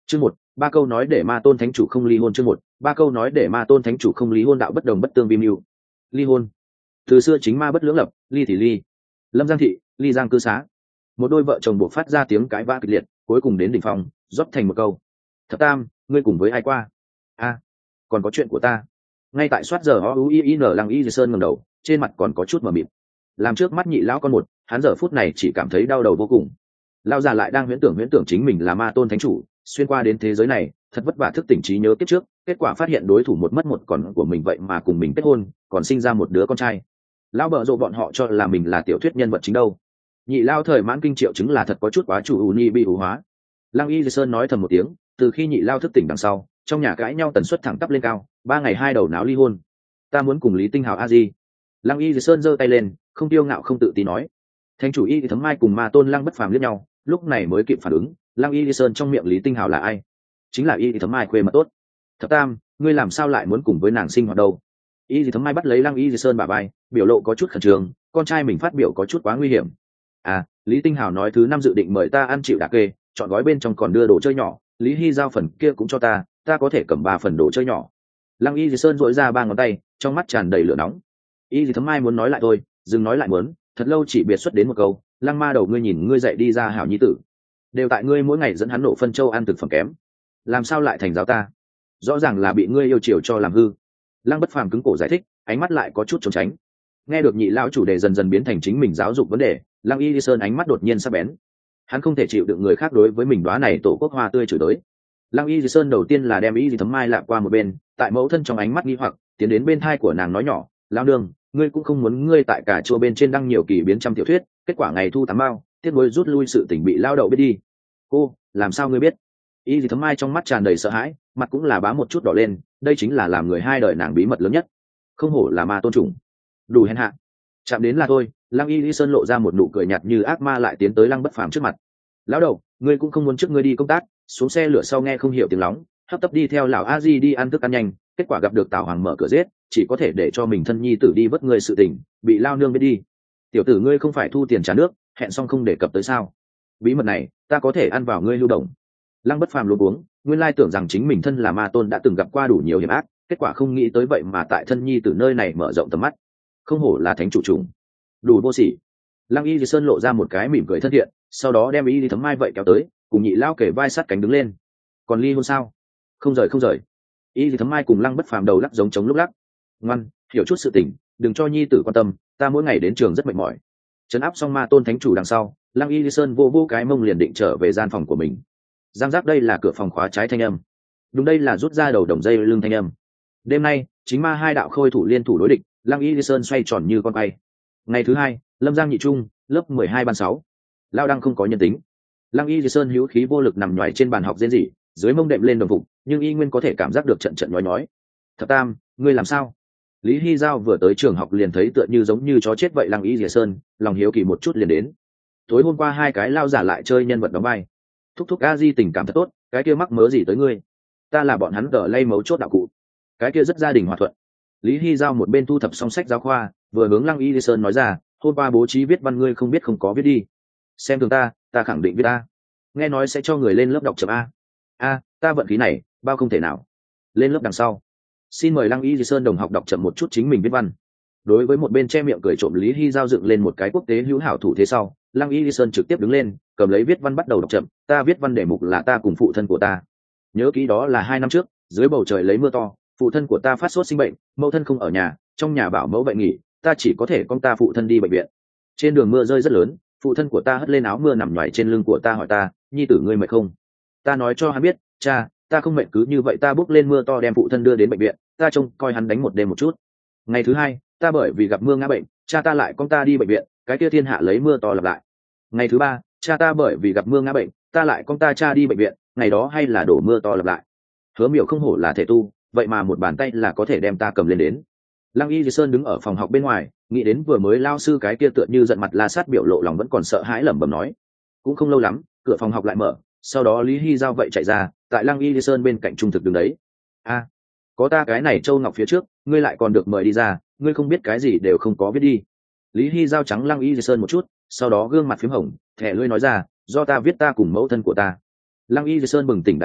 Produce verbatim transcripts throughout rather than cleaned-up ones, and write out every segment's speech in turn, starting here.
Chương một, ba câu nói để ma tôn thánh chủ không ly hôn. Chương một, ba câu nói để ma tôn thánh chủ không ly hôn. Đạo bất đồng bất tương vi mưu. Ly hôn. Từ xưa chính ma bất lưỡng lập, ly thì ly. Lâm Giang thị, ly giang cư xá. Một đôi vợ chồng buộc phát ra tiếng cãi vã kịch liệt, cuối cùng đến đỉnh phòng, rót thành một câu. Thập Tam, ngươi cùng với ai qua? A, còn có chuyện của ta. Ngay tại soát giờ o u i n Lăng Y Sơn ngẩng đầu, trên mặt còn có chút mờ mịt. Làm trước mắt nhị lão con một, hắn giờ phút này chỉ cảm thấy đau đầu vô cùng. Lão già lại đang huyễn tưởng huyễn tưởng chính mình là ma tôn thánh chủ, xuyên qua đến thế giới này, thật vất vả thức tỉnh trí nhớ kiếp trước, kết quả phát hiện đối thủ một mất một còn của mình vậy mà cùng mình kết hôn, còn sinh ra một đứa con trai. Lão bợ rộ bọn họ cho là mình là tiểu thuyết nhân vật chính đâu. Nhị lao thời mãn kinh triệu chứng là thật có chút quá chủ ủ ni bị ủ hóa. Lăng Y Sơn nói thầm một tiếng, từ khi nhị lao thức tỉnh đằng sau, trong nhà cãi nhau tần suất thẳng tắp lên cao, ba ngày hai đầu náo ly hôn. Ta muốn cùng Lý Tinh Hào a di. Lăng Y Sơn giơ tay lên, không tiêu ngạo không tự tin nói. Thánh chủ Y Thấm Mai cùng ma tôn Lăng Bất Phàm liếc nhau, lúc này mới kịp phản ứng, Lăng Y Sơn trong miệng Lý Tinh Hào là ai? Chính là Y Thấm Mai khuê mật tốt. Thập Tam, ngươi làm sao lại muốn cùng với nàng sinh hoạt đâu? Y Thấm Mai bắt lấy Lăng Y Sơn bả vai, biểu lộ có chút khẩn trương, con trai mình phát biểu có chút quá nguy hiểm. À, Lý Tinh Hào nói thứ năm dự định mời ta ăn chịu đả kê, chọn gói bên trong còn đưa đồ chơi nhỏ, Lý Hy giao phần kia cũng cho ta, ta có thể cầm ba phần đồ chơi nhỏ. Lăng Y Sơn dội ra ba ngón tay, trong mắt tràn đầy lửa nóng. Y Thấm Mai muốn nói lại thôi, dừng nói lại muốn, thật lâu chỉ biệt xuất đến một câu, Lăng ma đầu ngươi nhìn ngươi dậy đi ra hảo nhi tử, đều tại ngươi mỗi ngày dẫn hắn nổ phân châu ăn thực phẩm kém, làm sao lại thành giáo ta? Rõ ràng là bị ngươi yêu chiều cho làm hư. Lăng Bất Phàm cứng cổ giải thích, ánh mắt lại có chút trốn tránh. Nghe được nhị lão chủ đề dần dần biến thành chính mình giáo dục vấn đề, Lăng Y Sơn ánh mắt đột nhiên sắc bén. Hắn không thể chịu đựng người khác đối với mình đóa này tổ quốc hoa tươi chửi tới. Lăng Y Sơn đầu tiên là đem Y Thấm Mai lạ qua một bên, tại mẫu thân trong ánh mắt nghi hoặc, tiến đến bên thai của nàng nói nhỏ, lão nương, ngươi cũng không muốn ngươi tại cả chùa bên trên đăng nhiều kỳ biến trăm tiểu thuyết, kết quả ngày thu tám bao, tiếc nuối rút lui sự tình bị lao đậu biết đi. Cô, làm sao ngươi biết? Y Thấm Mai trong mắt tràn đầy sợ hãi, mặt cũng là bám một chút đỏ lên, đây chính là làm người hai đời nàng bí mật lớn nhất. Không hổ là ma tôn trùng, đủ hèn hạ. Chạm đến là thôi. Lăng Y Sơn lộ ra một nụ cười nhạt như ác ma lại tiến tới Lăng Bất Phàm trước mặt. Lão đầu, ngươi cũng không muốn trước ngươi đi công tác, xuống xe lửa sau nghe không hiểu tiếng lóng, hấp tấp đi theo lão a di đi ăn thức ăn nhanh, kết quả gặp được Tào Hoàng mở cửa giết, chỉ có thể để cho mình thân nhi tử đi vớt ngươi sự tình, bị lao nương biết đi. Tiểu tử ngươi không phải thu tiền trả nước, hẹn xong không đề cập tới sao? Bí mật này, ta có thể ăn vào ngươi lưu động. Lăng Bất Phàm luống cuống, nguyên lai tưởng rằng chính mình thân là ma tôn đã từng gặp qua đủ nhiều hiểm ác, kết quả không nghĩ tới vậy mà tại thân nhi tử nơi này mở rộng tầm mắt. Không hổ là thánh chủ trùng, đủ vô sỉ. Lăng Y Sơn lộ ra một cái mỉm cười thân thiện, sau đó đem Y Thấm Mai vậy kéo tới, cùng nhị lao kể vai sát cánh đứng lên. Còn ly hôn sao? Không rời không rời. Y Thấm Mai cùng Lăng Bất Phàm đầu lắc giống chống lúc lắc. Ngoan, hiểu chút sự tình, đừng cho nhi tử quan tâm, ta mỗi ngày đến trường rất mệt mỏi. Trấn áp xong ma tôn thánh chủ đằng sau, Lăng Y Sơn vô vô cái mông liền định trở về gian phòng của mình. Giang giác, đây là cửa phòng khóa trái thanh âm. Đúng, đây là rút ra đầu đồng dây lưng thanh âm. Đêm nay, chính ma hai đạo khôi thủ liên thủ đối địch, Lăng Y Sơn xoay tròn như con quay. Ngày thứ hai, Lâm Giang nhị trung, lớp mười hai ban sáu. Lao đang không có nhân tính. Lăng Y Sơn hữu khí vô lực nằm nhoài trên bàn học rên rỉ, dưới mông đệm lên đồng phục, nhưng y nguyên có thể cảm giác được trận trận nhói nhói. Thập Tam, ngươi làm sao? Lý Hy Giao vừa tới trường học liền thấy tựa như giống như chó chết vậy Lăng Y Sơn, lòng hiếu kỳ một chút liền đến. Tối hôm qua hai cái lao giả lại chơi nhân vật đóng vai. Thúc thúc a di tình cảm thật tốt, cái kia mắc mớ gì tới ngươi? Ta là bọn hắn gỡ lay mấu chốt đạo cụ. Cái kia rất gia đình hòa thuận. Lý Hy Giao một bên thu thập xong sách giáo khoa, vừa hướng Lăng Y Sơn nói ra, hôm qua bố trí viết văn ngươi không biết không có viết đi. Xem thường ta, ta khẳng định viết a. Nghe nói sẽ cho người lên lớp đọc chậm a. A, ta vận khí này, bao không thể nào. Lên lớp đằng sau. Xin mời Lăng Y Sơn đồng học đọc chậm một chút chính mình viết văn. Đối với một bên che miệng cười trộm Lý Hy Giao dựng lên một cái quốc tế hữu hảo thủ thế sau, Lăng Y Sơn trực tiếp đứng lên, cầm lấy viết văn bắt đầu đọc chậm, ta viết văn đề mục là ta cùng phụ thân của ta. Nhớ kỹ đó là hai năm trước, dưới bầu trời lấy mưa to, phụ thân của ta phát sốt sinh bệnh, mẫu thân không ở nhà, trong nhà bảo mẫu bệnh nghỉ, ta chỉ có thể con ta phụ thân đi bệnh viện. Trên đường mưa rơi rất lớn, phụ thân của ta hất lên áo mưa nằm nhoài trên lưng của ta hỏi ta, nhi tử ngươi mệt không? Ta nói cho hắn biết, cha, ta không mệt, cứ như vậy ta bước lên mưa to đem phụ thân đưa đến bệnh viện, ta trông coi hắn đánh một đêm một chút. Ngày thứ hai, ta bởi vì gặp mưa ngã bệnh, cha ta lại con ta đi bệnh viện, cái kia thiên hạ lấy mưa to lặp lại. Ngày thứ ba, cha ta bởi vì gặp mưa ngã bệnh, ta lại con ta cha đi bệnh viện, ngày đó hay là đổ mưa to lặp lại. Hứa Miểu không hổ là thể tu, vậy mà một bàn tay là có thể đem ta cầm lên đến. Lăng Y Sơn đứng ở phòng học bên ngoài, nghĩ đến vừa mới lao sư cái kia tựa như giận mặt la sát biểu lộ lòng vẫn còn sợ hãi lẩm bẩm nói. Cũng không lâu lắm, cửa phòng học lại mở, sau đó Lý Hy Giao vậy chạy ra, tại Lăng Y Sơn bên cạnh trung thực đứng đấy. A, có ta cái này Châu Ngọc phía trước, ngươi lại còn được mời đi ra, ngươi không biết cái gì đều không có viết đi. Lý Hy Giao trắng Lăng Y Sơn một chút, sau đó gương mặt phím hồng, thẻ lưỡi nói ra, do ta viết ta cùng mẫu thân của ta. Lăng Y Sơn bừng tỉnh đại ngộ,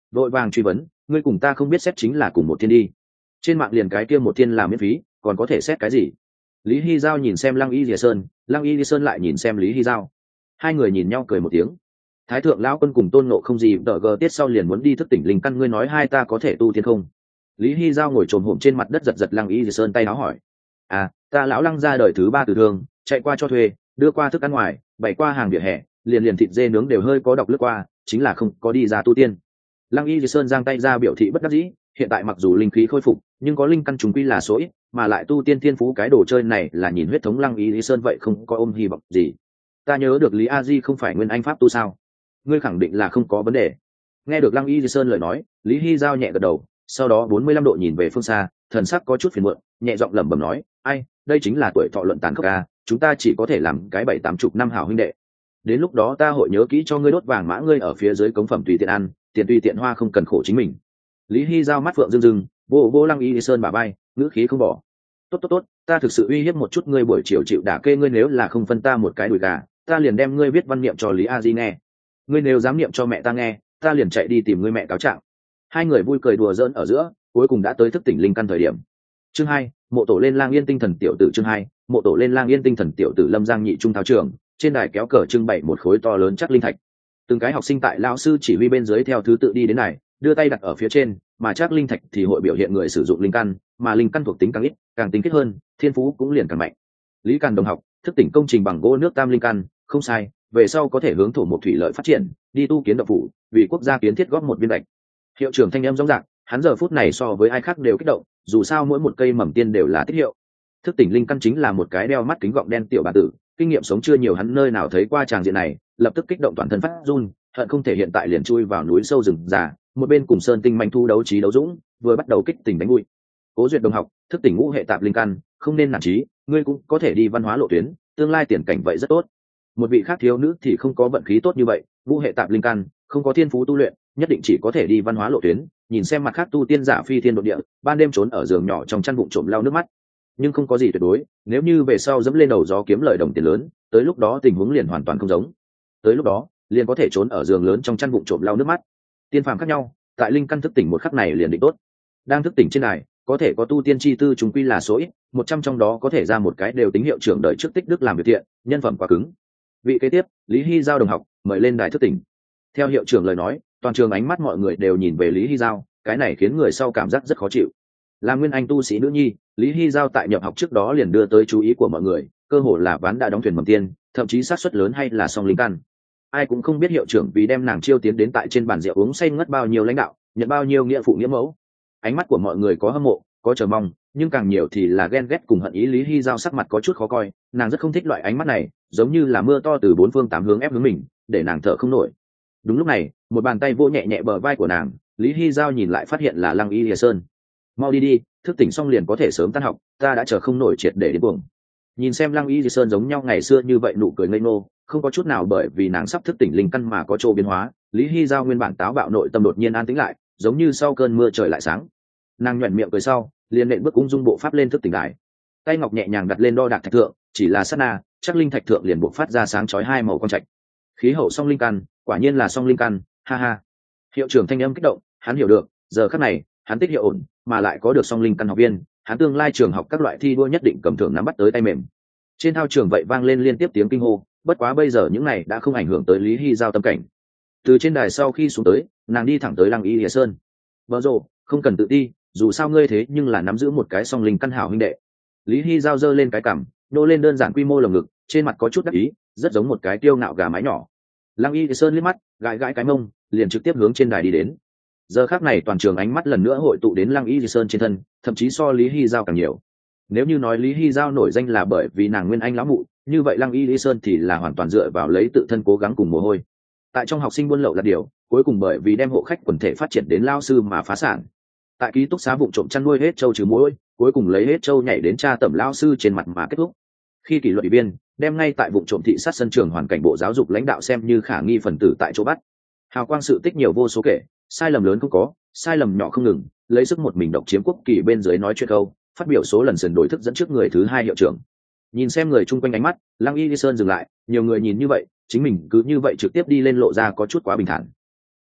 vội vàng truy vấn, ngươi cùng ta không biết xét chính là cùng một thiên đi, trên mạng liền cái kia một thiên là miễn phí, còn có thể xét cái gì? Lý Hy Giao nhìn xem Lăng Y Lìa Sơn, Lăng Y Lìa Sơn lại nhìn xem Lý Hy Giao, hai người nhìn nhau cười một tiếng. Thái thượng lão quân cùng Tôn Ngộ không gì đỡ gờ tiết sau liền muốn đi thức tỉnh linh căn, ngươi nói hai ta có thể tu tiên không? Lý Hy Giao ngồi trồm hổm trên mặt đất giật giật Lăng Y Lìa Sơn tay áo hỏi. À, ta lão Lăng ra đời thứ ba từ đường, chạy qua cho thuê, đưa qua thức ăn ngoài, bày qua hàng vỉa hè, liền liền thịt dê nướng đều hơi có độc lướt qua, chính là không có đi ra tu tiên. Lăng Y Lìa Sơn giang tay ra biểu thị bất đắc dĩ, hiện tại mặc dù linh khí khôi phục, nhưng có linh căn trùng quy là số ít, mà lại tu tiên thiên phú cái đồ chơi này là nhìn huyết thống Lăng Y Lìa Sơn vậy không có ôm hy vọng gì. Ta nhớ được Lý A Di không phải nguyên anh pháp tu sao? Ngươi khẳng định là không có vấn đề. Nghe được Lăng Y Lìa Sơn lời nói, Lý Hy Giao nhẹ gật đầu, sau đó bốn mươi lăm độ nhìn về phương xa, thần sắc có chút phiền muộn, nhẹ giọng lẩm bẩm nói, ai, đây chính là tuổi thọ luận tàn khốc a, chúng ta chỉ có thể làm cái bảy tám chục năm hảo huynh đệ. Đến lúc đó ta hội nhớ kỹ cho ngươi đốt vàng mã, ngươi ở phía dưới cống phẩm tùy tiện ăn, tiền tùy tiện hoa, không cần khổ chính mình. Lý Hy Giao mắt phượng rưng rưng, vô vô Lăng Y Sơn bả vai, ngữ khí không bỏ. Tốt tốt tốt, ta thực sự uy hiếp một chút ngươi, buổi chiều chịu đả kê ngươi, nếu là không phân ta một cái đùi gà, ta liền đem ngươi viết văn niệm cho Lý A Di nghe. Ngươi nếu dám niệm cho mẹ ta nghe, ta liền chạy đi tìm ngươi mẹ cáo trạng. Hai người vui cười đùa giỡn ở giữa, cuối cùng đã tới thức tỉnh linh căn thời điểm. Chương hai, mộ tổ lên lang yên tinh thần tiểu tử. Chương hai, mộ tổ lên lang yên tinh thần tiểu tử. Lâm Giang nhị trung thao trường, trên đài kéo cờ trưng bày một khối to lớn chắc linh thạch. Từng cái học sinh tại lão sư chỉ huy bên dưới theo thứ tự đi đến này, đưa tay đặt ở phía trên, mà chắc linh thạch thì hội biểu hiện người sử dụng linh căn, mà linh căn thuộc tính càng ít, càng tinh khiết hơn, thiên phú cũng liền càng mạnh. Lý Càn đồng học, thức tỉnh công trình bằng gỗ nước tam linh căn, không sai, về sau có thể hướng thổ một thủy lợi phát triển, đi tu kiến động phủ, vì quốc gia kiến thiết góp một viên gạch. Hiệu trưởng thanh âm rõ ràng, hắn giờ phút này so với ai khác đều kích động, dù sao mỗi một cây mầm tiên đều là tích hiệu. Thức tỉnh linh căn chính là một cái đeo mắt kính gọng đen tiểu bà tử, kinh nghiệm sống chưa nhiều, hắn nơi nào thấy qua tràng diện này, lập tức kích động toàn thân phát run, hận không thể hiện tại liền chui vào núi sâu rừng già, một bên cùng Sơn Tinh manh thu đấu trí đấu dũng, vừa bắt đầu kích tỉnh đánh vui. Cố Duyệt đồng học, thức tỉnh ngũ hệ tạp linh căn, không nên nản chí, ngươi cũng có thể đi văn hóa lộ tuyến, tương lai tiền cảnh vậy rất tốt. Một vị khác thiếu nữ thì không có vận khí tốt như vậy, ngũ hệ tạp linh căn, không có thiên phú tu luyện, nhất định chỉ có thể đi văn hóa lộ tuyến, nhìn xem mặt khác tu tiên giả phi thiên độ địa, ban đêm trốn ở giường nhỏ trong chăn bụng trộm lau nước mắt. Nhưng không có gì tuyệt đối, nếu như về sau dẫm lên đầu gió kiếm lời đồng tiền lớn, tới lúc đó tình huống liền hoàn toàn không giống. Tới lúc đó, liền có thể trốn ở giường lớn trong chăn bụng trộm lau nước mắt. Tiên phàm khác nhau, tại linh căn thức tỉnh một khắc này liền định tốt. Đang thức tỉnh trên này, có thể có tu tiên chi tư chúng quy là số ít, một trăm trong đó có thể ra một cái đều tính hiệu trưởng đợi trước tích đức làm việc thiện, nhân phẩm quá cứng. Vị kế tiếp, Lý Hy Giao đồng học, mời lên đài thức tỉnh. Theo hiệu trưởng lời nói, toàn trường ánh mắt mọi người đều nhìn về Lý Hy Giao, cái này khiến người sau cảm giác rất khó chịu. Là nguyên anh tu sĩ nữ nhi, Lý Hy Giao tại nhập học trước đó liền đưa tới chú ý của mọi người, cơ hồ là ván đã đóng thuyền mầm tiên, thậm chí xác suất lớn hay là song linh căn. Ai cũng không biết hiệu trưởng vì đem nàng chiêu tiến đến tại trên bàn rượu uống say ngất bao nhiêu lãnh đạo, nhận bao nhiêu nghĩa phụ nghĩa mẫu. Ánh mắt của mọi người có hâm mộ, có chờ mong, nhưng càng nhiều thì là ghen ghét cùng hận ý. Lý Hy Giao sắc mặt có chút khó coi, nàng rất không thích loại ánh mắt này, giống như là mưa to từ bốn phương tám hướng ép hướng mình, để nàng thở không nổi. Đúng lúc này, một bàn tay vỗ nhẹ nhẹ bờ vai của nàng, Lý Hy Giao nhìn lại phát hiện là Lăng Y Lìa Sơn. Mau đi đi, thức tỉnh xong liền có thể sớm tan học, ta đã chờ không nổi triệt để đến buồng. Nhìn xem Lăng Y Lìa Sơn giống nhau ngày xưa như vậy, nụ cười ngây ngô, không có chút nào bởi vì nàng sắp thức tỉnh linh căn mà có chỗ biến hóa. Lý Hy Giao nguyên bản táo bạo nội tâm đột nhiên an tĩnh lại, giống như sau cơn mưa trời lại sáng. Nàng nhoẻn miệng cười sau, liền nện bước ung dung bộ pháp lên thức tỉnh đài, tay ngọc nhẹ nhàng đặt lên đo đạc thạch thượng, chỉ là sát na, chắc linh thạch thượng liền buộc phát ra sáng chói hai màu quang trạch. Khí hậu song linh căn, quả nhiên là song linh căn, ha ha. Hiệu trưởng thanh âm kích động, hắn hiểu được, giờ khắc này, hắn tích hiệu ổn, mà lại có được song linh căn học viên, hắn tương lai trường học các loại thi đua nhất định cầm thưởng nắm bắt tới tay mềm. Trên thao trường vậy vang lên liên tiếp tiếng kinh hô, bất quá bây giờ những này đã không ảnh hưởng tới Lý Hy Giao tâm cảnh. Từ trên đài sau khi xuống tới, nàng đi thẳng tới Lăng Y Lìa Sơn. Vợ rồ, không cần tự ti, dù sao ngươi thế nhưng là nắm giữ một cái song linh căn hảo huynh đệ. Lý Hy Giao giơ lên cái cằm, nô lên đơn giản quy mô lồng ngực, trên mặt có chút đắc ý, rất giống một cái tiêu ngạo gà mái nhỏ. Lăng Y Lìa Sơn liếc mắt, gãi gãi cái mông, liền trực tiếp hướng trên đài đi đến. Giờ khắc này toàn trường ánh mắt lần nữa hội tụ đến Lăng Y Lìa Sơn trên thân, thậm chí so Lý Hy Giao càng nhiều. Nếu như nói Lý Hy Giao nổi danh là bởi vì nàng nguyên anh lão mụ, như vậy Lăng Y Lìa Sơn thì là hoàn toàn dựa vào lấy tự thân cố gắng cùng mồ hôi. Tại trong học sinh buôn lậu là điều, cuối cùng bởi vì đem hộ khách quần thể phát triển đến lao sư mà phá sản. Tại ký túc xá vụng trộm chăn nuôi hết trâu trừ muỗi, cuối cùng lấy hết trâu nhảy đến tra tẩm lao sư trên mặt mà kết thúc. Khi kỷ luật ủy viên đem ngay tại vụng trộm thị sát sân trường hoàn cảnh bộ giáo dục lãnh đạo xem như khả nghi phần tử tại chỗ bắt. Hào quang sự tích nhiều vô số kể, sai lầm lớn không có, sai lầm nhỏ không ngừng, lấy sức một mình độc chiếm quốc kỳ bên dưới nói chuyện câu, phát biểu số lần sườn đổi thức dẫn trước người thứ hai hiệu trưởng. Nhìn xem người chung quanh ánh mắt, Lăng Y Lìa Sơn dừng lại, nhiều người nhìn như vậy, chính mình cứ như vậy trực tiếp đi lên lộ ra có chút quá bình thản.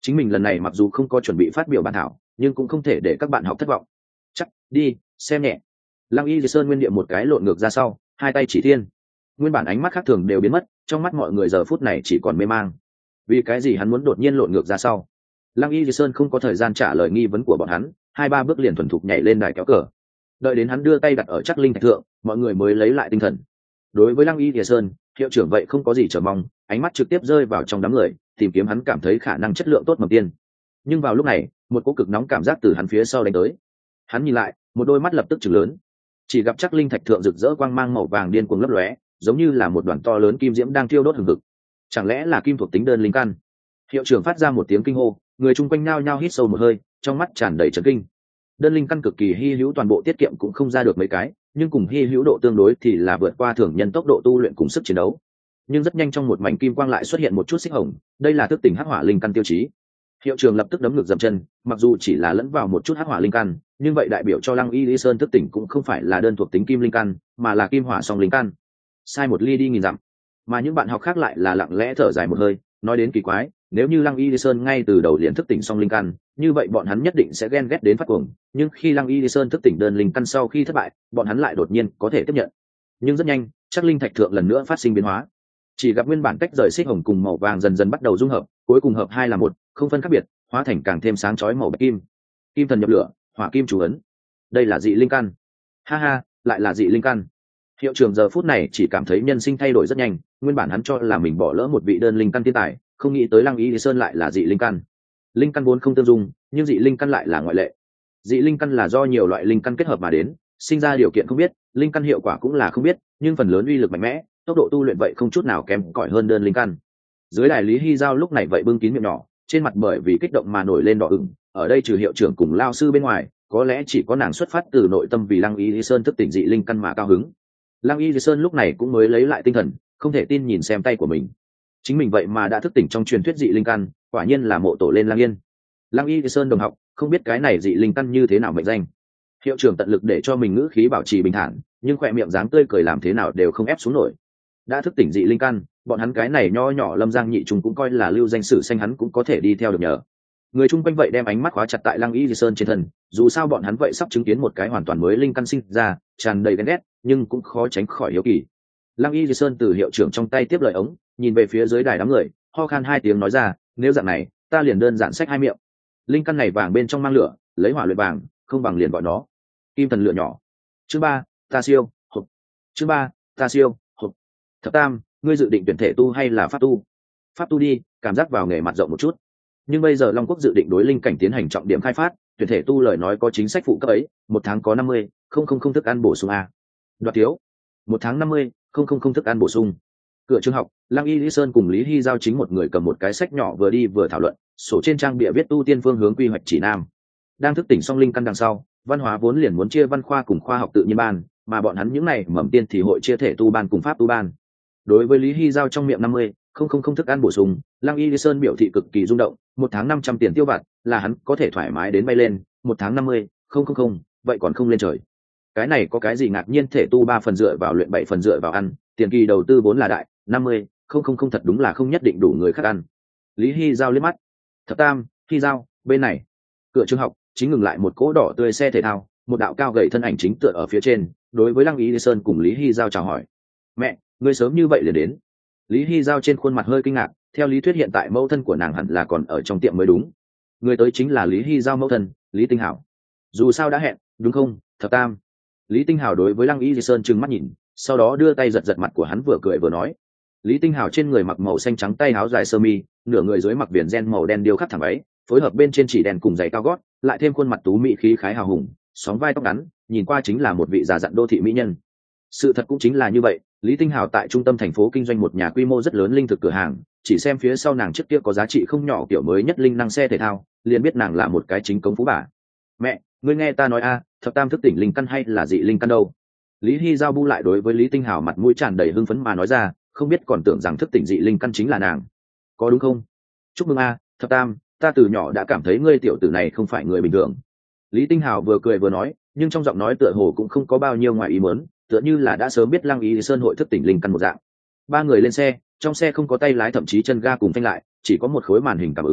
chính mình lần này mặc dù không có chuẩn bị phát biểu bản thảo nhưng cũng không thể để các bạn học thất vọng. Chắc đi xem nhẹ. Lăng Y Di Sơn nguyên địa một cái lộn ngược ra sau, hai tay chỉ thiên. Nguyên bản ánh mắt khác thường đều biến mất, trong mắt mọi người giờ phút này chỉ còn mê mang. Vì cái gì hắn muốn đột nhiên lộn ngược ra sau? Lăng Y Di Sơn không có thời gian trả lời nghi vấn của bọn hắn, hai ba bước liền thuần thục nhảy lên đài kéo cờ. Đợi đến hắn đưa tay đặt ở chắc linh thạch thượng, mọi người mới lấy lại tinh thần. Đối với Lăng Y Di Sơn, hiệu trưởng vậy không có gì chờ mong, ánh mắt trực tiếp rơi vào trong đám người, tìm kiếm hắn cảm thấy khả năng chất lượng tốt mầm tiên. Nhưng vào lúc này, một cỗ cực nóng cảm giác từ hắn phía sau đánh tới. Hắn nhìn lại, một đôi mắt lập tức trừng lớn. Chỉ gặp chắc linh thạch thượng rực rỡ quang mang màu vàng điên cuồng lấp lóe, giống như là một đoàn to lớn kim diễm đang thiêu đốt hừng hực. Chẳng lẽ là kim thuộc tính đơn linh căn? Hiệu trưởng phát ra một tiếng kinh hô, người chung quanh nao nhao hít sâu một hơi, trong mắt tràn đầy chấn kinh. Đơn linh căn cực kỳ hy hữu, toàn bộ tiết kiệm cũng không ra được mấy cái, nhưng cùng hy hữu độ tương đối thì là vượt qua thường nhân tốc độ tu luyện cùng sức chiến đấu. Nhưng rất nhanh trong một mảnh kim quang lại xuất hiện một chút xích hồng, đây là thức tỉnh hắc hỏa linh căn tiêu chí. Hiệu trưởng lập tức đấm ngược dậm chân, mặc dù chỉ là lẫn vào một chút hắc hỏa linh căn, nhưng vậy đại biểu cho Lăng Y Lý Sơn thức tỉnh cũng không phải là đơn thuộc tính kim linh căn, mà là kim hỏa song linh căn. Sai một ly đi nghìn dặm. Mà những bạn học khác lại là lặng lẽ thở dài một hơi, nói đến kỳ quái, nếu như Lăng Y Lý Sơn ngay từ đầu liền thức tỉnh song linh căn, như vậy bọn hắn nhất định sẽ ghen ghét đến phát cuồng, nhưng khi Lăng Y Lý Sơn thức tỉnh đơn linh căn sau khi thất bại, bọn hắn lại đột nhiên có thể tiếp nhận. Nhưng rất nhanh, chắc linh thạch thượng lần nữa phát sinh biến hóa. Chỉ gặp nguyên bản cách rời xích hồng cùng màu vàng dần dần bắt đầu dung hợp, cuối cùng hợp hai là một, không phân khác biệt, hóa thành càng thêm sáng chói màu bạch kim. Kim thần nhập lửa, hỏa kim chủ ấn. Đây là dị linh căn. Ha ha, lại là dị linh căn. Hiệu trưởng giờ phút này chỉ cảm thấy nhân sinh thay đổi rất nhanh, nguyên bản hắn cho là mình bỏ lỡ một vị đơn linh căn thiên tài, không nghĩ tới Lăng Y Lý Sơn lại là dị linh căn. Linh căn vốn không tương dung, nhưng dị linh căn lại là ngoại lệ. Dị linh căn là do nhiều loại linh căn kết hợp mà đến, sinh ra điều kiện không biết, linh căn hiệu quả cũng là không biết, nhưng phần lớn uy lực mạnh mẽ, tốc độ tu luyện vậy không chút nào kém cỏi hơn đơn linh căn. Dưới đài Lý Hy Giao lúc này vậy bưng kín miệng nhỏ, trên mặt bởi vì kích động mà nổi lên đỏ ửng, ở đây trừ hiệu trưởng cùng lao sư bên ngoài, có lẽ chỉ có nàng xuất phát từ nội tâm vì Lăng Y Lý Sơn thức tỉnh dị linh căn mà cao hứng. Lăng Y Lý Sơn lúc này cũng mới lấy lại tinh thần, không thể tin nhìn xem tay của mình. Chính mình vậy mà đã thức tỉnh trong truyền thuyết dị linh căn, quả nhiên là mộ tổ lên Lăng Yên. Lăng Y Lý Sơn đồng học, không biết cái này dị linh căn như thế nào mệnh danh. Hiệu trưởng tận lực để cho mình ngữ khí bảo trì bình thản, nhưng khỏe miệng dáng tươi cười làm thế nào đều không ép xuống nổi. Đã thức tỉnh dị linh căn, bọn hắn cái này nho nhỏ Lâm Giang nhị trùng cũng coi là lưu danh sử xanh, hắn cũng có thể đi theo được nhờ. Người chung quanh vậy đem ánh mắt khóa chặt tại Lăng Y Di Sơn trên thân, dù sao bọn hắn vậy sắp chứng kiến một cái hoàn toàn mới linh căn sinh ra, tràn đầy ghen ghét, nhưng cũng khó tránh khỏi hiếu kỳ. Lăng Y Di Sơn từ hiệu trưởng trong tay tiếp lời ống, nhìn về phía dưới đài đám người, ho khan hai tiếng nói ra, nếu dạng này, ta liền đơn giản sách hai miệng. Linh căn này vàng bên trong mang lửa, lấy hỏa luyện vàng, không bằng liền gọi nó kim thần lửa nhỏ. Chương ba, ta siêu, hộp. Chương ba, ta siêu, hộp. Thập tam, ngươi dự định tuyển thể tu hay là pháp tu? Pháp tu đi, cảm giác vào nghề mặt rộng một chút. Nhưng bây giờ Long Quốc dự định đối linh cảnh tiến hành trọng điểm khai phát, tuyển thể tu lời nói có chính sách phụ cấp ấy, một tháng có năm mươi, không không không thức ăn bổ sung a. Đoạt thiếu. Một tháng năm mươi, không không không thức ăn bổ sung. Cửa trường học, Lăng Y Lý Sơn cùng Lý Hy Giao chính một người cầm một cái sách nhỏ vừa đi vừa thảo luận, sổ trên trang bìa viết tu tiên phương hướng quy hoạch chỉ nam. Đang thức tỉnh song linh căn đằng sau, văn hóa vốn liền muốn chia văn khoa cùng khoa học tự nhiên ban, mà bọn hắn những này mầm tiên thì hội chia thể tu ban cùng pháp tu ban. Đối với Lý Hy Giao trong miệng năm mươi, không không không thức ăn bổ sung, Lăng Y Lý Sơn biểu thị cực kỳ rung động, một tháng năm trăm tiền tiêu vặt, là hắn có thể thoải mái đến bay lên, một tháng năm mươi, không không không, vậy còn không lên trời. Cái này có cái gì ngạc nhiên, thể tu ba phần dựa vào luyện, bảy phần dựa vào ăn, tiền kỳ đầu tư vốn là đại, năm mươi, không không không thật đúng là không nhất định đủ người khác ăn. Lý Hy Giao liếc mắt. Thập tam, Hy Giao, bên này. Cửa trường học chính ngừng lại một cỗ đỏ tươi xe thể thao, một đạo cao gầy thân ảnh chính tựa ở phía trên, đối với Lăng Y Lý Sơn cùng Lý Hy Giao chào hỏi. Mẹ, ngươi sớm như vậy liền đến? Lý Hy Giao trên khuôn mặt hơi kinh ngạc, theo lý thuyết hiện tại mẫu thân của nàng hẳn là còn ở trong tiệm mới đúng. Người tới chính là Lý Hy Giao mẫu thân, Lý Tinh Hảo. Dù sao đã hẹn, đúng không, thập tam? Lý Tinh Hảo đối với Lăng Y Lý Sơn trừng mắt nhìn, sau đó đưa tay giật giật mặt của hắn, vừa cười vừa nói. Lý Tinh Hảo trên người mặc màu xanh trắng tay áo dài sơ mi, nửa người dưới mặc viền ren màu đen điêu khắc thẳng váy, phối hợp bên trên chỉ đèn cùng giày cao gót, lại thêm khuôn mặt tú mỹ khí khái hào hùng, sóng vai tóc ngắn, nhìn qua chính là một vị già dặn đô thị mỹ nhân. Sự thật cũng chính là như vậy, Lý Tinh Hảo tại trung tâm thành phố kinh doanh một nhà quy mô rất lớn linh thực cửa hàng, chỉ xem phía sau nàng trước kia có giá trị không nhỏ kiểu mới nhất linh năng xe thể thao, liền biết nàng là một cái chính cống phú bà. Mẹ, ngươi nghe ta nói a, thập tam thức tỉnh linh căn hay là dị linh căn đâu? Lý Hy Giao bu lại đối với Lý Tinh Hảo mặt mũi tràn đầy hưng phấn mà nói ra, không biết còn tưởng rằng thức tỉnh dị linh căn chính là nàng. Có đúng không? Chúc mừng a, thập tam, ta từ nhỏ đã cảm thấy ngươi tiểu tử này không phải người bình thường. Lý Tinh Hảo vừa cười vừa nói, nhưng trong giọng nói tựa hồ cũng không có bao nhiêu ngoài ý muốn, tựa như là đã sớm biết Lăng Y Sơn hội thức tỉnh linh căn một dạng. Ba người lên xe, trong xe không có tay lái thậm chí chân ga cùng phanh lại, chỉ có một khối màn hình cảm ứng,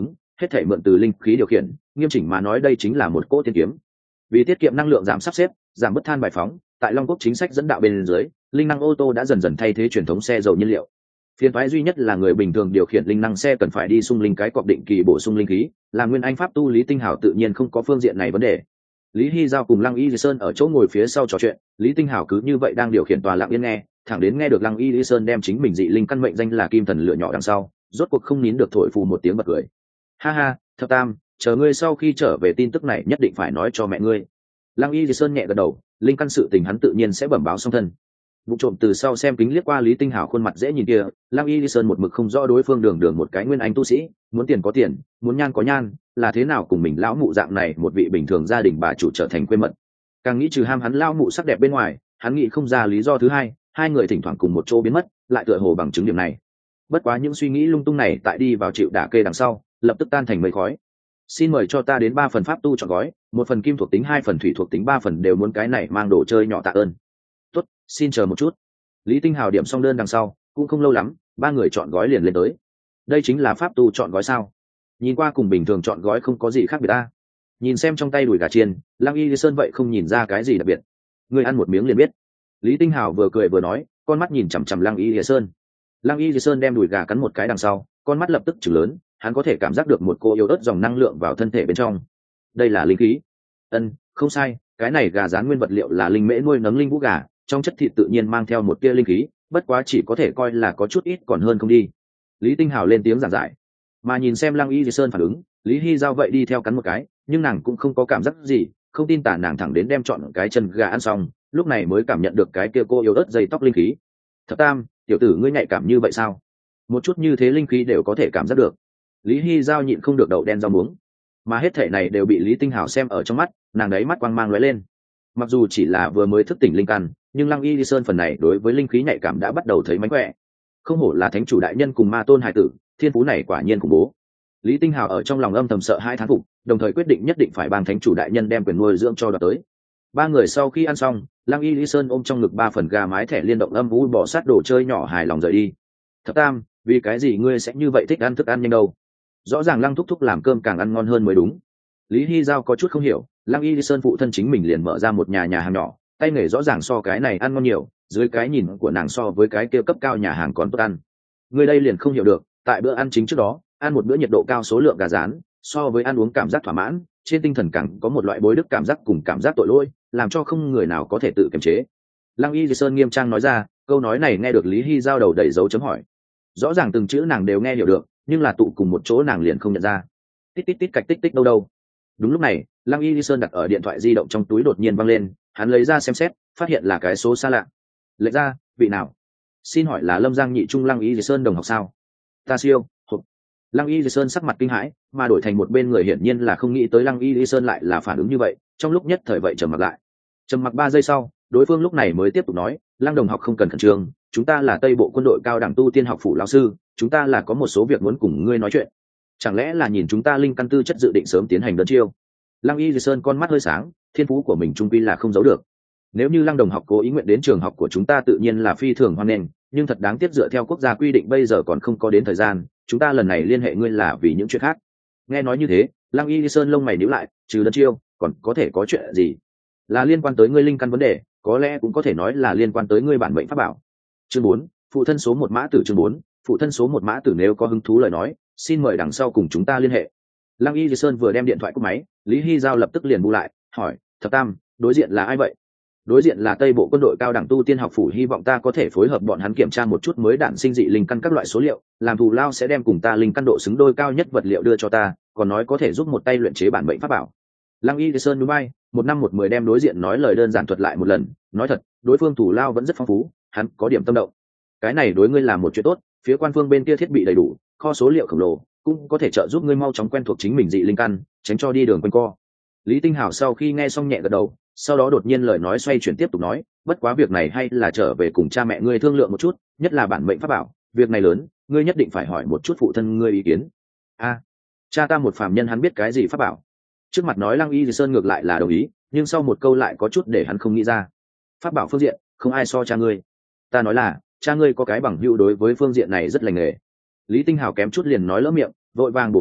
hết thể mượn từ linh khí điều khiển, nghiêm chỉnh mà nói đây chính là một cỗ tiên kiếm. Vì tiết kiệm năng lượng giảm sắp xếp, giảm bất than bài phóng, tại Long Quốc chính sách dẫn đạo bên dưới, linh năng ô tô đã dần dần thay thế truyền thống xe dầu nhiên liệu. Phiền toái duy nhất là người bình thường điều khiển linh năng xe cần phải đi xung linh cái cọp định kỳ bổ sung linh khí, là nguyên anh pháp tu Lý Tinh Hảo tự nhiên không có phương diện này vấn đề. Lý Hy Giao cùng Lăng Y Sơn ở chỗ ngồi phía sau trò chuyện, Lý Tinh Hảo cứ như vậy đang điều khiển tòa lặng yên nghe, thẳng đến nghe được Lăng Y Sơn đem chính mình dị linh căn mệnh danh là Kim Thần lựa nhỏ đằng sau, rốt cuộc không nín được thổi phù một tiếng bật cười. Ha ha, Thập Tam, chờ ngươi sau khi trở về tin tức này nhất định phải nói cho mẹ ngươi. Lăng Y Sơn nhẹ gật đầu, linh căn sự tình hắn tự nhiên sẽ bẩm báo song thân. Vụ trộm từ sau xem kính liếc qua Lý Tinh Hảo khuôn mặt dễ nhìn kia, Lăng Y Sơn một mực không rõ đối phương đường đường một cái nguyên anh tu sĩ, muốn tiền có tiền, muốn nhan có nhan, là thế nào cùng mình lão mụ dạng này một vị bình thường gia đình bà chủ trở thành quê mật. Càng nghĩ trừ ham hắn lão mụ sắc đẹp bên ngoài, hắn nghĩ không ra lý do thứ hai, hai người thỉnh thoảng cùng một chỗ biến mất, lại tựa hồ bằng chứng điểm này. Bất quá những suy nghĩ lung tung này tại đi vào chịu đả kê đằng sau, lập tức tan thành mây khói. Xin mời cho ta đến ba phần pháp tu chọn gói, một phần kim thuộc tính, hai phần thủy thuộc tính, ba phần đều muốn cái này mang đồ chơi nhỏ tạ ơn. Tốt, xin chờ một chút. Lý Tinh Hào điểm xong đơn đằng sau, cũng không lâu lắm, ba người chọn gói liền lên tới. Đây chính là pháp tu chọn gói sao? Nhìn qua cùng bình thường chọn gói không có gì khác biệt ta. Nhìn xem trong tay đùi gà chiên, Lăng Y Sơn vậy không nhìn ra cái gì đặc biệt. Người ăn một miếng liền biết. Lý Tinh Hào vừa cười vừa nói, con mắt nhìn chằm chằm Lăng Y Sơn. Lăng Y Sơn đem đùi gà cắn một cái đằng sau, con mắt lập tức chừng lớn, hắn có thể cảm giác được một cô yếu ớt dòng năng lượng vào thân thể bên trong. Đây là linh khí. Ân, không sai, cái này gà rán nguyên vật liệu là linh mễ nuôi nấng linh vũ gà, trong chất thịt tự nhiên mang theo một tia linh khí, bất quá chỉ có thể coi là có chút ít còn hơn không đi. Lý Tinh Hào lên tiếng giảng giải, mà nhìn xem Lăng Y Sơn phản ứng, Lý Hy Giao vậy đi theo cắn một cái, nhưng nàng cũng không có cảm giác gì, không tin tả nàng thẳng đến đem chọn cái chân gà ăn xong, lúc này mới cảm nhận được cái kia cô yếu ớt dây tóc linh khí. Thập Tam, tiểu tử ngươi nhạy cảm như vậy sao? Một chút như thế linh khí đều có thể cảm giác được. Lý Hy Giao nhịn không được đậu đen rau muống, mà hết thể này đều bị Lý Tinh Hào xem ở trong mắt, nàng đấy mắt quang mang lóe lên. Mặc dù chỉ là vừa mới thức tỉnh linh căn, nhưng Lăng Y Sơn phần này đối với linh khí nhạy cảm đã bắt đầu thấy mánh khỏe. Không hổ là thánh chủ đại nhân cùng ma tôn hải tử, thiên phú này quả nhiên khủng bố. Lý Tinh Hào ở trong lòng âm thầm sợ hai thán phục, đồng thời quyết định nhất định phải ban thánh chủ đại nhân đem quyền nuôi dưỡng cho đoạt tới. Ba người sau khi ăn xong, Lăng Y Sơn ôm trong ngực ba phần gà mái thẻ liên động âm u bỏ sát đồ chơi nhỏ hài lòng rời đi. Thập Tam, vì cái gì ngươi sẽ như vậy thích ăn thức ăn nhanh đâu? Rõ ràng Lăng thúc thúc làm cơm càng ăn ngon hơn mới đúng. Lý Hy Giao có chút không hiểu, Lăng Y Sơn phụ thân chính mình liền mở ra một nhà nhà hàng nhỏ, tay nghề rõ ràng so cái này ăn ngon nhiều, dưới cái nhìn của nàng so với cái kia cấp cao nhà hàng còn tốt ăn. Người đây liền không hiểu được, tại bữa ăn chính trước đó, ăn một bữa nhiệt độ cao số lượng gà rán, so với ăn uống cảm giác thỏa mãn, trên tinh thần càng có một loại bối đức cảm giác cùng cảm giác tội lỗi, làm cho không người nào có thể tự kiềm chế. Lăng Y Sơn nghiêm trang nói ra, câu nói này nghe được Lý Hy Giao đầu đầy dấu chấm hỏi. Rõ ràng từng chữ nàng đều nghe hiểu được, nhưng là tụ cùng một chỗ nàng liền không nhận ra. Tít tít tít cạch tích tích đâu đâu. Đúng lúc này, Lăng Y Sơn đặt ở điện thoại di động trong túi đột nhiên văng lên, hắn lấy ra xem xét, phát hiện là cái số xa lạ. Lệch ra, vị nào? Xin hỏi là Lâm Giang nhị trung Lăng Y Sơn đồng học sao? Ta siêu, hộp. Lăng Y Sơn sắc mặt kinh hãi, mà đổi thành một bên người hiển nhiên là không nghĩ tới Lăng Y Sơn lại là phản ứng như vậy, trong lúc nhất thời vậy trầm mặc lại. Trầm mặc ba giây sau, đối phương lúc này mới tiếp tục nói, Lăng đồng học không cần khẩn trương, chúng ta là Tây Bộ quân đội cao đẳng tu tiên học phủ lão sư, chúng ta là có một số việc muốn cùng ngươi nói chuyện. Chẳng lẽ là nhìn chúng ta linh căn tư chất dự định sớm tiến hành đơn chiêu? Lăng Y Sơn con mắt hơi sáng, thiên phú của mình trung quy là không giấu được. Nếu như Lăng đồng học cố ý nguyện đến trường học của chúng ta tự nhiên là phi thường hoan nghênh, nhưng thật đáng tiếc dựa theo quốc gia quy định bây giờ còn không có đến thời gian, chúng ta lần này liên hệ ngươi là vì những chuyện khác. Nghe nói như thế, Lăng Y Sơn lông mày nhíu lại, trừ đơn chiêu, còn có thể có chuyện gì? Là liên quan tới ngươi linh căn vấn đề, có lẽ cũng có thể nói là liên quan tới ngươi bản mệnh pháp bảo. Chương bốn, phụ thân số một mã tử. Chương bốn, phụ thân số một mã tử. Nếu có hứng thú lời nói, xin mời đằng sau cùng chúng ta liên hệ. Lăng Y Sơn vừa đem điện thoại cúp máy, Lý Hy Giao lập tức liền bu lại, hỏi, Thập Tam, đối diện là ai vậy? Đối diện là Tây Bộ quân đội cao đẳng tu tiên học phủ, hy vọng ta có thể phối hợp bọn hắn kiểm tra một chút mới đản sinh dị linh căn các loại số liệu, làm thù lao sẽ đem cùng ta linh căn độ xứng đôi cao nhất vật liệu đưa cho ta, còn nói có thể giúp một tay luyện chế bản mệnh pháp bảo. Lăng Y Sơn núi bay, một năm một mười đem đối diện nói lời đơn giản thuật lại một lần, nói thật, đối phương thù lao vẫn rất phong phú, hắn có điểm tâm động. Cái này đối ngươi làm một chuyện tốt, phía quan phương bên kia thiết bị đầy đủ, kho số liệu khổng lồ, cũng có thể trợ giúp ngươi mau chóng quen thuộc chính mình dị linh căn, tránh cho đi đường quanh co. Lý Tinh Hảo sau khi nghe xong nhẹ gật đầu, sau đó đột nhiên lời nói xoay chuyển tiếp tục nói, bất quá việc này hay là trở về cùng cha mẹ ngươi thương lượng một chút, nhất là bản mệnh pháp bảo, việc này lớn, ngươi nhất định phải hỏi một chút phụ thân ngươi ý kiến. A, cha ta một phàm nhân hắn biết cái gì pháp bảo? Trước mặt nói Lăng Y Sơn ngược lại là đồng ý, nhưng sau một câu lại có chút để hắn không nghĩ ra. Pháp bảo phương diện, không ai so cha ngươi. Ta nói là, cha ngươi có cái bằng hữu đối với phương diện này rất lành nghề. Lý Tinh Hào kém chút liền nói lỡ miệng, vội vàng bổ cứu,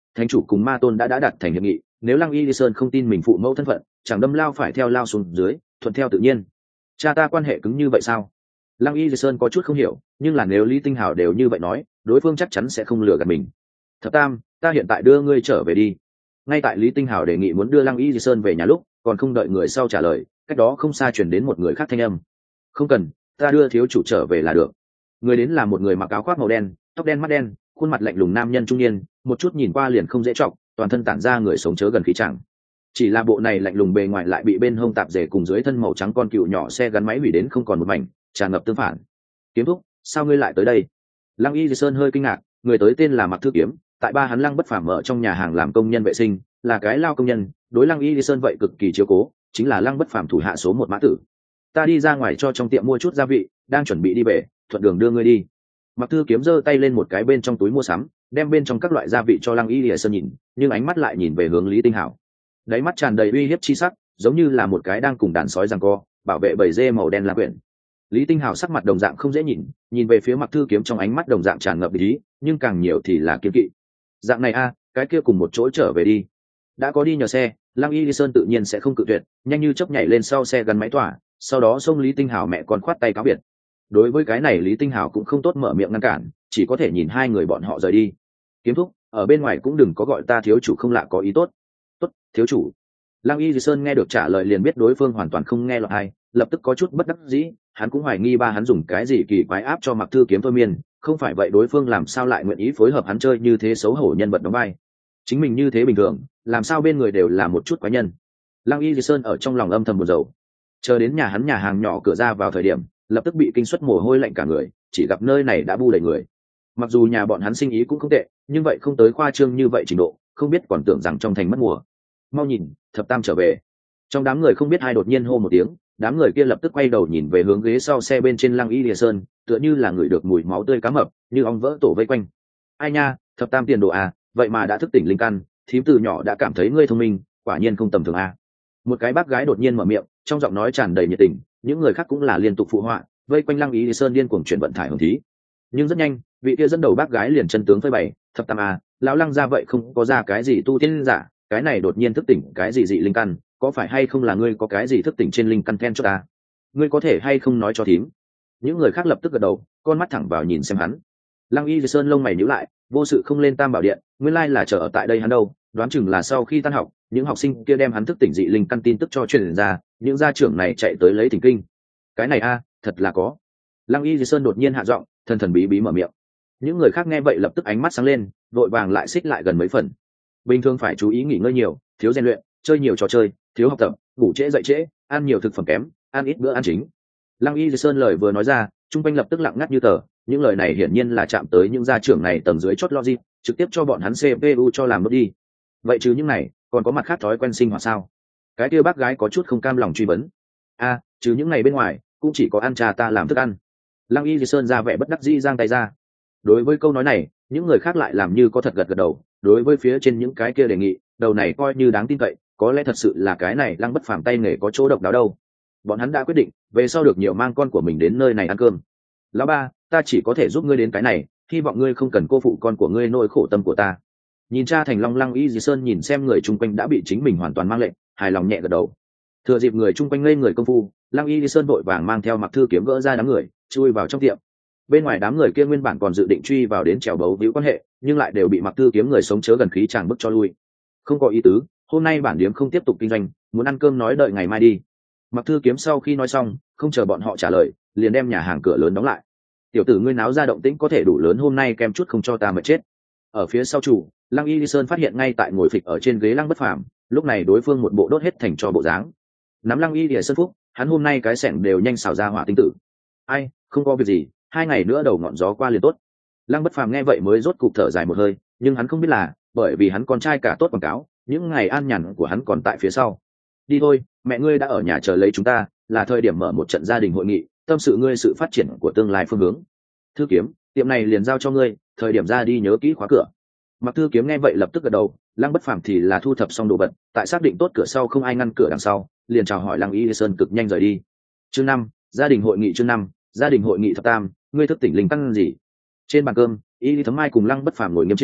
thánh chủ cùng ma tôn đã đã đặt thành hiệp nghị, nếu Lăng Y Lý Sơn không tin mình phụ mẫu thân phận, chẳng đâm lao phải theo lao xuống dưới, thuận theo tự nhiên. Cha ta quan hệ cứng như vậy sao? Lăng Y Lý Sơn có chút không hiểu, nhưng là nếu Lý Tinh Hào đều như vậy nói, đối phương chắc chắn sẽ không lừa gạt mình. Thập Tam, ta hiện tại đưa ngươi trở về đi. Ngay tại Lý Tinh Hào đề nghị muốn đưa Lăng Y Lý Sơn về nhà lúc, còn không đợi người sau trả lời, cách đó không xa chuyển đến một người khác thanh âm. Không cần, ta đưa thiếu chủ trở về là được. Người đến là một người mặc áo khoác màu đen, tóc đen mắt đen, khuôn mặt lạnh lùng nam nhân trung niên, một chút nhìn qua liền không dễ trọng, toàn thân tản ra người sống chớ gần khí chẳng. Chỉ là bộ này lạnh lùng bề ngoài lại bị bên hông tạp dề cùng dưới thân màu trắng con cựu nhỏ xe gắn máy hủy đến không còn một mảnh, tràn ngập tương phản. Kiếm thúc, sao ngươi lại tới đây? Lăng Y Di Sơn hơi kinh ngạc, người tới tên là Mặc Thư Kiếm, tại ba hắn Lăng Bất Phàm ở trong nhà hàng làm công nhân vệ sinh, là cái lao công nhân, đối Lăng Y Di Sơn vậy cực kỳ chiếu cố, chính là Lăng Bất Phàm thủ hạ số một mã tử. Ta đi ra ngoài cho trong tiệm mua chút gia vị, đang chuẩn bị đi về, thuận đường đưa ngươi đi. Mặc Thư Kiếm giơ tay lên một cái bên trong túi mua sắm, đem bên trong các loại gia vị cho Lăng Y Di Sơn nhìn, nhưng ánh mắt lại nhìn về hướng Lý Tinh Hảo. Đáy mắt tràn đầy uy hiếp chi sắc, giống như là một cái đang cùng đàn sói giằng co, bảo vệ bầy dê màu đen la quyển. Lý Tinh Hào sắc mặt đồng dạng không dễ nhìn, nhìn về phía Mặc Thư Kiếm trong ánh mắt đồng dạng tràn ngập ý, nhưng càng nhiều thì là kiêng kỵ. Dạng này a, cái kia cùng một chỗ trở về đi. Đã có đi nhờ xe, Lăng Y Lý Sơn tự nhiên sẽ không cự tuyệt, nhanh như chớp nhảy lên sau xe gắn máy tỏa, sau đó xông Lý Tinh Hào mẹ còn khoát tay cáo biệt. Đối với cái này Lý Tinh Hào cũng không tốt mở miệng ngăn cản, chỉ có thể nhìn hai người bọn họ rời đi. Kiếm thúc, ở bên ngoài cũng đừng có gọi ta thiếu chủ không lạ có ý tốt. Tốt, thiếu chủ. Lăng Y Lý Sơn nghe được trả lời liền biết đối phương hoàn toàn không nghe lọt ai, lập tức có chút bất đắc dĩ, hắn cũng hoài nghi ba hắn dùng cái gì kỳ quái áp cho Mặc Thư Kiếm thôi miên, không phải vậy đối phương làm sao lại nguyện ý phối hợp hắn chơi như thế xấu hổ nhân vật đóng vai. Chính mình như thế bình thường, làm sao bên người đều là một chút quái nhân. Lăng Y Lý Sơn ở trong lòng âm thầm buồn rầu. Chờ đến nhà hắn nhà hàng nhỏ cửa ra vào thời điểm, lập tức bị kinh suất mồ hôi lạnh cả người, chỉ gặp nơi này đã bu đầy người. Mặc dù nhà bọn hắn sinh ý cũng không tệ, nhưng vậy không tới khoa trương như vậy trình độ, không biết còn tưởng rằng trong thành mất mùa. Mau nhìn, Thập Tam trở về. Trong đám người không biết ai đột nhiên hô một tiếng, đám người kia lập tức quay đầu nhìn về hướng ghế sau xe bên trên Lăng Y Lìa Sơn, tựa như là người được mùi máu tươi cá mập, như ong vỡ tổ vây quanh. Ai nha, Thập Tam tiền đồ à, vậy mà đã thức tỉnh linh căn, thím từ nhỏ đã cảm thấy ngươi thông minh, quả nhiên không tầm thường à. Một cái bác gái đột nhiên mở miệng, trong giọng nói tràn đầy nhiệt tình, những người khác cũng là liên tục phụ họa, vây quanh Lăng Y Lìa Sơn điên cuồng chuyển vận thải hồng thí. Nhưng rất nhanh, vị kia dẫn đầu bác gái liền chân tướng phơi bày, Thập Tam à, lão Lăng ra vậy không có ra cái gì tu tiên giả, cái này đột nhiên thức tỉnh cái gì dị linh căn, có phải hay không là ngươi có cái gì thức tỉnh trên linh căn then cho ta, ngươi có thể hay không nói cho thím. Những người khác lập tức gật đầu, con mắt thẳng vào nhìn xem hắn. Lăng Y Sơn lông mày nhíu lại, vô sự không lên Tam Bảo Điện, nguyên lai là chờ ở tại đây hắn đâu, đoán chừng là sau khi tan học, những học sinh kia đem hắn thức tỉnh dị linh căn tin tức cho truyền ra, những gia trưởng này chạy tới lấy thỉnh kinh. Cái này a, thật là có. Lăng Y Sơn đột nhiên hạ giọng, thần thần bí bí mở miệng. Những người khác nghe vậy lập tức ánh mắt sáng lên, vội vàng lại xích lại gần mấy phần. Bình thường phải chú ý nghỉ ngơi nhiều, thiếu rèn luyện, chơi nhiều trò chơi, thiếu học tập, ngủ trễ dậy trễ, ăn nhiều thực phẩm kém, ăn ít bữa ăn chính. Lăng Y Sơn lời vừa nói ra, trung quanh lập tức lặng ngắt như tờ, những lời này hiển nhiên là chạm tới những gia trưởng này tầng dưới chót logic, trực tiếp cho bọn hắn xê pê u cho làm mất đi. Vậy chứ những này, còn có mặt khác thói quen sinh hoạt sao? Cái kia bác gái có chút không cam lòng truy vấn. A, à, chứ những ngày bên ngoài, cũng chỉ có ăn trà ta làm thức ăn. Lăng Y Sơn ra vẻ bất đắc dĩ giang tay ra. Đối với câu nói này, những người khác lại làm như có thật gật gật đầu, đối với phía trên những cái kia đề nghị, đầu này coi như đáng tin cậy, có lẽ thật sự là cái này Lăng Bất Phàm tay nghề có chỗ độc đáo đâu. Bọn hắn đã quyết định về sau được nhiều mang con của mình đến nơi này ăn cơm. Lão ba, ta chỉ có thể giúp ngươi đến cái này, hy vọng ngươi không cần cô phụ con của ngươi nỗi khổ tâm của ta. Nhìn cha thành long, Lăng Y Dì Sơn nhìn xem người chung quanh đã bị chính mình hoàn toàn mang lệnh, hài lòng nhẹ gật đầu. Thừa dịp người chung quanh ngây người công phu, Lăng Y Dì Sơn vội vàng mang theo Mặc Thư Kiếm gỡ ra đám người, chui vào trong tiệm. Bên ngoài đám người kia nguyên bản còn dự định truy vào đến trèo bấu víu quan hệ, nhưng lại đều bị Mặc Thư Kiếm người sống chớ gần khí chàng bức cho lui. Không có ý tứ, hôm nay bản điếm không tiếp tục kinh doanh, muốn ăn cơm nói đợi ngày mai đi. Mặc Thư Kiếm sau khi nói xong, không chờ bọn họ trả lời, liền đem nhà hàng cửa lớn đóng lại. Tiểu tử ngươi náo ra động tĩnh có thể đủ lớn, hôm nay kem chút không cho ta mà chết. Ở phía sau chủ, Lăng Y Sơn phát hiện ngay tại ngồi phịch ở trên ghế Lăng Bất Phàm, lúc này đối phương một bộ đốt hết thành cho bộ dáng. Nắm Lăng Y Địa Sơn phúc, hắn hôm nay cái sẹn đều nhanh xào ra hỏa tinh tử. Ai, không có việc gì, hai ngày nữa đầu ngọn gió qua liền tốt. Lăng Bất Phàm nghe vậy mới rốt cục thở dài một hơi, nhưng hắn không biết là, bởi vì hắn con trai cả tốt quảng cáo, những ngày an nhàn của hắn còn tại phía sau. Đi thôi, mẹ ngươi đã ở nhà chờ lấy chúng ta, là thời điểm mở một trận gia đình hội nghị, tâm sự ngươi sự phát triển của tương lai phương hướng. Thư Kiếm, tiệm này liền giao cho ngươi, thời điểm ra đi nhớ kỹ khóa cửa. Mặc Thư Kiếm nghe vậy lập tức gật đầu, Lăng Bất Phàm thì là thu thập xong đồ vật, tại xác định tốt cửa sau không ai ngăn cửa đằng sau, liền chào hỏi Lăng Y Sơn cực nhanh rời đi. Chương năm, gia đình hội nghị chương năm, gia đình hội nghị thập tam, ngươi thức tỉnh linh căn gì? Trên bàn cơm, Y Thấm Mai cùng Lăng Bất Phàm ngồi nghiêm chỉnh,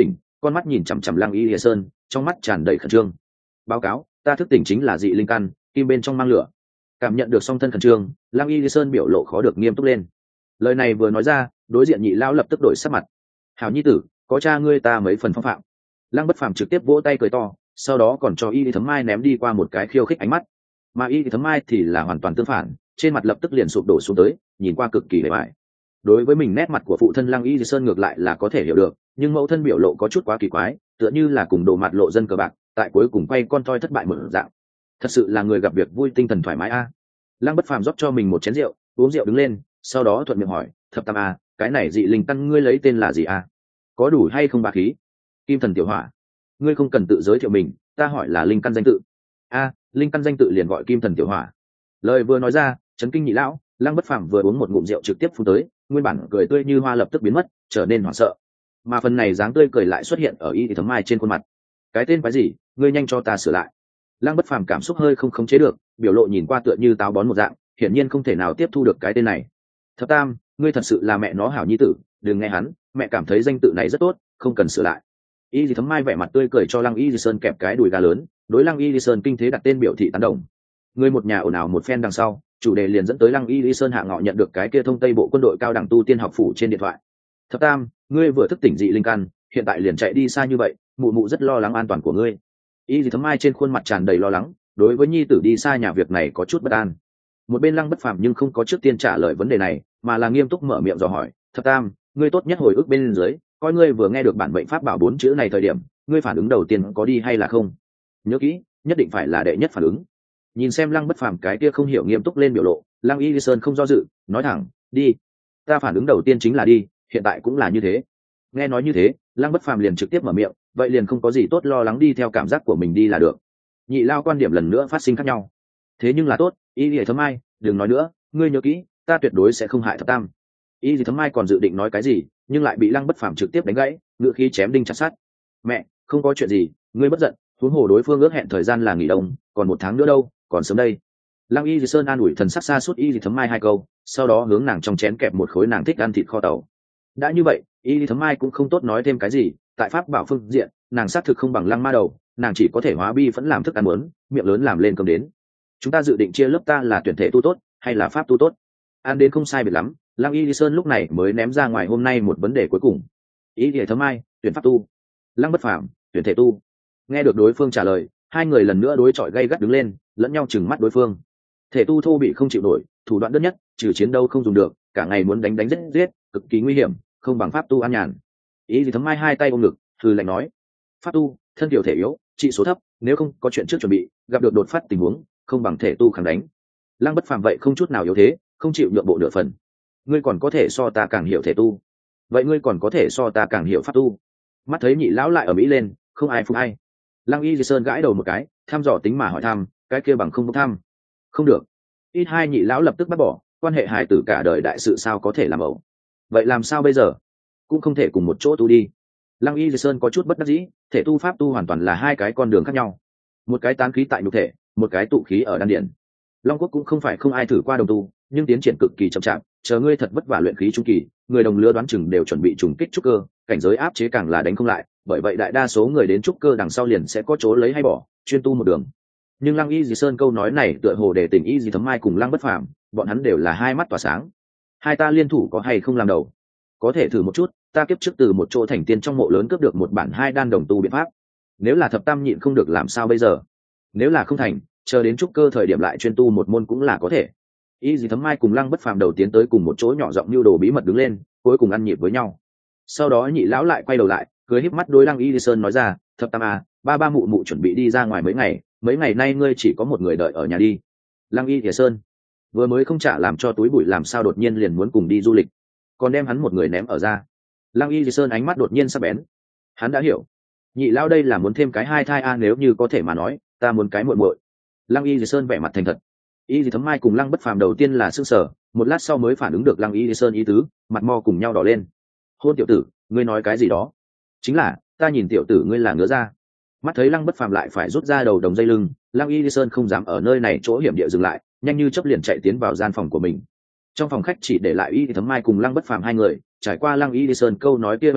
con mắt nhìn chằm chằm lăng y lìa sơn, trong mắt tràn đầy khẩn trương. Báo cáo, ta thức tỉnh chính là dị linh căn, kim bên trong mang lửa. Cảm nhận được song thân khẩn trương, lăng y lìa sơn biểu lộ khó được nghiêm túc lên. Lời này vừa nói ra, đối diện nhị lao lập tức đổi sắc mặt. Hảo nhi tử, có cha ngươi ta mấy phần phong phạm. Lăng Bất Phàm trực tiếp vỗ tay cười to, sau đó còn cho y thấm mai ném đi qua một cái khiêu khích ánh mắt. Mà y thấm mai thì là hoàn toàn tương phản, trên mặt lập tức liền sụp đổ xuống tới, nhìn qua cực kỳ bề bại. Đối với mình nét mặt của phụ thân Lăng Y Sơn ngược lại là có thể hiểu được, nhưng mẫu thân biểu lộ có chút quá kỳ quái, tựa như là cùng đồ mặt lộ dân cờ bạc, tại cuối cùng quay con toi thất bại một dạng. Thật sự là người gặp việc vui tinh thần thoải mái a. À. Lăng Bất Phàm rót cho mình một chén rượu, uống rượu đứng lên, sau đó thuận miệng hỏi, thập tam a, à, cái này dị linh căn ngươi lấy tên là gì a? À? Có đủ hay không bá khí? Kim Thần Tiểu Hỏa. Ngươi không cần tự giới thiệu mình, ta hỏi là linh căn danh tự. A, à, linh căn danh tự liền gọi Kim Thần Tiểu Hỏa. Lời vừa nói ra, chấn kinh nhị lão, Lăng Bất Phàm vừa uống một ngụm rượu trực tiếp phun tới, nguyên bản cười tươi như hoa lập tức biến mất, trở nên hoảng sợ. Mà phần này dáng tươi cười lại xuất hiện ở y thấm mai trên khuôn mặt. Cái tên quái gì, ngươi nhanh cho ta sửa lại. Lăng Bất Phàm cảm xúc hơi không khống chế được, biểu lộ nhìn qua tựa như táo bón một dạng, hiển nhiên không thể nào tiếp thu được cái tên này. Thập tam, ngươi thật sự là mẹ nó hảo nhi tử, đừng nghe hắn, mẹ cảm thấy danh tự này rất tốt, không cần sửa lại. Y thấm mai vẻ mặt tươi cười cho Lăng Y Sơn kẹp cái đùi gà lớn, đối Lăng Y Sơn kinh thế đặt tên biểu thị tán đồng. Người một nhà ồn ào một phen đằng sau, chủ đề liền dẫn tới Lăng Y Sơn hạ ngọ nhận được cái kia thông tây bộ quân đội cao đẳng tu tiên học phủ trên điện thoại. Thập tam, ngươi vừa thức tỉnh dị linh căn, hiện tại liền chạy đi xa như vậy, mụ mụ rất lo lắng an toàn của ngươi. Y thấm mai trên khuôn mặt tràn đầy lo lắng, đối với nhi tử đi xa nhà việc này có chút bất an. Một bên Lăng Bất Phàm nhưng không có trước tiên trả lời vấn đề này, mà là nghiêm túc mở miệng dò hỏi, thập tam, ngươi tốt nhất hồi ức bên dưới, coi ngươi vừa nghe được bản mệnh pháp bảo bốn chữ này thời điểm, ngươi phản ứng đầu tiên có đi hay là không? Nhớ kỹ, nhất định phải là đệ nhất phản ứng. Nhìn xem Lăng Bất Phàm cái kia không hiểu nghiêm túc lên biểu lộ, Lăng Y Sơn không do dự, nói thẳng, đi. Ta phản ứng đầu tiên chính là đi, hiện tại cũng là như thế. Nghe nói như thế, Lăng Bất Phàm liền trực tiếp mở miệng, vậy liền không có gì tốt lo lắng, đi theo cảm giác của mình đi là được. Nhị lao quan điểm lần nữa phát sinh khác nhau. Thế nhưng là tốt, Y Lệ Thấm Mai, đừng nói nữa, ngươi nhớ kỹ, ta tuyệt đối sẽ không hại thập tam. Y Lệ Thấm Mai còn dự định nói cái gì, nhưng lại bị Lăng Bất Phàm trực tiếp đánh gãy, ngựa khí chém đinh chặt sắt. Mẹ, không có chuyện gì, ngươi bất giận, huống hồ đối phương ước hẹn thời gian là nghỉ đông, còn một tháng nữa đâu, còn sớm đây. Lăng Y Sơn an ủi thần sắc xa suốt Y Lệ Thấm Mai hai câu, sau đó hướng nàng trong chén kẹp một khối nàng thích ăn thịt kho tàu. Đã như vậy, Y Lệ Thấm Mai cũng không tốt nói thêm cái gì, tại pháp bảo phương diện, nàng xác thực không bằng Lăng Ma Đầu, nàng chỉ có thể hóa bi vẫn làm thức ăn muốn, miệng lớn làm lên cơm đến. Chúng ta dự định chia lớp, ta là tuyển thể tu tốt hay là pháp tu tốt? Ăn đến không sai biệt lắm, Lăng Y Sơn lúc này mới ném ra ngoài hôm nay một vấn đề cuối cùng. Y Lệ Thấm Mai, tuyển pháp tu. Lăng Bất Phàm, tuyển thể tu. Nghe được đối phương trả lời, hai người lần nữa đối chọi gay gắt đứng lên, lẫn nhau chừng mắt đối phương. Thể tu thô bị không chịu nổi, thủ đoạn đơn nhất, trừ chiến đấu không dùng được, cả ngày muốn đánh đánh giết giết, cực kỳ nguy hiểm, không bằng pháp tu an nhàn. Ý gì Thấm Mai hai tay ôm ngực, hừ lạnh nói, pháp tu thân kiểu thể yếu, trị số thấp, nếu không có chuyện trước chuẩn bị, gặp được đột phát tình huống, không bằng thể tu kháng đánh. Lăng Bất Phàm vậy không chút nào yếu thế, không chịu nhượng bộ nửa phần. Ngươi còn có thể so ta càng hiểu thể tu, vậy ngươi còn có thể so ta càng hiểu pháp tu. Mắt thấy nhị lão lại ở mỹ lên, không ai phục ai. Lăng Y Sơn gãi đầu một cái, thăm dò tính mà hỏi thăm, cái kia bằng không bốc thăm. Không được. Ít hai nhị lão lập tức bắt bỏ, quan hệ hài tử cả đời đại sự sao có thể làm ẩu. Vậy làm sao bây giờ? Cũng không thể cùng một chỗ tu đi. Lăng Y Sơn có chút bất đắc dĩ, thể tu pháp tu hoàn toàn là hai cái con đường khác nhau. Một cái tán khí tại nhục thể, một cái tụ khí ở đan điển. Long Quốc cũng không phải không ai thử qua đồng tu, nhưng tiến triển cực kỳ chậm chạp, chờ ngươi thật vất vả luyện khí trung kỳ, người đồng lứa đoán chừng đều chuẩn bị trùng kích trúc cơ, cảnh giới áp chế càng là đánh không lại, bởi vậy đại đa số người đến trúc cơ đằng sau liền sẽ có chỗ lấy hay bỏ, chuyên tu một đường. Nhưng Lăng Y Dì Sơn câu nói này tựa hồ để tình Y Dì Thấm Mai cùng Lăng Bất Phàm, bọn hắn đều là hai mắt tỏa sáng. Hai ta liên thủ có hay không làm đầu? Có thể thử một chút, ta kiếp trước từ một chỗ thành tiên trong mộ lớn cướp được một bản hai đan đồng tu biện pháp. Nếu là thập tam nhịn không được làm sao bây giờ? Nếu là không thành, chờ đến trúc cơ thời điểm lại chuyên tu một môn cũng là có thể. Y Dì Thấm Mai cùng Lăng Bất Phàm đầu tiến tới cùng một chỗ nhỏ giọng lưu đồ bí mật đứng lên, cuối cùng ăn nhịp với nhau. Sau đó nhị lão lại quay đầu lại, cười híp mắt đối Lăng Y Dì Sơn nói ra, thập tam à, ba ba mụ mụ chuẩn bị đi ra ngoài mấy ngày, mấy ngày nay ngươi chỉ có một người đợi ở nhà đi. Lăng Y Dì Sơn vừa mới không trả làm cho túi bụi làm sao đột nhiên liền muốn cùng đi du lịch, còn đem hắn một người ném ở ra. Lăng Y Dì Sơn ánh mắt đột nhiên sắc bén, hắn đã hiểu, nhị lão đây là muốn thêm cái hai thai a à, nếu như có thể mà nói, ta muốn cái muội muội. Lăng Y Dì Sơn vẻ mặt thành thật. Y Dì Thấm Mai cùng Lăng Bất Phàm đầu tiên là sững sờ, một lát sau mới phản ứng được Lăng Y Dì Sơn ý tứ, mặt mo cùng nhau đỏ lên. Hôn tiểu tử, ngươi nói cái gì đó? Chính là, ta nhìn tiểu tử ngươi là ngứa ra. Mắt thấy Lăng Bất Phàm lại phải rút ra đầu đồng dây lưng, Lăng Y Dì Sơn không dám ở nơi này chỗ hiểm địa dừng lại, nhanh như chớp liền chạy tiến vào gian phòng của mình. Trong phòng khách chỉ để lại Y Dì Thấm Mai cùng Lăng Bất Phàm hai người, trải qua Lăng Y Dì Sơn câu nói kia oanh tạc,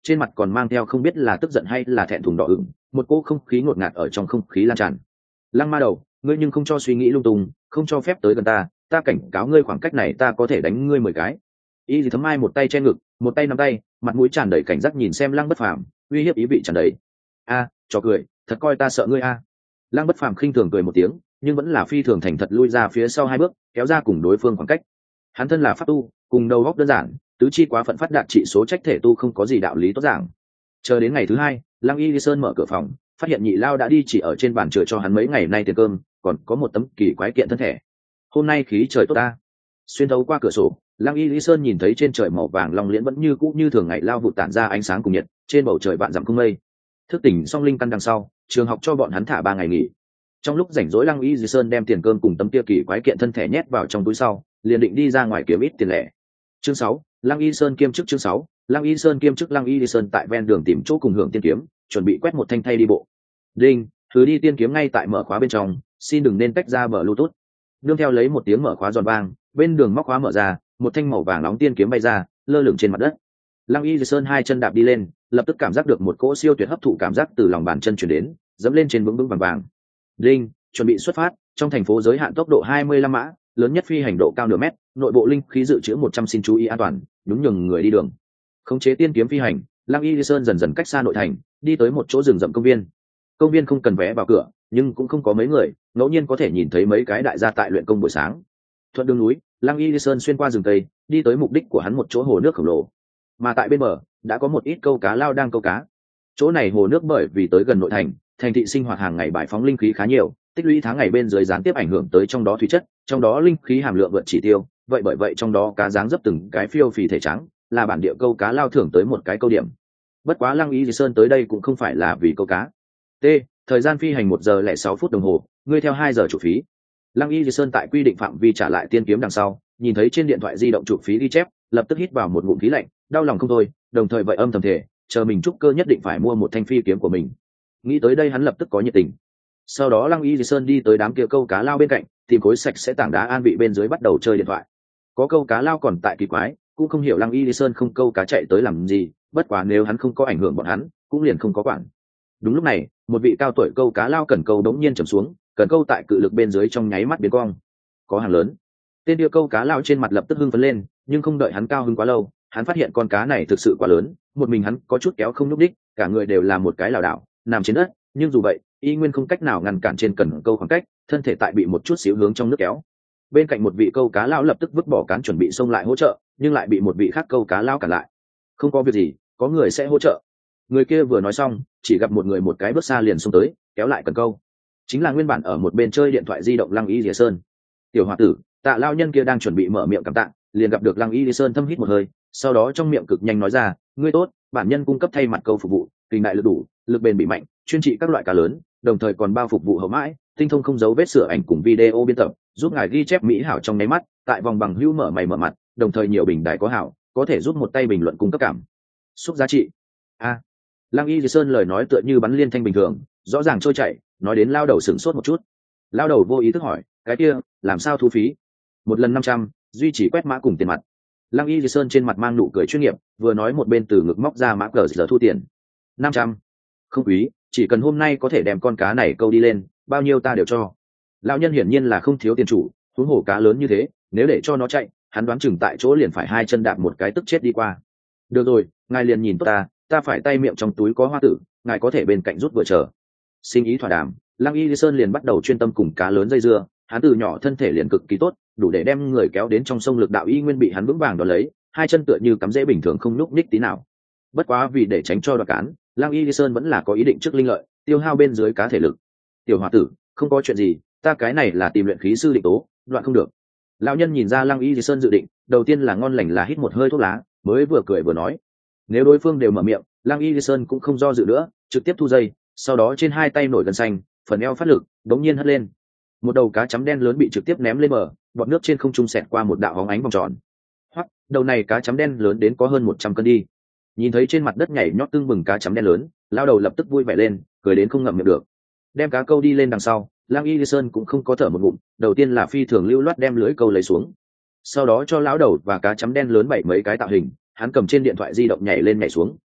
trên mặt còn mang theo không biết là tức giận hay là thẹn thùng đỏ ửng, một cỗ không khí ngột ngạt ở trong không khí lan tràn. Lăng ma đầu, ngươi nhưng không cho suy nghĩ lung tung, không cho phép tới gần ta, ta cảnh cáo ngươi khoảng cách này ta có thể đánh ngươi mười cái. Y Dì Thấm Ai một tay che ngực, một tay nắm tay, mặt mũi tràn đầy cảnh giác nhìn xem Lăng Bất Phàm, uy hiếp ý vị tràn đầy. A, trò cười, thật coi ta sợ ngươi a. Lăng Bất Phàm khinh thường cười một tiếng, nhưng vẫn là phi thường thành thật lui ra phía sau hai bước, kéo ra cùng đối phương khoảng cách. Hắn thân là pháp tu, cùng đầu óc đơn giản, tứ chi quá phận phát đạt trị số trách thể tu không có gì đạo lý tốt giảng. Chờ đến ngày thứ hai, Lăng Y Lý Sơn mở cửa phòng, phát hiện nhị lao đã đi chỉ ở trên bàn chừa cho hắn mấy ngày nay tiền cơm, còn có một tấm kỳ quái kiện thân thể. Hôm nay khí trời tốt ta. Xuyên thấu qua cửa sổ, Lăng Y Lý Sơn nhìn thấy trên trời màu vàng long liễn vẫn như cũ như thường ngày lao vụt tản ra ánh sáng cùng nhiệt, trên bầu trời vạn dặm không mây. Thức tỉnh xong linh căn đằng sau, trường học cho bọn hắn thả ba ngày nghỉ. Trong lúc rảnh rỗi, Lăng Y Lý Sơn đem tiền cơm cùng tấm kia kỳ quái kiện thân thể nhét vào trong túi sau, liền định đi ra ngoài kiếm ít tiền lẻ. Chương sáu, Lăng Y Sơn kiêm chức chương sáu, Lăng Y Sơn kiêm chức Lăng Y Sơn tại ven đường tìm chỗ cùng hưởng tiên kiếm, chuẩn bị quét một thanh thay đi bộ. Đinh, thứ đi tiên kiếm ngay tại mở khóa bên trong, xin đừng nên tách ra Bluetooth. Nương theo lấy một tiếng mở khóa giòn vang, bên đường móc khóa mở ra, một thanh màu vàng nóng tiên kiếm bay ra, lơ lửng trên mặt đất. Lăng Y Sơn hai chân đạp đi lên, lập tức cảm giác được một cỗ siêu tuyệt hấp thụ cảm giác từ lòng bàn chân truyền đến, dẫm lên trên vững vững vàng vàng. Đinh, chuẩn bị xuất phát, trong thành phố giới hạn tốc độ hai mươi lăm mã, lớn nhất phi hành độ cao nửa mét, nội bộ linh khí dự trữ một trăm, xin chú ý an toàn, nhún nhường người đi đường. Khống chế tiên kiếm phi hành, Lăng Y Sơn dần dần cách xa nội thành, đi tới một chỗ rừng rậm công viên. Công viên không cần vé vào cửa, nhưng cũng không có mấy người, ngẫu nhiên có thể nhìn thấy mấy cái đại gia tại luyện công buổi sáng. Thuận đường núi, Lăng Y Sơn xuyên qua rừng tây, đi tới mục đích của hắn một chỗ hồ nước khổng lồ. Mà tại bên bờ, đã có một ít câu cá lao đang câu cá. Chỗ này hồ nước bởi vì tới gần nội thành, thành thị sinh hoạt hàng ngày bài phóng linh khí khá nhiều, tích lũy tháng ngày bên dưới gián tiếp ảnh hưởng tới trong đó thủy chất, trong đó linh khí hàm lượng vượt chỉ tiêu, vậy bởi vậy trong đó cá dáng dấp từng cái phiêu phì thể trắng, là bản địa câu cá lao thưởng tới một cái câu điểm. Bất quá Lăng Y Sơn tới đây cũng không phải là vì câu cá. T, thời gian phi hành một giờ lẻ sáu phút đồng hồ, ngươi theo hai giờ chủ phí. Lăng Y Sơn tại quy định phạm vi trả lại tiên kiếm đằng sau, nhìn thấy trên điện thoại di động chụp phí ghi chép, lập tức hít vào một ngụm khí lạnh, đau lòng không thôi, đồng thời vậy âm thầm thể, chờ mình trúc cơ nhất định phải mua một thanh phi kiếm của mình. Nghĩ tới đây hắn lập tức có nhiệt tình. Sau đó Lăng Y Sơn đi tới đám kia câu cá lao bên cạnh, tìm khối sạch sẽ tảng đá an vị bên dưới bắt đầu chơi điện thoại. Có câu cá lao còn tại kỳ quái, cũng không hiểu Lăng Y Sơn không câu cá chạy tới làm gì, bất quá nếu hắn không có ảnh hưởng bọn hắn, cũng liền không có quản. Đúng lúc này, một vị cao tuổi câu cá lao cần câu đống nhiên trầm xuống, cần câu tại cự lực bên dưới trong nháy mắt biến cong. Có hàng lớn. Tên địa câu cá lao trên mặt lập tức hưng phấn lên, nhưng không đợi hắn cao hứng quá lâu, hắn phát hiện con cá này thực sự quá lớn, một mình hắn có chút kéo không nhúc đích, cả người đều là một cái lảo đảo, nằm trên đất, nhưng dù vậy, y nguyên không cách nào ngăn cản trên cần câu khoảng cách, thân thể tại bị một chút xíu hướng trong nước kéo. Bên cạnh một vị câu cá lao lập tức vứt bỏ cán chuẩn bị xông lại hỗ trợ, nhưng lại bị một vị khác câu cá lao cản lại. Không có việc gì, có người sẽ hỗ trợ. Người kia vừa nói xong, chỉ gặp một người một cái bước xa liền xông tới, kéo lại cần câu. Chính là nguyên bản ở một bên chơi điện thoại di động Lăng Y Lìa Sơn. Tiểu hòa tử, Tạ lao nhân kia đang chuẩn bị mở miệng cảm tạ, liền gặp được Lăng Y Lìa Sơn thâm hít một hơi, sau đó trong miệng cực nhanh nói ra, ngươi tốt, bản nhân cung cấp thay mặt câu phục vụ, kinh đại lực đủ, lực bền bị mạnh, chuyên trị các loại cá lớn, đồng thời còn bao phục vụ hậu mãi, tinh thông không giấu vết sửa ảnh cùng video biên tập, giúp ngài ghi chép mỹ hảo trong nháy mắt, tại vòng bằng hữu mở mày mở mặt, đồng thời nhiều bình đại có hảo, có thể giúp một tay bình luận cung cấp cảm xúc giá trị. A, à, Lăng Y Di Sơn lời nói tựa như bắn liên thanh bình thường, rõ ràng trôi chảy, nói đến lao đầu sửng sốt một chút. Lao đầu vô ý thức hỏi, cái kia, làm sao thu phí? Một lần năm trăm, duy trì quét mã cùng tiền mặt. Lăng Y Di Sơn trên mặt mang nụ cười chuyên nghiệp, vừa nói một bên từ ngực móc ra mã cờ giờ thu tiền. Năm trăm, không quý, chỉ cần hôm nay có thể đem con cá này câu đi lên, bao nhiêu ta đều cho. Lão nhân hiển nhiên là không thiếu tiền chủ, huống hồ cá lớn như thế, nếu để cho nó chạy, hắn đoán chừng tại chỗ liền phải hai chân đạp một cái tức chết đi qua. Được rồi, ngài liền nhìn tốt ta, ta phải tay miệng trong túi có hoa tử, ngài có thể bên cạnh rút vừa chờ. Xin ý thỏa đàm, Lăng Y Sơn liền bắt đầu chuyên tâm cùng cá lớn dây dưa, hắn từ nhỏ thân thể liền cực kỳ tốt, đủ để đem người kéo đến trong sông lực đạo y nguyên bị hắn vững vàng đón lấy, hai chân tựa như cắm rễ bình thường không nhúc nhích tí nào. Bất quá vì để tránh cho đoạt cán, Lăng Y Sơn vẫn là có ý định trước linh lợi, tiêu hao bên dưới cá thể lực. Tiểu hòa tử, không có chuyện gì, ta cái này là tìm luyện khí sư định tố, đoạn không được. Lão nhân nhìn ra Lăng Y Sơn dự định, đầu tiên là ngon lành là hít một hơi thuốc lá, mới vừa cười vừa nói. Nếu đối phương đều mở miệng, Lăng Y Sơn cũng không do dự nữa, trực tiếp thu dây, sau đó trên hai tay nổi gân xanh, phần eo phát lực, đống nhiên hất lên. Một đầu cá chấm đen lớn bị trực tiếp ném lên bờ, bọt nước trên không trung xẹt qua một đạo hóng ánh vòng tròn. Hoắc, đầu này cá chấm đen lớn đến có hơn một trăm cân đi. Nhìn thấy trên mặt đất nhảy nhót tưng bừng cá chấm đen lớn, lao đầu lập tức vui vẻ lên, cười đến không ngậm miệng được. Đem cá câu đi lên đằng sau, Lăng Y Sơn cũng không có thở một ngụm, đầu tiên là phi thường lưu loát đem lưới câu lấy xuống, sau đó cho lão đầu và cá chấm đen lớn bảy mấy cái tạo hình, hắn cầm trên điện thoại di động nhảy lên nhảy xuống,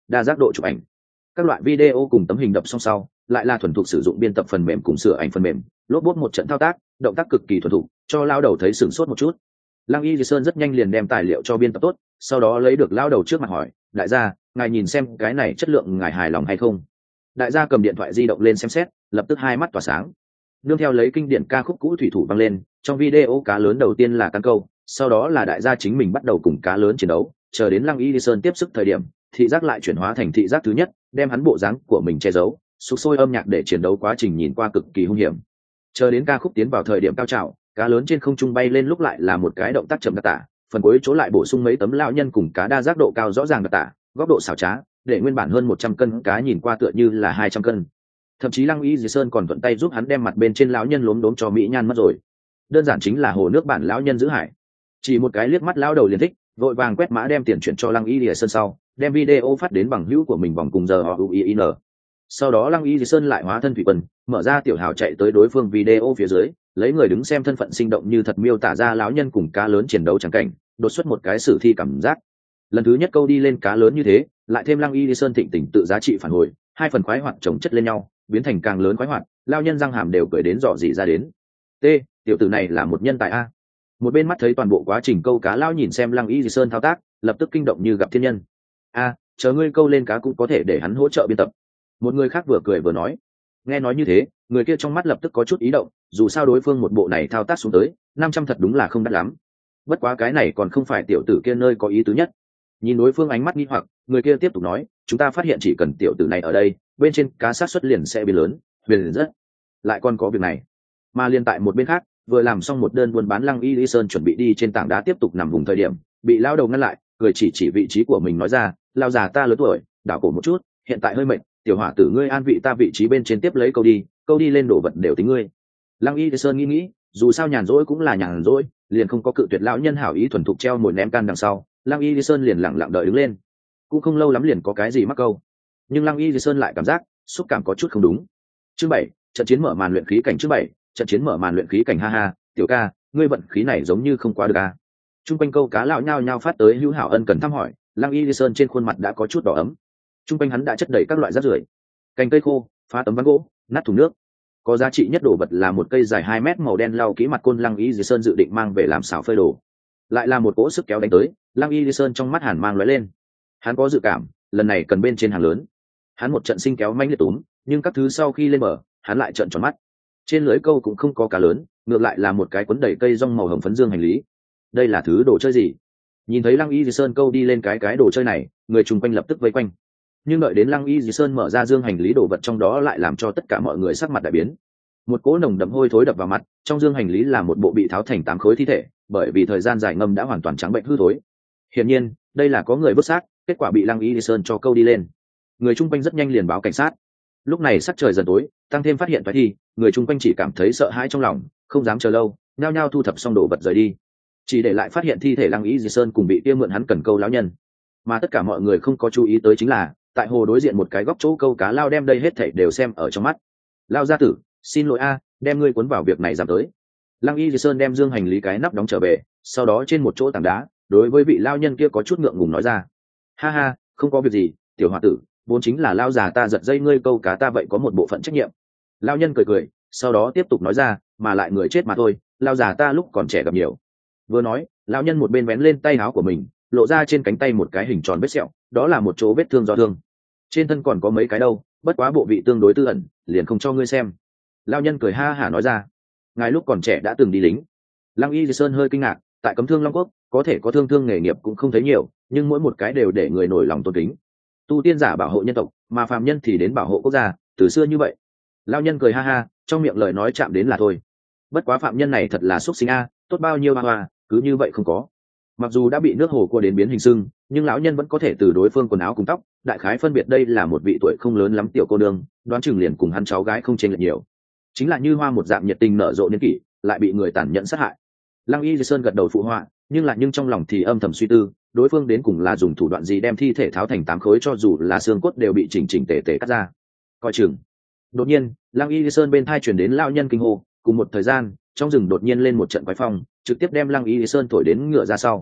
đa giác độ chụp ảnh. Các loại video cùng tấm hình đập song sau lại là thuần thục sử dụng biên tập phần mềm cùng sửa ảnh phần mềm, lốp bốt một trận thao tác, động tác cực kỳ thuần thục, cho lao đầu thấy sửng sốt một chút. Lăng Y Sơn rất nhanh liền đem tài liệu cho biên tập tốt, sau đó lấy được lao đầu trước mặt hỏi, đại gia, ngài nhìn xem cái này chất lượng ngài hài lòng hay không? Đại gia cầm điện thoại di động lên xem xét, lập tức hai mắt tỏa sáng. Nương theo lấy kinh điển ca khúc cũ thủy thủ vang lên, trong video cá lớn đầu tiên là căn câu, sau đó là đại gia chính mình bắt đầu cùng cá lớn chiến đấu, chờ đến Lăng Y Sơn tiếp sức thời điểm, thị giác lại chuyển hóa thành thị giác thứ nhất, đem hắn bộ dáng của mình che giấu, sục sôi âm nhạc để chiến đấu quá trình nhìn qua cực kỳ hung hiểm. Chờ đến ca khúc tiến vào thời điểm cao trào, cá lớn trên không trung bay lên lúc lại là một cái động tác chậm đặc tả, phần cuối chỗ lại bổ sung mấy tấm lão nhân cùng cá đa giác độ cao rõ ràng đặc tả, góc độ xảo trá, để nguyên bản hơn một trăm cân cá nhìn qua tựa như là hai trăm cân. Thậm chí Lăng Y Sơn còn thuận tay giúp hắn đem mặt bên trên lão nhân lốm đốm cho mỹ nhan mất rồi. Đơn giản chính là hồ nước bản lão nhân giữ hải. Chỉ một cái liếc mắt lão đầu liền thích, vội vàng quét mã đem tiền chuyển cho Lăng Y Sơn sau, đem video phát đến bằng hữu của mình vòng cùng giờ họ u i n. Sau đó Lăng Y Sơn lại hóa thân thủy quân, mở ra tiểu hào chạy tới đối phương video phía dưới, lấy người đứng xem thân phận sinh động như thật miêu tả ra lão nhân cùng cá lớn chiến đấu chẳng cảnh, đột xuất một cái sử thi cảm giác. Lần thứ nhất câu đi lên cá lớn như thế, lại thêm Lăng Y Sơn thịnh tỉnh tự giá trị phản hồi, hai phần khoái hoạt chồng chất lên nhau, biến thành càng lớn khoái hoạt, lao nhân răng hàm đều cười đến dò dỉ ra đến. T, tiểu tử này là một nhân tài a. Một bên mắt thấy toàn bộ quá trình câu cá lao nhìn xem Lăng Y Sơn thao tác, lập tức kinh động như gặp thiên nhân. A, chờ ngươi câu lên cá cũng có thể để hắn hỗ trợ biên tập. Một người khác vừa cười vừa nói. Nghe nói như thế, người kia trong mắt lập tức có chút ý động, dù sao đối phương một bộ này thao tác xuống tới năm trăm thật đúng là không đắt lắm. Bất quá cái này còn không phải tiểu tử kia nơi có ý tứ nhất. Nhìn đối phương ánh mắt nghi hoặc, người kia tiếp tục nói, chúng ta phát hiện chỉ cần tiểu tử này ở đây, bên trên cá sát xuất liền sẽ biến lớn, huyền rất. Lại còn có việc này. Mà liên tại một bên khác, vừa làm xong một đơn buôn bán Lăng Y Sơn chuẩn bị đi trên tảng đá tiếp tục nằm vùng thời điểm, bị lao đầu ngăn lại, cười chỉ chỉ vị trí của mình nói ra, lao già ta lớn tuổi, đảo cổ một chút, hiện tại hơi mệt, tiểu hỏa tử ngươi an vị ta vị trí bên trên tiếp lấy câu đi, câu đi lên đổ vật đều tính ngươi. Lăng Y Sơn nghĩ nghĩ, dù sao nhàn rỗi cũng là nhàn rỗi, liền không có cự tuyệt lão nhân hảo ý thuần thục treo mồi ném can đằng sau. Lăng Y Sơn liền lặng lặng đợi đứng lên, cũng không lâu lắm liền có cái gì mắc câu, nhưng Lăng Y Sơn lại cảm giác xúc cảm có chút không đúng. Chương bảy, trận chiến mở màn luyện khí cảnh. Chương bảy, trận chiến mở màn luyện khí cảnh. Ha ha, tiểu ca, ngươi vận khí này giống như không quá được a. Trung quanh câu cá lão nhao nhao phát tới hữu hảo ân cần thăm hỏi. Lăng Y Sơn trên khuôn mặt đã có chút đỏ ấm. Trung quanh hắn đã chất đầy các loại rác rưởi, cành cây khô, phá tấm ván gỗ, nát thùng nước. Có giá trị nhất đồ vật là một cây dài hai mét màu đen lau kỹ mặt côn Lăng Y Sơn dự định mang về làm xào phơi đồ. Lại là một cỗ sức kéo đánh tới, Lăng Y Sơn trong mắt hàn mang lóe lên. Hắn có dự cảm, lần này cần bên trên hàng lớn. Hắn một trận sinh kéo manh liệt túm, nhưng các thứ sau khi lên bờ, hắn lại trợn tròn mắt. Trên lưới câu cũng không có cá lớn, ngược lại là một cái cuốn đầy cây rong màu hồng phấn dương hành lý. Đây là thứ đồ chơi gì? Nhìn thấy Lăng Y Sơn câu đi lên cái cái đồ chơi này, người chung quanh lập tức vây quanh. Nhưng đợi đến Lăng Y Sơn mở ra dương hành lý đồ vật trong đó lại làm cho tất cả mọi người sắc mặt đại biến. Một cỗ nồng đậm hôi thối đập vào mặt, trong dương hành lý là một bộ bị tháo thành tám khối thi thể, bởi vì thời gian dài ngâm đã hoàn toàn trắng bệnh hư thối. Hiển nhiên, đây là có người vứt xác, kết quả bị Lăng Y Sơn cho câu đi lên. Người chung quanh rất nhanh liền báo cảnh sát. Lúc này sắc trời dần tối, tăng thêm phát hiện toái thi, người chung quanh chỉ cảm thấy sợ hãi trong lòng, không dám chờ lâu, nhao nhao thu thập xong đồ vật rời đi. Chỉ để lại phát hiện thi thể Lăng Y Sơn cùng bị kia mượn hắn cần câu lão nhân. Mà tất cả mọi người không có chú ý tới chính là, tại hồ đối diện một cái góc chỗ câu cá lao đem đây hết thảy đều xem ở trong mắt. Lao gia tử, xin lỗi a, đem ngươi cuốn vào việc này dám tới. Lăng Y Sơn đem dương hành lý cái nắp đóng trở về, sau đó trên một chỗ tảng đá, đối với vị lao nhân kia có chút ngượng ngùng nói ra, ha ha, không có việc gì, tiểu hòa tử, vốn chính là lao già ta giật dây ngươi câu cá ta vậy có một bộ phận trách nhiệm. Lao nhân cười cười, sau đó tiếp tục nói ra, mà lại người chết mà thôi, lao già ta lúc còn trẻ gặp nhiều. Vừa nói, lao nhân một bên vén lên tay áo của mình, lộ ra trên cánh tay một cái hình tròn vết sẹo, đó là một chỗ vết thương do thương. Trên thân còn có mấy cái đâu, bất quá bộ vị tương đối tư ẩn, liền không cho ngươi xem. Lao nhân cười ha hả nói ra, ngài lúc còn trẻ đã từng đi lính. Lăng Y Sơn hơi kinh ngạc, tại cấm thương Long Quốc có thể có thương thương nghề nghiệp cũng không thấy nhiều, nhưng mỗi một cái đều để người nổi lòng tôn kính. Tu tiên giả bảo hộ nhân tộc, mà phàm nhân thì đến bảo hộ quốc gia, từ xưa như vậy. Lao nhân cười ha ha, trong miệng lời nói chạm đến là thôi. Bất quá phạm nhân này thật là xuất sinh a, tốt bao nhiêu hoa hoa, cứ như vậy không có. Mặc dù đã bị nước hồ cua đến biến hình sưng, nhưng lão nhân vẫn có thể từ đối phương quần áo cùng tóc, đại khái phân biệt đây là một vị tuổi không lớn lắm tiểu cô nương, đoán chừng liền cùng hắn cháu gái không chênh lệch nhiều. Chính là như hoa một dạng nhiệt tình nở rộ niên kỷ, lại bị người tàn nhẫn sát hại. Lăng Y Sơn gật đầu phụ họa, nhưng lại nhưng trong lòng thì âm thầm suy tư, đối phương đến cùng là dùng thủ đoạn gì đem thi thể tháo thành tám khối, cho dù là xương cốt đều bị chỉnh chỉnh tề tề cắt ra. Coi chừng. Đột nhiên, Lăng Y Sơn bên thai truyền đến lão nhân kinh hô, cùng một thời gian, trong rừng đột nhiên lên một trận quái phong, trực tiếp đem Lăng Y Sơn thổi đến ngựa ra sau.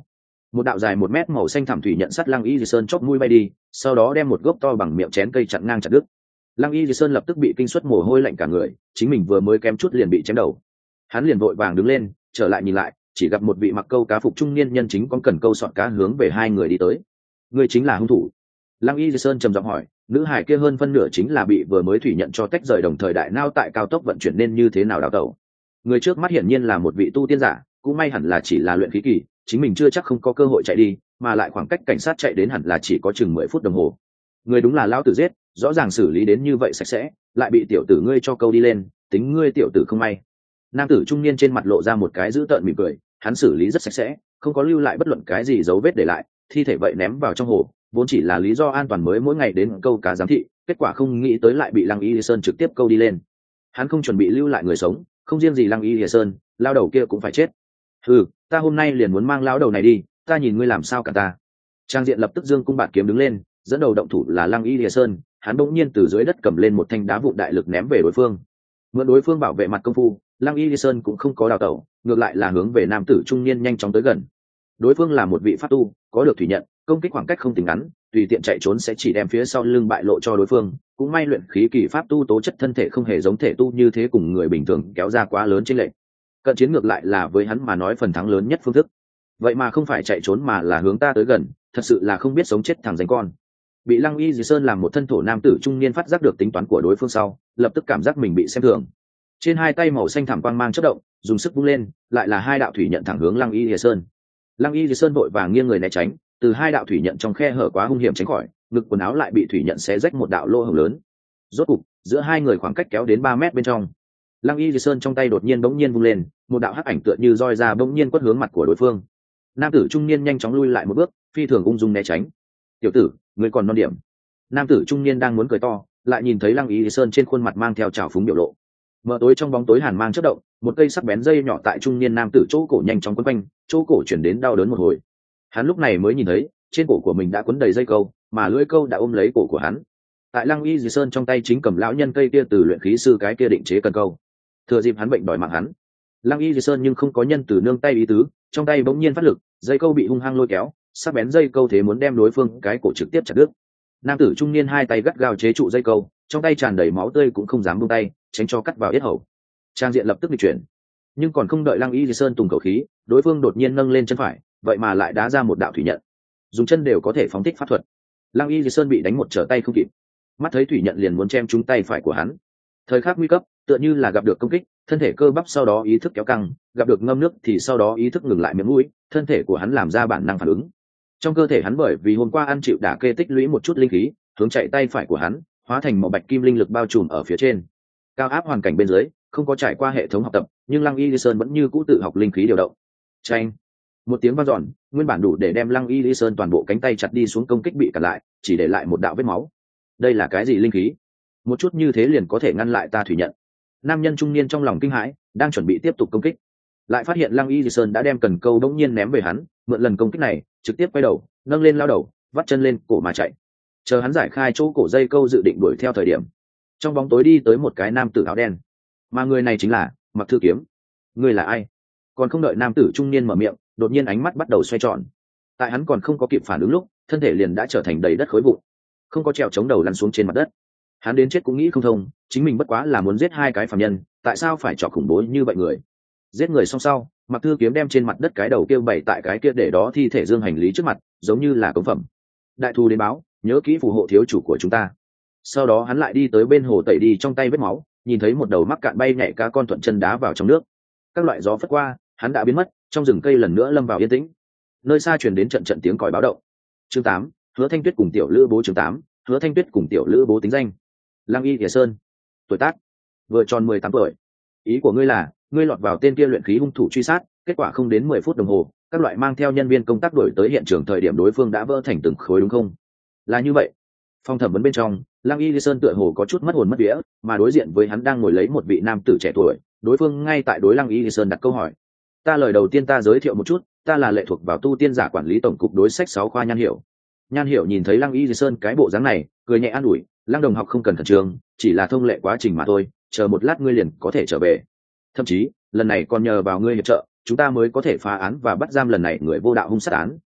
một đạo dài một mét màu xanh thảm thủy nhận sắt Lăng Y Di Sơn chóp mũi bay đi, sau đó đem một gốc to bằng miệng chén cây chặn ngang chặt đứt. Lăng Y Di Sơn lập tức bị kinh suất mồ hôi lạnh cả người, chính mình vừa mới kém chút liền bị chém đầu. Hắn liền vội vàng đứng lên, trở lại nhìn lại, chỉ gặp một vị mặc câu cá phục trung niên nhân chính con cần câu sọt cá hướng về hai người đi tới. Người chính là hung thủ? Lăng Y Di Sơn trầm giọng hỏi. Nữ hải kia hơn phân nửa chính là bị vừa mới thủy nhận cho tách rời, đồng thời đại nao tại cao tốc vận chuyển nên như thế nào đào tẩu. Người trước mắt hiển nhiên là một vị tu tiên giả, cũng may hẳn là chỉ là luyện khí kỳ, chính mình chưa chắc không có cơ hội chạy đi, mà lại khoảng cách cảnh sát chạy đến hẳn là chỉ có chừng mười phút đồng hồ. Người đúng là lão tử giết, rõ ràng xử lý đến như vậy sạch sẽ, lại bị tiểu tử ngươi cho câu đi lên, tính ngươi tiểu tử không may. Nam tử trung niên trên mặt lộ ra một cái dữ tợn mỉm cười, hắn xử lý rất sạch sẽ, không có lưu lại bất luận cái gì dấu vết để lại, thi thể vậy ném vào trong hồ, vốn chỉ là lý do an toàn mới mỗi ngày đến câu cá giám thị, kết quả không nghĩ tới lại bị Lăng Y Lìa Sơn trực tiếp câu đi lên. Hắn không chuẩn bị lưu lại người sống, không riêng gì Lăng Y Lìa Sơn, lao đầu kia cũng phải chết. Ừ, ta hôm nay liền muốn mang lao đầu này đi, ta nhìn ngươi làm sao cả ta. Trang diện lập tức dương cung bạt kiếm đứng lên, dẫn đầu động thủ là Lăng Y Lìa Sơn, hắn bỗng nhiên từ dưới đất cầm lên một thanh đá vụn đại lực ném về đối phương. Mượn đối phương bảo vệ mặt công phu, Lăng Y Lìa Sơn cũng không có đào tẩu, ngược lại là hướng về nam tử trung niên nhanh chóng tới gần. Đối phương là một vị pháp tu, có được thủy nhận, công kích khoảng cách không tính ngắn, tùy tiện chạy trốn sẽ chỉ đem phía sau lưng bại lộ cho đối phương. Cũng may luyện khí kỳ pháp tu tố chất thân thể không hề giống thể tu như thế cùng người bình thường kéo ra quá lớn trên lệch. Cận chiến ngược lại là với hắn mà nói phần thắng lớn nhất phương thức. Vậy mà không phải chạy trốn mà là hướng ta tới gần, thật sự là không biết sống chết thằng danh con. Bị Lăng Y Dì Sơn làm một thân thổ nam tử trung niên phát giác được tính toán của đối phương sau, lập tức cảm giác mình bị xem thường. Trên hai tay màu xanh thảm quang mang chớp động, dùng sức vung lên, lại là hai đạo thủy nhận thẳng hướng Lăng Y Dì Sơn. Lăng Y Dì Sơn vội vàng nghiêng người né tránh, từ hai đạo thủy nhận trong khe hở quá hung hiểm tránh khỏi, ngực quần áo lại bị thủy nhận xé rách một đạo lỗ hổng lớn. Rốt cục, giữa hai người khoảng cách kéo đến ba mét bên trong. Lăng Y Dì Sơn trong tay đột nhiên bỗng nhiên vung lên, một đạo hắc ảnh tựa như roi ra bỗng nhiên quất hướng mặt của đối phương. Nam tử trung niên nhanh chóng lui lại một bước, phi thường ung dung né tránh. "Tiểu tử, ngươi còn non điểm." Nam tử trung niên đang muốn cười to, lại nhìn thấy Lăng Y Dì Sơn trên khuôn mặt mang theo trào phúng biểu lộ. Mở tối trong bóng tối hàn mang chớp động, một cây sắc bén dây nhỏ tại trung niên nam tử chỗ cổ nhanh chóng quấn quanh, chỗ cổ chuyển đến đau đớn một hồi. Hắn lúc này mới nhìn thấy, trên cổ của mình đã quấn đầy dây câu, mà lưỡi câu đã ôm lấy cổ của hắn. Tại Lăng Y Dì Sơn trong tay chính cầm lão nhân cây kia từ luyện khí sư cái kia định chế cần câu. Thừa dịp hắn bệnh đòi mạng hắn, Lăng Y Dì Sơn nhưng không có nhân từ nương tay ý tứ, trong tay bỗng nhiên phát lực, dây câu bị hung hăng lôi kéo, sắc bén dây câu thế muốn đem đối phương cái cổ trực tiếp chặt đứt. Nam tử trung niên hai tay gắt gao chế trụ dây câu, trong tay tràn đầy máu tươi cũng không dám buông tay, tránh cho cắt vào yết hầu. Trang diện lập tức bị chuyển, nhưng còn không đợi Lăng Y Dì Sơn tùng khẩu khí, đối phương đột nhiên nâng lên chân phải, vậy mà lại đá ra một đạo thủy nhận. Dùng chân đều có thể phóng thích pháp thuật. Lăng Y Dì Sơn bị đánh một trở tay không kịp, mắt thấy thủy nhận liền muốn chém trúng tay phải của hắn. Thời khắc nguy cấp, tựa như là gặp được công kích, thân thể cơ bắp sau đó ý thức kéo căng, gặp được ngâm nước thì sau đó ý thức ngừng lại miệng mũi, thân thể của hắn làm ra bản năng phản ứng. Trong cơ thể hắn bởi vì hôm qua ăn chịu đả kê tích lũy một chút linh khí, hướng chạy tay phải của hắn, hóa thành màu bạch kim linh lực bao trùm ở phía trên. Cao áp hoàn cảnh bên dưới, không có trải qua hệ thống học tập, nhưng Lăng Y Dì Sơn vẫn như cũ tự học linh khí điều động. Chanh, một tiếng vang dọn, nguyên bản đủ để đem Lăng Y Dì Sơn toàn bộ cánh tay chặt đi xuống công kích bị cản lại, chỉ để lại một đạo vết máu. Đây là cái gì linh khí? Một chút như thế liền có thể ngăn lại ta thủy nhận? Nam nhân trung niên trong lòng kinh hãi, đang chuẩn bị tiếp tục công kích, lại phát hiện Lăng Y Dì Sơn đã đem cần câu đống nhiên ném về hắn, mượn lần công kích này, trực tiếp quay đầu, nâng lên lao đầu, vắt chân lên cổ mà chạy. Chờ hắn giải khai chỗ cổ dây câu dự định đuổi theo thời điểm, trong bóng tối đi tới một cái nam tử áo đen, mà người này chính là Mặc Thư Kiếm. Người là ai? Còn không đợi nam tử trung niên mở miệng, đột nhiên ánh mắt bắt đầu xoay tròn. Tại hắn còn không có kịp phản ứng lúc, thân thể liền đã trở thành đầy đất khối vụn, không có trèo chống đầu lăn xuống trên mặt đất. Hắn đến chết cũng nghĩ không thông, chính mình bất quá là muốn giết hai cái phàm nhân, tại sao phải chọc khủng bố như vậy người? Giết người xong sau, Mặc Thư Kiếm đem trên mặt đất cái đầu kia bày tại cái kia để đó thi thể dương hành lý trước mặt, giống như là cống phẩm. Đại thù đến báo, nhớ kỹ phù hộ thiếu chủ của chúng ta. Sau đó hắn lại đi tới bên hồ tẩy đi trong tay vết máu, nhìn thấy một đầu mắc cạn bay nhảy cá con thuận chân đá vào trong nước. Các loại gió phất qua, hắn đã biến mất, trong rừng cây lần nữa lâm vào yên tĩnh. Nơi xa truyền đến trận trận tiếng còi báo động. Chương tám, Hứa Thanh Tuyết cùng tiểu lữ bố. Chương tám, Hứa Thanh Tuyết cùng tiểu lữ bố. Tính danh: Lăng Y Dì Sơn. Tuổi tác: vừa tròn mười tám tuổi. Ý của ngươi là, ngươi lọt vào tên kia luyện khí hung thủ truy sát, kết quả không đến mười phút đồng hồ, các loại mang theo nhân viên công tác đuổi tới hiện trường thời điểm đối phương đã vỡ thành từng khối đúng không? Là như vậy. Phòng thẩm vấn bên trong, Lăng Y Dì Sơn tựa hồ có chút mất hồn mất vía, mà đối diện với hắn đang ngồi lấy một vị nam tử trẻ tuổi, đối phương ngay tại đối Lăng Y Dì Sơn đặt câu hỏi. Ta lời đầu tiên ta giới thiệu một chút, ta là lệ thuộc vào tu tiên giả quản lý tổng cục đối sách sáu khoa Nhan Hiểu. Nhan Hiểu nhìn thấy Lăng Y Dì Sơn cái bộ dáng này, cười nhẹ an ủi, Lăng đồng học không cần khẩn trương, chỉ là thông lệ quá trình mà thôi, chờ một lát ngươi liền có thể trở về. Thậm chí, lần này còn nhờ vào ngươi hiệp trợ, chúng ta mới có thể phá án và bắt giam lần này người vô đạo hung sát án,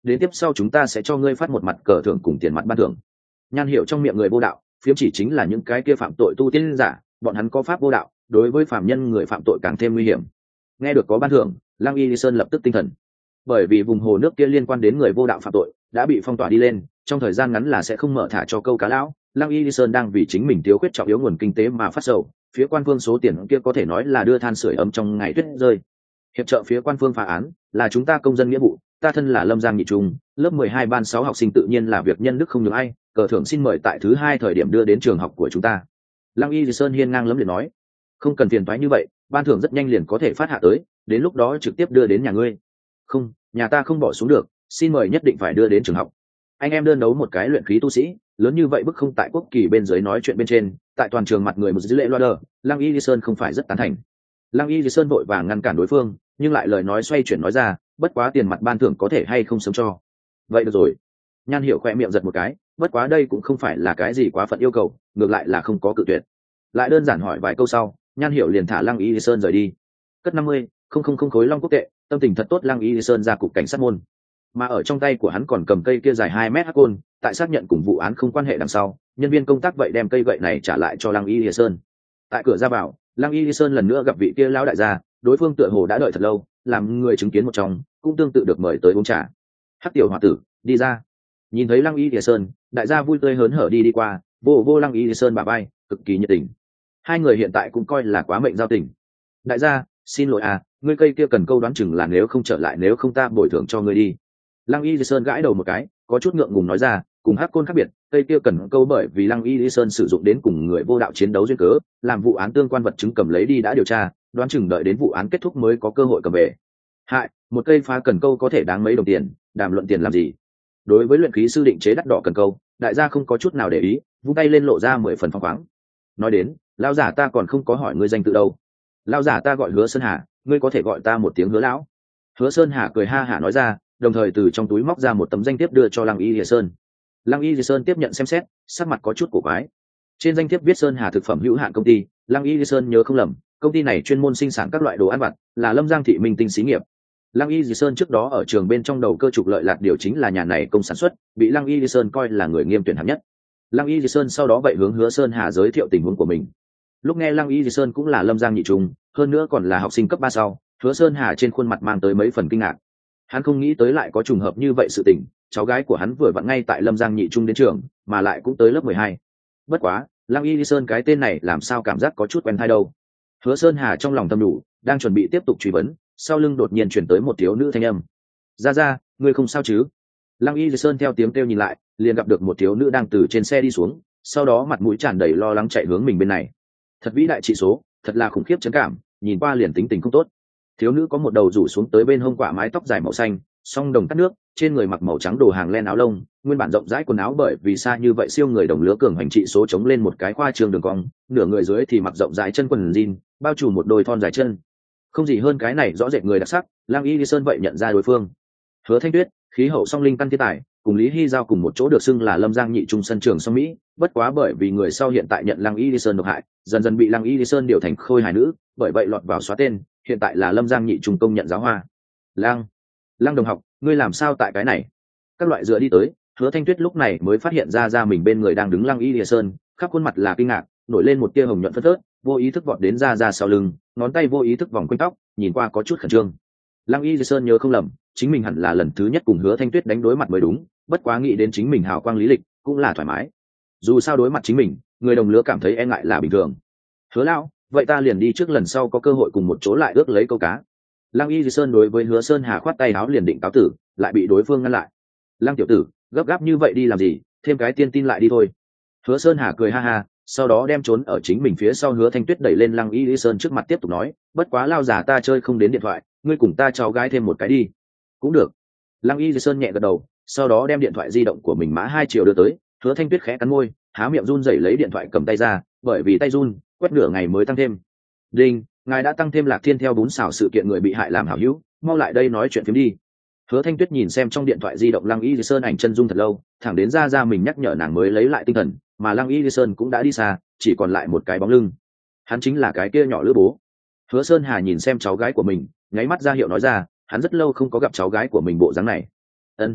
đến tiếp sau chúng ta sẽ cho ngươi phát một mặt cờ thưởng cùng tiền mặt ban thưởng. Nhan Hiểu trong miệng người vô đạo phiếm chỉ chính là những cái kia phạm tội tu tiên giả, bọn hắn có pháp vô đạo, đối với phạm nhân người phạm tội càng thêm nguy hiểm. Nghe được có ban thưởng, Lăng Y Lý Sơn lập tức tinh thần, bởi vì vùng hồ nước kia liên quan đến người vô đạo phạm tội đã bị phong tỏa đi lên, trong thời gian ngắn là sẽ không mở thả cho câu cá lão. Lăng Y Lý Sơn đang vì chính mình thiếu khuyết trọng yếu nguồn kinh tế mà phát sầu, phía quan phương số tiền kia có thể nói là đưa than sưởi ấm trong ngày tuyết rơi. Hiệp trợ phía quan phương phá án là chúng ta công dân nghĩa vụ, ta thân là Lâm Giang nhị trung lớp mười hai ban sáu học sinh tự nhiên là việc nhân đức không nhường ai, cờ thưởng xin mời tại thứ hai thời điểm đưa đến trường học của chúng ta. Lăng Y Lý Sơn hiên ngang lấm liệt nói, không cần phiền toái như vậy, ban thưởng rất nhanh liền có thể phát hạ tới, đến lúc đó trực tiếp đưa đến nhà ngươi. Không, nhà ta không bỏ xuống được, xin mời nhất định phải đưa đến trường học. Anh em đơn đấu một cái luyện khí tu sĩ lớn như vậy bức không tại quốc kỳ bên dưới nói chuyện bên trên, tại toàn trường mặt người một dữ lệ loa đờ, Lăng Y Lý Sơn không phải rất tán thành. Lăng Y Lý Sơn vội vàng ngăn cản đối phương, nhưng lại lời nói xoay chuyển nói ra, bất quá tiền mặt ban thưởng có thể hay không sớm cho. Vậy được rồi. Nhan Hiểu khẽ miệng giật một cái, bất quá đây cũng không phải là cái gì quá phận yêu cầu, ngược lại là không có cự tuyệt. Lại đơn giản hỏi vài câu sau, Nhan Hiểu liền thả Lăng Y Lý Sơn rời đi. Cất năm mươi không không không khối long quốc tệ, tâm tình thật tốt. Lăng Y Lý Sơn ra cục cảnh sát môn, mà ở trong tay của hắn còn cầm cây kia dài hai mét hắc côn, tại xác nhận cùng vụ án không quan hệ đằng sau, nhân viên công tác vậy đem cây gậy này trả lại cho Lăng Y Lý Sơn. Tại cửa ra vào, Lăng Y Lý Sơn lần nữa gặp vị kia lão đại gia, đối phương tựa hồ đã đợi thật lâu, làm người chứng kiến một trong, cũng tương tự được mời tới uống trà. Hắc tiểu hòa tử, đi ra. Nhìn thấy Lăng Y Lý Sơn, đại gia vui tươi hớn hở đi đi qua, vô vô Lăng Y Lý Sơn bả vai, cực kỳ nhiệt tình. Hai người hiện tại cũng coi là quá mệnh giao tình. Đại gia, xin lỗi à, ngươi cây kia cần câu đoán chừng là nếu không trở lại, nếu không ta bồi thường cho ngươi đi. Lăng Y Lý Sơn gãi đầu một cái, có chút ngượng ngùng nói ra, cùng hắc côn khác biệt, cây kia cần câu bởi vì Lăng Y Lý Sơn sử dụng đến cùng người vô đạo chiến đấu duyên cớ, làm vụ án tương quan vật chứng cầm lấy đi đã điều tra, đoán chừng đợi đến vụ án kết thúc mới có cơ hội cầm về. Hại, một cây phá cần câu có thể đáng mấy đồng tiền, đàm luận tiền làm gì? Đối với luyện khí sư định chế đắt đỏ cần câu, đại gia không có chút nào để ý, vung tay lên lộ ra mười phần phóng khoáng. Nói đến, lão giả ta còn không có hỏi ngươi danh tự đâu. Lão giả ta gọi Hứa Sơn Hà, ngươi có thể gọi ta một tiếng Hứa lão. Hứa Sơn Hà cười ha hả nói ra, đồng thời từ trong túi móc ra một tấm danh thiếp đưa cho Lăng Y Lìa Sơn. Lăng Y Lìa Sơn tiếp nhận xem xét, sắc mặt có chút cổ quái. Trên danh thiếp viết Sơn Hà thực phẩm hữu hạn công ty. Lăng Y Lìa Sơn nhớ không lầm, công ty này chuyên môn sinh sản các loại đồ ăn vặt, là Lâm Giang thị minh tinh xí nghiệp. Lăng Y Lìa Sơn trước đó ở trường bên trong đầu cơ trục lợi lạc điều chính là nhà này công sản xuất, bị Lăng Y Lìa Sơn coi là người nghiêm tuyển hạng nhất. Lăng Y Lìa Sơn sau đó vậy hướng Hứa Sơn Hà giới thiệu tình huống của mình. Lúc nghe Lăng Y Lìa Sơn cũng là Lâm Giang nhị trung, hơn nữa còn là học sinh cấp ba sau, Hứa Sơn Hà trên khuôn mặt mang tới mấy phần kinh ngạc. Hắn không nghĩ tới lại có trùng hợp như vậy sự tình, cháu gái của hắn vừa vặn ngay tại Lâm Giang nhị trung đến trường, mà lại cũng tới lớp mười hai. Bất quá, Lăng Y Lìa Sơn cái tên này làm sao cảm giác có chút quen tai đâu. Hứa Sơn Hà trong lòng thầm đủ, đang chuẩn bị tiếp tục truy vấn, sau lưng đột nhiên chuyển tới một thiếu nữ thanh âm. Ra ra, ngươi không sao chứ? Lăng Y Lìa Sơn theo tiếng kêu nhìn lại, liền gặp được một thiếu nữ đang từ trên xe đi xuống, sau đó mặt mũi tràn đầy lo lắng chạy hướng mình bên này. Thật vĩ đại trị số, thật là khủng khiếp chấn cảm, nhìn qua liền tính tình không tốt. Thiếu nữ có một đầu rủ xuống tới bên hông quả mái tóc dài màu xanh, song đồng tắt nước, trên người mặc màu trắng đồ hàng len áo lông, nguyên bản rộng rãi quần áo bởi vì xa như vậy siêu người đồng lứa cường hành trị số chống lên một cái khoa trương đường cong, nửa người dưới thì mặc rộng rãi chân quần jean, bao trùm một đôi thon dài chân. Không gì hơn cái này rõ rệt người đặc sắc, Lang Y Lý Sơn vậy nhận ra đối phương. Hứa Thanh Tuyết, khí hậu song linh căn thiên tài, cùng Lý Hy giao cùng một chỗ được xưng là Lâm Giang nhị trung sân trường song mỹ, bất quá bởi vì người sau hiện tại nhận Lang Y Lý Sơn độc hại, dần dần bị Lang Y Lý Sơn điều thành khôi hài nữ, bởi vậy lọt vào xóa tên, hiện tại là Lâm Giang nhị trung công nhận giáo hoa. Lang, Lang đồng học, ngươi làm sao tại cái này? Các loại dựa đi tới, Hứa Thanh Tuyết lúc này mới phát hiện ra ra mình bên người đang đứng Lang Y Lý Sơn, khắp khuôn mặt là kinh ngạc, nổi lên một tia hồng nhuận phớt phớt, vô ý thức vọt đến ra ra sau lưng, ngón tay vô ý thức vòng quanh tóc, nhìn qua có chút khẩn trương. Lăng Y Lý Sơn nhớ không lầm, chính mình hẳn là lần thứ nhất cùng Hứa Thanh Tuyết đánh đối mặt mới đúng, bất quá nghĩ đến chính mình hào quang lý lịch, cũng là thoải mái. Dù sao đối mặt chính mình, người đồng lứa cảm thấy e ngại là bình thường. Hứa lão, vậy ta liền đi trước, lần sau có cơ hội cùng một chỗ lại ước lấy câu cá. Lăng Y Lý Sơn đối với Hứa Sơn Hà khoát tay áo liền định cáo tử, lại bị đối phương ngăn lại. Lăng tiểu tử, gấp gáp như vậy đi làm gì, thêm cái tiên tin lại đi thôi. Hứa Sơn Hà cười ha ha, sau đó đem trốn ở chính mình phía sau Hứa Thanh Tuyết đẩy lên Lăng Y Lý Sơn trước mặt tiếp tục nói, bất quá lao giả ta chơi không đến điện thoại, ngươi cùng ta cháu gái thêm một cái đi. Cũng được. Lăng Y Lý Sơn nhẹ gật đầu, sau đó đem điện thoại di động của mình mã hai triệu đưa tới. Hứa Thanh Tuyết khẽ cắn môi, há miệng run rẩy lấy điện thoại cầm tay ra, bởi vì tay run, quét nửa ngày mới tăng thêm. Đinh, ngài đã tăng thêm Lạc Thiên theo bún xào sự kiện người bị hại làm hảo hữu, mau lại đây nói chuyện phím đi. Hứa Thanh Tuyết nhìn xem trong điện thoại di động Lăng Y Lý Sơn ảnh chân dung thật lâu, thẳng đến ra ra mình nhắc nhở nàng mới lấy lại tinh thần, mà Lăng Y Lý Sơn cũng đã đi xa, chỉ còn lại một cái bóng lưng. Hắn chính là cái kia nhỏ lữ bố. Hứa Sơn Hà nhìn xem cháu gái của mình, nháy mắt ra hiệu nói ra, hắn rất lâu không có gặp cháu gái của mình bộ dáng này. Ân,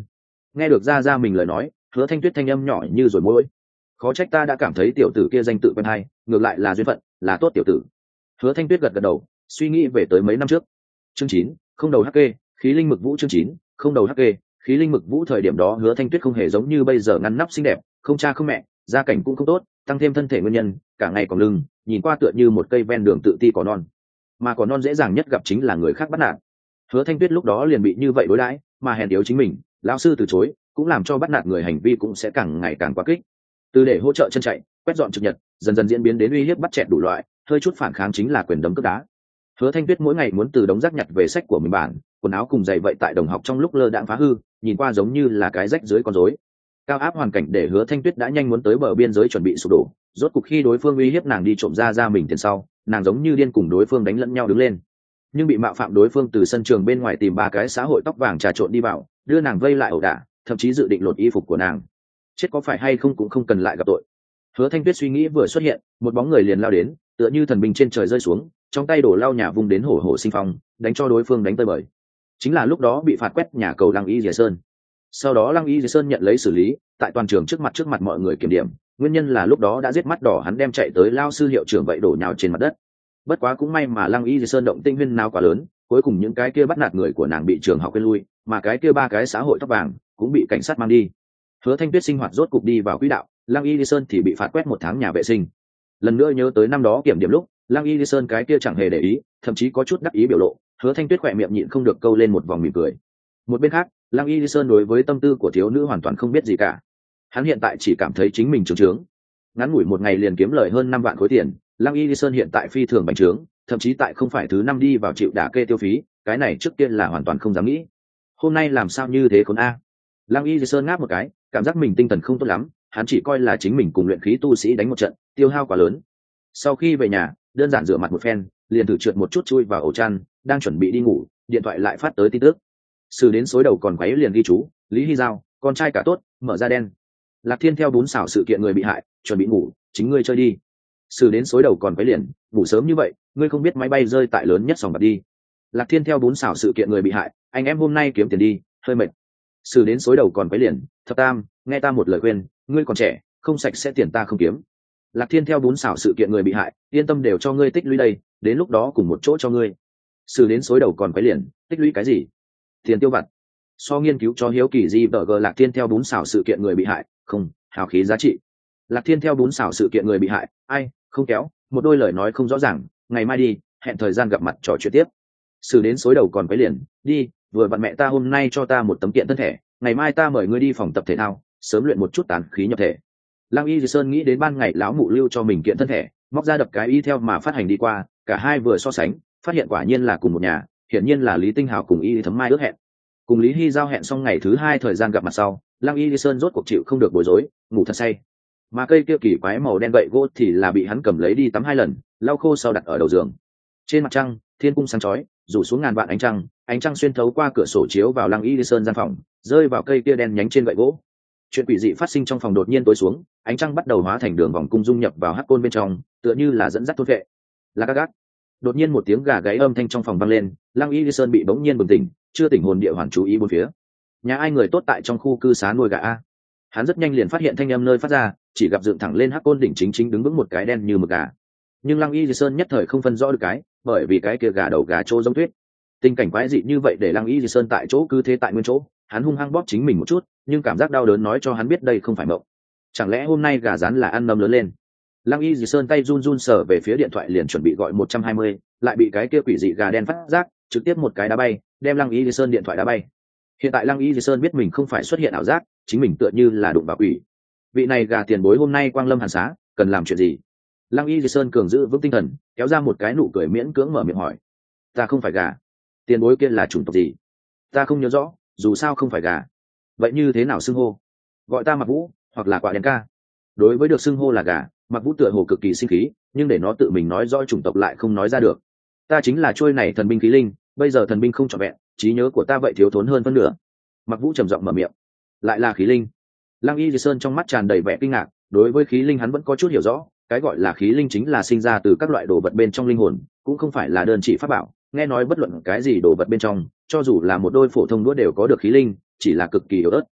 Nghe được ra ra mình lời nói, Hứa Thanh Tuyết thanh âm nhỏ như rồi môi. Khó trách ta đã cảm thấy tiểu tử kia danh tự quen hay, ngược lại là duyên phận, là tốt tiểu tử. Hứa Thanh Tuyết gật gật đầu, suy nghĩ về tới mấy năm trước. Chương chín, không đầu hắc kê, khí linh mực vũ. Chương chín, không đầu hắc kê, khí linh mực vũ. Thời điểm đó Hứa Thanh Tuyết không hề giống như bây giờ ngăn nắp xinh đẹp, không cha không mẹ, gia cảnh cũng không tốt, tăng thêm thân thể nguyên nhân, cả ngày còn lưng, nhìn qua tựa như một cây ven đường tự ti cỏ non. Mà cỏ non dễ dàng nhất gặp chính là người khác bắt nạt. Hứa Thanh Tuyết lúc đó liền bị như vậy đối đãi, mà hèn yếu chính mình, lão sư từ chối, cũng làm cho bắt nạt người hành vi cũng sẽ càng ngày càng quá kích. Từ để hỗ trợ chân chạy, quét dọn trực nhật, dần dần diễn biến đến uy hiếp bắt chẹt đủ loại, hơi chút phản kháng chính là quyền đấm cướp đá. Hứa Thanh Tuyết mỗi ngày muốn từ đống rác nhặt về sách của mình bản, quần áo cùng giày vậy tại đồng học trong lúc lơ đãng phá hư, nhìn qua giống như là cái rách dưới con rối. Cao áp hoàn cảnh để Hứa Thanh Tuyết đã nhanh muốn tới bờ biên giới chuẩn bị sụp đổ, rốt cục khi đối phương uy hiếp nàng đi trộm ra ra mình tiền sau, nàng giống như điên cùng đối phương đánh lẫn nhau đứng lên. Nhưng bị mạo phạm đối phương từ sân trường bên ngoài tìm ba cái xã hội tóc vàng trà trộn đi vào, đưa nàng vây lại ẩu đả, thậm chí dự định lột y phục của nàng. Chết có phải hay không cũng không cần lại gặp tội. Hứa Thanh Tuyết suy nghĩ vừa xuất hiện, một bóng người liền lao đến, tựa như thần binh trên trời rơi xuống, trong tay đổ lao nhà vung đến hổ hổ sinh phong, đánh cho đối phương đánh tơi bời. Chính là lúc đó bị phạt quét nhà cầu Lăng Y Dìa Sơn. Sau đó Lăng Y Dìa Sơn nhận lấy xử lý, tại toàn trường trước mặt trước mặt mọi người kiểm điểm, nguyên nhân là lúc đó đã giết mắt đỏ hắn đem chạy tới lao sư hiệu trưởng vậy đổ nhào trên mặt đất. Bất quá cũng may mà Lăng Y Dìa Sơn động tinh huyên nào quá lớn, cuối cùng những cái kia bắt nạt người của nàng bị trường học quên lui, mà cái kia ba cái xã hội tóc vàng cũng bị cảnh sát mang đi. Hứa Thanh Tuyết sinh hoạt rốt cục đi vào quỹ đạo, Lăng Y Dìa Sơn thì bị phạt quét một tháng nhà vệ sinh. Lần nữa nhớ tới năm đó kiểm điểm lúc, Lăng Y Dìa Sơn cái kia chẳng hề để ý, thậm chí có chút đắc ý biểu lộ, Hứa Thanh Tuyết khỏe miệng nhịn không được câu lên một vòng mỉm cười. Một bên khác, Lăng Y Dìa Sơn đối với tâm tư của thiếu nữ hoàn toàn không biết gì cả. Hắn hiện tại chỉ cảm thấy chính mình trướng trướng. Ngắn ngủi một ngày liền kiếm lời hơn năm vạn khối tiền, Lăng Y Dìa Sơn hiện tại phi thường bành trướng, thậm chí tại không phải thứ năm đi vào chịu đả kê tiêu phí, cái này trước tiên là hoàn toàn không dám nghĩ. Hôm nay làm sao như thế khốn a? Lăng Y Dìa Sơn ngáp một cái, cảm giác mình tinh thần không tốt lắm, hắn chỉ coi là chính mình cùng luyện khí tu sĩ đánh một trận, tiêu hao quá lớn. Sau khi về nhà, đơn giản rửa mặt một phen, liền thử trượt một chút chui vào ổ chăn, đang chuẩn bị đi ngủ, điện thoại lại phát tới tin tức. Sử đến xối đầu còn quấy liền ghi chú, Lý Hy Giao, con trai cả tốt, mở ra đen. Lạc Thiên theo bún xảo sự kiện người bị hại, chuẩn bị ngủ, chính ngươi chơi đi. Sử đến xối đầu còn quấy liền, ngủ sớm như vậy, ngươi không biết máy bay rơi tại lớn nhất sòng bạc đi. Lạc Thiên theo bún xảo sự kiện người bị hại, anh em hôm nay kiếm tiền đi, hơi mệt. Sử đến xối đầu còn quấy liền, thập tam, nghe ta một lời khuyên, ngươi còn trẻ, không sạch sẽ tiền ta không kiếm. Lạc Thiên theo bún xảo sự kiện người bị hại, yên tâm đều cho ngươi tích lũy đây, đến lúc đó cùng một chỗ cho ngươi. Sử đến xối đầu còn quấy liền, tích lũy cái gì? Tiền tiêu vặt. So nghiên cứu cho hiếu kỳ gì tờ g Lạc Thiên theo bún xảo sự kiện người bị hại, không, hào khí giá trị. Lạc Thiên theo bún xảo sự kiện người bị hại, ai, không kéo, một đôi lời nói không rõ ràng, ngày mai đi, hẹn thời gian gặp mặt trò chuyện tiếp. Sử đến xối đầu còn quấy liền, đi, vừa vặn mẹ ta hôm nay cho ta một tấm kiện thân thể, ngày mai ta mời ngươi đi phòng tập thể thao, sớm luyện một chút tán khí nhập thể. Lăng Y Dìa Sơn nghĩ đến ban ngày lão mụ lưu cho mình kiện thân thể, móc ra đập cái y theo mà phát hành đi qua, cả hai vừa so sánh, phát hiện quả nhiên là cùng một nhà, hiển nhiên là Lý Tinh Hào cùng Y Thấm Mai ước hẹn. Cùng Lý Hy giao hẹn xong ngày thứ hai thời gian gặp mặt sau, Lăng Y Dìa Sơn rốt cuộc chịu không được bối rối, ngủ thật say. Mà cây kia kỳ quái màu đen gậy gỗ thì là bị hắn cầm lấy đi tắm hai lần, lau khô sau đặt ở đầu giường. Trên mặt trăng, thiên cung sáng chói, rủ xuống ngàn vạn ánh trăng, ánh trăng xuyên thấu qua cửa sổ chiếu vào Lăng Y Dìa Sơn gian phòng, rơi vào cây kia đen nhánh trên gậy gỗ. Chuyện quỷ dị phát sinh trong phòng đột nhiên tối xuống, ánh trăng bắt đầu hóa thành đường vòng cung dung nhập vào hắc côn bên trong, tựa như là dẫn dắt thôn vệ. Là gác gác. Đột nhiên một tiếng gà gáy âm thanh trong phòng vang lên, Lăng Y Dìa Sơn bị bỗng nhiên bừng tỉnh, chưa tỉnh hồn địa hoàn chú ý bốn phía. Nhà ai người tốt tại trong khu cư xá nuôi gà a? Hắn rất nhanh liền phát hiện thanh âm nơi phát ra, chỉ gặp dựng thẳng lên hắc côn đỉnh chính chính đứng vững một cái đen như mực gà. Nhưng Lăng Y Dìa Sơn nhất thời không phân rõ được cái, bởi vì cái kia gà đầu gà trô giống tuyết. Tình cảnh quái dị như vậy để Lăng Y Dìa Sơn tại chỗ cứ thế tại nguyên chỗ, hắn hung hăng bóp chính mình một chút, nhưng cảm giác đau đớn nói cho hắn biết đây không phải mộng. Chẳng lẽ hôm nay gà rán là ăn nấm lớn lên? Lăng Y Dìa Sơn tay run run sờ về phía điện thoại liền chuẩn bị gọi một trăm hai mươi, lại bị cái kia quỷ dị gà đen phát giác, trực tiếp một cái đá bay, đem Lăng Y Dìa Sơn điện thoại đá bay. Hiện tại Lăng Y Dìa Sơn biết mình không phải xuất hiện ảo giác, chính mình tựa như là đụng vào quỷ. Vị này gà tiền bối hôm nay quang lâm hàn xá, cần làm chuyện gì? Lăng Y Dìa Sơn cường giữ vững tinh thần, kéo ra một cái nụ cười miễn cưỡng mở miệng hỏi. Ta không phải gà. Tiền bối kia là chủng tộc gì? Ta không nhớ rõ, dù sao không phải gà. Vậy như thế nào xưng hô? Gọi ta Mặc Vũ, hoặc là Quả Đen Ca. Đối với được xưng hô là gà, Mặc Vũ tựa hồ cực kỳ sinh khí, nhưng để nó tự mình nói rõ chủng tộc lại không nói ra được. Ta chính là trôi này thần binh khí linh, bây giờ thần binh không trọn vẹn, trí nhớ của ta vậy thiếu thốn hơn phân nửa. Mặc Vũ trầm giọng mở miệng. Lại là khí linh. Lăng Y Dìa Sơn trong mắt tràn đầy vẻ kinh ngạc, đối với khí linh hắn vẫn có chút hiểu rõ, cái gọi là khí linh chính là sinh ra từ các loại đồ vật bên trong linh hồn, cũng không phải là đơn chỉ pháp bảo. Nghe nói bất luận cái gì đồ vật bên trong, cho dù là một đôi phổ thông đũa đều có được khí linh, chỉ là cực kỳ yếu ớt.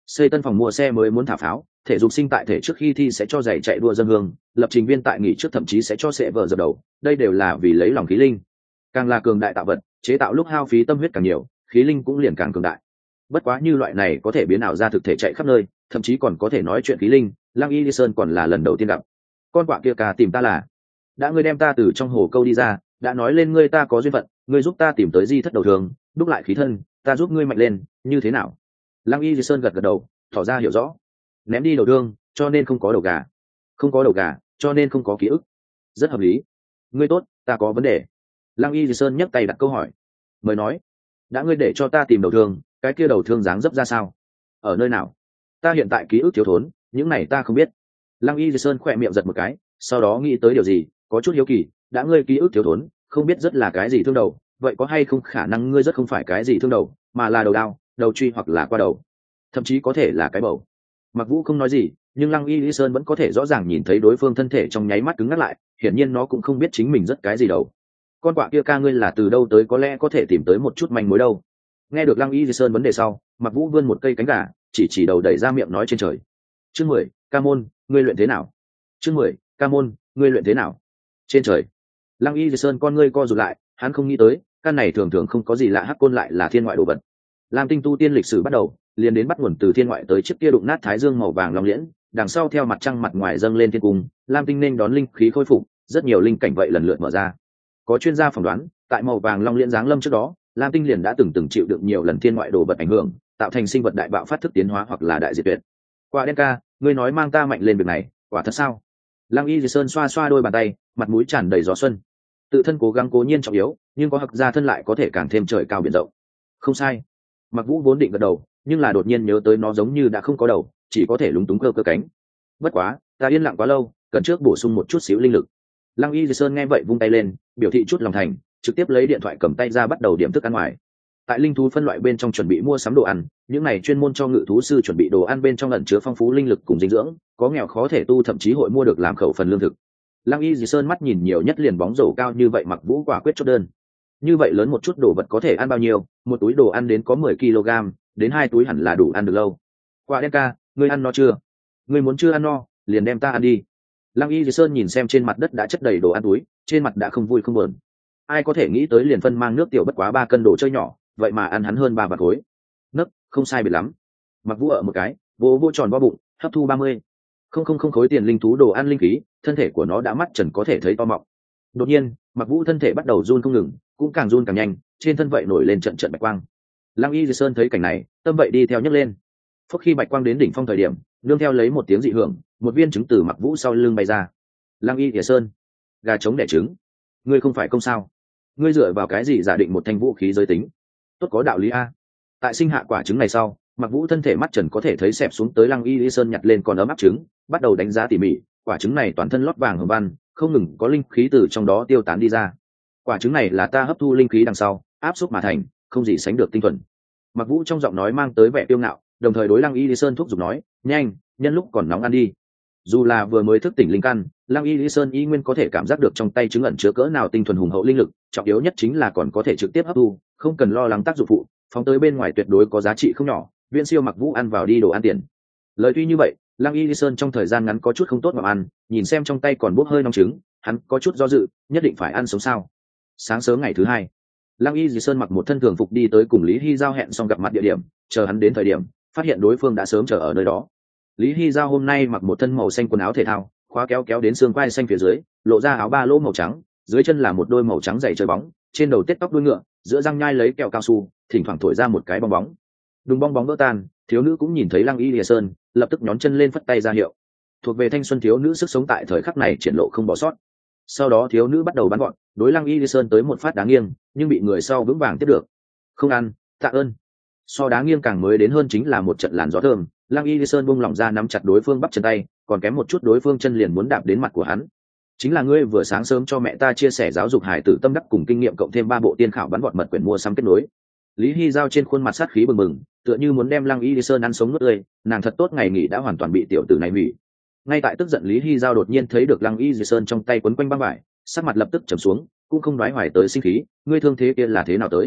xây tân phòng mua xe mới muốn thả pháo, thể dục sinh tại thể trước khi thi sẽ cho giày chạy đua dân hương, lập trình viên tại nghỉ trước thậm chí sẽ cho sẽ vợ dập đầu, đây đều là vì lấy lòng khí linh. Càng là cường đại tạo vật, chế tạo lúc hao phí tâm huyết càng nhiều, khí linh cũng liền càng cường đại. Bất quá như loại này có thể biến ảo ra thực thể chạy khắp nơi, thậm chí còn có thể nói chuyện khí linh, Lăng Y Lý Sơn còn là lần đầu tiên gặp. Con quạ kia cả tìm ta là, đã ngươi đem ta từ trong hồ câu đi ra, đã nói lên ngươi ta có duyên phận, ngươi giúp ta tìm tới di thất đầu thường, đúc lại khí thân, ta giúp ngươi mạnh lên, như thế nào? Lăng Y Lý Sơn gật gật đầu, tỏ ra hiểu rõ. Ném đi đầu thương, cho nên không có đầu gà, không có đầu gà, cho nên không có ký ức. Rất hợp lý. Ngươi tốt, ta có vấn đề. Lăng Y Lý Sơn nhấc tay đặt câu hỏi. Mời nói. Đã ngươi để cho ta tìm đầu thương, cái kia đầu thương dáng dấp ra sao? Ở nơi nào? Ta hiện tại ký ức thiếu thốn, những này ta không biết. Lăng Y Lý Sơn khỏe miệng giật một cái, sau đó nghĩ tới điều gì, có chút hiếu kỳ. Đã ngươi ký ức thiếu thốn, không biết rất là cái gì thương đầu, vậy có hay không khả năng ngươi rất không phải cái gì thương đầu, mà là đầu đao, đầu truy hoặc là qua đầu, thậm chí có thể là cái bầu. Mặc Vũ không nói gì, nhưng Lăng Y Lý Sơn vẫn có thể rõ ràng nhìn thấy đối phương thân thể trong nháy mắt cứng ngắt lại, hiển nhiên nó cũng không biết chính mình rất cái gì đâu. Con quạ kia ca ngươi là từ đâu tới, có lẽ có thể tìm tới một chút manh mối đâu. Nghe được Lăng Y Lý Sơn vấn đề sau, Mặc Vũ vươn một cây cánh gà, chỉ chỉ đầu đẩy ra miệng nói trên trời. Chương mười, ca môn, ngươi luyện thế nào? Chương mười, ca môn, ngươi luyện thế nào? Trên trời. Lăng Y Lý Sơn con ngươi co rụt lại, hắn không nghĩ tới, căn này thường thường không có gì lạ hắc côn lại là thiên ngoại đồ vật. Lam Tinh tu tiên lịch sử bắt đầu, liền đến bắt nguồn từ thiên ngoại tới chiếc kia đụng nát thái dương màu vàng long liễn, đằng sau theo mặt trăng mặt ngoài dâng lên thiên cung, Lam Tinh nên đón linh khí khôi phục, rất nhiều linh cảnh vậy lần lượt mở ra. Có chuyên gia phỏng đoán, tại màu vàng long liễn giáng lâm trước đó, Lam Tinh liền đã từng từng chịu đựng nhiều lần thiên ngoại đồ vật ảnh hưởng, tạo thành sinh vật đại bạo phát thức tiến hóa hoặc là đại diệt tuyệt. Qua đen ca, ngươi nói mang ta mạnh lên việc này, quả thật sao? Lăng Y Dì Sơn xoa xoa đôi bàn tay, mặt mũi tràn đầy gió xuân. Tự thân cố gắng cố nhiên trọng yếu, nhưng có hặc gia thân lại có thể càng thêm trời cao biển rộng. Không sai. Mặc Vũ vốn định gật đầu, nhưng là đột nhiên nhớ tới nó giống như đã không có đầu, chỉ có thể lúng túng cơ cơ cánh. Bất quá, ta yên lặng quá lâu, cần trước bổ sung một chút xíu linh lực. Lăng Y Dì Sơn nghe vậy vung tay lên, biểu thị chút lòng thành, trực tiếp lấy điện thoại cầm tay ra bắt đầu điểm thức ăn ngoài. Tại linh thú phân loại bên trong chuẩn bị mua sắm đồ ăn, những này chuyên môn cho ngự thú sư chuẩn bị đồ ăn bên trong ẩn chứa phong phú linh lực cùng dinh dưỡng, có nghèo khó thể tu thậm chí hội mua được làm khẩu phần lương thực. Lăng Y Dì Sơn mắt nhìn nhiều nhất liền bóng rổ cao như vậy, Mặc Vũ quả quyết chốt đơn. Như vậy lớn một chút đồ vật có thể ăn bao nhiêu? Một túi đồ ăn đến có mười ki lô gam, đến hai túi hẳn là đủ ăn được lâu. Quả đen ca, ngươi ăn no chưa? Ngươi muốn chưa ăn no, liền đem ta ăn đi. Lăng Y Dì Sơn nhìn xem trên mặt đất đã chất đầy đồ ăn túi, trên mặt đã không vui không buồn. Ai có thể nghĩ tới liền phân mang nước tiểu bất quá ba cân đồ chơi nhỏ, vậy mà ăn hắn hơn ba bạt khối. Nấc, không sai biệt lắm. Mặc Vũ ở một cái, vô vô tròn vo bụng, hấp thu ba mươi. Không không không khối tiền linh thú đồ ăn linh khí, thân thể của nó đã mắt trần có thể thấy to mọng. Đột nhiên, Mặc Vũ thân thể bắt đầu run không ngừng, cũng càng run càng nhanh, trên thân vậy nổi lên trận trận bạch quang. Lăng Y Dì Sơn thấy cảnh này, tâm vậy đi theo nhấc lên. Phốc khi bạch quang đến đỉnh phong thời điểm, nương theo lấy một tiếng dị hưởng, một viên trứng từ Mặc Vũ sau lưng bay ra. Lăng Y Dì Sơn, gà trống đẻ trứng, ngươi không phải công sao? Ngươi dựa vào cái gì giả định một thanh vũ khí giới tính? Tốt có đạo lý a. Tại sinh hạ quả trứng này sau, Mặc Vũ thân thể mắt trần có thể thấy xẹp xuống tới Lăng Y Dì Sơn nhặt lên còn ấm áp trứng, bắt đầu đánh giá tỉ mỉ. Quả trứng này toàn thân lót vàng hồng văn, không ngừng có linh khí từ trong đó tiêu tán đi ra. Quả trứng này là ta hấp thu linh khí đằng sau áp xúc mà thành, không gì sánh được tinh thuần. Mặc Vũ trong giọng nói mang tới vẻ kiêu ngạo, đồng thời đối Lăng Y Lý Sơn thúc giục nói, nhanh, nhân lúc còn nóng ăn đi. Dù là vừa mới thức tỉnh linh căn, Lăng Y Lý Sơn y nguyên có thể cảm giác được trong tay trứng ẩn chứa cỡ nào tinh thuần hùng hậu linh lực, trọng yếu nhất chính là còn có thể trực tiếp hấp thu, không cần lo lắng tác dụng phụ, phóng tới bên ngoài tuyệt đối có giá trị không nhỏ, viễn siêu Mặc Vũ ăn vào đi đồ ăn tiền. Lời tuy như vậy, Lăng Y Lý Sơn trong thời gian ngắn có chút không tốt mà ăn, nhìn xem trong tay còn bốc hơi nóng trứng, hắn có chút do dự, nhất định phải ăn sống sao? Sáng sớm ngày thứ hai, Lăng Y Dì Sơn mặc một thân thường phục đi tới cùng Lý Hy Giao hẹn xong gặp mặt địa điểm, chờ hắn đến thời điểm, phát hiện đối phương đã sớm chờ ở nơi đó. Lý Hy Giao hôm nay mặc một thân màu xanh quần áo thể thao, khóa kéo kéo đến xương quai xanh phía dưới, lộ ra áo ba lỗ màu trắng, dưới chân là một đôi màu trắng giày chơi bóng, trên đầu tết tóc đuôi ngựa, giữa răng nhai lấy kẹo cao su, thỉnh thoảng thổi ra một cái bong bóng. Đùng bong bóng vỡ tan, thiếu nữ cũng nhìn thấy Lăng Y Dì Sơn, lập tức nhón chân lên phất tay ra hiệu. Thuộc về thanh xuân thiếu nữ sức sống tại thời khắc này triển lộ không bỏ sót. Sau đó thiếu nữ bắt đầu bắn gọn, đối Lăng Y Lý Sơn tới một phát đá nghiêng, nhưng bị người sau vững vàng tiếp được. Không ăn, tạ ơn. So đá nghiêng càng mới đến hơn chính là một trận làn gió thơm, Lăng Y Lý Sơn buông lỏng ra nắm chặt đối phương bắp chân tay, còn kém một chút đối phương chân liền muốn đạp đến mặt của hắn. Chính là ngươi vừa sáng sớm cho mẹ ta chia sẻ giáo dục hải tử tâm đắc cùng kinh nghiệm cộng thêm ba bộ tiên khảo bắn gọn mật quyển mua sắm kết nối. Lý Hy Giao trên khuôn mặt sát khí bừng bừng, tựa như muốn đem Lăng Y Lý Sơn ăn sống nuốt tươi, nàng thật tốt ngày nghỉ đã hoàn toàn bị tiểu tử này hủy. Ngay tại tức giận Lý Hy Giao đột nhiên thấy được Lăng Y Dì Sơn trong tay quấn quanh băng vải, sắc mặt lập tức trầm xuống, cũng không nói hoài tới sinh khí, ngươi thương thế kia là thế nào tới?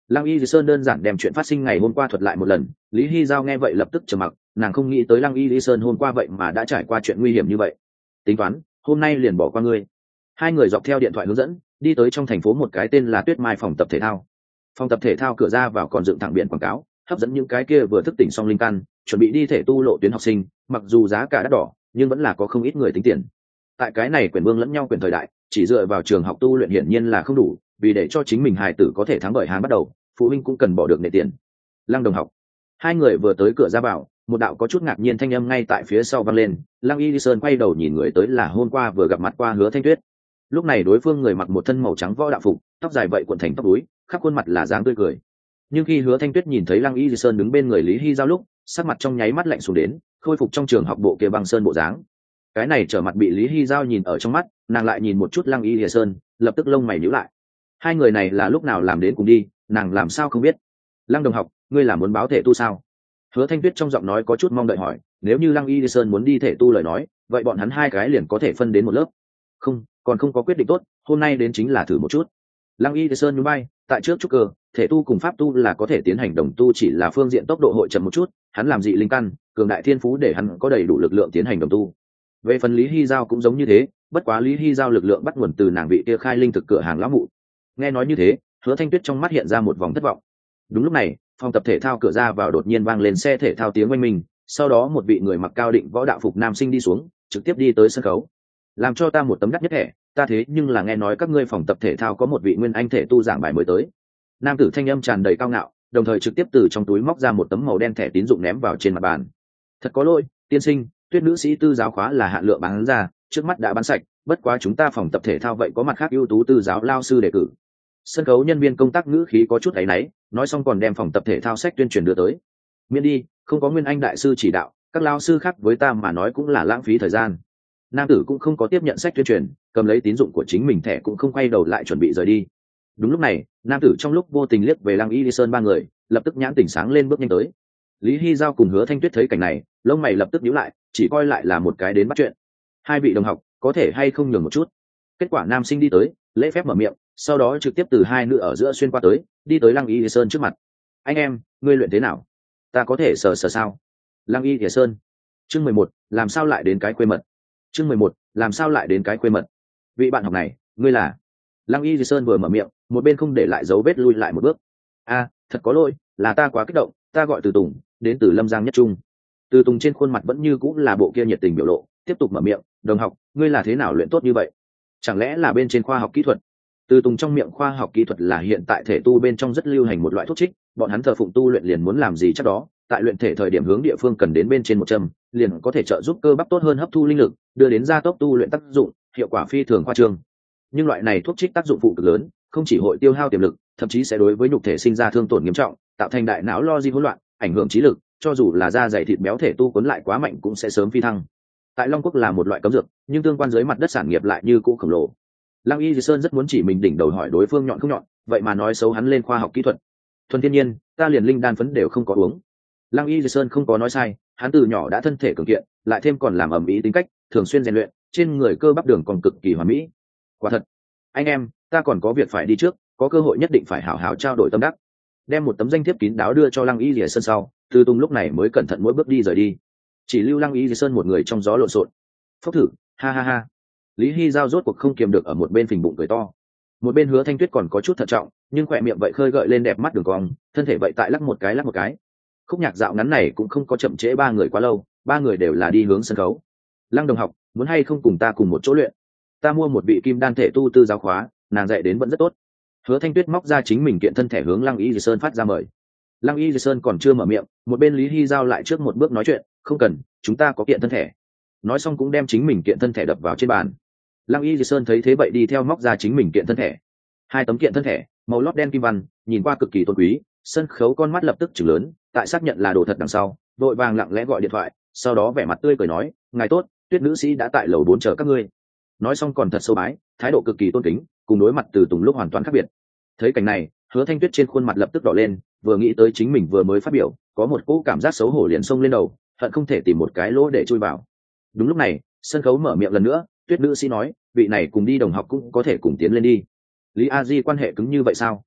Lăng Y Sơn đơn giản đem chuyện phát sinh ngày hôm qua thuật lại một lần, Lý Hy Giao nghe vậy lập tức trầm mặc, nàng không nghĩ tới Lăng Y Sơn hôm qua vậy mà đã trải qua chuyện nguy hiểm như vậy. Tính toán, hôm nay liền bỏ qua ngươi. Hai người dọc theo điện thoại hướng dẫn, đi tới trong thành phố một cái tên là Tuyết Mai phòng tập thể thao. Phòng tập thể thao cửa ra vào còn dựng thẳng biển quảng cáo, hấp dẫn những cái kia vừa thức tỉnh xong linh căn, chuẩn bị đi thể tu lộ tuyến học sinh, mặc dù giá cả đắt đỏ, nhưng vẫn là có không ít người tính tiền. Tại cái này quyền vương lẫn nhau quyền thời đại, chỉ dựa vào trường học tu luyện hiển nhiên là không đủ, vì để cho chính mình hài tử có thể thắng bởi hàng bắt đầu, phụ huynh cũng cần bỏ được nệ tiền. Lăng đồng học. Hai người vừa tới cửa ra vào, một đạo có chút ngạc nhiên thanh âm ngay tại phía sau vang lên. Lăng Y Sơn quay đầu nhìn người tới là hôm qua vừa gặp mặt qua Hứa Thanh Tuyết. Lúc này đối phương người mặc một thân màu trắng võ đạo phục, tóc dài vậy cuộn thành tóc đuôi, khắp khuôn mặt là dáng tươi cười. Nhưng khi Hứa Thanh Tuyết nhìn thấy Lăng Y Sơn đứng bên người Lý Hy Giao lúc, sắc mặt trong nháy mắt lạnh xuống đến, khôi phục trong trường học bộ kia băng sơn bộ dáng. Cái này trở mặt bị Lý Hy Giao nhìn ở trong mắt, nàng lại nhìn một chút Lăng Y Sơn, lập tức lông mày nhíu lại. Hai người này là lúc nào làm đến cùng đi, nàng làm sao không biết. Lăng đồng học, ngươi là muốn báo thể tu sao? Hứa Thanh Tuyết trong giọng nói có chút mong đợi hỏi, nếu như Lăng Y Sơn muốn đi thể tu lời nói, vậy bọn hắn hai cái liền có thể phân đến một lớp. Không, còn không có quyết định tốt, hôm nay đến chính là thử một chút. Lăng Y Sơn nhún vai, tại trước trúc cơ, thể tu cùng pháp tu là có thể tiến hành đồng tu, chỉ là phương diện tốc độ hội chậm một chút, hắn làm dị linh căn, cường đại thiên phú để hắn có đầy đủ lực lượng tiến hành đồng tu. Về phần Lý Hy Giao cũng giống như thế, bất quá Lý Hy Giao lực lượng bắt nguồn từ nàng vị kia khai linh thực cửa hàng lão mụ. Nghe nói như thế, Hứa Thanh Tuyết trong mắt hiện ra một vòng thất vọng. Đúng lúc này, phòng tập thể thao cửa ra vào đột nhiên vang lên xe thể thao tiếng oanh minh, sau đó một vị người mặc cao định võ đạo phục nam sinh đi xuống, trực tiếp đi tới sân khấu. Làm cho ta một tấm đắt nhất thẻ, ta thế nhưng là nghe nói các ngươi phòng tập thể thao có một vị nguyên anh thể tu giảng bài mới tới. Nam tử thanh âm tràn đầy cao ngạo, đồng thời trực tiếp từ trong túi móc ra một tấm màu đen thẻ tín dụng ném vào trên mặt bàn. Thật có lỗi, tiên sinh, Tuyết nữ sĩ tư giáo khóa là hạn lượng bán ra, trước mắt đã bán sạch, bất quá chúng ta phòng tập thể thao vậy có mặt khác ưu tú tư giáo lao sư đề cử. Sân khấu nhân viên công tác ngữ khí có chút áy náy, nói xong còn đem phòng tập thể thao sách tuyên truyền đưa tới. Miễn đi, không có nguyên anh đại sư chỉ đạo, các lao sư khác với ta mà nói cũng là lãng phí thời gian. Nam tử cũng không có tiếp nhận sách tuyên truyền, cầm lấy tín dụng của chính mình thẻ cũng không quay đầu lại chuẩn bị rời đi. Đúng lúc này, nam tử trong lúc vô tình liếc về Lăng Y Sơn ba người, lập tức nhãn tỉnh sáng lên bước nhanh tới. Lý Hy Giao cùng Hứa Thanh Tuyết thấy cảnh này, lông mày lập tức nhíu lại, chỉ coi lại là một cái đến bắt chuyện. Hai vị đồng học, có thể hay không nhường một chút? Kết quả nam sinh đi tới, lễ phép mở miệng, sau đó trực tiếp từ hai nữ ở giữa xuyên qua tới, đi tới Lăng Y Sơn trước mặt. Anh em, ngươi luyện thế nào? Ta có thể sờ sờ sao? Lăng Y Sơn. Chương mười một, làm sao lại đến cái quê mật? Chương mười một, làm sao lại đến cái quê mật? Vị bạn học này, ngươi là? Lăng Y Sơn vừa mở miệng, một bên không để lại dấu vết lui lại một bước. A, thật có lỗi, là ta quá kích động, ta gọi Từ Tùng, đến từ Lâm Giang Nhất Trung. Từ Tùng trên khuôn mặt vẫn như cũng là bộ kia nhiệt tình biểu lộ, tiếp tục mở miệng, đồng học, ngươi là thế nào luyện tốt như vậy? Chẳng lẽ là bên trên khoa học kỹ thuật? Từ Tùng trong miệng khoa học kỹ thuật là hiện tại thể tu bên trong rất lưu hành một loại thuốc trích, bọn hắn thờ phụng tu luyện liền muốn làm gì chắc đó, tại luyện thể thời điểm hướng địa phương cần đến bên trên một châm, liền có thể trợ giúp cơ bắp tốt hơn hấp thu linh lực, đưa đến gia tốc tu luyện tác dụng, hiệu quả phi thường khoa trương. Nhưng loại này thuốc trích tác dụng phụ cực lớn, không chỉ hội tiêu hao tiềm lực, thậm chí sẽ đối với nhục thể sinh ra thương tổn nghiêm trọng, tạo thành đại não logic hỗn loạn, ảnh hưởng trí lực, cho dù là da dày thịt béo thể tu cuốn lại quá mạnh cũng sẽ sớm phi thăng. Tại Long Quốc là một loại cấm dược, nhưng tương quan dưới mặt đất sản nghiệp lại như cũ khổng lồ. Lăng Y Sơn rất muốn chỉ mình đỉnh đầu hỏi đối phương nhọn không nhọn, vậy mà nói xấu hắn lên khoa học kỹ thuật. Thuần thiên nhiên, ta liền linh đan phấn đều không có uống. Lăng Y Sơn không có nói sai, hắn từ nhỏ đã thân thể cường kiện, lại thêm còn làm ẩm ý tính cách, thường xuyên rèn luyện, trên người cơ bắp đường còn cực kỳ hoàn mỹ. Quả thật, anh em, ta còn có việc phải đi trước, có cơ hội nhất định phải hảo hảo trao đổi tâm đắc. Đem một tấm danh thiếp kín đáo đưa cho Lăng Y Sơn sau, Từ Tùng lúc này mới cẩn thận mỗi bước đi rời đi, chỉ lưu Lăng Y Sơn một người trong gió lộn xộn. Phốc thử, ha ha ha. Lý Hy Giao rốt cuộc không kiềm được ở một bên phình bụng cười to. Một bên Hứa Thanh Tuyết còn có chút thận trọng, nhưng khỏe miệng vậy khơi gợi lên đẹp mắt đường cong, thân thể vậy tại lắc một cái lắc một cái. Khúc nhạc dạo ngắn này cũng không có chậm trễ ba người quá lâu, ba người đều là đi hướng sân khấu. Lăng đồng học, muốn hay không cùng ta cùng một chỗ luyện? Ta mua một vị kim đan thể tu tư giáo khóa, nàng dạy đến vẫn rất tốt. Hứa Thanh Tuyết móc ra chính mình kiện thân thể hướng Lăng Y Sơn phát ra mời. Lăng Y Sơn còn chưa mở miệng, một bên Lý Hy Giao lại trước một bước nói chuyện, không cần, chúng ta có kiện thân thể. Nói xong cũng đem chính mình kiện thân thể đập vào trên bàn. Lăng Y Sơn thấy thế vậy đi theo móc ra chính mình kiện thân thể. Hai tấm kiện thân thể, màu lót đen kim văn, nhìn qua cực kỳ tôn quý, sân khấu con mắt lập tức chừng lớn, tại xác nhận là đồ thật đằng sau, đội vàng lặng lẽ gọi điện thoại, sau đó vẻ mặt tươi cười nói, ngài tốt, Tuyết nữ sĩ đã tại lầu bốn chờ các ngươi. Nói xong còn thật sâu bái, thái độ cực kỳ tôn kính, cùng đối mặt Từ Tùng lúc hoàn toàn khác biệt. Thấy cảnh này, Hứa Thanh Tuyết trên khuôn mặt lập tức đỏ lên, vừa nghĩ tới chính mình vừa mới phát biểu, có một cỗ cảm giác xấu hổ liền xông lên đầu, hận không thể tìm một cái lỗ để chui vào. Đúng lúc này, sân khấu mở miệng lần nữa, Tuyết nữ sĩ nói, vị này cùng đi đồng học cũng có thể cùng tiến lên đi. Lý A Di quan hệ cứng như vậy sao?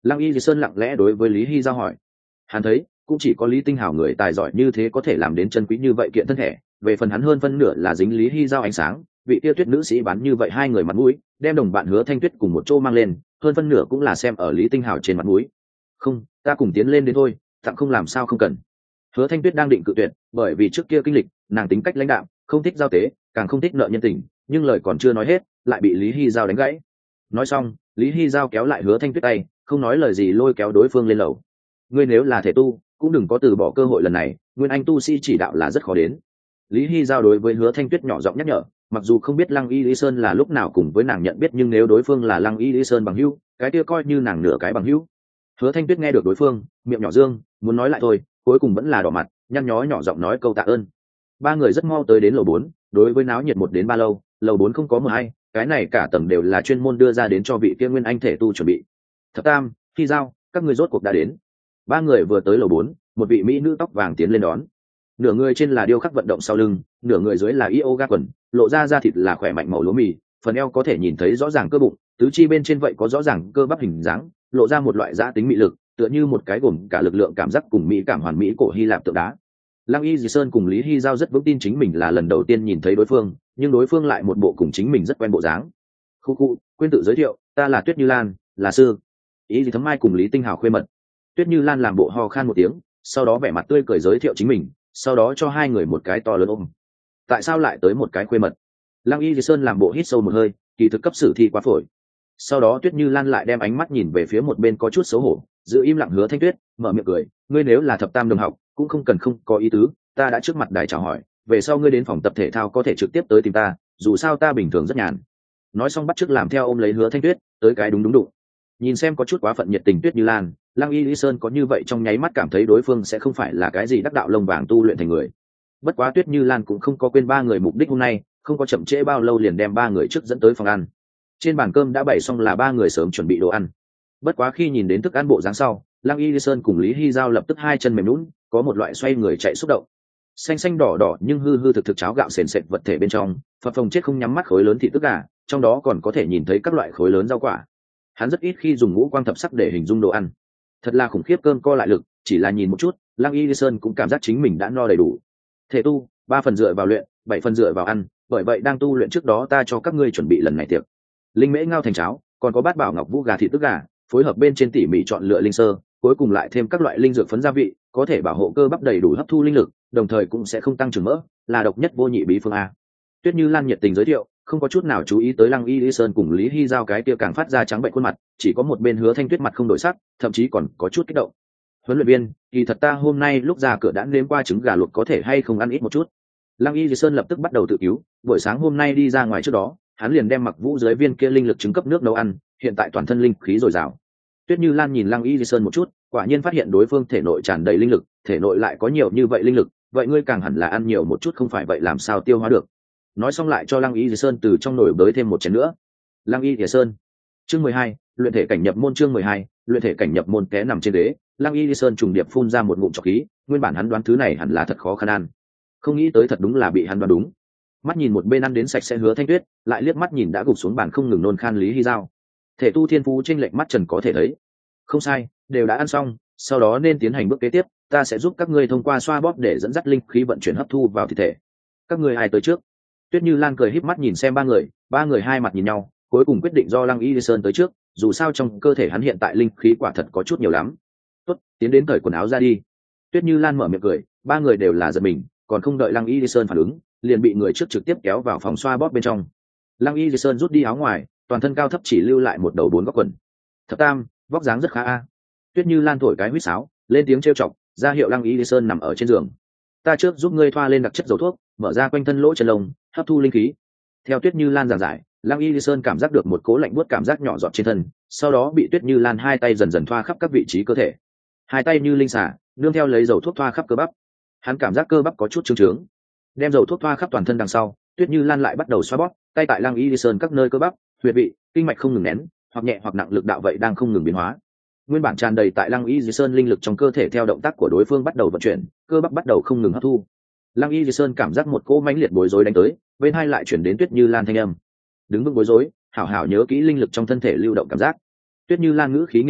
Lăng Y Di Sơn lặng lẽ đối với Lý Hy Giao hỏi. Hắn thấy cũng chỉ có Lý Tinh Hào người tài giỏi như thế có thể làm đến chân quý như vậy kiện thân thể, về phần hắn hơn phân nửa là dính Lý Hy Giao ánh sáng, vị tiêu tuyết nữ sĩ bán như vậy hai người mặt mũi, đem đồng bạn Hứa Thanh Tuyết cùng một chỗ mang lên, hơn phân nửa cũng là xem ở Lý Tinh Hào trên mặt mũi. Không, ta cùng tiến lên đến thôi, tặng không làm sao không cần. Hứa Thanh Tuyết đang định cự tuyệt, bởi vì trước kia kinh lịch, nàng tính cách lãnh đạm, không thích giao tế, càng không thích nợ nhân tình, nhưng lời còn chưa nói hết, lại bị Lý Hy Giao đánh gãy. Nói xong, Lý Hy Giao kéo lại Hứa Thanh Tuyết tay, không nói lời gì lôi kéo đối phương lên lầu. Ngươi nếu là thể tu, cũng đừng có từ bỏ cơ hội lần này, nguyên anh tu sĩ chỉ đạo là rất khó đến. Lý Hy Giao đối với Hứa Thanh Tuyết nhỏ giọng nhắc nhở, mặc dù không biết Lăng Y Lý Sơn là lúc nào cùng với nàng nhận biết, nhưng nếu đối phương là Lăng Y Lý Sơn bằng hữu, cái kia coi như nàng nửa cái bằng hữu. Hứa Thanh Tuyết nghe được đối phương, miệng nhỏ dương, muốn nói lại thôi, cuối cùng vẫn là đỏ mặt, nhăn nhó nhỏ giọng nói câu tạ ơn. Ba người rất mau tới đến lầu bốn, đối với náo nhiệt một đến ba lâu, lầu bốn không có mờ hay, cái này cả tầng đều là chuyên môn đưa ra đến cho vị kia nguyên anh thể tu chuẩn bị. Thập Tam, Hy Giao, các người rốt cuộc đã đến. Ba người vừa tới lầu bốn, một vị mỹ nữ tóc vàng tiến lên đón. Nửa người trên là điêu khắc vận động sau lưng, nửa người dưới là yoga quần, lộ ra da thịt là khỏe mạnh màu lúa mì, phần eo có thể nhìn thấy rõ ràng cơ bụng, tứ chi bên trên vậy có rõ ràng cơ bắp hình dáng, lộ ra một loại giã tính mị lực, tựa như một cái gồm cả lực lượng cảm giác cùng mỹ cảm hoàn mỹ cổ Hy Lạp tượng đá. Lăng Y Dì Sơn cùng Lý Hy Giao rất vững tin chính mình là lần đầu tiên nhìn thấy đối phương, nhưng đối phương lại một bộ cùng chính mình rất quen bộ dáng. Khu khu, quên tự giới thiệu, ta là Tuyết Như Lan, là sư. Ý gì Thấm Mai cùng Lý Tinh Hào khuê mật. Tuyết Như Lan làm bộ ho khan một tiếng, sau đó vẻ mặt tươi cười giới thiệu chính mình, sau đó cho hai người một cái to lớn ôm. Tại sao lại tới một cái khuê mật? Lăng Y Dì Sơn làm bộ hít sâu một hơi, kỳ thực cấp sử thi quá phổi. Sau đó Tuyết Như Lan lại đem ánh mắt nhìn về phía một bên có chút xấu hổ, giữ im lặng Hứa Thanh Tuyết, mở miệng cười, ngươi nếu là thập tam đồng học, cũng không cần không có ý tứ, ta đã trước mặt đài chào hỏi, về sau ngươi đến phòng tập thể thao có thể trực tiếp tới tìm ta, dù sao ta bình thường rất nhàn. Nói xong bắt chước làm theo ôm lấy Hứa Thanh Tuyết, tới cái đúng đúng đụng. Nhìn xem có chút quá phận nhiệt tình Tuyết Như Lan, Lăng Y Lý Sơn có như vậy trong nháy mắt cảm thấy đối phương sẽ không phải là cái gì đắc đạo lông vàng tu luyện thành người. Bất quá Tuyết Như Lan cũng không có quên ba người mục đích hôm nay, không có chậm trễ bao lâu liền đem ba người trước dẫn tới phòng ăn. Trên bàn cơm đã bày xong là ba người sớm chuẩn bị đồ ăn. Bất quá khi nhìn đến thức ăn bộ dáng sau, Lăng Y Lý Sơn cùng Lý Hy Giao lập tức hai chân mềm nhũn, có một loại xoay người chạy xúc động. Xanh xanh đỏ đỏ nhưng hư hư thực thực cháo gạo sền sệt vật thể bên trong, phập phồng chết không nhắm mắt khối lớn thịt tức gà, trong đó còn có thể nhìn thấy các loại khối lớn rau quả. Hắn rất ít khi dùng ngũ quang thập sắc để hình dung đồ ăn. Thật là khủng khiếp cơm co lại lực, chỉ là nhìn một chút, Lăng Y Lý Sơn cũng cảm giác chính mình đã no đầy đủ. Thể tu, ba phần dựa vào luyện, bảy phần dựa vào ăn, bởi vậy đang tu luyện trước đó ta cho các ngươi chuẩn bị lần này tiệc. Linh mễ ngao thành cháo, còn có bát bảo ngọc vũ gà thịt tức gà, phối hợp bên trên tỉ mỉ chọn lựa linh sơ, cuối cùng lại thêm các loại linh dược phấn gia vị, có thể bảo hộ cơ bắp đầy đủ hấp thu linh lực, đồng thời cũng sẽ không tăng trưởng mỡ, là độc nhất vô nhị bí phương a. Tuyết Như Lan nhiệt tình giới thiệu, không có chút nào chú ý tới Lăng Y Lý Sơn cùng Lý Hy Giao cái kia càng phát ra trắng bệnh khuôn mặt, chỉ có một bên Hứa Thanh Tuyết mặt không đổi sắc, thậm chí còn có chút kích động. Huấn luyện viên, kỳ thật ta hôm nay lúc ra cửa đã nếm qua trứng gà luộc, có thể hay không ăn ít một chút. Lăng Y Lý Sơn lập tức bắt đầu tự cứu, buổi sáng hôm nay đi ra ngoài trước đó, hắn liền đem mặc vũ dưới viên kia linh lực trứng cấp nước nấu ăn, hiện tại toàn thân linh khí dồi dào. Tuyết Như Lan nhìn Lăng Y Lý Sơn một chút, quả nhiên phát hiện đối phương thể nội tràn đầy linh lực, thể nội lại có nhiều như vậy linh lực, vậy ngươi càng hẳn là ăn nhiều một chút, không phải vậy làm sao tiêu hóa được. Nói xong lại cho Lăng Y Lý Sơn từ trong nồi bới thêm một chén nữa. Lăng Y Lý Sơn, chương mười hai, luyện thể cảnh nhập môn. Chương mười hai, luyện thể cảnh nhập môn. Té nằm trên ghế, Lăng Y Lý Sơn trùng điệp phun ra một ngụm trọc khí, nguyên bản hắn đoán thứ này hẳn là thật khó khăn ăn, không nghĩ tới thật đúng là bị hắn đoán đúng. Mắt nhìn một bên ăn đến sạch sẽ Hứa Thanh Tuyết, lại liếc mắt nhìn đã gục xuống bàn không ngừng nôn khan Lý Hy Giao. Thể tu thiên phú chênh lệch mắt trần có thể thấy. Không sai, đều đã ăn xong, sau đó nên tiến hành bước kế tiếp, ta sẽ giúp các ngươi thông qua xoa bóp để dẫn dắt linh khí vận chuyển hấp thu vào thi thể. Các ngươi ai tới trước? Tuyết Như Lan cười híp mắt nhìn xem ba người, ba người hai mặt nhìn nhau, cuối cùng quyết định do Lăng Y Sơn tới trước, dù sao trong cơ thể hắn hiện tại linh khí quả thật có chút nhiều lắm. Tốt, tiến đến cởi quần áo ra đi. Tuyết Như Lan mở miệng cười, ba người đều là giật mình, còn không đợi Lăng Y Sơn phản ứng, liền bị người trước trực tiếp kéo vào phòng xoa bóp bên trong. Lăng Y Sơn rút đi áo ngoài, toàn thân cao thấp chỉ lưu lại một đầu bốn góc quần. Thập Tam, vóc dáng rất khá a. Tuyết Như Lan thổi cái huýt sáo, lên tiếng trêu chọc, ra hiệu Lăng Y Sơn nằm ở trên giường. Ta trước giúp ngươi thoa lên đặc chất dầu thuốc, mở ra quanh thân lỗ chân lông, hấp thu linh khí. Theo Tuyết Như Lan giảng giải, Lăng Y Sơn cảm giác được một cố lạnh buốt cảm giác nhỏ giọt trên thân, sau đó bị Tuyết Như Lan hai tay dần dần thoa khắp các vị trí cơ thể. Hai tay như linh xả, nương theo lấy dầu thuốc thoa khắp cơ bắp. Hắn cảm giác cơ bắp có chút trướng trướng. Đem dầu thuốc thoa khắp toàn thân đằng sau, Tuyết Như Lan lại bắt đầu xoa bóp, tay tại Lăng Y Sơn các nơi cơ bắp, huyệt vị, kinh mạch không ngừng nén, hoặc nhẹ hoặc nặng lực đạo vậy đang không ngừng biến hóa. Nguyên bản tràn đầy tại Lăng Y Sơn linh lực trong cơ thể theo động tác của đối phương bắt đầu vận chuyển, cơ bắp bắt đầu không ngừng hấp thu. Lăng Y Sơn cảm giác một cỗ mãnh liệt bối rối đánh tới, bên hai lại chuyển đến Tuyết Như Lan thanh âm. Đứng vững bối rối, hảo hảo nhớ kỹ linh lực trong thân thể lưu động cảm giác. Tuyết Như Lan ngữ khí nghiêm túc,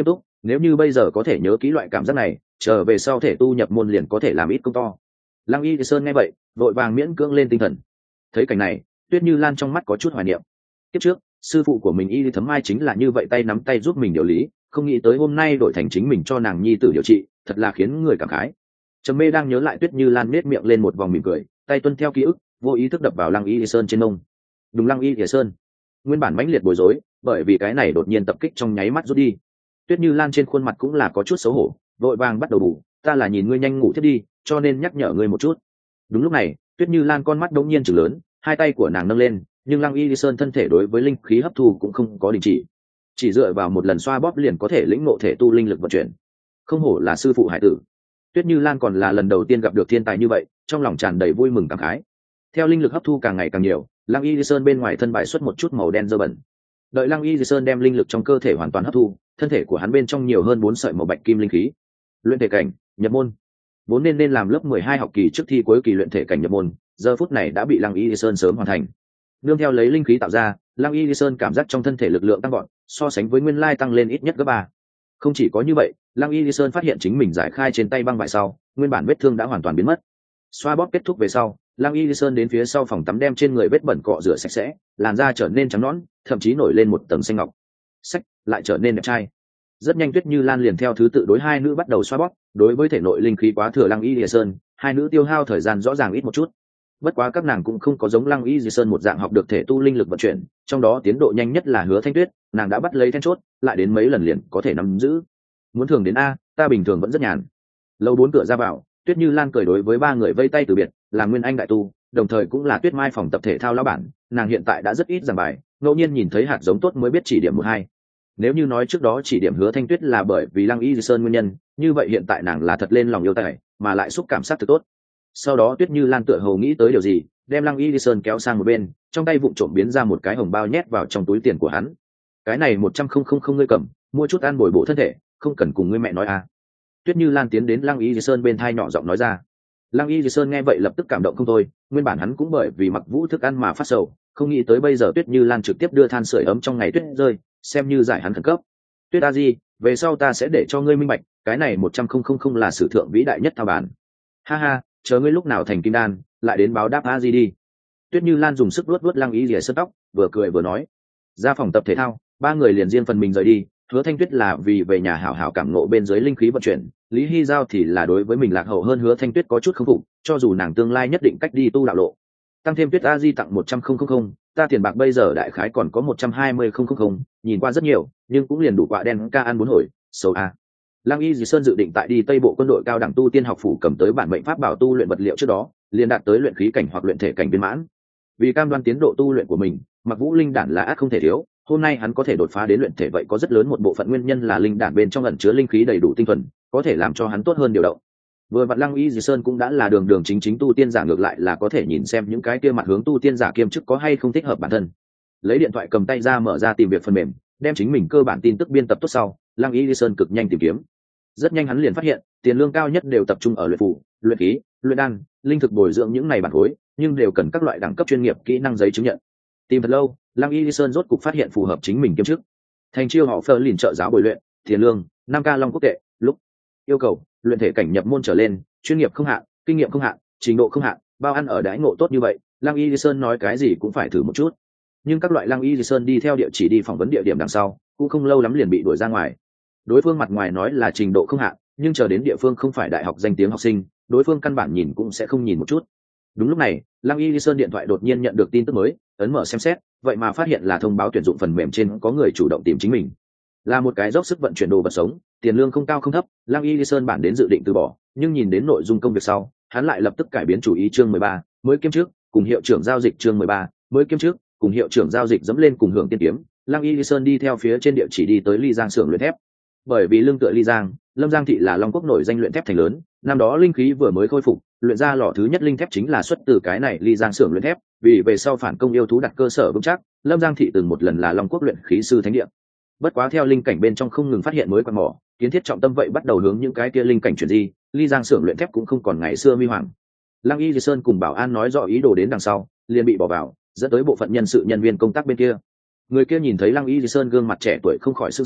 nếu như bây giờ có thể nhớ kỹ loại cảm giác này, trở về sau thể tu nhập môn liền có thể làm ít công to. Lăng Y Sơn nghe vậy vội vàng miễn cưỡng lên tinh thần. Thấy cảnh này, Tuyết Như Lan trong mắt có chút hoài niệm. Kiếp trước sư phụ của mình Y Thấm Mai chính là như vậy tay nắm tay giúp mình điều lý, không nghĩ tới hôm nay đổi thành chính mình cho nàng nhi tử điều trị, thật là khiến người cảm khái. Trầm Mê đang nhớ lại Tuyết Như Lan nết miệng lên một vòng mỉm cười, tay tuân theo ký ức vô ý thức đập vào Lăng Y Sơn trên mông. Đúng, Lăng Y Sơn nguyên bản mãnh liệt bối rối, bởi vì cái này đột nhiên tập kích trong nháy mắt rút đi. Tuyết Như Lan trên khuôn mặt cũng là có chút xấu hổ, vội vàng bắt đầu bù, ta là nhìn ngươi nhanh ngủ thiết đi, cho nên nhắc nhở ngươi một chút. Đúng lúc này, Tuyết Như Lan con mắt đống nhiên trừng lớn, hai tay của nàng nâng lên, nhưng Lăng Y Sơn thân thể đối với linh khí hấp thu cũng không có đình chỉ, chỉ dựa vào một lần xoa bóp liền có thể lĩnh ngộ thể tu linh lực vận chuyển. Không hổ là sư phụ hải tử. Tuyết Như Lan còn là lần đầu tiên gặp được thiên tài như vậy, trong lòng tràn đầy vui mừng cảm khái. Theo linh lực hấp thu càng ngày càng nhiều, Lăng Y Sơn bên ngoài thân bài xuất một chút màu đen dơ bẩn. Đợi Lăng Y Sơn đem linh lực trong cơ thể hoàn toàn hấp thu, thân thể của hắn bên trong nhiều hơn bốn sợi màu bạch kim linh khí. Luyện thể cảnh nhập môn, vốn nên nên làm lớp mười hai học kỳ trước thi cuối kỳ luyện thể cảnh nhập môn, giờ phút này đã bị Lăng Y Sơn sớm hoàn thành. Nương theo lấy linh khí tạo ra, Lăng Y Sơn cảm giác trong thân thể lực lượng tăng vọt, so sánh với nguyên lai tăng lên ít nhất gấp ba. Không chỉ có như vậy, Lăng Y Sơn phát hiện chính mình giải khai trên tay băng vải sau, nguyên bản vết thương đã hoàn toàn biến mất. Xoa bóp kết thúc về sau, Lăng Y Sơn đến phía sau phòng tắm đem trên người vết bẩn cọ rửa sạch sẽ, làn da trở nên trắng nõn, thậm chí nổi lên một tầng xanh ngọc. Sách lại trở nên đẹp trai. Rất nhanh Tuyết Như Lan liền theo thứ tự đối hai nữ bắt đầu xoa bóp, đối với thể nội linh khí quá thừa Lăng Y Sơn, hai nữ tiêu hao thời gian rõ ràng ít một chút. Bất quá các nàng cũng không có giống Lăng Y Sơn một dạng học được thể tu linh lực vận chuyển, trong đó tiến độ nhanh nhất là Hứa Thanh Tuyết, nàng đã bắt lấy then chốt, lại đến mấy lần liền có thể nắm giữ. Muốn thường đến a, ta bình thường vẫn rất nhàn. Lầu bốn cửa ra vào, Tuyết Như Lan cười đối với ba người vây tay từ biệt, là Nguyên Anh đại tu, đồng thời cũng là Tuyết Mai phòng tập thể thao lão bản, nàng hiện tại đã rất ít giảng bài, ngẫu nhiên nhìn thấy hạt giống tốt mới biết chỉ điểm một hai. Nếu như nói trước đó chỉ điểm Hứa Thanh Tuyết là bởi vì Lăng Y Sơn nguyên nhân, như vậy hiện tại nàng là thật lên lòng yêu tài, mà lại xúc cảm sát thực tốt. Sau đó Tuyết Như Lan tựa hồ nghĩ tới điều gì, đem Lăng Y Sơn kéo sang một bên, trong tay vụng trộm biến ra một cái hồng bao nhét vào trong túi tiền của hắn. Cái này một trăm không không không ngươi cầm, mua chút ăn bồi bổ thân thể, không cần cùng ngươi mẹ nói à. Tuyết Như Lan tiến đến Lăng Y Sơn bên thai nhỏ giọng nói ra. Lăng Y Sơn nghe vậy lập tức cảm động không thôi, nguyên bản hắn cũng bởi vì mặc vũ thức ăn mà phát sầu, không nghĩ tới bây giờ Tuyết Như Lan trực tiếp đưa than sưởi ấm trong ngày tuyết rơi, xem như giải hắn khẩn cấp. Tuyết A Di, về sau ta sẽ để cho ngươi minh bạch, cái này một trăm không không không là sử thượng vĩ đại nhất thao bản. Ha ha, chờ ngươi lúc nào thành kim đan, lại đến báo đáp A Di đi. Tuyết Như Lan dùng sức luốt luốt Lăng Y Sơn tóc, vừa cười vừa nói. Ra phòng tập thể thao, ba người liền riêng phần mình rời đi. Hứa Thanh Tuyết là vì về nhà hảo hảo cảm ngộ bên dưới linh khí vận chuyển, Lý Hy Giao thì là đối với mình lạc hậu hơn Hứa Thanh Tuyết có chút không phục, cho dù nàng tương lai nhất định cách đi tu đạo lộ. Tăng thêm Tuyết A Di tặng một trăm không không không, ta tiền bạc bây giờ đại khái còn có một trăm hai mươi không không không, nhìn qua rất nhiều, nhưng cũng liền đủ quạ đen ca ăn bốn hồi, xấu a. Lăng Y Dì Sơn dự định tại đi Tây Bộ quân đội cao đẳng tu tiên học phủ cầm tới bản mệnh pháp bảo tu luyện vật liệu trước đó, liền đạt tới luyện khí cảnh hoặc luyện thể cảnh viên mãn. Vì cam đoan tiến độ tu luyện của mình, Mặc Vũ linh đản là ác không thể thiếu. Hôm nay hắn có thể đột phá đến luyện thể vậy có rất lớn một bộ phận nguyên nhân là linh đản bên trong ẩn chứa linh khí đầy đủ tinh thuần, có thể làm cho hắn tốt hơn điều động. Vừa vặn Lăng Y Dì Sơn cũng đã là đường đường chính chính tu tiên giả, ngược lại là có thể nhìn xem những cái kia mặt hướng tu tiên giả kiêm chức có hay không thích hợp bản thân. Lấy điện thoại cầm tay ra mở ra tìm việc phần mềm, đem chính mình cơ bản tin tức biên tập tốt sau, Lăng Y Dì Sơn cực nhanh tìm kiếm. Rất nhanh hắn liền phát hiện, tiền lương cao nhất đều tập trung ở luyện phù, luyện khí, luyện đan, linh thực bồi dưỡng những này bản khối, nhưng đều cần các loại đẳng cấp chuyên nghiệp kỹ năng giấy chứng nhận. Tìm thật lâu, Lăng Y Sơn rốt cục phát hiện phù hợp chính mình kiêm chức. Thành chiêu họ Phơ liền trợ giáo bồi luyện, tiền lương năm k long quốc tệ, lúc yêu cầu luyện thể cảnh nhập môn trở lên, chuyên nghiệp không hạn, kinh nghiệm không hạn, trình độ không hạn, bao ăn ở đãi ngộ tốt như vậy, Lăng Y Sơn nói cái gì cũng phải thử một chút. Nhưng các loại Lăng Y Sơn đi theo địa chỉ đi phỏng vấn địa điểm đằng sau, cũng không lâu lắm liền bị đuổi ra ngoài. Đối phương mặt ngoài nói là trình độ không hạn, nhưng chờ đến địa phương không phải đại học danh tiếng học sinh, đối phương căn bản nhìn cũng sẽ không nhìn một chút. Đúng lúc này, Lăng Y Sơn điện thoại đột nhiên nhận được tin tức mới, ấn mở xem xét, vậy mà phát hiện là thông báo tuyển dụng phần mềm trên có người chủ động tìm chính mình. Là một cái dốc sức vận chuyển đồ vật sống, tiền lương không cao không thấp, Lăng Y Sơn bản đến dự định từ bỏ, nhưng nhìn đến nội dung công việc sau, hắn lại lập tức cải biến chủ ý. Chương mười ba, mới kiêm trước, cùng hiệu trưởng giao dịch. Chương mười ba, mới kiêm trước, cùng hiệu trưởng giao dịch dẫm lên cùng hưởng tiên kiếm, Lăng Y Sơn đi theo phía trên địa chỉ đi tới Ly Giang xưởng luyện thép. Bởi vì lương tựa Ly Giang, Lâm Giang thị là Long Quốc nổi danh luyện thép thành lớn, năm đó linh khí vừa mới khôi phục, luyện ra lò thứ nhất linh thép chính là xuất từ cái này Ly Giang xưởng luyện thép, vì về sau phản công yêu thú đặt cơ sở vững chắc, Lâm Giang thị từng một lần là Long Quốc luyện khí sư thánh địa. Bất quá theo linh cảnh bên trong không ngừng phát hiện mới quan mỏ, kiến thiết trọng tâm vậy bắt đầu hướng những cái kia linh cảnh chuyển di, Ly Giang xưởng luyện thép cũng không còn ngày xưa huy hoàng. Lăng Y Sơn cùng Bảo An nói rõ ý đồ đến đằng sau, liền bị bỏ vào, dẫn tới bộ phận nhân sự nhân viên công tác bên kia. Người kia nhìn thấy Lăng Y Sơn gương mặt trẻ tuổi không khỏi sửng sở,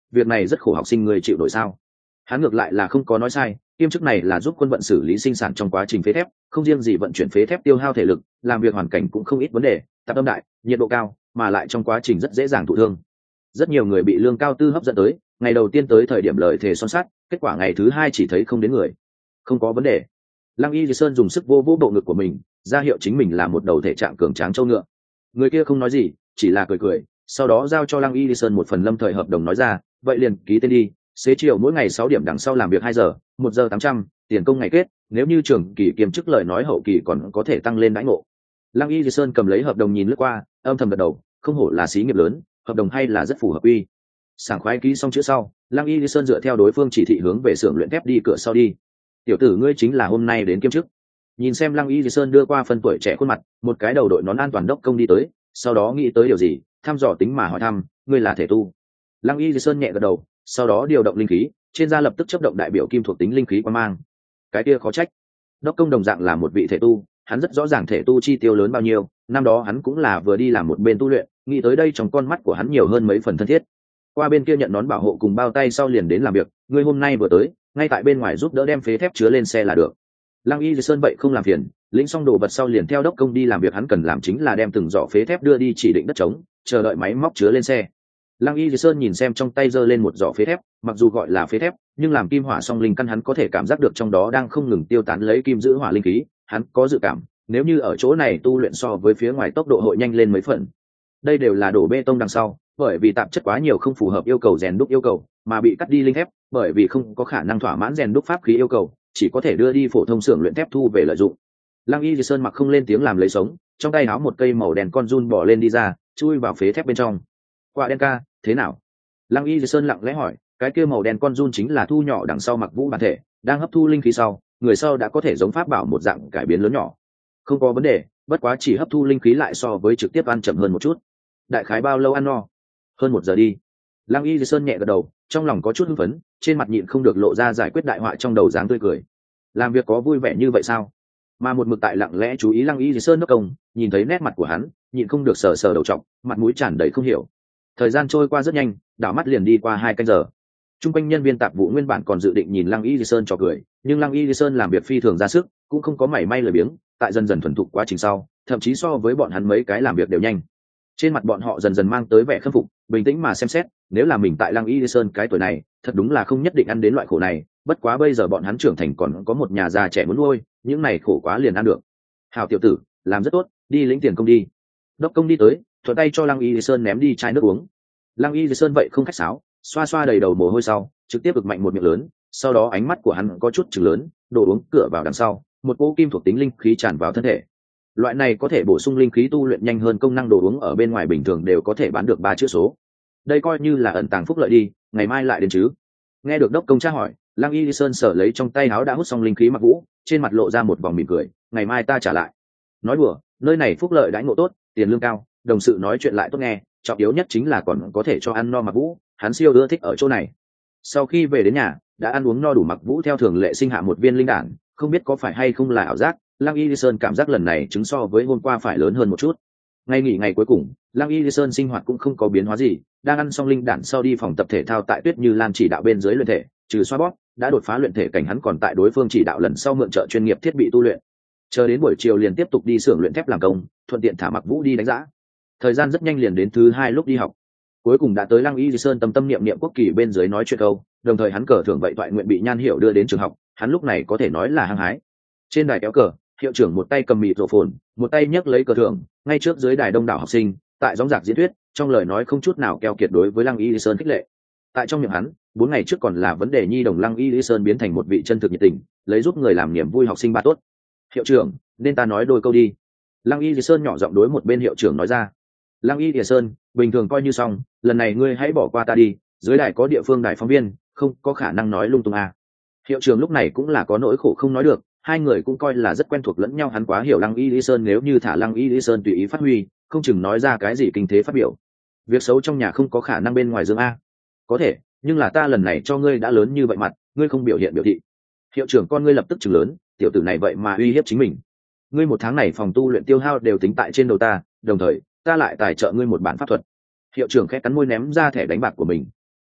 việc này rất khổ học sinh người chịu nổi sao? Hắn ngược lại là không có nói sai, kiêm chức này là giúp quân vận xử lý sinh sản trong quá trình phế thép, không riêng gì vận chuyển phế thép tiêu hao thể lực, làm việc hoàn cảnh cũng không ít vấn đề, tạp âm đại, nhiệt độ cao, mà lại trong quá trình rất dễ dàng thụ thương. Rất nhiều người bị lương cao tư hấp dẫn tới, ngày đầu tiên tới thời điểm lợi thể son sắt, kết quả ngày thứ hai chỉ thấy không đến người. Không có vấn đề. Lăng Y Di Sơn dùng sức vô vô bộ ngực của mình, ra hiệu chính mình là một đầu thể trạng cường tráng châu ngựa. Người kia không nói gì, chỉ là cười cười, sau đó giao cho Lăng Y Di Sơn một phần lâm thời hợp đồng nói ra, vậy liền ký tên đi, xế chiều mỗi ngày sáu điểm đằng sau làm việc hai giờ, một giờ tám trăm, tiền công ngày kết, nếu như trưởng kỳ kiêm chức lời nói hậu kỳ còn có thể tăng lên đãi ngộ. Lăng Y Di Sơn cầm lấy hợp đồng nhìn lướt qua, âm thầm gật đầu, không hổ là xí nghiệp lớn, hợp đồng hay là rất phù hợp uy. Sảng khoái ký xong chữ sau, Lăng Y Di Sơn dựa theo đối phương chỉ thị hướng về xưởng luyện thép đi cửa sau đi. Tiểu tử ngươi chính là hôm nay đến kiêm chức. Nhìn xem Lăng Y Di Sơn đưa qua phân tuổi trẻ khuôn mặt, một cái đầu đội nón an toàn đốc công đi tới, sau đó nghĩ tới điều gì, thăm dò tính mà hỏi thăm, ngươi là thể tu? Lăng Y Di Sơn nhẹ gật đầu, sau đó điều động linh khí, trên da lập tức chấp động đại biểu kim thuộc tính linh khí quan mang. Cái kia khó trách. Đốc công đồng dạng là một vị thể tu, hắn rất rõ ràng thể tu chi tiêu lớn bao nhiêu, năm đó hắn cũng là vừa đi làm một bên tu luyện, nghĩ tới đây trong con mắt của hắn nhiều hơn mấy phần thân thiết. Qua bên kia nhận nón bảo hộ cùng bao tay sau liền đến làm việc, ngươi hôm nay vừa tới, ngay tại bên ngoài giúp đỡ đem phế thép chứa lên xe là được. Lăng Y Di Sơn vậy không làm phiền, lĩnh xong đồ vật sau liền theo đốc công đi làm việc, hắn cần làm chính là đem từng giỏ phế thép đưa đi chỉ định đất trống, chờ đợi máy móc chứa lên xe. Lăng Y Di Sơn nhìn xem trong tay giơ lên một giỏ phế thép, mặc dù gọi là phế thép, nhưng làm kim hỏa song linh căn hắn có thể cảm giác được trong đó đang không ngừng tiêu tán lấy kim giữ hỏa linh khí, hắn có dự cảm, nếu như ở chỗ này tu luyện so với phía ngoài tốc độ hội nhanh lên mấy phần. Đây đều là đổ bê tông đằng sau, bởi vì tạp chất quá nhiều không phù hợp yêu cầu rèn đúc yêu cầu, mà bị cắt đi linh thép, bởi vì không có khả năng thỏa mãn rèn đúc pháp khí yêu cầu, chỉ có thể đưa đi phổ thông xưởng luyện thép thu về lợi dụng. Lăng Y Di Sơn mặc không lên tiếng làm lấy sống, trong tay háo một cây màu đen con giun bỏ lên đi ra, chui vào phế thép bên trong. Quả đen ca, thế nào? Lăng Y Di Sơn lặng lẽ hỏi, cái kia màu đen con giun chính là thu nhỏ đằng sau mặc vũ bản thể, đang hấp thu linh khí sau, người sau đã có thể giống pháp bảo một dạng cải biến lớn nhỏ. Không có vấn đề, bất quá chỉ hấp thu linh khí lại so với trực tiếp ăn chậm hơn một chút. Đại khái bao lâu ăn no? Hơn một giờ đi. Lăng Y Di Sơn nhẹ gật đầu, trong lòng có chút hưng phấn, trên mặt nhịn không được lộ ra giải quyết đại họa trong đầu dáng tươi cười. Làm việc có vui vẻ như vậy sao? Mà một mực tại lặng lẽ chú ý Lăng Y Di Sơn đốc công, nhìn thấy nét mặt của hắn, nhịn không được sờ sờ đầu trọc, mặt mũi tràn đầy không hiểu. Thời gian trôi qua rất nhanh, đảo mắt liền đi qua hai canh giờ. Trung quanh nhân viên tạp vụ nguyên bản còn dự định nhìn Lăng Y Di Sơn trò cười, nhưng Lăng Y Di Sơn làm việc phi thường ra sức, cũng không có mảy may lười biếng, tại dần dần thuần thục quá trình sau, thậm chí so với bọn hắn mấy cái làm việc đều nhanh. Trên mặt bọn họ dần dần mang tới vẻ khâm phục, bình tĩnh mà xem xét, nếu là mình tại Lăng Y Di Sơn cái tuổi này, thật đúng là không nhất định ăn đến loại khổ này, bất quá bây giờ bọn hắn trưởng thành còn có một nhà già trẻ muốn nuôi, những này khổ quá liền ăn được. Hảo tiểu tử, làm rất tốt, đi lĩnh tiền công đi. Đốc công đi tới, thuận tay cho Lăng Y Di Sơn ném đi chai nước uống. Lăng Y Di Sơn vậy không khách sáo, xoa xoa đầy đầu mồ hôi sau, trực tiếp ực mạnh một miệng lớn, sau đó ánh mắt của hắn có chút chừng lớn, đổ uống cửa vào đằng sau, một cỗ kim thuộc tính linh khí tràn vào thân thể. Loại này có thể bổ sung linh khí tu luyện nhanh hơn công năng đồ uống ở bên ngoài bình thường đều có thể bán được ba chữ số. Đây coi như là ẩn tàng phúc lợi đi, ngày mai lại đến chứ. Nghe được đốc công tra hỏi, Lăng Y Sơn sở lấy trong tay áo đã hút xong linh khí mặc vũ, trên mặt lộ ra một vòng mỉm cười, ngày mai ta trả lại. Nói đùa, nơi này phúc lợi đãi ngộ tốt, tiền lương cao, đồng sự nói chuyện lại tốt nghe, trọng yếu nhất chính là còn có thể cho ăn no mặc vũ, hắn siêu ưa thích ở chỗ này. Sau khi về đến nhà, đã ăn uống no đủ mặc vũ theo thường lệ sinh hạ một viên linh đản, không biết có phải hay không là ảo giác, Lăng Y Sơn cảm giác lần này chứng so với hôm qua phải lớn hơn một chút. Ngày nghỉ ngày cuối cùng, Lăng Y Sơn sinh hoạt cũng không có biến hóa gì, đang ăn xong linh đản sau đi phòng tập thể thao tại Tuyết Như Lan chỉ đạo bên dưới luyện thể, trừ xoa bóp, đã đột phá luyện thể cảnh, hắn còn tại đối phương chỉ đạo lần sau mượn trợ chuyên nghiệp thiết bị tu luyện. Chờ đến buổi chiều liền tiếp tục đi xưởng luyện thép làm công, thuận tiện thả mặc vũ đi đánh giá. Thời gian rất nhanh liền đến thứ hai lúc đi học. Cuối cùng đã tới Lăng Y Sơn tâm tâm niệm niệm quốc kỳ bên dưới nói chuyện câu, đồng thời hắn cờ thưởng vậy thoại nguyện bị Nhan Hiểu đưa đến trường học, hắn lúc này có thể nói là hăng hái. Trên đài kéo cờ, hiệu trưởng một tay cầm mịt rộ phồn, một tay nhấc lấy cờ thưởng, ngay trước dưới đài đông đảo học sinh, tại gióng giạc diễn thuyết, trong lời nói không chút nào keo kiệt đối với Lăng Y Sơn khích lệ. Tại trong miệng hắn, bốn ngày trước còn là vấn đề nhi đồng, Lăng Y Sơn biến thành một vị chân thực nhiệt tình, lấy giúp người làm niềm vui học sinh ba tốt. Hiệu trưởng, nên ta nói đôi câu đi. Lăng Y Sơn nhỏ giọng đối một bên hiệu trưởng nói ra. Lăng Y Sơn, bình thường coi như xong, lần này ngươi hãy bỏ qua ta đi, dưới đài có địa phương đài phóng viên, không có khả năng nói lung tung à. Hiệu trưởng lúc này cũng là có nỗi khổ không nói được, hai người cũng coi là rất quen thuộc lẫn nhau, hắn quá hiểu Lăng Y Sơn, nếu như thả Lăng Y Sơn tùy ý phát huy, không chừng nói ra cái gì kinh thế phát biểu. Việc xấu trong nhà không có khả năng bên ngoài dương a. Có thể, nhưng là ta lần này cho ngươi đã lớn như vậy mặt, ngươi không biểu hiện biểu thị. Hiệu trưởng con ngươi lập tức chừng lớn, tiểu tử này vậy mà uy hiếp chính mình. Ngươi một tháng này phòng tu luyện tiêu hao đều tính tại trên đầu ta, đồng thời ta lại tài trợ ngươi một bản pháp thuật. Hiệu trưởng khẽ cắn môi ném ra thẻ đánh bạc của mình.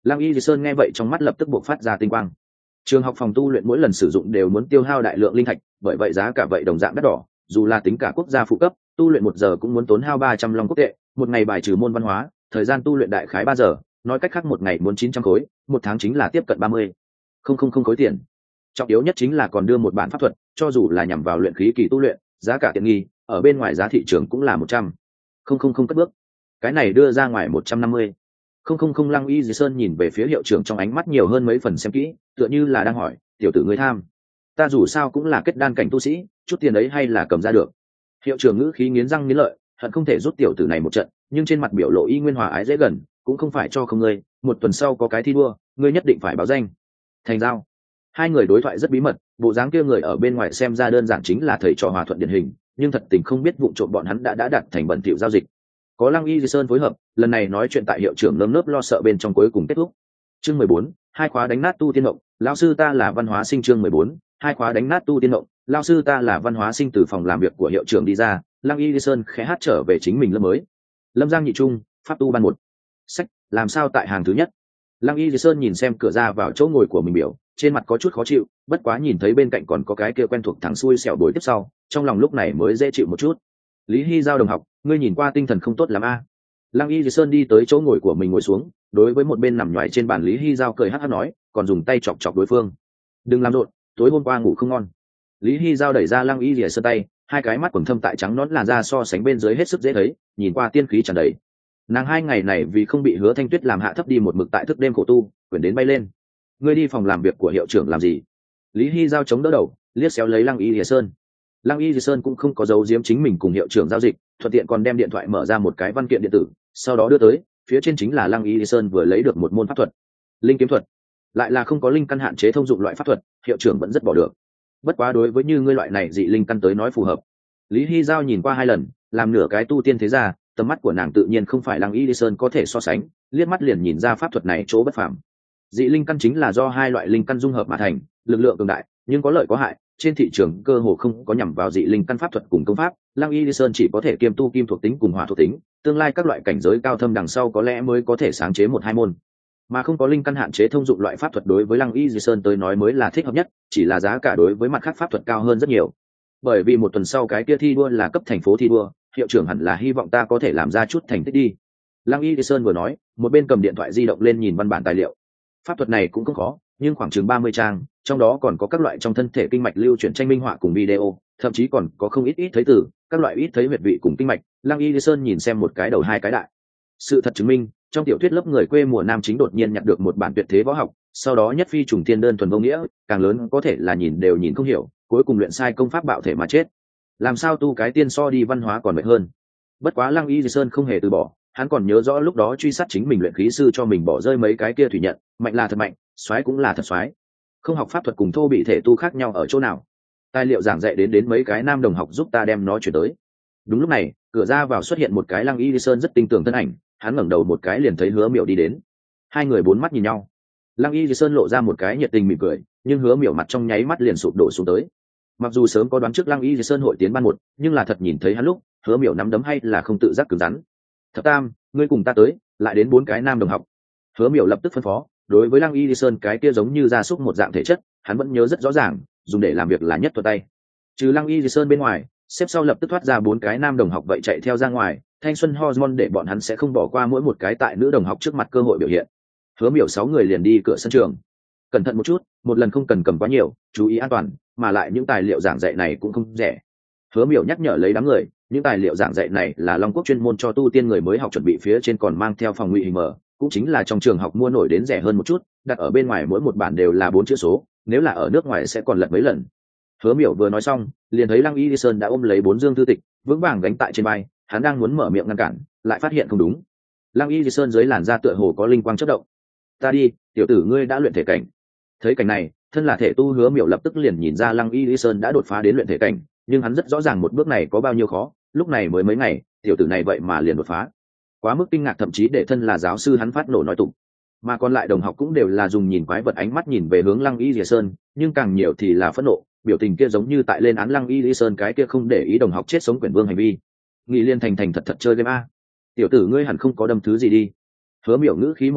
Lăng Y Di Sơn nghe vậy trong mắt lập tức bộc phát ra tinh quang. Trường học phòng tu luyện mỗi lần sử dụng đều muốn tiêu hao đại lượng linh thạch, bởi vậy giá cả vậy đồng dạng đắt đỏ, dù là tính cả quốc gia phụ cấp, tu luyện một giờ cũng muốn tốn hao ba trăm long quốc tệ, một ngày bài trừ môn văn hóa, thời gian tu luyện đại khái ba giờ, nói cách khác một ngày muốn chín trăm khối, một tháng chính là tiếp cận ba mươi. Không không không khối tiền. Trọng yếu nhất chính là còn đưa một bản pháp thuật, cho dù là nhằm vào luyện khí kỳ tu luyện, giá cả tiện nghi, ở bên ngoài giá thị trường cũng là một trăm. Không không không cất bước. Cái này đưa ra ngoài một trăm năm mươi. Không không không Lăng Y Dì Sơn nhìn về phía hiệu trưởng trong ánh mắt nhiều hơn mấy phần xem kỹ, tựa như là đang hỏi, tiểu tử ngươi tham. Ta dù sao cũng là kết đan cảnh tu sĩ, chút tiền ấy hay là cầm ra được. Hiệu trưởng ngữ khí nghiến răng nghiến lợi, hận không thể rút tiểu tử này một trận, nhưng trên mặt biểu lộ y nguyên hòa ái dễ gần, cũng không phải cho không ngươi, một tuần sau có cái thi đua, ngươi nhất định phải báo danh. Thành giao. Hai người đối thoại rất bí mật, bộ dáng kia người ở bên ngoài xem ra đơn giản chính là thầy trò hòa thuận điển hình, nhưng thật tình không biết vụ trộm bọn hắn đã đã đặt thành bẩn thỉu giao dịch. Có Lăng Y Di Sơn phối hợp, lần này nói chuyện tại hiệu trưởng nơm nớp lo sợ bên trong cuối cùng kết thúc. Chương mười bốn, hai khóa đánh nát tu tiên mộng, lão sư ta là văn hóa sinh. Chương mười bốn, hai khóa đánh nát tu tiên mộng, lão sư ta là văn hóa sinh. Từ phòng làm việc của hiệu trưởng đi ra, Lăng Y Di Sơn khẽ hát trở về chính mình lớp mới. Lâm Giang nhị trung, pháp tu ban một. Sách, làm sao tại hàng thứ nhất? Lăng Y Di Sơn nhìn xem cửa ra vào chỗ ngồi của mình biểu, trên mặt có chút khó chịu, bất quá nhìn thấy bên cạnh còn có cái kia quen thuộc thằng xui xẻo đối tiếp sau, trong lòng lúc này mới dễ chịu một chút. Lý Hy giao đồng học, ngươi nhìn qua tinh thần không tốt lắm a. À? Lăng Y Di Sơn đi tới chỗ ngồi của mình ngồi xuống, đối với một bên nằm nhoài trên bàn Lý Hy giao cười hắt hắt nói, còn dùng tay chọc chọc đối phương. Đừng làm rộn, tối hôm qua ngủ không ngon. Lý Hy giao đẩy ra Lăng Y Di Sơn tay, hai cái mắt quầng thâm tại trắng nõn làn da so sánh bên dưới hết sức dễ thấy, nhìn qua tiên khí tràn đầy. Nàng hai ngày này vì không bị Hứa Thanh Tuyết làm hạ thấp đi một mực tại thức đêm khổ tu, quyển đến bay lên. Ngươi đi phòng làm việc của hiệu trưởng làm gì? Lý Hy giao chống đỡ đầu, liếc xéo lấy Lăng Y Di Sơn. Lăng Y Di Sơn cũng không có giấu giếm chính mình cùng hiệu trưởng giao dịch, thuận tiện còn đem điện thoại mở ra một cái văn kiện điện tử, sau đó đưa tới, phía trên chính là Lăng Y Di Sơn vừa lấy được một môn pháp thuật, linh kiếm thuật. Lại là không có linh căn hạn chế thông dụng loại pháp thuật, hiệu trưởng vẫn rất bỏ được. Bất quá đối với như ngươi loại này dị linh căn tới nói phù hợp. Lý Hy giao nhìn qua hai lần, làm nửa cái tu tiên thế gia, tầm mắt của nàng tự nhiên không phải Lăng Y Di Sơn có thể so sánh, liếc mắt liền nhìn ra pháp thuật này chỗ bất phàm. Dị linh căn chính là do hai loại linh căn dung hợp mà thành, lực lượng cường đại, nhưng có lợi có hại, trên thị trường cơ hồ không có nhằm vào dị linh căn pháp thuật cùng công pháp. Lăng Y Di Sơn chỉ có thể kiêm tu kim thuộc tính cùng hỏa thuộc tính, tương lai các loại cảnh giới cao thâm đằng sau có lẽ mới có thể sáng chế một hai môn, mà không có linh căn hạn chế thông dụng loại pháp thuật đối với Lăng Y Di Sơn tới nói mới là thích hợp nhất, chỉ là giá cả đối với mặt khác pháp thuật cao hơn rất nhiều. Bởi vì một tuần sau cái kia thi đua là cấp thành phố thi đua, hiệu trưởng hẳn là hy vọng ta có thể làm ra chút thành tích đi. Lăng Y Di Sơn vừa nói, một bên cầm điện thoại di động lên nhìn văn bản tài liệu. Pháp thuật này cũng không khó, nhưng khoảng chừng ba mươi trang, trong đó còn có các loại trong thân thể kinh mạch lưu chuyển tranh minh họa cùng video, thậm chí còn có không ít ít thấy từ, các loại ít thấy huyệt vị cùng kinh mạch. Lăng Y Di Sơn nhìn xem một cái đầu hai cái đại. Sự thật chứng minh, trong tiểu thuyết lớp người quê mùa nam chính đột nhiên nhặt được một bản tuyệt thế võ học, sau đó nhất phi trùng thiên đơn thuần vô nghĩa, càng lớn có thể là nhìn đều nhìn không hiểu, cuối cùng luyện sai công pháp bạo thể mà chết. Làm sao tu cái tiên so đi văn hóa còn mệt hơn. Bất quá Lăng Y Di Sơn không hề từ bỏ, hắn còn nhớ rõ lúc đó truy sát chính mình luyện khí sư cho mình bỏ rơi mấy cái kia thủy nhận, mạnh là thật mạnh, soái cũng là thật soái. Không học pháp thuật cùng thô bị thể tu khác nhau ở chỗ nào? Tài liệu giảng dạy đến đến mấy cái nam đồng học giúp ta đem nó chuyển tới. Đúng lúc này, cửa ra vào xuất hiện một cái Lăng Y Di Sơn rất tinh tường thân ảnh, hắn ngẩng đầu một cái liền thấy Hứa Miểu đi đến. Hai người bốn mắt nhìn nhau. Lăng Y Di Sơn lộ ra một cái nhiệt tình mỉm cười, nhưng Hứa Miểu mặt trong nháy mắt liền sụp đổ xuống tới. Mặc dù sớm có đoán trước Lăng Y Di Sơn hội tiến ban một, nhưng là thật nhìn thấy hắn lúc, Hứa Miểu nắm đấm hay là không tự giác cứng rắn. Thập Tam, ngươi cùng ta tới, lại đến bốn cái nam đồng học. Hứa Miểu lập tức phân phó, đối với Lăng Y Di Sơn cái kia giống như gia súc một dạng thể chất, hắn vẫn nhớ rất rõ ràng, dùng để làm việc là nhất thuật tay. Trừ Lăng Y Di Sơn bên ngoài, xếp sau lập tức thoát ra bốn cái nam đồng học vậy chạy theo ra ngoài, thanh xuân hormone để bọn hắn sẽ không bỏ qua mỗi một cái tại nữ đồng học trước mặt cơ hội biểu hiện. Hứa Miểu sáu người liền đi cửa sân trường. Cẩn thận một chút, một lần không cần cầm quá nhiều, chú ý an toàn, mà lại những tài liệu giảng dạy này cũng không rẻ. Hứa Miểu nhắc nhở lấy đám người, những tài liệu giảng dạy này là Long Quốc chuyên môn cho tu tiên người mới học chuẩn bị, phía trên còn mang theo phòng ngụy hình mở, cũng chính là trong trường học mua nổi đến rẻ hơn một chút, đặt ở bên ngoài mỗi một bản đều là bốn chữ số, nếu là ở nước ngoài sẽ còn lật mấy lần. Hứa Miểu vừa nói xong, liền thấy Lăng Y Sơn đã ôm lấy bốn dương thư tịch, vững vàng gánh tại trên vai, hắn đang muốn mở miệng ngăn cản, lại phát hiện không đúng. Lăng Y Sơn dưới làn da tựa hồ có linh quang chớp động. Ta đi, tiểu tử ngươi đã luyện thể cảnh. Thấy cảnh này, thân là thể tu Hứa Miểu lập tức liền nhìn ra Lăng Y Sơn đã đột phá đến luyện thể cảnh, nhưng hắn rất rõ ràng một bước này có bao nhiêu khó, lúc này mới mấy ngày, tiểu tử này vậy mà liền đột phá. Quá mức kinh ngạc, thậm chí để thân là giáo sư hắn phát nổ nói tụng. Mà còn lại đồng học cũng đều là dùng nhìn quái vật ánh mắt nhìn về hướng Lăng Y Sơn, nhưng càng nhiều thì là phẫn nộ, biểu tình kia giống như tại lên án Lăng Y Sơn cái kia không để ý đồng học chết sống quyển vương hành vi. Nghị liên thành thành thật thật chơi game a. Tiểu tử ngươi hẳn không có đâm thứ gì đi. Hứa Miểu ngữ khí một trận,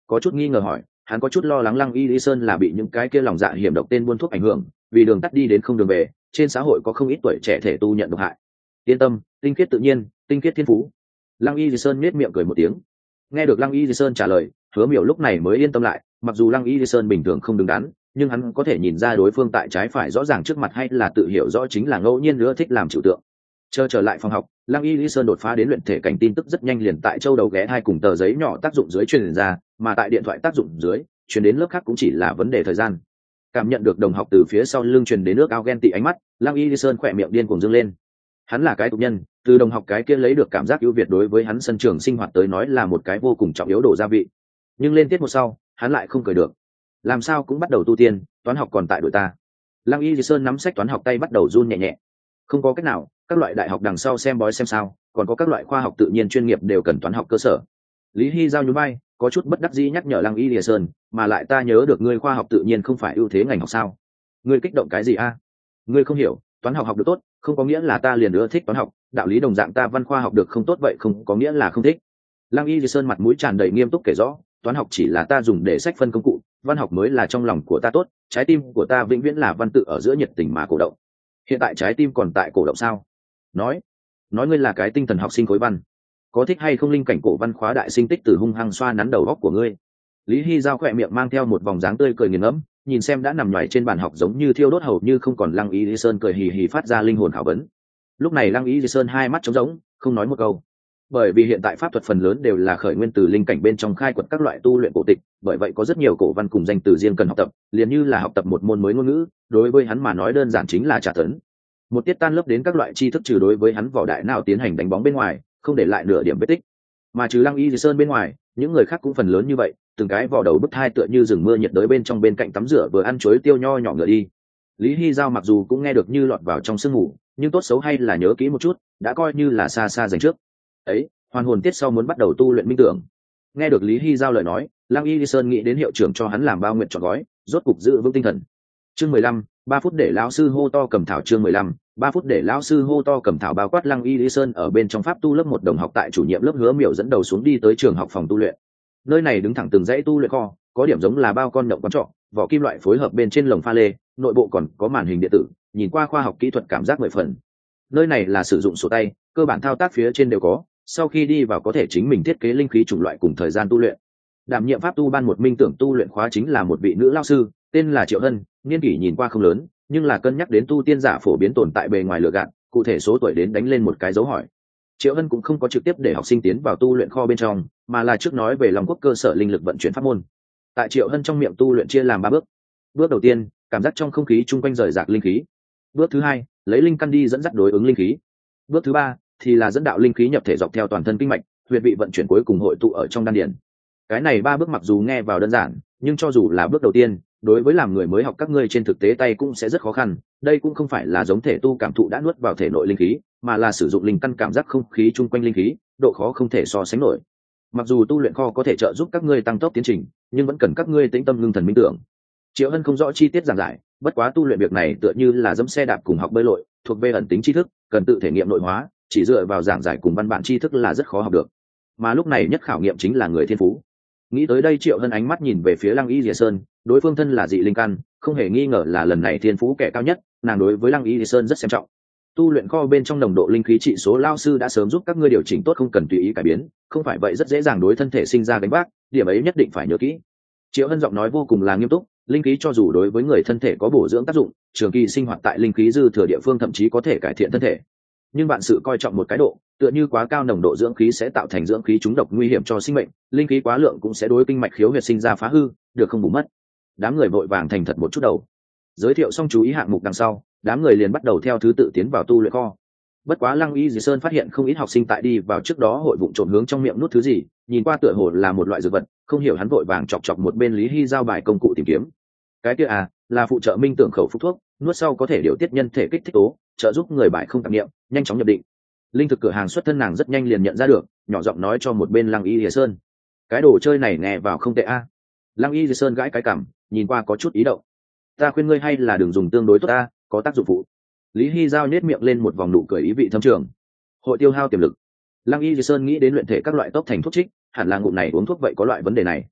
có chút nghi ngờ hỏi. Hắn có chút lo lắng Lăng Y Lý Sơn là bị những cái kia lòng dạ hiểm độc tên buôn thuốc ảnh hưởng, vì đường tắt đi đến không đường về, trên xã hội có không ít tuổi trẻ thể tu nhận độc hại. Yên tâm, tinh khiết tự nhiên, tinh khiết thiên phú. Lăng Y Lý Sơn nhếch miệng cười một tiếng. Nghe được Lăng Y Lý Sơn trả lời, Hứa Miểu lúc này mới yên tâm lại, mặc dù Lăng Y Lý Sơn bình thường không đứng đắn, nhưng hắn có thể nhìn ra đối phương tại trái phải rõ ràng trước mặt hay là tự hiểu rõ chính là ngẫu nhiên nữa thích làm trừu tượng. Chờ trở lại phòng học, Lăng Y Lý Sơn đột phá đến luyện thể cảnh tin tức rất nhanh liền tại châu đầu ghé hai cùng tờ giấy nhỏ tác dụng dưới truyền ra, mà tại điện thoại tác dụng dưới, truyền đến lớp khác cũng chỉ là vấn đề thời gian. Cảm nhận được đồng học từ phía sau lưng truyền đến nước ao ghen tị ánh mắt, Lăng Y Lý Sơn khỏe miệng điên cuồng dương lên. Hắn là cái tục nhân, từ đồng học cái kia lấy được cảm giác ưu việt đối với hắn sân trường sinh hoạt tới nói là một cái vô cùng trọng yếu đồ gia vị. Nhưng lên tiết một sau, hắn lại không cười được. Làm sao cũng bắt đầu tu tiên, toán học còn tại đội ta. Lăng Y Lý Sơn nắm sách toán học tay bắt đầu run nhẹ nhẹ. Không có cách nào, các loại đại học đằng sau xem bói xem sao, còn có các loại khoa học tự nhiên chuyên nghiệp đều cần toán học cơ sở. Lý Hy giao nhún vai, có chút bất đắc dĩ nhắc nhở Lăng Y Lìa Sơn, mà lại ta nhớ được ngươi khoa học tự nhiên không phải ưu thế ngành học sao? Ngươi kích động cái gì a? Ngươi không hiểu, toán học học được tốt, không có nghĩa là ta liền ưa thích toán học, đạo lý đồng dạng ta văn khoa học được không tốt vậy không có nghĩa là không thích. Lăng Y Lìa Sơn mặt mũi tràn đầy nghiêm túc kể rõ, toán học chỉ là ta dùng để sách phân công cụ, văn học mới là trong lòng của ta tốt, trái tim của ta vĩnh viễn là văn tự ở giữa nhiệt tình mà cổ động. Hiện tại trái tim còn tại cổ động sao? Nói, nói ngươi là cái tinh thần học sinh khối văn, có thích hay không linh cảnh cổ văn khóa đại sinh tích từ hung hăng xoa nắn đầu góc của ngươi. Lý Hy giao khỏe miệng mang theo một vòng dáng tươi cười nghiền ngẫm, nhìn xem đã nằm nhoài trên bàn học giống như thiêu đốt hầu như không còn. Lăng Y Lý Sơn cười hì hì phát ra linh hồn khảo vấn. Lúc này Lăng Y Lý Sơn hai mắt trống rỗng, không nói một câu. Bởi vì hiện tại pháp thuật phần lớn đều là khởi nguyên từ linh cảnh bên trong khai quật các loại tu luyện cổ tịch, bởi vậy có rất nhiều cổ văn cùng danh từ riêng cần học tập, liền như là học tập một môn mới ngôn ngữ, đối với hắn mà nói đơn giản chính là trả tấn. Một tiết tan lớp đến các loại tri thức trừ đối với hắn vỏ đại nào tiến hành đánh bóng bên ngoài, không để lại nửa điểm vết tích. Mà trừ Lăng Y Lý Sơn bên ngoài, những người khác cũng phần lớn như vậy, từng cái vỏ đầu bứt thai tựa như rừng mưa nhiệt đới bên trong bên cạnh tắm rửa vừa ăn chuối tiêu nho nhỏ ngựa đi. Lý Hy giao mặc dù cũng nghe được như lọt vào trong sương ngủ, nhưng tốt xấu hay là nhớ kỹ một chút, đã coi như là xa xa dành trước. Ấy, hoàn hồn tiết sau muốn bắt đầu tu luyện minh tưởng. Nghe được Lý Hy giao lời nói, Lăng Y Lý Sơn nghĩ đến hiệu trưởng cho hắn làm bao nguyện trọn gói, rốt cục giữ vững tinh thần. Chương mười lăm, ba phút để lão sư hô to cầm thảo. Chương mười lăm, ba phút để lão sư hô to cầm thảo. Bao quát Lăng Y Lý Sơn ở bên trong pháp tu lớp một đồng học tại chủ nhiệm lớp Hứa Miểu dẫn đầu xuống đi tới trường học phòng tu luyện. Nơi này đứng thẳng từng dãy tu luyện kho, có điểm giống là bao con nhộng quán trọ, vỏ kim loại phối hợp bên trên lồng pha lê, nội bộ còn có màn hình điện tử, nhìn qua khoa học kỹ thuật cảm giác mười phần. Nơi này là sử dụng sổ tay, cơ bản thao tác phía trên đều có, sau khi đi vào có thể chính mình thiết kế linh khí chủng loại cùng thời gian tu luyện. Đảm nhiệm pháp tu ban một minh tưởng tu luyện khóa chính là một vị nữ lao sư, tên là Triệu Hân, niên kỷ nhìn qua không lớn, nhưng là cân nhắc đến tu tiên giả phổ biến tồn tại bề ngoài lừa gạt, cụ thể số tuổi đến đánh lên một cái dấu hỏi. Triệu Hân cũng không có trực tiếp để học sinh tiến vào tu luyện kho bên trong, mà là trước nói về Long Quốc cơ sở linh lực vận chuyển pháp môn. Tại Triệu Hân trong miệng tu luyện chia làm ba bước. Bước đầu tiên, cảm giác trong không khí chung quanh rời rạc linh khí. Bước thứ hai, lấy linh căn đi dẫn dắt đối ứng linh khí. Bước thứ ba thì là dẫn đạo linh khí nhập thể dọc theo toàn thân kinh mạch, huyệt vị vận chuyển cuối cùng hội tụ ở trong đan điền. Cái này ba bước mặc dù nghe vào đơn giản, nhưng cho dù là bước đầu tiên, đối với làm người mới học các ngươi trên thực tế tay cũng sẽ rất khó khăn. Đây cũng không phải là giống thể tu cảm thụ đã nuốt vào thể nội linh khí, mà là sử dụng linh căn cảm giác không khí chung quanh linh khí, độ khó không thể so sánh nổi. Mặc dù tu luyện kho có thể trợ giúp các ngươi tăng tốc tiến trình, nhưng vẫn cần các ngươi tĩnh tâm ngưng thần minh tưởng. Triệu Hân không rõ chi tiết giảng giải, bất quá tu luyện việc này tựa như là dẫm xe đạp cùng học bơi lội, thuộc về ẩn tính tri thức, cần tự thể nghiệm nội hóa, chỉ dựa vào giảng giải cùng văn bản tri thức là rất khó học được. Mà lúc này nhất khảo nghiệm chính là người thiên phú. Nghĩ tới đây, Triệu Hân ánh mắt nhìn về phía Lăng Y Lìa Sơn, đối phương thân là dị linh căn, không hề nghi ngờ là lần này thiên phú kẻ cao nhất, nàng đối với Lăng Y Lìa Sơn rất xem trọng. Tu luyện kho bên trong nồng độ linh khí trị số lao sư đã sớm giúp các ngươi điều chỉnh tốt, không cần tùy ý cải biến, không phải vậy rất dễ dàng đối thân thể sinh ra gánh vác, điểm ấy nhất định phải nhớ kỹ. Triệu Hân giọng nói vô cùng là nghiêm túc, linh khí cho dù đối với người thân thể có bổ dưỡng tác dụng, trường kỳ sinh hoạt tại linh khí dư thừa địa phương thậm chí có thể cải thiện thân thể. Nhưng bạn sự coi trọng một cái độ, tựa như quá cao nồng độ dưỡng khí sẽ tạo thành dưỡng khí trúng độc nguy hiểm cho sinh mệnh, linh khí quá lượng cũng sẽ đối kinh mạch khiếu huyệt sinh ra phá hư, được không bù mất. Đám người vội vàng thành thật một chút đầu. Giới thiệu xong chú ý hạng mục đằng sau, đám người liền bắt đầu theo thứ tự tiến vào tu luyện kho. Bất quá Lăng Y Dì Sơn phát hiện không ít học sinh tại đi vào trước đó hội vụng trộm hướng trong miệng nuốt thứ gì, nhìn qua tựa hồ là một loại dược vật, không hiểu hắn vội vàng chọc chọc một bên Lý Hy giao bài công cụ tìm kiếm. Cái kia à, là phụ trợ minh tưởng khẩu phúc thuốc, nuốt sau có thể điều tiết nhân thể kích thích tố, trợ giúp người bài không tạp niệm, nhanh chóng nhập định. Linh thực cửa hàng xuất thân nàng rất nhanh liền nhận ra được, nhỏ giọng nói cho một bên Lăng Y Dì Sơn. Cái đồ chơi này nghe vào không tệ a. À. Lăng Y Dì Sơn gãi cái cằm, nhìn qua có chút ý động. Ta khuyên ngươi hay là đừng dùng tương đối tốt ta, có tác dụng phụ. Lý Hy giao nhếch miệng lên một vòng nụ cười ý vị thâm trường. Hội tiêu hao tiềm lực. Lăng Y Dì Sơn nghĩ đến luyện thể các loại tốc thành thuốc trích, hẳn là ngụm này uống thuốc vậy có loại vấn đề này.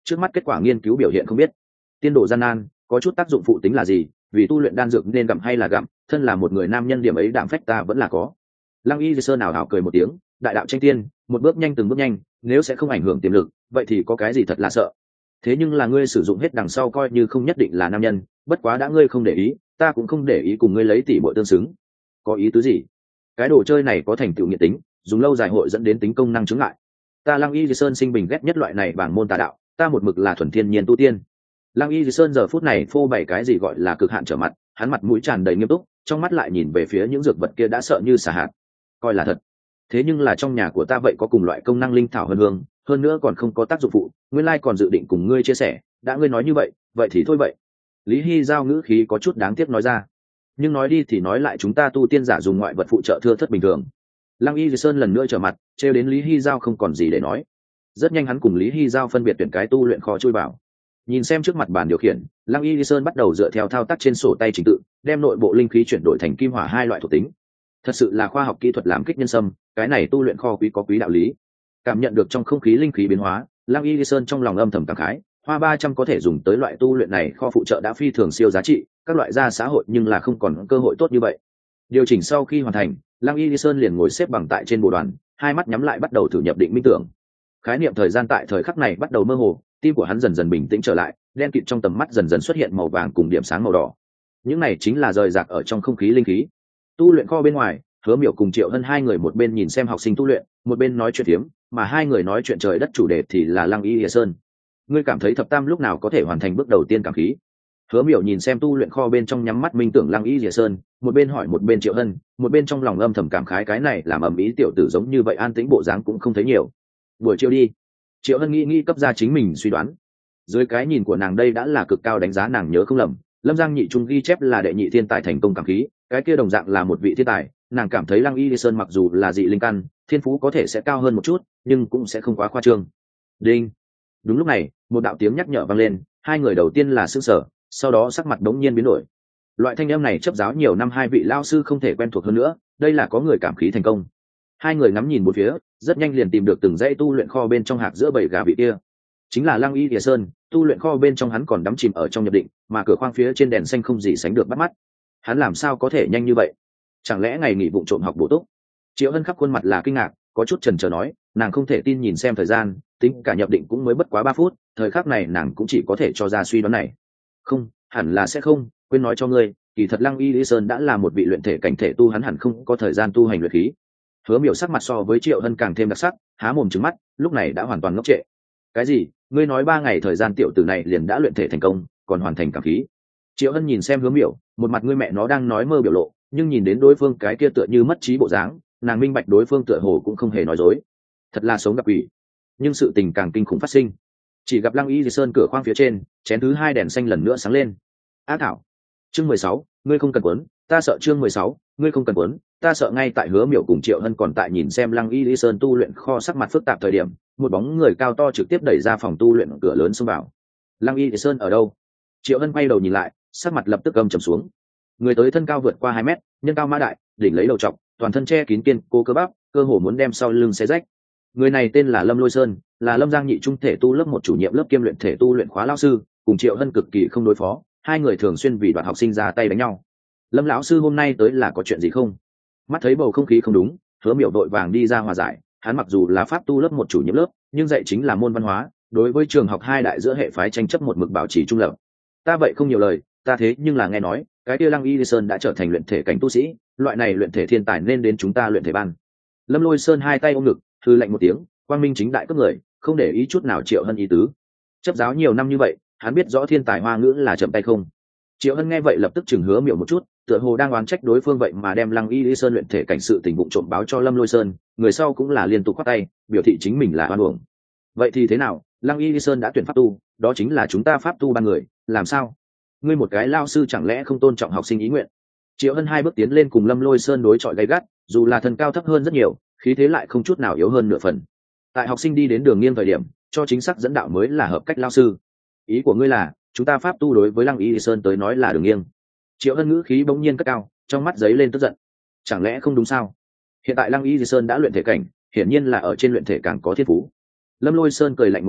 trước mắt kết quả nghiên cứu biểu hiện không biết tiên độ gian nan, có chút tác dụng phụ tính là gì, vì tu luyện đan dược nên gặm hay là gặm, thân là một người nam nhân điểm ấy đảm phách ta vẫn là có. Lăng Y Sơn nào hảo cười một tiếng, đại đạo tranh tiên, một bước nhanh từng bước nhanh, nếu sẽ không ảnh hưởng tiềm lực, vậy thì có cái gì thật là sợ. Thế nhưng là ngươi sử dụng hết đằng sau coi như không nhất định là nam nhân, bất quá đã ngươi không để ý, ta cũng không để ý cùng ngươi lấy tỷ muội tương xứng. Có ý tứ gì? Cái đồ chơi này có thành tựu nghiệt tính, dùng lâu dài hội dẫn đến tính công năng chứng lại. Ta Lăng Y Sơn sinh bình ghét nhất loại này bảng môn tà đạo, ta một mực là thuần thiên nhiên tu tiên. Lăng Y Sơn giờ phút này phô bày cái gì gọi là cực hạn trở mặt, hắn mặt mũi tràn đầy nghiêm túc, trong mắt lại nhìn về phía những dược vật kia đã sợ như xả hạt. Coi là thật. Thế nhưng là trong nhà của ta vậy có cùng loại công năng linh thảo hơn hương, hơn nữa còn không có tác dụng phụ, nguyên lai còn dự định cùng ngươi chia sẻ, đã ngươi nói như vậy, vậy thì thôi vậy. Lý Hy giao ngữ khí có chút đáng tiếc nói ra. Nhưng nói đi thì nói lại chúng ta tu tiên giả dùng ngoại vật phụ trợ thưa thất bình thường. Lăng Y Sơn lần nữa trở mặt, trêu đến Lý Hy giao không còn gì để nói. Rất nhanh hắn cùng Lý Hy giao phân biệt tuyển cái tu luyện kho chui vào. Nhìn xem trước mặt bàn điều khiển, Lăng Y Sơn bắt đầu dựa theo thao tác trên sổ tay trình tự, đem nội bộ linh khí chuyển đổi thành kim hỏa hai loại thuộc tính. Thật sự là khoa học kỹ thuật làm kích nhân sâm, cái này tu luyện kho quý có quý đạo lý. Cảm nhận được trong không khí linh khí biến hóa, Lăng Y Sơn trong lòng âm thầm cảm khái, hoa ba trăm có thể dùng tới loại tu luyện này kho phụ trợ đã phi thường siêu giá trị, các loại gia xã hội nhưng là không còn cơ hội tốt như vậy. Điều chỉnh sau khi hoàn thành, Lăng Y Sơn liền ngồi xếp bằng tại trên bộ đoàn, hai mắt nhắm lại bắt đầu thử nhập định minh tưởng. Khái niệm thời gian tại thời khắc này bắt đầu mơ hồ, tim của hắn dần dần bình tĩnh trở lại, đen kịt trong tầm mắt dần dần xuất hiện màu vàng cùng điểm sáng màu đỏ. Những này chính là rời rạc ở trong không khí linh khí. Tu luyện kho bên ngoài, Hứa Miểu cùng Triệu Hân hai người một bên nhìn xem học sinh tu luyện, một bên nói chuyện tiếm, mà hai người nói chuyện trời đất chủ đề thì là Lăng Y Lìa Sơn. Ngươi cảm thấy thập tam lúc nào có thể hoàn thành bước đầu tiên cảm khí? Hứa Miểu nhìn xem tu luyện kho bên trong nhắm mắt minh tưởng Lăng Y Lìa Sơn, một bên hỏi một bên Triệu Hân, một bên trong lòng âm thầm cảm khái cái này làm ầm ĩ tiểu tử giống như vậy an tĩnh bộ dáng cũng không thấy nhiều. Buổi chiều đi. Triệu Hân nghĩ nghĩ cấp ra chính mình suy đoán. Dưới cái nhìn của nàng đây đã là cực cao đánh giá nàng nhớ không lầm, Lâm Giang Nhị Trung ghi chép là đệ nhị thiên tài thành công cảm khí, cái kia đồng dạng là một vị thiên tài, nàng cảm thấy Lăng Y Sơn mặc dù là dị linh căn, thiên phú có thể sẽ cao hơn một chút, nhưng cũng sẽ không quá khoa trương. Đinh. Đúng lúc này, một đạo tiếng nhắc nhở vang lên, hai người đầu tiên là sửng sở, sau đó sắc mặt đống nhiên biến đổi. Loại thanh âm này chấp giáo nhiều năm hai vị lao sư không thể quen thuộc hơn nữa, đây là có người cảm khí thành công. Hai người ngắm nhìn một phía, rất nhanh liền tìm được từng dãy tu luyện kho bên trong hạc giữa bầy gà vị kia. Chính là Lăng Y Lìa Sơn, tu luyện kho bên trong hắn còn đắm chìm ở trong nhập định, mà cửa khoang phía trên đèn xanh không gì sánh được bắt mắt. Hắn làm sao có thể nhanh như vậy? Chẳng lẽ ngày nghỉ vụng trộm học bổ túc? Triệu Hân khắp khuôn mặt là kinh ngạc, có chút chần chờ nói, nàng không thể tin nhìn xem thời gian, tính cả nhập định cũng mới bất quá ba phút, thời khắc này nàng cũng chỉ có thể cho ra suy đoán này. Không, hẳn là sẽ không, quên nói cho ngươi, kỳ thật Lăng Y Lìa Sơn đã là một vị luyện thể cảnh thể tu, hắn hẳn không có thời gian tu hành luyện khí. Hứa Miểu sắc mặt so với Triệu Hân càng thêm đặc sắc, há mồm trừng mắt, lúc này đã hoàn toàn ngốc trệ. Cái gì? Ngươi nói ba ngày thời gian tiểu tử này liền đã luyện thể thành công, còn hoàn thành cảm khí? Triệu Hân nhìn xem Hứa Miểu, một mặt ngươi mẹ nó đang nói mơ biểu lộ, nhưng nhìn đến đối phương cái kia tựa như mất trí bộ dáng, nàng minh bạch đối phương tựa hồ cũng không hề nói dối. Thật là sống gặp quỷ. Nhưng sự tình càng kinh khủng phát sinh. Chỉ gặp Lăng Y Di Sơn cửa khoang phía trên, chén thứ hai đèn xanh lần nữa sáng lên. Á thảo. Chương mười sáu, ngươi không cần quấn, ta sợ chương mười sáu, ngươi không cần quấn, ta sợ ngay tại Hứa Miểu cùng Triệu Hân còn tại nhìn xem Lăng Y Di Sơn tu luyện kho sắc mặt phức tạp thời điểm, một bóng người cao to trực tiếp đẩy ra phòng tu luyện cửa lớn xông vào. Lăng Y Di Sơn ở đâu? Triệu Hân quay đầu nhìn lại, sắc mặt lập tức gầm trầm xuống. Người tới thân cao vượt qua hai mét, nhân cao mã đại, đỉnh lấy đầu trọc, toàn thân che kín kiên cố cơ bắp, cơ hồ muốn đem sau lưng xé rách. Người này tên là Lâm Lôi Sơn, là Lâm Giang Nhị Trung thể tu lớp một chủ nhiệm lớp kiêm luyện thể tu luyện khóa lão sư, cùng Triệu Hân cực kỳ không đối phó, hai người thường xuyên vì đoạt học sinh ra tay đánh nhau. Lâm lão sư hôm nay tới là có chuyện gì không? Mắt thấy bầu không khí không đúng, Hứa Miểu đội vàng đi ra hòa giải, hắn mặc dù là pháp tu lớp một chủ nhiệm lớp, nhưng dạy chính là môn văn hóa, đối với trường học hai đại giữa hệ phái tranh chấp một mực bảo trì trung lập. Ta vậy không nhiều lời, ta thế nhưng là nghe nói, cái kia Lăng Y Sơn đã trở thành luyện thể cảnh tu sĩ, loại này luyện thể thiên tài nên đến chúng ta luyện thể ban. Lâm Lôi Sơn hai tay ôm ngực, hư lạnh một tiếng, quang minh chính đại cấp người, không để ý chút nào Triệu Hân ý tứ. Chấp giáo nhiều năm như vậy, hắn biết rõ thiên tài hoa ngữ là chậm tay không. Triệu Hân nghe vậy lập tức chừng Hứa Miểu một chút, tựa hồ đang oán trách đối phương vậy mà đem Lăng Y Sơn luyện thể cảnh sự tình vụng trộm báo cho Lâm Lôi Sơn, người sau cũng là liên tục khoát tay, biểu thị chính mình là oan uổng. Vậy thì thế nào? Lăng Y Sơn đã tuyển pháp tu, đó chính là chúng ta pháp tu ban người, làm sao? Ngươi một cái lao sư chẳng lẽ không tôn trọng học sinh ý nguyện? Triệu Hân hai bước tiến lên cùng Lâm Lôi Sơn đối chọi gay gắt, dù là thân cao thấp hơn rất nhiều, khí thế lại không chút nào yếu hơn nửa phần. Tại học sinh đi đến đường nghiêng thời điểm, cho chính xác dẫn đạo mới là hợp cách lao sư. Ý của ngươi là, chúng ta pháp tu đối với Lăng Y Sơn tới nói là đường nghiêng. Triệu Hân ngữ khí bỗng nhiên cất cao, trong mắt giấy lên tức giận. Chẳng lẽ không đúng sao? Hiện tại Lăng Y Sơn đã luyện thể cảnh, hiển nhiên là ở trên luyện thể càng có thiên phú. Lâm Lôi Sơn cười lạnh một tiếng,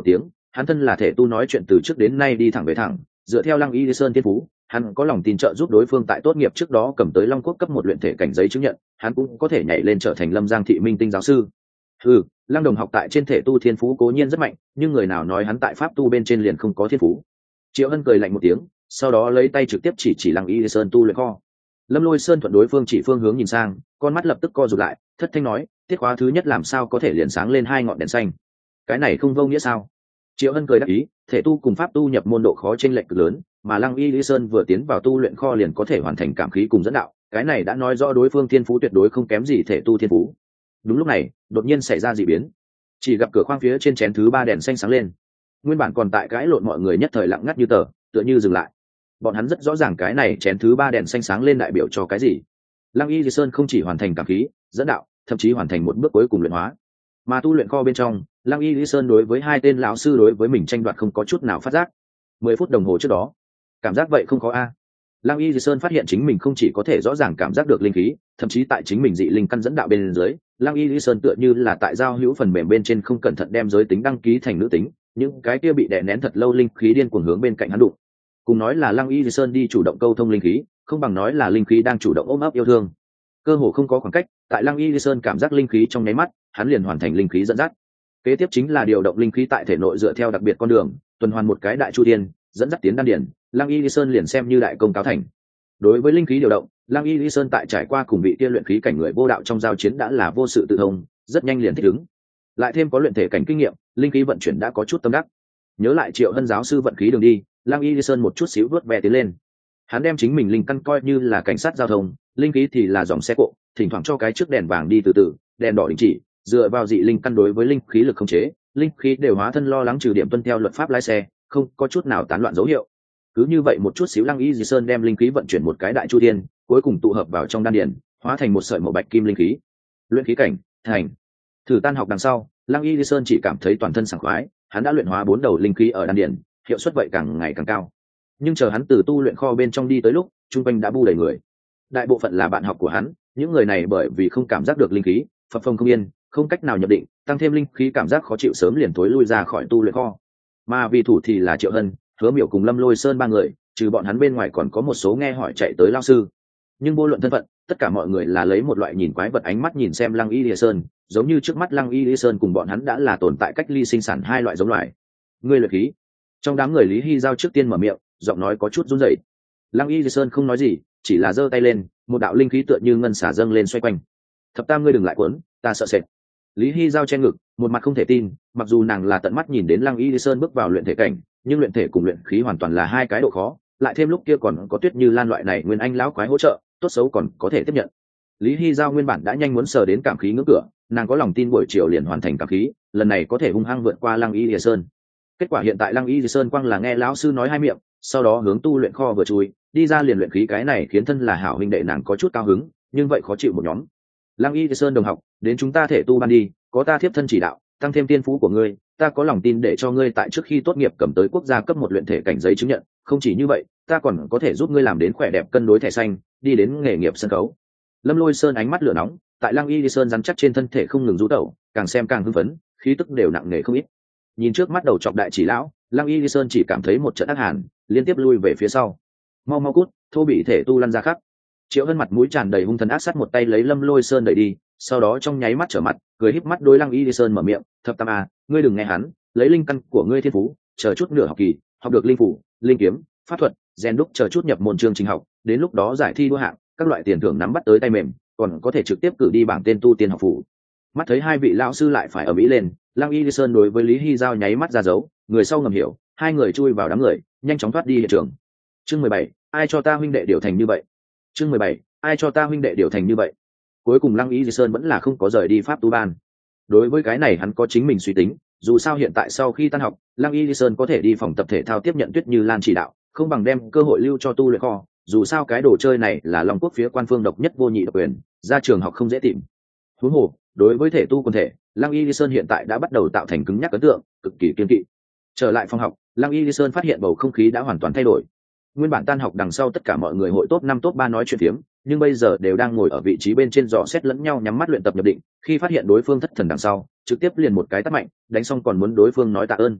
hắn thân là thể tu nói chuyện từ trước đến nay đi thẳng về thẳng, dựa theo Lăng Y Sơn thiên phú, hắn có lòng tin trợ giúp đối phương tại tốt nghiệp trước đó cầm tới Long Quốc cấp một luyện thể cảnh giấy chứng nhận, hắn cũng có thể nhảy lên trở thành Lâm Giang thị minh tinh giáo sư. Ừ, Lăng Đồng học tại trên thể tu thiên phú cố nhiên rất mạnh, nhưng người nào nói hắn tại pháp tu bên trên liền không có thiên phú. Triệu Hân cười lạnh một tiếng, sau đó lấy tay trực tiếp chỉ chỉ Lăng Y Sơn tu luyện kho. Lâm Lôi Sơn thuận đối phương chỉ phương hướng nhìn sang, con mắt lập tức co rụt lại, thất thanh nói, tiết khóa thứ nhất làm sao có thể liền sáng lên hai ngọn đèn xanh? Cái này không vô nghĩa sao? Triệu Hân cười đáp ý, thể tu cùng pháp tu nhập môn độ khó chênh lệch cực lớn, mà Lăng Y Lý Sơn vừa tiến vào tu luyện kho liền có thể hoàn thành cảm khí cùng dẫn đạo, cái này đã nói rõ đối phương thiên phú tuyệt đối không kém gì thể tu thiên phú. Đúng lúc này, đột nhiên xảy ra dị biến. Chỉ gặp cửa khoang phía trên chén thứ ba đèn xanh sáng lên. Nguyên bản còn tại cãi lộn mọi người nhất thời lặng ngắt như tờ, tựa như dừng lại. Bọn hắn rất rõ ràng cái này chén thứ ba đèn xanh sáng lên đại biểu cho cái gì. Lăng Y Lý Sơn không chỉ hoàn thành cảm khí, dẫn đạo, thậm chí hoàn thành một bước cuối cùng luyện hóa. Mà tu luyện kho bên trong, Lăng Y Lý Sơn đối với hai tên lão sư đối với mình tranh đoạt không có chút nào phát giác. Mười phút đồng hồ trước đó, cảm giác vậy không có a. Lăng Y Lý Sơn phát hiện chính mình không chỉ có thể rõ ràng cảm giác được linh khí, thậm chí tại chính mình dị linh căn dẫn đạo bên dưới, Lăng Y Lý Sơn tựa như là tại giao hữu phần mềm bên trên không cẩn thận đem giới tính đăng ký thành nữ tính, những cái kia bị đè nén thật lâu linh khí điên cuồng hướng bên cạnh hắn đụng. Cùng nói là Lăng Y Lý Sơn đi chủ động câu thông linh khí, không bằng nói là linh khí đang chủ động ôm ấp yêu thương. Cơ hồ không có khoảng cách, tại Lăng Y Lý Sơn cảm giác linh khí trong nháy mắt, hắn liền hoàn thành linh khí dẫn dắt. Kế tiếp chính là điều động linh khí tại thể nội dựa theo đặc biệt con đường, tuần hoàn một cái đại chu thiên, dẫn dắt tiến đan điển, Lăng Y Lý Sơn liền xem như đại công cáo thành. Đối với linh khí điều động, Lăng Y Lý Sơn tại trải qua cùng vị kia luyện khí cảnh người vô đạo trong giao chiến đã là vô sự tự thông, rất nhanh liền thích ứng. Lại thêm có luyện thể cảnh kinh nghiệm, linh khí vận chuyển đã có chút tâm đắc. Nhớ lại Triệu Hân giáo sư vận khí đường đi, Lăng Y Lý Sơn một chút xíu vớt ve tiến lên. Hắn đem chính mình linh căn coi như là cảnh sát giao thông, linh khí thì là dòng xe cộ, thỉnh thoảng cho cái trước đèn vàng đi từ từ, đèn đỏ đình chỉ, dựa vào dị linh căn đối với linh khí lực khống chế, linh khí đều hóa thân lo lắng trừ điểm tuân theo luật pháp lái xe, không có chút nào tán loạn dấu hiệu. Cứ như vậy một chút xíu Lăng Y Di Sơn đem linh khí vận chuyển một cái đại chu thiên, cuối cùng tụ hợp vào trong đan điền, hóa thành một sợi màu bạch kim linh khí. Luyện khí cảnh, thành. Thử tan học đằng sau, Lăng Y Di Sơn chỉ cảm thấy toàn thân sảng khoái, hắn đã luyện hóa bốn đầu linh khí ở đan điền, hiệu suất vậy càng ngày càng cao. Nhưng chờ hắn từ tu luyện kho bên trong đi tới lúc, trung quanh đã bu đầy người. Đại bộ phận là bạn học của hắn, những người này bởi vì không cảm giác được linh khí, phập phồng không yên, không cách nào nhập định, tăng thêm linh khí cảm giác khó chịu sớm liền tối lui ra khỏi tu luyện kho. Mà vì thủ thì là Triệu Hân, Hứa Miểu cùng Lâm Lôi Sơn ba người, trừ bọn hắn bên ngoài còn có một số nghe hỏi chạy tới lao sư. Nhưng vô luận thân phận, tất cả mọi người là lấy một loại nhìn quái vật ánh mắt nhìn xem Lăng Y Lìa Sơn, giống như trước mắt Lăng Y Lìa Sơn cùng bọn hắn đã là tồn tại cách ly sinh sản hai loại giống loài. Ngươi luyện khí. Trong đám người Lý Hy Giao trước tiên mở miệng, giọng nói có chút run rẩy. Lăng Y Lìa Sơn không nói gì, chỉ là giơ tay lên, một đạo linh khí tựa như ngân xả dâng lên xoay quanh. Thập Tam ngươi đừng lại cuốn, ta sợ sệt. Lý Hy Giao che ngực, một mặt không thể tin, mặc dù nàng là tận mắt nhìn đến Lăng Y Lìa Sơn bước vào luyện thể cảnh, nhưng luyện thể cùng luyện khí hoàn toàn là hai cái độ khó, lại thêm lúc kia còn có Tuyết Như Lan loại này nguyên anh lão quái hỗ trợ, tốt xấu còn có thể tiếp nhận. Lý Hy Giao nguyên bản đã nhanh muốn sờ đến cảm khí ngưỡng cửa, nàng có lòng tin buổi chiều liền hoàn thành cảm khí, lần này có thể hung hăng vượt qua Lăng Y Lìa Sơn. Kết quả hiện tại Lăng Y Lìa Sơn quang là nghe lão sư nói hai miệng, sau đó hướng tu luyện kho vừa chui, đi ra liền luyện khí, cái này khiến thân là hảo huynh đệ nàng có chút cao hứng, nhưng vậy khó chịu một nhóm. Lăng Y Lìa Sơn đồng học, đến chúng ta thể tu ban đi, có ta thiếp thân chỉ đạo, tăng thêm tiên phú của ngươi, ta có lòng tin để cho ngươi tại trước khi tốt nghiệp cầm tới quốc gia cấp một luyện thể cảnh giấy chứng nhận, không chỉ như vậy, ta còn có thể giúp ngươi làm đến khỏe đẹp cân đối thẻ xanh, đi đến nghề nghiệp sân khấu. Lâm Lôi Sơn ánh mắt lửa nóng, tại Lăng Y Lìa Sơn rắn chắc trên thân thể không ngừng rú tẩu, càng xem càng hưng phấn, khí tức đều nặng nề không ít. Nhìn trước mắt đầu trọc đại chỉ lão, Lăng Y Lìa Sơn chỉ cảm thấy một trận ác hàn, liên tiếp lui về phía sau. Mau mau cút, thô bị thể tu lăn ra khắc. Triệu Hân mặt mũi tràn đầy hung thần ác sát một tay lấy Lâm Lôi Sơn đẩy đi, sau đó trong nháy mắt trở mặt, cười híp mắt đối Lăng Y Lìa Sơn mở miệng, "Thập Tam à, ngươi đừng nghe hắn, lấy linh căn của ngươi thiên phú, chờ chút nửa học kỳ, học được linh phủ, linh kiếm, pháp thuật, rèn đúc chờ chút nhập môn chương trình học, đến lúc đó giải thi đua hạng, các loại tiền thưởng nắm bắt tới tay mềm, còn có thể trực tiếp cử đi bảng tên tu tiên học phủ." Mắt thấy hai vị lão sư lại phải ở mỹ lên, Lăng Y Lìa Sơn đối với Lý Hy Giao nháy mắt ra dấu, người sau ngầm hiểu, hai người chui vào đám người, nhanh chóng thoát đi hiện trường. Chương mười bảy, ai cho ta huynh đệ điều thành như vậy? Chương mười bảy, ai cho ta huynh đệ điều thành như vậy? Cuối cùng Lăng Y Lìa Sơn vẫn là không có rời đi pháp tu ban. Đối với cái này hắn có chính mình suy tính, dù sao hiện tại sau khi tan học, Lăng Y Lìa Sơn có thể đi phòng tập thể thao tiếp nhận Tuyết Như Lan chỉ đạo, không bằng đem cơ hội lưu cho tu luyện kho, dù sao cái đồ chơi này là Long Quốc phía quan phương độc nhất vô nhị độc quyền, ra trường học không dễ tìm. Huống hồ, đối với thể tu quần thể, Lăng Y Lìa Sơn hiện tại đã bắt đầu tạo thành cứng nhắc ấn tượng, cực kỳ kiên kỵ. Trở lại phòng học, Lăng Y Lìa Sơn phát hiện bầu không khí đã hoàn toàn thay đổi. Nguyên bản tan học đằng sau tất cả mọi người hội top năm top ba nói chuyện phiếm, nhưng bây giờ đều đang ngồi ở vị trí bên trên dò xét lẫn nhau nhắm mắt luyện tập nhập định, khi phát hiện đối phương thất thần đằng sau, trực tiếp liền một cái tát mạnh, đánh xong còn muốn đối phương nói tạ ơn.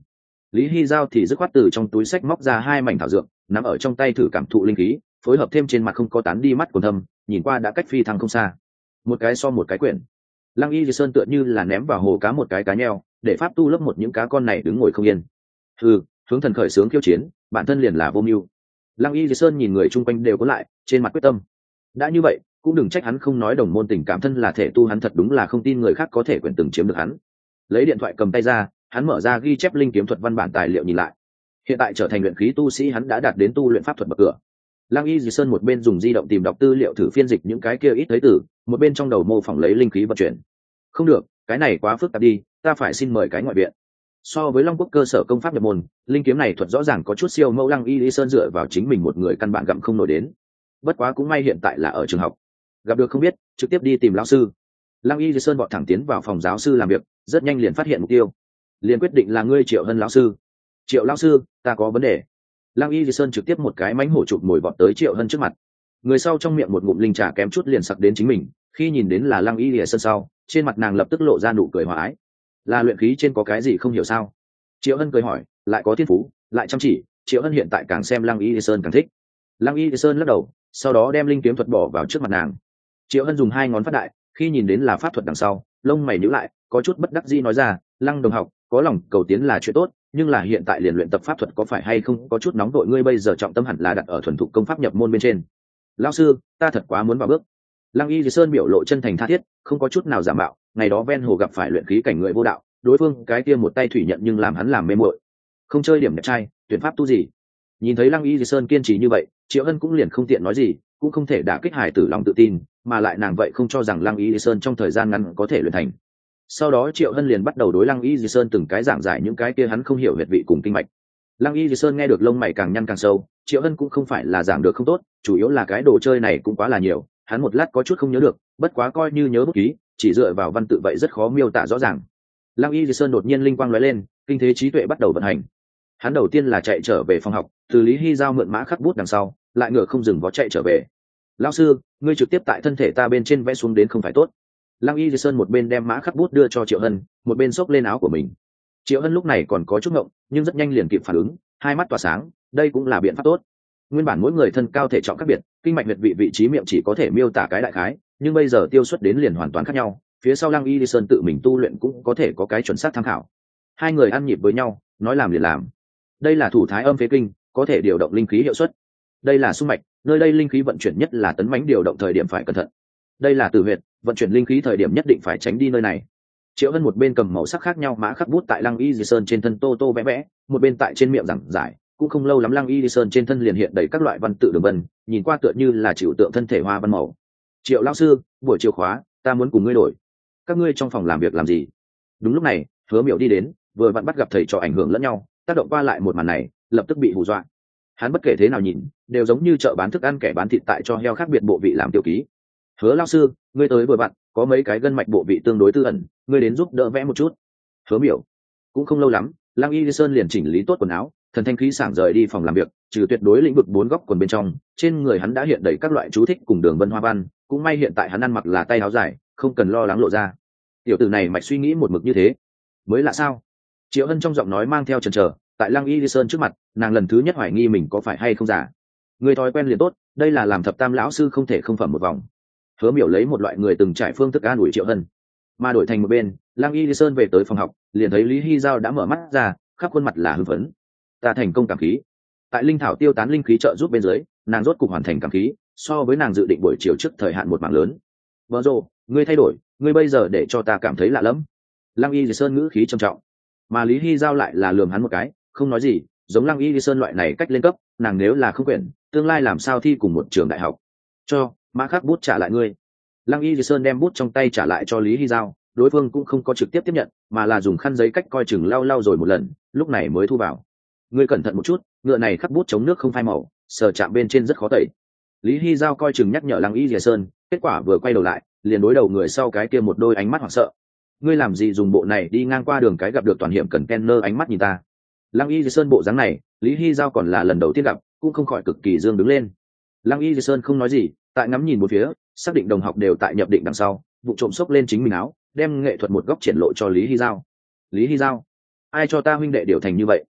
Lý Hy Giao thì dứt khoát từ trong túi sách móc ra hai mảnh thảo dược, nắm ở trong tay thử cảm thụ linh khí, phối hợp thêm trên mặt không có tán đi mắt quần thâm, nhìn qua đã cách phi thăng không xa. Một cái so một cái quyển. Lăng Y Di Sơn tựa như là ném vào hồ cá một cái cá nheo, để pháp tu lấp một những cá con này đứng ngồi không yên. Hừ, hướng thần khởi sướng khiêu chiến, bản thân liền là vô mưu. Lăng Y Di Sơn nhìn người chung quanh đều có lại, trên mặt quyết tâm. Đã như vậy, cũng đừng trách hắn không nói đồng môn tình cảm thân là thể tu, hắn thật đúng là không tin người khác có thể quyển từng chiếm được hắn. Lấy điện thoại cầm tay ra, hắn mở ra ghi chép linh kiếm thuật văn bản tài liệu nhìn lại. Hiện tại trở thành luyện khí tu sĩ, hắn đã đạt đến tu luyện pháp thuật bậc cửa. Lăng Y Dì Sơn một bên dùng di động tìm đọc tư liệu thử phiên dịch những cái kia ít thấy từ, một bên trong đầu mô phỏng lấy linh khí vận chuyển. Không được, cái này quá phức tạp đi, ta phải xin mời cái ngoại viện. So với Long Quốc cơ sở công pháp nhập môn, linh kiếm này thuật rõ ràng có chút siêu mẫu. Lăng Y Dì Sơn dựa vào chính mình một người căn bản gặm không nổi đến. Bất quá cũng may hiện tại là ở trường học, gặp được không biết, trực tiếp đi tìm lão sư. Lăng Y Dì Sơn vọt thẳng tiến vào phòng giáo sư làm việc, rất nhanh liền phát hiện mục tiêu, liền quyết định là ngươi Triệu Hân lão sư. Triệu lão sư, ta có vấn đề. Lăng Y Di Sơn trực tiếp một cái mánh hổ chụp mồi vọt tới Triệu Hân trước mặt. Người sau trong miệng một ngụm linh trà kém chút liền sặc đến chính mình, khi nhìn đến là Lăng Y Di Sơn sau, trên mặt nàng lập tức lộ ra nụ cười hòa ái. Là luyện khí trên có cái gì không hiểu sao? Triệu Hân cười hỏi, lại có thiên phú, lại chăm chỉ. Triệu Hân hiện tại càng xem Lăng Y Di Sơn càng thích. Lăng Y Di Sơn lắc đầu, sau đó đem linh kiếm thuật bỏ vào trước mặt nàng. Triệu Hân dùng hai ngón phát đại, khi nhìn đến là pháp thuật đằng sau, lông mày nhíu lại, có chút bất đắc dĩ nói ra, Lăng đồng học, có lòng cầu tiến là chuyện tốt, nhưng là hiện tại liền luyện tập pháp thuật có phải hay không có chút nóng đội, ngươi bây giờ trọng tâm hẳn là đặt ở thuần thục công pháp nhập môn bên trên. Lão sư, ta thật quá muốn vào bước. Lăng Y Di Sơn biểu lộ chân thành tha thiết, không có chút nào giả mạo. Ngày đó ven hồ gặp phải luyện khí cảnh người vô đạo, đối phương cái kia một tay thủy nhận nhưng làm hắn làm mê muội, không chơi điểm đẹp trai, tuyển pháp tu gì. Nhìn thấy Lăng Y Di Sơn kiên trì như vậy, Triệu Hân cũng liền không tiện nói gì, cũng không thể đả kích hài tử lòng tự tin, mà lại nàng vậy không cho rằng Lăng Y Di Sơn trong thời gian ngắn có thể luyện thành. Sau đó Triệu Hân liền bắt đầu đối Lăng Y Di Sơn từng cái giảng giải những cái kia hắn không hiểu huyệt vị cùng kinh mạch. Lăng Y Di Sơn nghe được lông mày càng nhăn càng sâu. Triệu Hân cũng không phải là giảng được không tốt, chủ yếu là cái đồ chơi này cũng quá là nhiều, hắn một lát có chút không nhớ được, bất quá coi như nhớ bút ký, chỉ dựa vào văn tự vậy rất khó miêu tả rõ ràng. Lăng Y Di Sơn đột nhiên linh quang lóe lên, kinh thế trí tuệ bắt đầu vận hành. Hắn đầu tiên là chạy trở về phòng học, từ Lý Hy Giao mượn mã khắc bút đằng sau, lại ngựa không dừng vó chạy trở về. Lão sư, ngươi trực tiếp tại thân thể ta bên trên vẽ xuống đến không phải tốt. Lăng Y Di Sơn một bên đem mã khắc bút đưa cho Triệu Hân, một bên xốc lên áo của mình. Triệu Hân lúc này còn có chút ngộng, nhưng rất nhanh liền kịp phản ứng, hai mắt tỏa sáng, đây cũng là biện pháp tốt. Nguyên bản mỗi người thân cao thể trọng khác biệt, kinh mạch huyệt vị vị trí miệng chỉ có thể miêu tả cái đại khái, nhưng bây giờ tiêu xuất đến liền hoàn toàn khác nhau. Phía sau Lăng Y Di Sơn tự mình tu luyện cũng có thể có cái chuẩn xác tham khảo. Hai người ăn nhịp với nhau, nói làm liền làm. Đây là thủ thái âm phế kinh, có thể điều động linh khí hiệu suất. Đây là xung mạch, nơi đây linh khí vận chuyển nhất là tấn mãnh điều động thời điểm phải cẩn thận. Đây là tử huyệt, vận chuyển linh khí thời điểm nhất định phải tránh đi nơi này. Triệu Hân một bên cầm màu sắc khác nhau mã khắc bút tại Lăng Y Di Sơn trên thân tô tô vẽ vẽ, một bên tại trên miệng giảng giải. Cũng không lâu lắm Lăng Y Di Sơn trên thân liền hiện đầy các loại văn tự đường vân, nhìn qua tựa như là chịu tượng thân thể hoa văn màu. Triệu lão sư, buổi chiều khóa, ta muốn cùng ngươi đổi. Các ngươi trong phòng làm việc làm gì? Đúng lúc này, Hứa Miểu đi đến, vừa vặn bắt gặp thầy trò ảnh hưởng lẫn nhau, tác động qua lại một màn này, lập tức bị hù dọa. Hắn bất kể thế nào nhìn, đều giống như chợ bán thức ăn kẻ bán thịt tại cho heo khác biệt bộ vị làm tiêu ký. Hứa lão sư, ngươi tới vừa vặn, có mấy cái gân mạch bộ vị tương đối tư ẩn, ngươi đến giúp đỡ vẽ một chút. Hứa Miểu. Cũng không lâu lắm, Lăng Y Di Sơn liền chỉnh lý tốt quần áo, thần thanh khí sảng rời đi phòng làm việc, trừ tuyệt đối lĩnh vực bốn góc quần bên trong, trên người hắn đã hiện đầy các loại chú thích cùng đường vân hoa văn, cũng may hiện tại hắn ăn mặc là tay áo dài, không cần lo lắng lộ ra. Tiểu tử này mạch suy nghĩ một mực như thế, mới lạ sao? Triệu Hân trong giọng nói mang theo chần chờ, tại Lăng Y Di Sơn trước mặt, nàng lần thứ nhất hoài nghi mình có phải hay không giả. Người thói quen liền tốt, đây là làm thập tam lão sư không thể không phẩm một vòng. Hứa Miểu lấy một loại người từng trải phương thức an ủi Triệu Hân, mà đổi thành một bên, Lăng Y Di Sơn về tới phòng học, liền thấy Lý Hy Giao đã mở mắt ra, khắp khuôn mặt là hưng phấn. Ta thành công cảm khí. Tại linh thảo tiêu tán linh khí trợ giúp bên dưới, nàng rốt cục hoàn thành cảm khí, so với nàng dự định buổi chiều trước thời hạn một mảng lớn. Vợ rồ, ngươi thay đổi, ngươi bây giờ để cho ta cảm thấy lạ lắm. Lăng Y Di Sơn ngữ khí trầm trọng, mà Lý Hy Giao lại là lườm hắn một cái, không nói gì. Giống Lăng Y Di Sơn loại này cách lên cấp, nàng nếu là không quyển, tương lai làm sao thi cùng một trường đại học. Cho mã khắc bút trả lại ngươi. Lăng Y Di Sơn đem bút trong tay trả lại cho Lý Hy Giao, đối phương cũng không có trực tiếp tiếp nhận, mà là dùng khăn giấy cách coi chừng lau lau rồi một lần, lúc này mới thu vào. Ngươi cẩn thận một chút, ngựa này khắc bút chống nước không phai màu, sờ chạm bên trên rất khó tẩy. Lý Hy Giao coi chừng nhắc nhở Lăng Y Di Sơn, kết quả vừa quay đầu lại, liền đối đầu người sau cái kia một đôi ánh mắt hoảng sợ. Ngươi làm gì dùng bộ này đi ngang qua đường cái gặp được toàn hiểm cần Kenner ánh mắt nhìn ta. Lăng Y Di Sơn bộ dáng này, Lý Hy Giao còn là lần đầu tiên gặp, cũng không khỏi cực kỳ dương đứng lên. Lăng Y Di Sơn không nói gì, tại ngắm nhìn một phía, xác định đồng học đều tại nhập định đằng sau, vụ trộm xốc lên chính mình áo, đem nghệ thuật một góc triển lộ cho Lý Hy Giao. Lý Hy Giao, ai cho ta huynh đệ điều thành như vậy?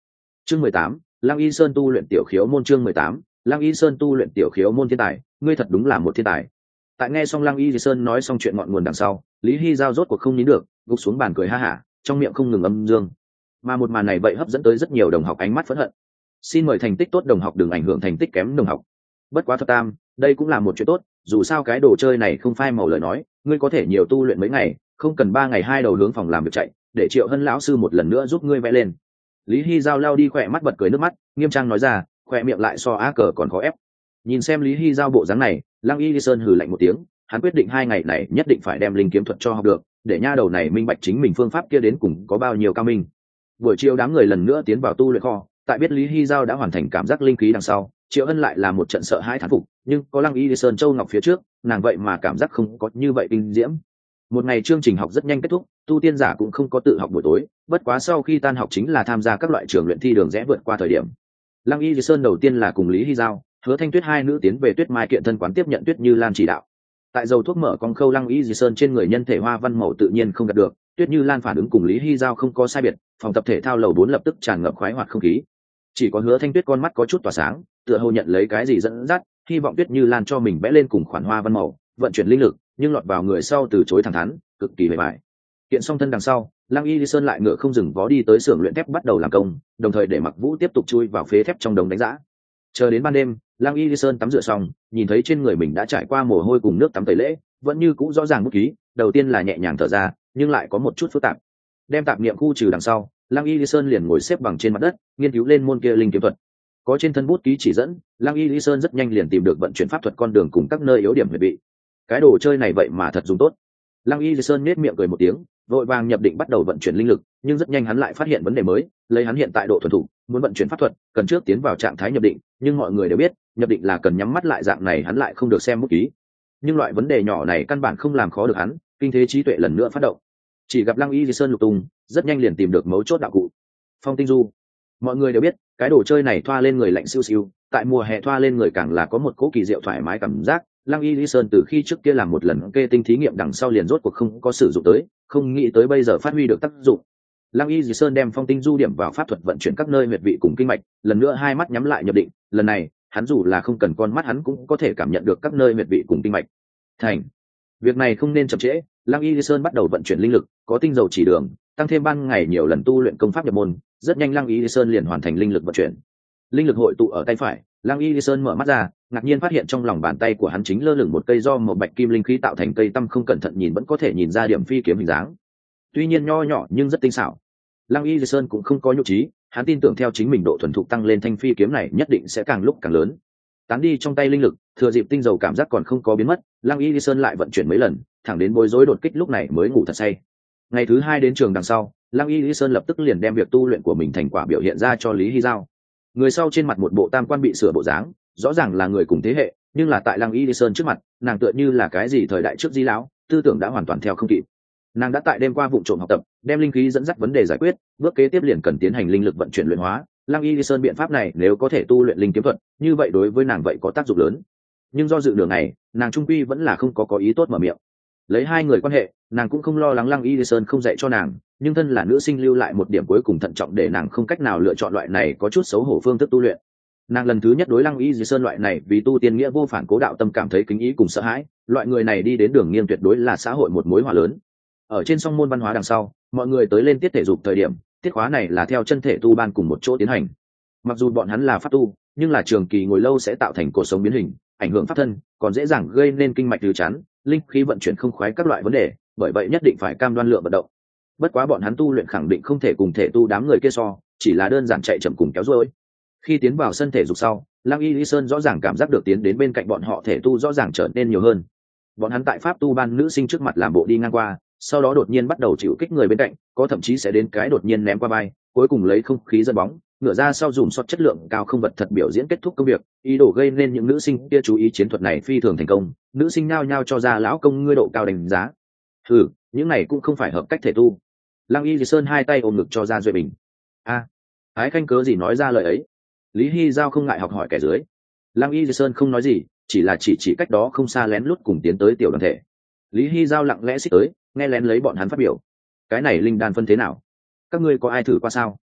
Chương mười tám, Lăng Y Sơn tu luyện tiểu khiếu môn. Chương mười tám, Lăng Y Sơn tu luyện tiểu khiếu môn. Thiên tài, ngươi thật đúng là một thiên tài. Tại nghe xong Lăng Y Sơn nói xong chuyện ngọn nguồn đằng sau, Lý Hy Giao rốt cuộc không nín được, gục xuống bàn cười ha hả, trong miệng không ngừng âm dương. Mà một màn này vậy hấp dẫn tới rất nhiều đồng học ánh mắt phẫn hận. Xin mời thành tích tốt đồng học đừng ảnh hưởng thành tích kém đồng học. Bất quá thập tam, đây cũng là một chuyện tốt, dù sao cái đồ chơi này không phai màu lời nói, ngươi có thể nhiều tu luyện mấy ngày, không cần ba ngày hai đầu hướng phòng làm việc chạy, để Triệu Hân lão sư một lần nữa giúp ngươi vẽ lên. Lý Hy Giao lao đi khỏe mắt bật cười nước mắt, nghiêm trang nói ra, khỏe miệng lại so á cờ còn khó ép. Nhìn xem Lý Hy Giao bộ dáng này, Lăng Y Sơn hừ lạnh một tiếng, hắn quyết định hai ngày này nhất định phải đem linh kiếm thuật cho học được, để nha đầu này minh bạch chính mình phương pháp kia đến cùng có bao nhiêu cao minh. Buổi chiều đám người lần nữa tiến vào tu luyện kho, tại biết Lý Hy Giao đã hoàn thành cảm giác linh khí đằng sau, Triệu Ân lại là một trận sợ hãi thán phục, nhưng có Lăng Y Sơn châu ngọc phía trước, nàng vậy mà cảm giác không có như vậy kinh diễm. Một ngày chương trình học rất nhanh kết thúc, tu tiên giả cũng không có tự học buổi tối, bất quá sau khi tan học chính là tham gia các loại trường luyện thi đường rẽ vượt qua thời điểm. Lăng Y Sơn đầu tiên là cùng Lý Hy Giao, Hứa Thanh Tuyết hai nữ tiến về Tuyết Mai kiện thân quán tiếp nhận Tuyết Như Lan chỉ đạo. Tại dầu thuốc mở con khâu Lăng Y Sơn trên người nhân thể hoa văn màu tự nhiên không đạt được, Tuyết Như Lan phản ứng cùng Lý Hy Giao không có sai biệt, phòng tập thể thao lầu bốn lập tức tràn ngập khoái hoạt không khí. Chỉ có Hứa Thanh Tuyết con mắt có chút tỏa sáng, tựa hồ nhận lấy cái gì dẫn dắt, hy vọng Tuyết Như Lan cho mình vẽ lên cùng khoản hoa văn màu, vận chuyển linh lực, nhưng lọt vào người sau từ chối thẳng thắn, cực kỳ bề bại. Kiện xong thân đằng sau, Lăng Y Sơn lại ngựa không dừng vó đi tới xưởng luyện thép bắt đầu làm công, đồng thời để Mặc Vũ tiếp tục chui vào phế thép trong đống đánh giã. Chờ đến ban đêm, Lăng Y Sơn tắm rửa xong, nhìn thấy trên người mình đã trải qua mồ hôi cùng nước tắm tẩy lễ, vẫn như cũ rõ ràng bút ký, đầu tiên là nhẹ nhàng thở ra, nhưng lại có một chút phức tạp. Đem tạp niệm khu trừ đằng sau, Lăng Y Sơn liền ngồi xếp bằng trên mặt đất, nghiên cứu lên môn kia linh kiếm thuật. Có trên thân bút ký chỉ dẫn, Lăng Y Sơn rất nhanh liền tìm được vận chuyển pháp thuật con đường cùng các nơi yếu điểm huyệt vị. Cái đồ chơi này vậy mà thật dùng tốt. Lăng Y Sơn nhếch miệng cười một tiếng, vội vàng nhập định bắt đầu vận chuyển linh lực, nhưng rất nhanh hắn lại phát hiện vấn đề mới, lấy hắn hiện tại độ thuần thục, muốn vận chuyển pháp thuật, cần trước tiến vào trạng thái nhập định, nhưng mọi người đều biết, nhập định là cần nhắm mắt lại, dạng này hắn lại không được xem bút ký. Nhưng loại vấn đề nhỏ này căn bản không làm khó được hắn, kinh thế trí tuệ lần nữa phát động. Chỉ gặp Lăng Y Sơn lục tung, rất nhanh liền tìm được mấu chốt đạo cụ. Phong tinh du. Mọi người đều biết, cái đồ chơi này thoa lên người lạnh siêu siêu, tại mùa hè thoa lên người càng là có một cỗ kỳ diệu thoải mái cảm giác. Lăng Y Sơn từ khi trước kia làm một lần kê tinh thí nghiệm đằng sau liền rốt cuộc không có sử dụng tới, không nghĩ tới bây giờ phát huy được tác dụng. Lăng Y Sơn đem phong tinh du điểm vào pháp thuật vận chuyển các nơi huyệt vị cùng kinh mạch, lần nữa hai mắt nhắm lại nhập định, lần này, hắn dù là không cần con mắt hắn cũng có thể cảm nhận được các nơi huyệt vị cùng kinh mạch. Thành. Việc này không nên chậm trễ, Lăng Y Sơn bắt đầu vận chuyển linh lực, có tinh dầu chỉ đường, tăng thêm ban ngày nhiều lần tu luyện công pháp nhập môn, rất nhanh Lăng Y Sơn liền hoàn thành linh lực vận chuyển. Linh lực hội tụ ở tay phải, Lăng Y Sơn mở mắt ra, ngạc nhiên phát hiện trong lòng bàn tay của hắn chính lơ lửng một cây do một bạch kim linh khí tạo thành cây tăm, không cẩn thận nhìn vẫn có thể nhìn ra điểm phi kiếm hình dáng. Tuy nhiên nho nhỏ nhưng rất tinh xảo. Lăng Y Sơn cũng không có nhục trí, hắn tin tưởng theo chính mình độ thuần thục tăng lên, thanh phi kiếm này nhất định sẽ càng lúc càng lớn. Tán đi trong tay linh lực, thừa dịp tinh dầu cảm giác còn không có biến mất, Lăng Y Sơn lại vận chuyển mấy lần, thẳng đến bối rối đột kích lúc này mới ngủ thật say. Ngày thứ hai đến trường đằng sau, Lăng Y Sơn lập tức liền đem việc tu luyện của mình thành quả biểu hiện ra cho Lý Hy Giao. Người sau trên mặt một bộ tam quan bị sửa bộ dáng, rõ ràng là người cùng thế hệ, nhưng là tại Lăng Y Sơn trước mặt, nàng tựa như là cái gì thời đại trước di lão, tư tưởng đã hoàn toàn theo không kịp. Nàng đã tại đêm qua vụng trộm học tập, đem linh khí dẫn dắt vấn đề giải quyết, bước kế tiếp liền cần tiến hành linh lực vận chuyển luyện hóa. Lăng Y Sơn biện pháp này nếu có thể tu luyện linh kiếm thuật, như vậy đối với nàng vậy có tác dụng lớn. Nhưng do dự đường này, nàng trung quy vẫn là không có có ý tốt mở miệng. Lấy hai người quan hệ, nàng cũng không lo lắng Lăng Y Sơn không dạy cho nàng, nhưng thân là nữ sinh lưu lại một điểm cuối cùng thận trọng để nàng không cách nào lựa chọn loại này có chút xấu hổ phương thức tu luyện. Nàng lần thứ nhất đối Lăng Y Sơn loại này vì tu tiên nghĩa vô phản cố đạo tâm cảm thấy kính ý cùng sợ hãi, loại người này đi đến đường nghiêng tuyệt đối là xã hội một mối họa lớn. Ở trên song môn văn hóa đằng sau, mọi người tới lên tiết thể dục thời điểm, tiết khóa này là theo chân thể tu ban cùng một chỗ tiến hành. Mặc dù bọn hắn là pháp tu, nhưng là trường kỳ ngồi lâu sẽ tạo thành cột sống biến hình, ảnh hưởng pháp thân, còn dễ dàng gây nên kinh mạch tứ chán, linh khí vận chuyển không khoái các loại vấn đề, bởi vậy nhất định phải cam đoan lượng vận động. Bất quá bọn hắn tu luyện khẳng định không thể cùng thể tu đám người kia so, chỉ là đơn giản chạy chậm cùng kéo dôi. Khi tiến vào sân thể dục sau, Lăng Y Sơn rõ ràng cảm giác được tiến đến bên cạnh bọn họ thể tu rõ ràng trở nên nhiều hơn. Bọn hắn tại pháp tu ban nữ sinh trước mặt làm bộ đi ngang qua, sau đó đột nhiên bắt đầu chịu kích người bên cạnh, có thậm chí sẽ đến cái đột nhiên ném qua vai, cuối cùng lấy không khí dẫn bóng, ngửa ra sau dùng shot chất lượng cao không vật thật biểu diễn kết thúc công việc, ý đồ gây nên những nữ sinh kia chú ý chiến thuật này phi thường thành công, nữ sinh nhao nhao cho ra lão công ngươi độ cao đánh giá. Thử, những này cũng không phải hợp cách thể tu. Lăng Y Sơn hai tay ôm ngực cho ra duy bình. A, Ái Khanh cớ gì nói ra lời ấy? Lý Hy Giao không ngại học hỏi kẻ dưới. Lăng Y Sơn không nói gì, chỉ là chỉ chỉ cách đó không xa lén lút cùng tiến tới tiểu đoàn thể. Lý Hy Giao lặng lẽ xích tới, nghe lén lấy bọn hắn phát biểu. Cái này linh đan phân thế nào? Các ngươi có ai thử qua sao?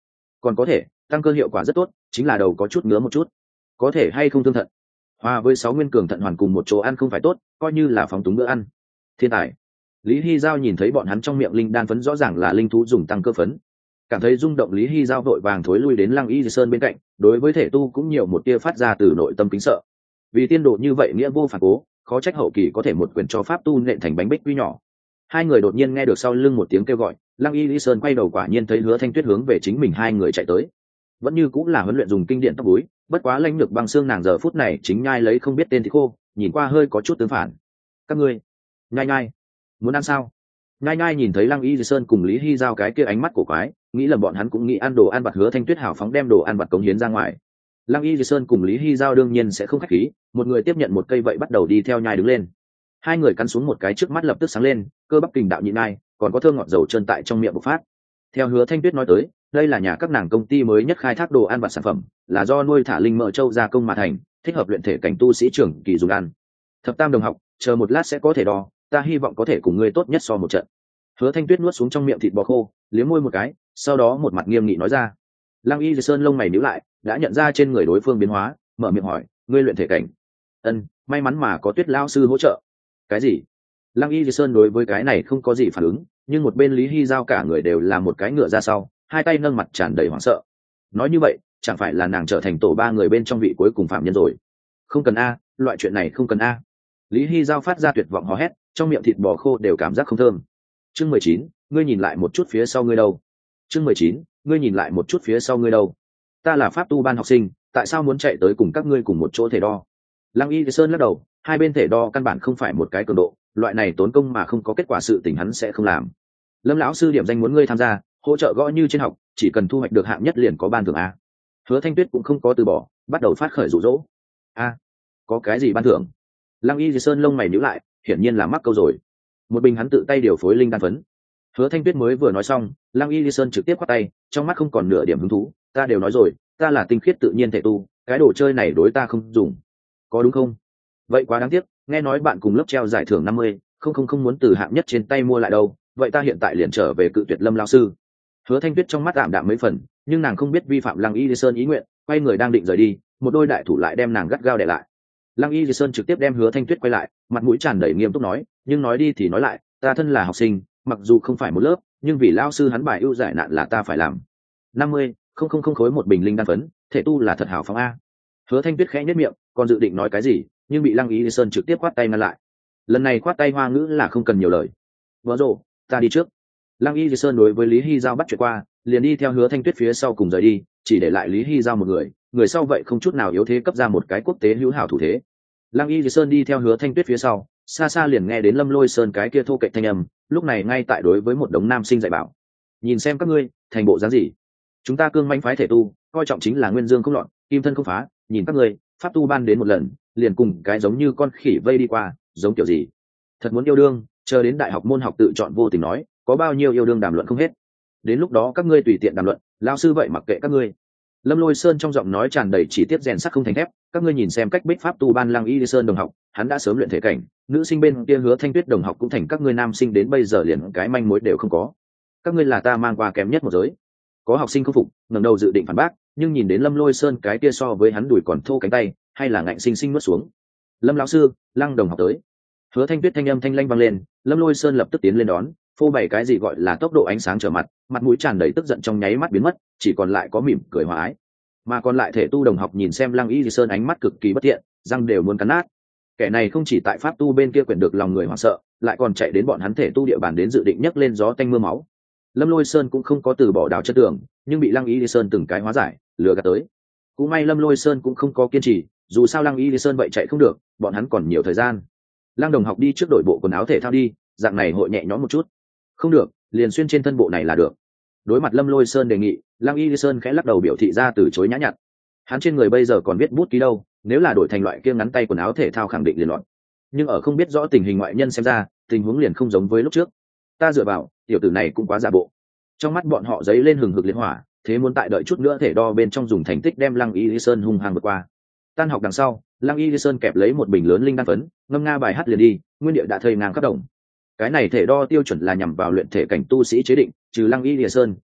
còn có thể tăng cơ hiệu quả rất tốt, chính là đầu có chút ngứa một chút. Có thể hay không thương thận. Hòa với sáu nguyên cường thận hoàn cùng một chỗ ăn không phải tốt, coi như là phóng túng bữa ăn. Thiên tài. Lý Hy Giao nhìn thấy bọn hắn trong miệng linh đan phấn rõ ràng là linh thú dùng tăng cơ phấn, cảm thấy rung động. Lý Hy Giao vội vàng thối lui đến Lăng Y Sơn bên cạnh, đối với thể tu cũng nhiều một tia phát ra từ nội tâm kính sợ. Vì tiên độ như vậy nghĩa vô phản cố, khó trách hậu kỳ có thể một quyền cho pháp tu nện thành bánh bích quy nhỏ. Hai người đột nhiên nghe được sau lưng một tiếng kêu gọi, Lăng Y Sơn quay đầu quả nhiên thấy Hứa Thanh Tuyết hướng về chính mình hai người chạy tới. Vẫn như cũng là huấn luyện dùng kinh điển tóc búi, bất quá lãnh lược băng xương nàng giờ phút này chính nhai lấy không biết tên thì khô, nhìn qua hơi có chút tương phản. Các ngươi, nhai nhai, muốn ăn sao? Nhai nhai nhìn thấy Lăng Y Sơn cùng Lý Hy Giao cái kia ánh mắt cổ quái, nghĩ là bọn hắn cũng nghĩ ăn đồ ăn vặt. Hứa Thanh Tuyết hào phóng đem đồ ăn vặt cống hiến ra ngoài. Lăng Y Sơn cùng Lý Hy Giao đương nhiên sẽ không khách khí, một người tiếp nhận một cây vậy bắt đầu đi theo nhai đứng lên. Hai người cắn xuống một cái trước mắt lập tức sáng lên, cơ bắp kình đạo nhịn nhai, còn có thơm ngọt dầu chân tại trong miệng bộc phát. Theo Hứa Thanh Tuyết nói tới, đây là nhà các nàng công ty mới nhất khai thác đồ ăn vặt sản phẩm, là do nuôi thả linh mỡ châu gia công mà thành, thích hợp luyện thể cảnh tu sĩ trưởng kỳ dùng ăn. Thập tam đồng học, chờ một lát sẽ có thể đo, ta hy vọng có thể cùng ngươi tốt nhất so một trận. Hứa Thanh Tuyết nuốt xuống trong miệng thịt bò khô, liếm môi một cái, sau đó một mặt nghiêm nghị nói ra. Lăng Y Sơn lông mày nhíu lại, đã nhận ra trên người đối phương biến hóa, mở miệng hỏi, ngươi luyện thể cảnh? Ân, may mắn mà có Tuyết lão sư hỗ trợ. Cái gì? Lăng Y Sơn đối với cái này không có gì phản ứng, nhưng một bên Lý Hy Giao cả người đều là một cái ngựa ra sau, hai tay nâng mặt tràn đầy hoảng sợ. Nói như vậy, chẳng phải là nàng trở thành tổ ba người bên trong vị cuối cùng phạm nhân rồi? Không cần a, loại chuyện này không cần a. Lý Hy Giao phát ra tuyệt vọng hò hét, trong miệng thịt bò khô đều cảm giác không thơm. Chương mười chín, ngươi nhìn lại một chút phía sau ngươi đâu? Chương mười chín, ngươi nhìn lại một chút phía sau ngươi đâu? Ta là pháp tu ban học sinh, tại sao muốn chạy tới cùng các ngươi cùng một chỗ thể đo? Lăng Y Sơn lắc đầu, hai bên thể đo căn bản không phải một cái cường độ, loại này tốn công mà không có kết quả sự tình hắn sẽ không làm. Lâm lão sư điểm danh muốn ngươi tham gia, hỗ trợ gõ như trên học, chỉ cần thu hoạch được hạng nhất liền có ban thưởng a. Hứa Thanh Tuyết cũng không có từ bỏ, bắt đầu phát khởi dụ dỗ. A, có cái gì ban thưởng? Lăng Y Sơn lông mày nhíu lại, hiển nhiên là mắc câu rồi. Một bình hắn tự tay điều phối linh đan phấn. Hứa Thanh Tuyết mới vừa nói xong, Lăng Y Sơn trực tiếp quát tay, trong mắt không còn nửa điểm hứng thú. Ta đều nói rồi, ta là tinh khiết tự nhiên thể tu, cái đồ chơi này đối ta không dùng. Có đúng không? Vậy quá đáng tiếc, nghe nói bạn cùng lớp treo giải thưởng năm mươi, không không không muốn từ hạng nhất trên tay mua lại đâu, vậy ta hiện tại liền trở về cự tuyệt Lâm lão sư. Hứa Thanh Tuyết trong mắt ảm đạm mấy phần, nhưng nàng không biết vi phạm Lăng Y Sơn ý nguyện, quay người đang định rời đi, một đôi đại thủ lại đem nàng gắt gao đè lại. Lăng Y Sơn trực tiếp đem Hứa Thanh Tuyết quay lại, mặt mũi tràn đầy nghiêm túc nói, nhưng nói đi thì nói lại, ta thân là học sinh, mặc dù không phải một lớp, nhưng vì lão sư hắn bài ưu giải nạn là ta phải làm. năm mươi, không không không khối một bình linh đan phấn, thể tu là thật hảo phóng a. Hứa Thanh Tuyết khẽ nhếch miệng, còn dự định nói cái gì, nhưng bị Lăng Y Sơn trực tiếp quát tay ngăn lại. Lần này quát tay hoa ngữ là không cần nhiều lời. Vợ rồ, ta đi trước. Lăng Y Sơn đối với Lý Hy Giao bắt chuyện qua, liền đi theo Hứa Thanh Tuyết phía sau cùng rời đi, chỉ để lại Lý Hy Giao một người, người sau vậy không chút nào yếu thế cấp ra một cái quốc tế hữu hảo thủ thế. Lăng Y Sơn đi theo Hứa Thanh Tuyết phía sau, xa xa liền nghe đến Lâm Lôi Sơn cái kia thô kệch thanh âm, lúc này ngay tại đối với một đống nam sinh dạy bảo. Nhìn xem các ngươi, thành bộ dáng gì? Chúng ta cương mãnh phái thể tu, coi trọng chính là nguyên dương không loạn, kim thân không phá, nhìn các ngươi, pháp tu ban đến một lần, liền cùng cái giống như con khỉ vây đi qua, giống kiểu gì? Thật muốn yêu đương, chờ đến đại học môn học tự chọn vô tình nói, có bao nhiêu yêu đương đàm luận không hết. Đến lúc đó các ngươi tùy tiện đàm luận, lão sư vậy mặc kệ các ngươi. Lâm Lôi Sơn trong giọng nói tràn đầy chỉ tiết rèn sắt không thành thép, các ngươi nhìn xem cách bích pháp tu ban Lăng Y Sơn đồng học, hắn đã sớm luyện thể cảnh, nữ sinh bên kia Hứa Thanh Tuyết đồng học cũng thành các ngươi nam sinh đến bây giờ liền cái manh mối đều không có. Các ngươi là ta mang qua kém nhất một giới. Có học sinh không phục, ngẩng đầu dự định phản bác, nhưng nhìn đến Lâm Lôi Sơn cái kia so với hắn đùi còn thô cánh tay, hay là ngạnh sinh sinh nuốt xuống. Lâm lão sư, Lăng đồng học tới. Hứa Thanh Tuyết thanh âm thanh lanh vang lên, Lâm Lôi Sơn lập tức tiến lên đón, phô bày cái gì gọi là tốc độ ánh sáng trở mặt, mặt mũi tràn đầy tức giận trong nháy mắt biến mất, chỉ còn lại có mỉm cười hòa ái. Mà còn lại thể tu đồng học nhìn xem Lăng Y Sơn ánh mắt cực kỳ bất thiện, răng đều muốn cắn nát. Kẻ này không chỉ tại pháp tu bên kia quyển được lòng người hoảng sợ, lại còn chạy đến bọn hắn thể tu địa bàn đến dự định nhấc lên gió tanh mưa máu. Lâm Lôi Sơn cũng không có từ bỏ đào chất tường, nhưng bị Lăng Y Sơn từng cái hóa giải, lừa gạt tới. Cũng may Lâm Lôi Sơn cũng không có kiên trì, dù sao Lăng Y Sơn vậy chạy không được, bọn hắn còn nhiều thời gian. Lăng đồng học đi trước đổi bộ quần áo thể thao đi, dạng này hội nhẹ nhõm một chút. Không được, liền xuyên trên thân bộ này là được. Đối mặt Lâm Lôi Sơn đề nghị, Lăng Y Sơn khẽ lắc đầu biểu thị ra từ chối nhã nhặn. Hắn trên người bây giờ còn viết bút ký đâu, nếu là đổi thành loại kia ngắn tay quần áo thể thao khẳng định liền loạn. Nhưng ở không biết rõ tình hình ngoại nhân xem ra, tình huống liền không giống với lúc trước. Ta dựa vào, tiểu tử này cũng quá giả bộ. Trong mắt bọn họ giấy lên hừng hực liệt hỏa, thế muốn tại đợi chút nữa thể đo bên trong dùng thành tích đem Lăng Y Sơn hung hăng vượt qua. Tan học đằng sau, Lăng Y Sơn kẹp lấy một bình lớn linh đan phấn, ngâm nga bài hát liền đi, nguyên địa đã thây ngang khắp đồng. Cái này thể đo tiêu chuẩn là nhằm vào luyện thể cảnh tu sĩ chế định, trừ Lăng Y Sơn,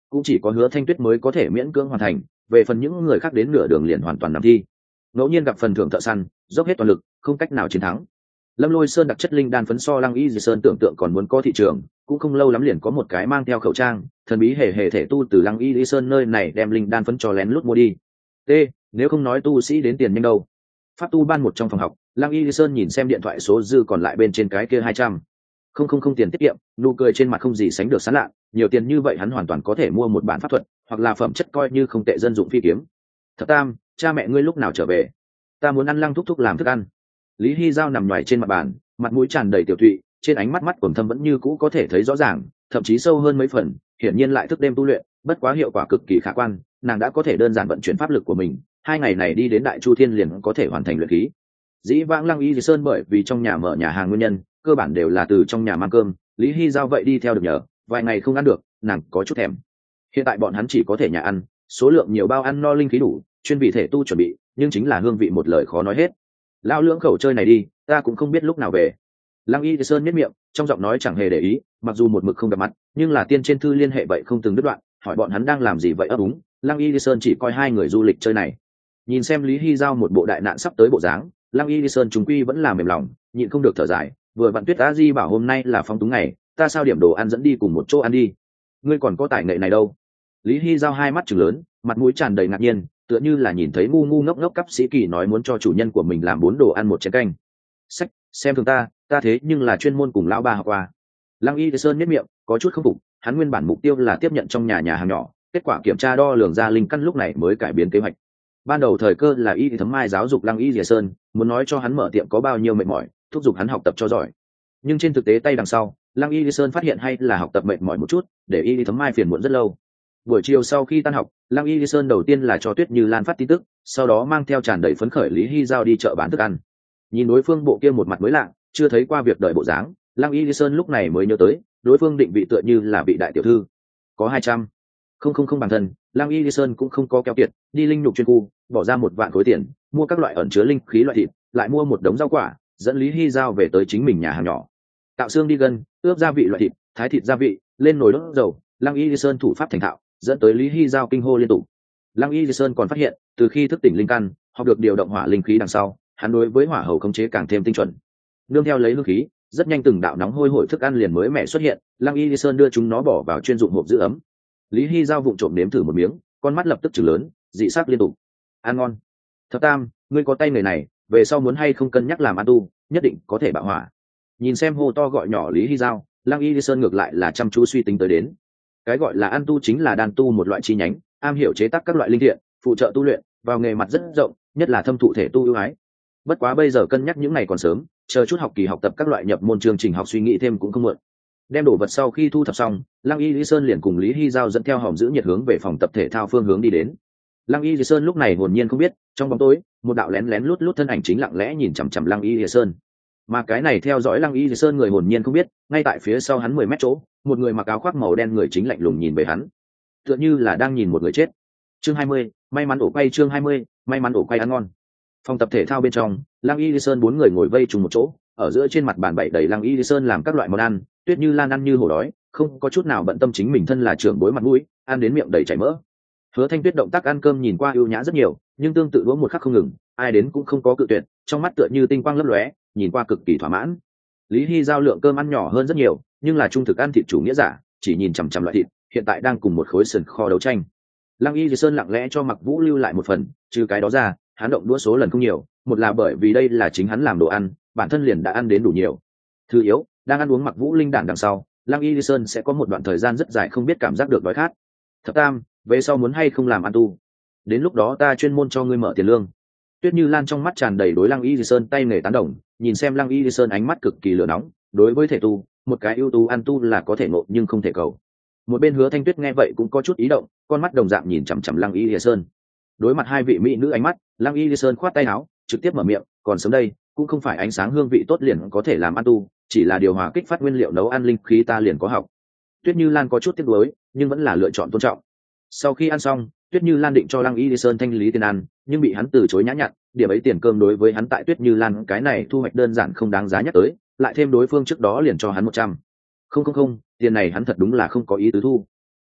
cũng chỉ có Hứa Thanh Tuyết mới có thể miễn cưỡng hoàn thành, về phần những người khác đến nửa đường liền hoàn toàn nằm thi. Ngẫu nhiên gặp phần thưởng thợ săn, dốc hết toàn lực, không cách nào chiến thắng. Lâm Lôi Sơn đặc chất linh đan phấn so Lăng Y Dì Sơn tưởng tượng còn muốn có thị trường, cũng không lâu lắm liền có một cái mang theo khẩu trang, thần bí hề hề thể tu từ Lăng Y Dì Sơn nơi này đem linh đan phấn cho lén lút mua đi. T, nếu không nói tu sĩ đến tiền nhanh đâu. Pháp tu ban một trong phòng học, Lăng Y Dì Sơn nhìn xem điện thoại số dư còn lại bên trên cái kia hai trăm. Không không không tiền tiết kiệm, nụ cười trên mặt không gì sánh được sán lạ, nhiều tiền như vậy hắn hoàn toàn có thể mua một bản pháp thuật, hoặc là phẩm chất coi như không tệ dân dụng phi kiếm. Thập Tam, cha mẹ ngươi lúc nào trở về? Ta muốn ăn Lăng thúc thúc làm thức ăn. Lý Hy Giao nằm nhoài trên mặt bàn, mặt mũi tràn đầy tiểu thụy, trên ánh mắt mắt quầng thâm vẫn như cũ có thể thấy rõ ràng, thậm chí sâu hơn mấy phần, hiển nhiên lại thức đêm tu luyện, bất quá hiệu quả cực kỳ khả quan, nàng đã có thể đơn giản vận chuyển pháp lực của mình, hai ngày này đi đến Đại Chu Thiên liền có thể hoàn thành luyện khí. Dĩ vãng Lăng Y Dì Sơn bởi vì trong nhà mở nhà hàng nguyên nhân, cơ bản đều là từ trong nhà mang cơm, Lý Hy Giao vậy đi theo được nhờ, vài ngày không ăn được, nàng có chút thèm. Hiện tại bọn hắn chỉ có thể nhà ăn, số lượng nhiều bao ăn no linh khí đủ, chuyên vị thể tu chuẩn bị, nhưng chính là hương vị một lời khó nói hết. Lao lưỡng khẩu chơi này đi, ta cũng không biết lúc nào về. Lăng Y Sơn miết miệng, trong giọng nói chẳng hề để ý, mặc dù một mực không gặp mặt, nhưng là tiên trên thư liên hệ vậy không từng đứt đoạn, hỏi bọn hắn đang làm gì vậy ấp úng. Lăng Y Sơn chỉ coi hai người du lịch chơi này. Nhìn xem Lý Hy Giao một bộ đại nạn sắp tới bộ dáng, Lăng Y Sơn chúng quy vẫn là mềm lòng, nhịn không được thở dài. Vừa vặn Tuyết Á Di bảo hôm nay là phong túng ngày, ta sao điểm đồ ăn dẫn đi cùng một chỗ ăn đi. Ngươi còn có tài nghệ này đâu? Lý Hy Giao hai mắt trừng lớn, mặt mũi tràn đầy ngạc nhiên, tựa như là nhìn thấy ngu ngu ngốc ngốc cấp sĩ kỳ nói muốn cho chủ nhân của mình làm bốn đồ ăn một chén canh. Sách, xem thường ta, ta thế nhưng là chuyên môn cùng lão ba học qua. Lăng Y Sơn miết miệng, có chút không phục, hắn nguyên bản mục tiêu là tiếp nhận trong nhà nhà hàng nhỏ, kết quả kiểm tra đo lường ra linh căn lúc này mới cải biến kế hoạch. Ban đầu thời cơ là Y Thấm Mai giáo dục Lăng Y Sơn, muốn nói cho hắn mở tiệm có bao nhiêu mệt mỏi, thúc giục hắn học tập cho giỏi. Nhưng trên thực tế tay đằng sau, Lăng Y Sơn phát hiện hay là học tập mệt mỏi một chút, để Y Thấm Mai phiền muộn rất lâu. Buổi chiều sau khi tan học, Lăng Y Sơn đầu tiên là cho Tuyết Như Lan phát tin tức, sau đó mang theo tràn đầy phấn khởi Lý Hy Giao đi chợ bán thức ăn. Nhìn đối phương bộ kia một mặt mới lạ, chưa thấy qua việc đợi bộ dáng, Lăng Y Sơn lúc này mới nhớ tới, đối phương định vị tựa như là vị đại tiểu thư. Có hai trăm. Không không không bản thân, Lăng Y Sơn cũng không có keo kiệt, đi linh nhục chuyên khu, bỏ ra một vạn khối tiền, mua các loại ẩn chứa linh khí loại thịt, lại mua một đống rau quả, dẫn Lý Hy Giao về tới chính mình nhà hàng nhỏ. Tạo xương đi gân, ướp gia vị loại thịt, thái thịt gia vị, lên nồi đốt dầu, Lăng Y Sơn thủ pháp thành thạo, dẫn tới Lý Hy Giao kinh hô liên tục. Lăng Y Sơn còn phát hiện, từ khi thức tỉnh linh căn, học được điều động hỏa linh khí đằng sau, hắn đối với hỏa hầu khống chế càng thêm tinh chuẩn. Nương theo lấy hương khí, rất nhanh từng đạo nóng hôi hổi thức ăn liền mới mẻ xuất hiện, Lăng Y Sơn đưa chúng nó bỏ vào chuyên dụng hộp giữ ấm. Lý Hy Giao vụng trộm nếm thử một miếng, con mắt lập tức trừng lớn, dị sắc liên tục. Ăn ngon. Thập Tam, ngươi có tay người này, về sau muốn hay không cân nhắc làm ăn tu, nhất định có thể bạo hỏa. Nhìn xem hô to gọi nhỏ Lý Hy Giao, Lăng Y Sơn ngược lại là chăm chú suy tính tới đến. Cái gọi là ăn tu chính là đan tu một loại chi nhánh, am hiểu chế tác các loại linh thiện, phụ trợ tu luyện, vào nghề mặt rất rộng, nhất là thâm thụ thể tu ưu ái. Bất quá bây giờ cân nhắc những ngày còn sớm, chờ chút học kỳ học tập các loại nhập môn chương trình học suy nghĩ thêm cũng không muộn. Đem đồ vật sau khi thu thập xong, Lăng Y Lý Sơn liền cùng Lý Hy Giao dẫn theo hòm giữ nhiệt hướng về phòng tập thể thao phương hướng đi đến. Lăng Y Lý Sơn lúc này hồn nhiên không biết, trong bóng tối, một đạo lén lén lút lút thân ảnh chính lặng lẽ nhìn chằm chằm Lăng Y Lý Sơn. Mà cái này theo dõi Lăng Y Lý Sơn người hồn nhiên không biết, ngay tại phía sau hắn mười mét chỗ, một người mặc áo khoác màu đen người chính lạnh lùng nhìn về hắn, tựa như là đang nhìn một người chết. Chương hai mươi, may mắn ổ quay chương hai mươi, may mắn ổ quay ăn ngon. Phòng tập thể thao bên trong, Lăng Y Lý Sơn bốn người ngồi vây trùng một chỗ, ở giữa trên mặt bàn bày đầy Lăng Y Lý Sơn làm các loại món ăn, Tuyết Như Lan ăn như hổ đói, không có chút nào bận tâm chính mình thân là trưởng bối mặt mũi, ăn đến miệng đầy chảy mỡ. Hứa Thanh Tuyết động tác ăn cơm nhìn qua ưu nhã rất nhiều, nhưng tương tự đũa một khắc không ngừng, ai đến cũng không có cự tuyệt, trong mắt tựa như tinh quang lấp lóe, nhìn qua cực kỳ thỏa mãn. Lý Hy Giao lượng cơm ăn nhỏ hơn rất nhiều, nhưng là trung thực ăn thịt chủ nghĩa giả, chỉ nhìn chằm chằm loại thịt, hiện tại đang cùng một khối sườn kho đấu tranh. Lăng Y Lý Sơn lặng lẽ cho Mặc Vũ lưu lại một phần, trừ cái đó ra, hắn động đũa số lần không nhiều, một là bởi vì đây là chính hắn làm đồ ăn, bản thân liền đã ăn đến đủ nhiều. Thứ yếu, đang ăn uống Mặc Vũ linh đản đằng sau, Lăng Y Lý Sơn sẽ có một đoạn thời gian rất dài không biết cảm giác được đói khát. Thập Tam, về sau muốn hay không làm ăn tu, đến lúc đó ta chuyên môn cho ngươi mở tiền lương. Tuyết Như Lan trong mắt tràn đầy đối Lăng Y Lý Sơn tay nghề tán đồng, nhìn xem Lăng Y Lý Sơn ánh mắt cực kỳ lửa nóng, đối với thể tu, một cái ưu tú ăn tu là có thể ngộ nhưng không thể cầu. Một bên Hứa Thanh Tuyết nghe vậy cũng có chút ý động, con mắt đồng dạng nhìn chằm chằm Lăng Y Lý Sơn. Đối mặt hai vị mỹ nữ ánh mắt, Lăng Y Lý Sơn khoát tay áo, trực tiếp mở miệng, còn sớm đây, cũng không phải ánh sáng hương vị tốt liền có thể làm ăn tu, chỉ là điều hòa kích phát nguyên liệu nấu ăn linh khí ta liền có học. Tuyết Như Lan có chút tiếc nuối, nhưng vẫn là lựa chọn tôn trọng. Sau khi ăn xong, Tuyết Như Lan định cho Lăng Y Lý Sơn thanh lý tiền ăn, nhưng bị hắn từ chối nhã nhặn, điểm ấy tiền cơm đối với hắn tại Tuyết Như Lan cái này thu hoạch đơn giản không đáng giá nhắc tới, lại thêm đối phương trước đó liền cho hắn một trăm. Không không không, tiền này hắn thật đúng là không có ý tứ thu.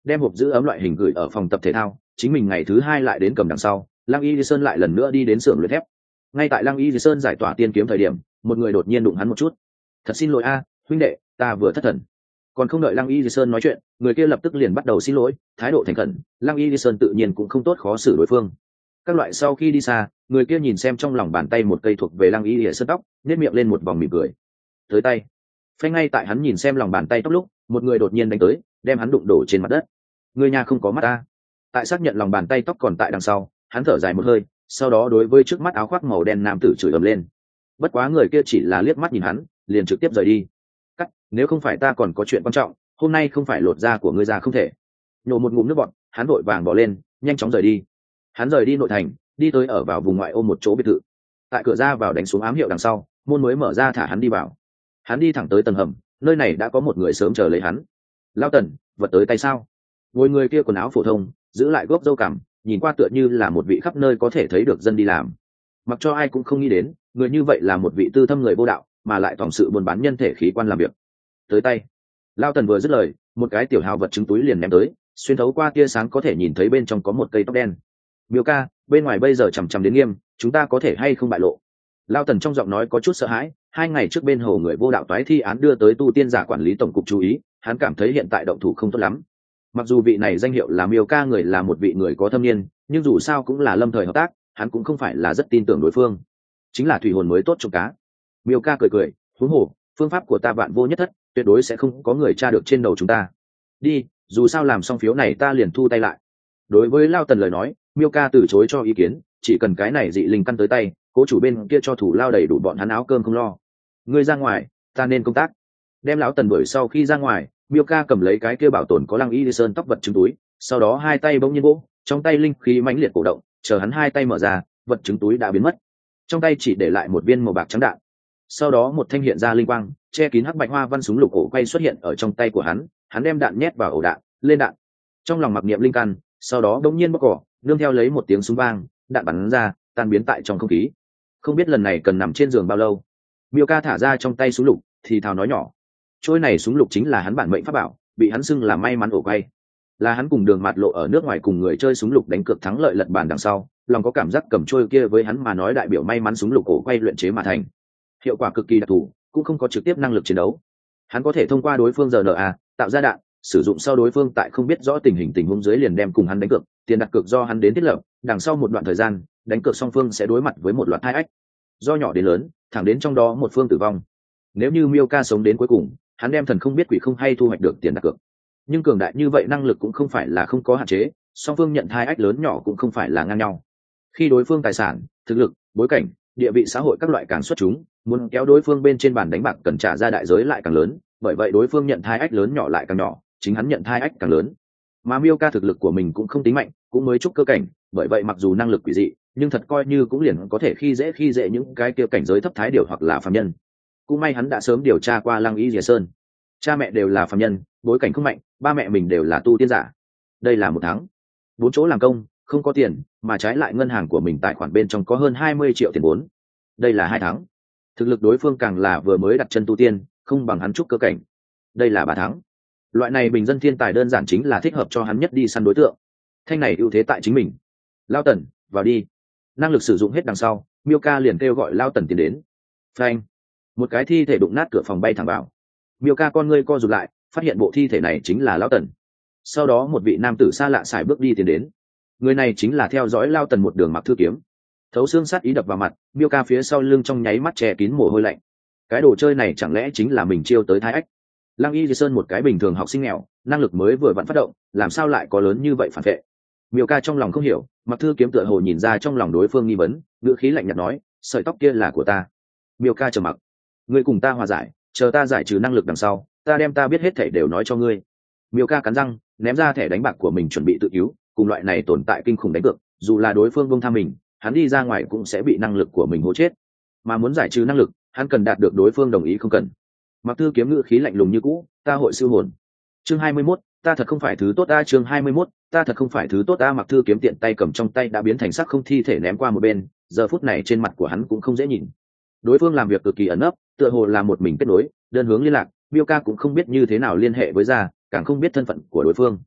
đem hộp giữ ấm loại hình gửi ở phòng tập thể thao, chính mình ngày thứ hai lại đến cầm đằng sau. Lăng Y Di Sơn lại lần nữa đi đến xưởng luyện thép. Ngay tại Lăng Y Di Sơn giải tỏa tiên kiếm thời điểm, một người đột nhiên đụng hắn một chút. Thật xin lỗi a, huynh đệ, ta vừa thất thần. Còn không đợi Lăng Y Di Sơn nói chuyện, người kia lập tức liền bắt đầu xin lỗi, thái độ thành khẩn. Lăng Y Di Sơn tự nhiên cũng không tốt khó xử đối phương. Các loại sau khi đi xa, người kia nhìn xem trong lòng bàn tay một cây thuộc về Lăng Y Di Sơn tóc, nét miệng lên một vòng mỉm cười. Tới tay. Phanh ngay tại hắn nhìn xem lòng bàn tay tóc lúc, một người đột nhiên đánh tới, đem hắn đụng đổ trên mặt đất. Người nhà không có mắt ta. Tại xác nhận lòng bàn tay tóc còn tại đằng sau, hắn thở dài một hơi, sau đó đối với trước mắt áo khoác màu đen nam tử chửi ầm lên. Bất quá người kia chỉ là liếc mắt nhìn hắn, liền trực tiếp rời đi. Cắt, nếu không phải ta còn có chuyện quan trọng, hôm nay không phải lột da của ngươi ra không thể. Nhổ một ngụm nước bọt, hắn vội vàng bỏ lên, nhanh chóng rời đi. Hắn rời đi nội thành, đi tới ở vào vùng ngoại ô một chỗ biệt thự. Tại cửa ra vào đánh xuống ám hiệu đằng sau, môn mới mở ra thả hắn đi vào. Hắn đi thẳng tới tầng hầm, nơi này đã có một người sớm chờ lấy hắn. Lao Tần, vật tới tay sao? Ngồi người kia quần áo phổ thông, giữ lại gốc râu cằm, nhìn qua tựa như là một vị khắp nơi có thể thấy được dân đi làm. Mặc cho ai cũng không nghĩ đến, người như vậy là một vị tư thâm người vô đạo, mà lại tổng sự buôn bán nhân thể khí quan làm việc. Tới tay. Lao Tần vừa dứt lời, một cái tiểu hào vật trứng túi liền ném tới, xuyên thấu qua tia sáng có thể nhìn thấy bên trong có một cây tóc đen. Miêu ca, bên ngoài bây giờ chằm chằm đến nghiêm, chúng ta có thể hay không bại lộ? Lao Tần trong giọng nói có chút sợ hãi. Hai ngày trước bên hồ người vô đạo toái thi án đưa tới tu tiên giả quản lý tổng cục chú ý, hắn cảm thấy hiện tại động thủ không tốt lắm. Mặc dù vị này danh hiệu là Miêu ca người là một vị người có thâm niên, nhưng dù sao cũng là lâm thời hợp tác, hắn cũng không phải là rất tin tưởng đối phương. Chính là thủy hồn mới tốt trong cá. Miêu ca cười cười, huống hồ, phương pháp của ta vạn vô nhất thất, tuyệt đối sẽ không có người tra được trên đầu chúng ta. Đi, dù sao làm xong phiếu này ta liền thu tay lại. Đối với Lao Tần lời nói, Miêu ca từ chối cho ý kiến, chỉ cần cái này dị linh căn tới tay, cố chủ bên kia cho thủ lao đầy đủ bọn hắn áo cơm không lo. Ngươi ra ngoài, ta nên công tác. Đem lão Tần đuổi sau khi ra ngoài, Miêu ca cầm lấy cái kia bảo tồn có Lăng Y Di Sơn tóc vật trứng túi, sau đó hai tay bỗng nhiên vỗ, trong tay linh khí mãnh liệt cổ động, chờ hắn hai tay mở ra, vật trứng túi đã biến mất, trong tay chỉ để lại một viên màu bạc trắng đạn. Sau đó một thanh hiện ra linh quang, che kín hắc bạch hoa văn súng lục ổ quay xuất hiện ở trong tay của hắn, hắn đem đạn nhét vào ổ đạn, lên đạn. Trong lòng mặc niệm linh căn, sau đó bỗng nhiên bóc cỏ, nương theo lấy một tiếng súng vang, đạn bắn ra, tan biến tại trong không khí. Không biết lần này cần nằm trên giường bao lâu. Miêu ca thả ra trong tay súng lục, thì thào nói nhỏ. Trôi này súng lục chính là hắn bản mệnh pháp bảo, bị hắn xưng là may mắn ổ quay. Là hắn cùng Đường Mạt Lộ ở nước ngoài cùng người chơi súng lục đánh cược thắng lợi lật bàn đằng sau, lòng có cảm giác cầm trôi kia với hắn mà nói đại biểu may mắn súng lục ổ quay luyện chế mà thành. Hiệu quả cực kỳ đặc thù, cũng không có trực tiếp năng lực chiến đấu. Hắn có thể thông qua đối phương rờ en a tạo ra đạn, sử dụng sau đối phương tại không biết rõ tình hình tình huống dưới liền đem cùng hắn đánh cược, tiền đặt cược do hắn đến thiết lập, đằng sau một đoạn thời gian, đánh cược song phương sẽ đối mặt với một loạt hai ách. Do nhỏ đến lớn, thẳng đến trong đó một phương tử vong. Nếu như Miêu ca sống đến cuối cùng, hắn đem thần không biết quỷ không hay thu hoạch được tiền đặt cược. Nhưng cường đại như vậy năng lực cũng không phải là không có hạn chế, song phương nhận hai ách lớn nhỏ cũng không phải là ngang nhau. Khi đối phương tài sản, thực lực, bối cảnh, địa vị xã hội các loại càng xuất chúng, muốn kéo đối phương bên trên bàn đánh bạc cần trả ra đại giới lại càng lớn, bởi vậy đối phương nhận hai ách lớn nhỏ lại càng nhỏ, chính hắn nhận hai ách càng lớn. Mà Miêu ca thực lực của mình cũng không tính mạnh, cũng mới trúc cơ cảnh, bởi vậy mặc dù năng lực quỷ dị, nhưng thật coi như cũng liền có thể khi dễ khi dễ những cái kia cảnh giới thấp thái điều hoặc là phàm nhân. Cũng may hắn đã sớm điều tra qua Lăng Y Di Sơn, cha mẹ đều là phàm nhân, bối cảnh không mạnh, ba mẹ mình đều là tu tiên giả. Đây là một tháng, bốn chỗ làm công, không có tiền, mà trái lại ngân hàng của mình tài khoản bên trong có hơn hai mươi triệu tiền vốn. Đây là hai tháng, thực lực đối phương càng là vừa mới đặt chân tu tiên, không bằng hắn trúc cơ cảnh. Đây là ba tháng, loại này bình dân thiên tài đơn giản chính là thích hợp cho hắn nhất đi săn đối tượng. Thanh này ưu thế tại chính mình. Lao Tần, vào đi. Năng lực sử dụng hết đằng sau, Miêu ca liền kêu gọi Lao Tần tiến đến. Phanh, một cái thi thể đụng nát cửa phòng bay thẳng vào. Miêu ca con ngươi co rụt lại, phát hiện bộ thi thể này chính là Lao Tần. Sau đó một vị nam tử xa lạ xài bước đi tiến đến. Người này chính là theo dõi Lao Tần một đường mặc thư kiếm. Thấu xương sát ý đập vào mặt, Miêu ca phía sau lưng trong nháy mắt che kín mồ hôi lạnh. Cái đồ chơi này chẳng lẽ chính là mình chiêu tới thái ách? Lăng Y Di Sơn một cái bình thường học sinh nghèo, năng lực mới vừa vặn phát động, làm sao lại có lớn như vậy phản vệ? Miêu ca trong lòng không hiểu, mặc thư kiếm tựa hồ nhìn ra trong lòng đối phương nghi vấn, ngữ khí lạnh nhạt nói, sợi tóc kia là của ta. Miêu ca trầm mặc. Ngươi cùng ta hòa giải, chờ ta giải trừ năng lực đằng sau, ta đem ta biết hết thảy đều nói cho ngươi. Miêu ca cắn răng, ném ra thẻ đánh bạc của mình chuẩn bị tự cứu, cùng loại này tồn tại kinh khủng đánh cược, dù là đối phương buông tha mình, hắn đi ra ngoài cũng sẽ bị năng lực của mình hố chết. Mà muốn giải trừ năng lực, hắn cần đạt được đối phương đồng ý không cần. Mặc thư kiếm ngữ khí lạnh lùng như cũ, ta hội siêu hồn. Chương hai mươi mốt, ta thật không phải thứ tốt ta. Chương hai mươi mốt, ta thật không phải thứ tốt ta. Mặc thư kiếm tiện tay cầm trong tay đã biến thành sắc không thi thể ném qua một bên, giờ phút này trên mặt của hắn cũng không dễ nhìn. Đối phương làm việc cực kỳ ẩn nấp, tựa hồ là một mình kết nối, đơn hướng liên lạc, Miêu ca cũng không biết như thế nào liên hệ với ra, càng không biết thân phận của đối phương.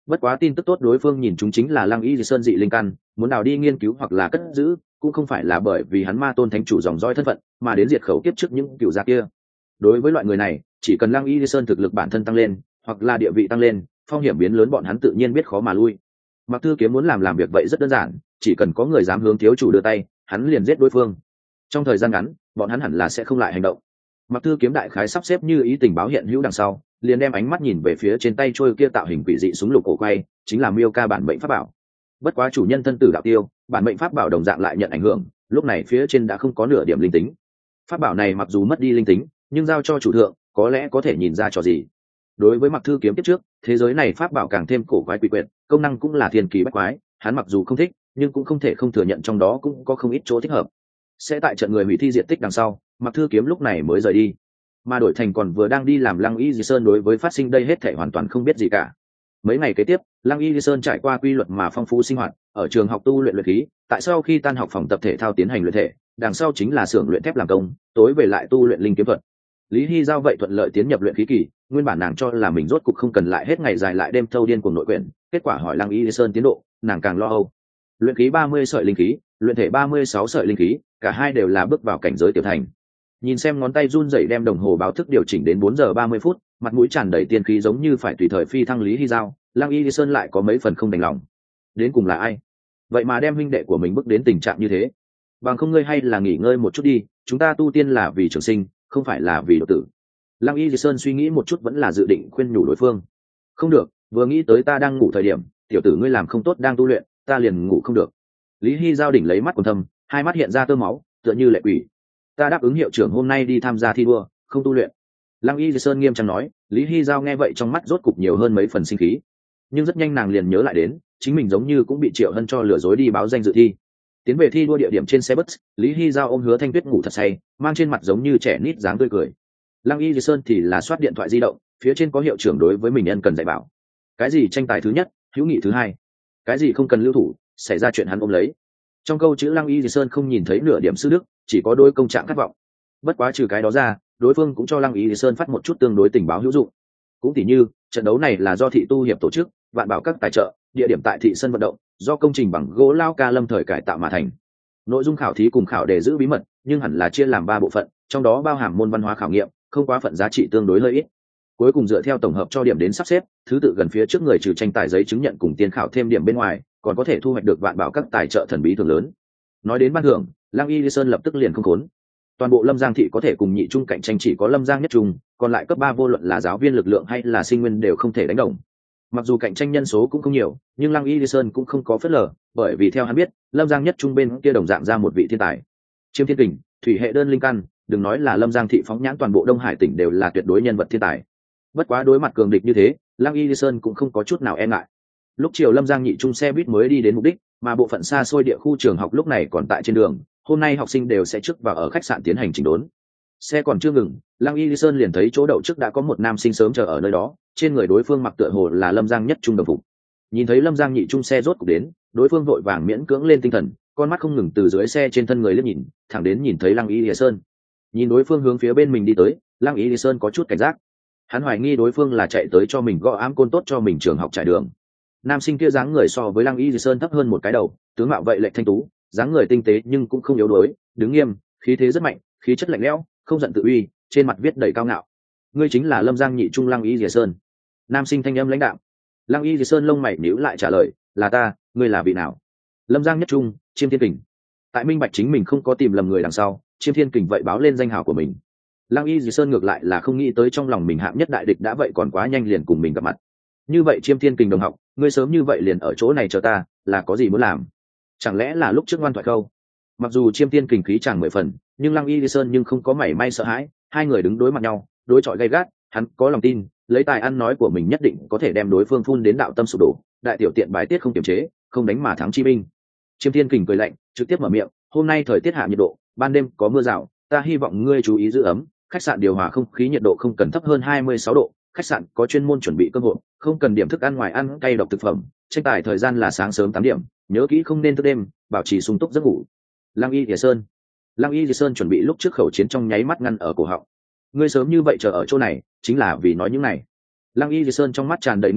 Bất quá tin tức tốt, đối phương nhìn chúng chính là Lăng Y Sơn dị linh căn, muốn nào đi nghiên cứu hoặc là cất giữ, cũng không phải là bởi vì hắn ma tôn thánh chủ dòng dõi thân phận, mà đến diệt khẩu kiếp trước những cựu gia kia. Đối với loại người này, chỉ cần Lăng Y Sơn thực lực bản thân tăng lên, hoặc là địa vị tăng lên, phong hiểm biến lớn bọn hắn tự nhiên biết khó mà lui. Mặc Thư Kiếm muốn làm làm việc vậy rất đơn giản, chỉ cần có người dám hướng thiếu chủ đưa tay, hắn liền giết đối phương. Trong thời gian ngắn, bọn hắn hẳn là sẽ không lại hành động. Mặc Thư Kiếm đại khái sắp xếp như ý tình báo hiện hữu đằng sau, liền đem ánh mắt nhìn về phía trên tay trôi kia tạo hình quỷ dị súng lục cổ quay, chính là Miêu Ca bản mệnh pháp bảo. Bất quá chủ nhân thân tử đạo tiêu, bản mệnh pháp bảo đồng dạng lại nhận ảnh hưởng, lúc này phía trên đã không có nửa điểm linh tính. Pháp bảo này mặc dù mất đi linh tính, nhưng giao cho chủ thượng, có lẽ có thể nhìn ra trò gì. Đối với Mặc Thư Kiếm tiếp trước, thế giới này pháp bảo càng thêm cổ quái quỷ quyệt, công năng cũng là thiên kỳ bách quái, hắn mặc dù không thích, nhưng cũng không thể không thừa nhận trong đó cũng có không ít chỗ thích hợp. Sẽ tại trận người hủy thi diệt tích đằng sau, Mặc Thư Kiếm lúc này mới rời đi, mà đổi thành còn vừa đang đi làm Lăng Y Di Sơn đối với phát sinh đây hết thể hoàn toàn không biết gì cả. Mấy ngày kế tiếp, Lăng Y Di Sơn trải qua quy luật mà phong phú sinh hoạt, ở trường học tu luyện luyện khí, tại sau khi tan học phòng tập thể thao tiến hành luyện thể, đằng sau chính là xưởng luyện thép làm công, tối về lại tu luyện linh kiếm thuật. Lý Hy giao vậy thuận lợi tiến nhập luyện khí kỳ, nguyên bản nàng cho là mình rốt cục không cần lại hết ngày dài lại đêm thâu điên cuồng nội quyển, kết quả hỏi Lăng Y Di Sơn tiến độ, nàng càng lo âu. Luyện khí ba mươi sợi linh khí, luyện thể ba mươi sáu sợi linh khí, cả hai đều là bước vào cảnh giới tiểu thành. Nhìn xem ngón tay run rẩy đem đồng hồ báo thức điều chỉnh đến bốn giờ ba mươi phút, mặt mũi tràn đầy tiên khí giống như phải tùy thời phi thăng Lý Hy giao, Lăng Y Sơn lại có mấy phần không đành lòng. Đến cùng là ai? Vậy mà đem huynh đệ của mình bước đến tình trạng như thế. Bằng không ngươi hay là nghỉ ngơi một chút đi, chúng ta tu tiên là vì trường sinh, không phải là vì đột tử. Lăng Y Sơn suy nghĩ một chút vẫn là dự định khuyên nhủ đối phương. Không được, vừa nghĩ tới ta đang ngủ thời điểm, tiểu tử ngươi làm không tốt đang tu luyện, ta liền ngủ không được. Lý Hy giao đỉnh lấy mắt quần thâm, hai mắt hiện ra tơ máu, tựa như lệ quỷ. Ta đáp ứng hiệu trưởng hôm nay đi tham gia thi đua, không tu luyện. Lăng Y Sơn nghiêm trang nói. Lý Hy giao nghe vậy trong mắt rốt cục nhiều hơn mấy phần sinh khí, nhưng rất nhanh nàng liền nhớ lại đến chính mình giống như cũng bị Triệu Hân cho lừa dối đi báo danh dự thi. Tiến về thi đua địa điểm trên xe bus, Lý Hy giao ôm Hứa Thanh Tuyết ngủ thật say, mang trên mặt giống như trẻ nít dáng tươi cười. Lăng Y Sơn thì là soát điện thoại di động, phía trên có hiệu trưởng đối với mình ân cần dạy bảo. Cái gì tranh tài thứ nhất, hữu nghị thứ hai, cái gì không cần lưu thủ, xảy ra chuyện hắn ôm lấy. Trong câu chữ Lăng Y Sơn không nhìn thấy nửa điểm sư đức, chỉ có đôi công trạng khát vọng. Bất quá trừ cái đó ra, đối phương cũng cho Lăng Y Sơn phát một chút tương đối tình báo hữu dụng. Cũng tỉ như trận đấu này là do thị tu hiệp tổ chức, vạn bảo các tài trợ, địa điểm tại thị sân vận động, do công trình bằng gỗ lao ca lâm thời cải tạo mà thành. Nội dung khảo thí cùng khảo đề giữ bí mật, nhưng hẳn là chia làm ba bộ phận, trong đó bao hàm môn văn hóa khảo nghiệm, không quá phận giá trị tương đối hơi ít. Cuối cùng dựa theo tổng hợp cho điểm đến sắp xếp, thứ tự gần phía trước người trừ tranh tài giấy chứng nhận cùng tiền khảo thêm điểm bên ngoài, còn có thể thu hoạch được vạn bảo các tài trợ thần bí thường lớn. Nói đến ban thưởng, Lăng Y Sơn lập tức liền không khốn. Toàn bộ Lâm Giang thị có thể cùng nhị trung cạnh tranh chỉ có Lâm Giang nhất trung, còn lại cấp ba vô luận là giáo viên lực lượng hay là sinh nguyên đều không thể đánh đồng. Mặc dù cạnh tranh nhân số cũng không nhiều, nhưng Lăng Y Sơn cũng không có phớt lờ, bởi vì theo hắn biết, Lâm Giang nhất trung bên kia đồng dạng ra một vị thiên tài. Chiêm Thiên Kình, thủy hệ đơn linh căn, đừng nói là Lâm Giang thị phóng nhãn toàn bộ Đông Hải tỉnh đều là tuyệt đối nhân vật thiên tài. Bất quá đối mặt cường địch như thế, Lăng Y Sơn cũng không có chút nào e ngại. Lúc chiều Lâm Giang nhị trung xe buýt mới đi đến mục đích, mà bộ phận xa xôi địa khu trường học lúc này còn tại trên đường, hôm nay học sinh đều sẽ trước vào ở khách sạn tiến hành chỉnh đốn. Xe còn chưa ngừng, Lăng Y Sơn liền thấy chỗ đậu trước đã có một nam sinh sớm chờ ở nơi đó, trên người đối phương mặc tựa hồ là Lâm Giang nhất trung đồng phục. Nhìn thấy Lâm Giang nhị trung xe rốt cục đến, đối phương vội vàng miễn cưỡng lên tinh thần, con mắt không ngừng từ dưới xe trên thân người liếc nhìn, thẳng đến nhìn thấy Lăng Y Sơn. Nhìn đối phương hướng phía bên mình đi tới, Lăng Y Sơn có chút cảnh giác. Hắn hoài nghi đối phương là chạy tới cho mình gõ ám côn tốt cho mình trường học trải đường. Nam sinh kia dáng người so với Lăng Y Sơn thấp hơn một cái đầu, tướng mạo vậy lệch thanh tú, dáng người tinh tế nhưng cũng không yếu đuối, đứng nghiêm, khí thế rất mạnh, khí chất lạnh lẽo, không giận tự uy, trên mặt viết đầy cao ngạo. Ngươi chính là Lâm Giang nhị trung Lăng Y Sơn. Nam sinh thanh âm lãnh đạm. Lăng Y Sơn lông mày nhíu lại trả lời, là ta, ngươi là vị nào? Lâm Giang nhất trung, Chiêm Thiên Kình. Tại minh bạch chính mình không có tìm lầm người đằng sau, Chiêm Thiên Kình vậy báo lên danh hào của mình. Lăng Y Sơn ngược lại là không nghĩ tới trong lòng mình hạng nhất đại địch đã vậy còn quá nhanh liền cùng mình gặp mặt. Như vậy Chiêm Thiên Kình đồng học, ngươi sớm như vậy liền ở chỗ này chờ ta, là có gì muốn làm? Chẳng lẽ là lúc trước ngoan thoại câu? Mặc dù Chiêm Thiên Kình khí chàng mười phần, nhưng Lăng Y Sơn nhưng không có mảy may sợ hãi, hai người đứng đối mặt nhau, đối chọi gay gắt, hắn có lòng tin, lấy tài ăn nói của mình nhất định có thể đem đối phương phun đến đạo tâm sụp đổ, đại tiểu tiện bái tiết không kiềm chế, không đánh mà thắng chi binh. Chiêm Thiên Kình cười lạnh, trực tiếp mở miệng, hôm nay thời tiết hạ nhiệt độ, ban đêm có mưa rào, ta hy vọng ngươi chú ý giữ ấm, khách sạn điều hòa không khí nhiệt độ không cần thấp hơn hai mươi sáu độ, khách sạn có chuyên môn chuẩn bị cơm hộp, không cần điểm thức ăn ngoài ăn cay độc thực phẩm, tranh tài thời gian là sáng sớm tám điểm, nhớ kỹ không nên thức đêm, bảo trì sung túc giấc ngủ. Lăng Y Địa Sơn. Lăng Y Địa Sơn chuẩn bị lúc trước khẩu chiến trong nháy mắt ngăn ở cổ họng. Ngươi sớm như vậy chờ ở chỗ này, chính là vì nói những này. Lăng Y Địa Sơn trong mắt tràn đầy nghi hoặc,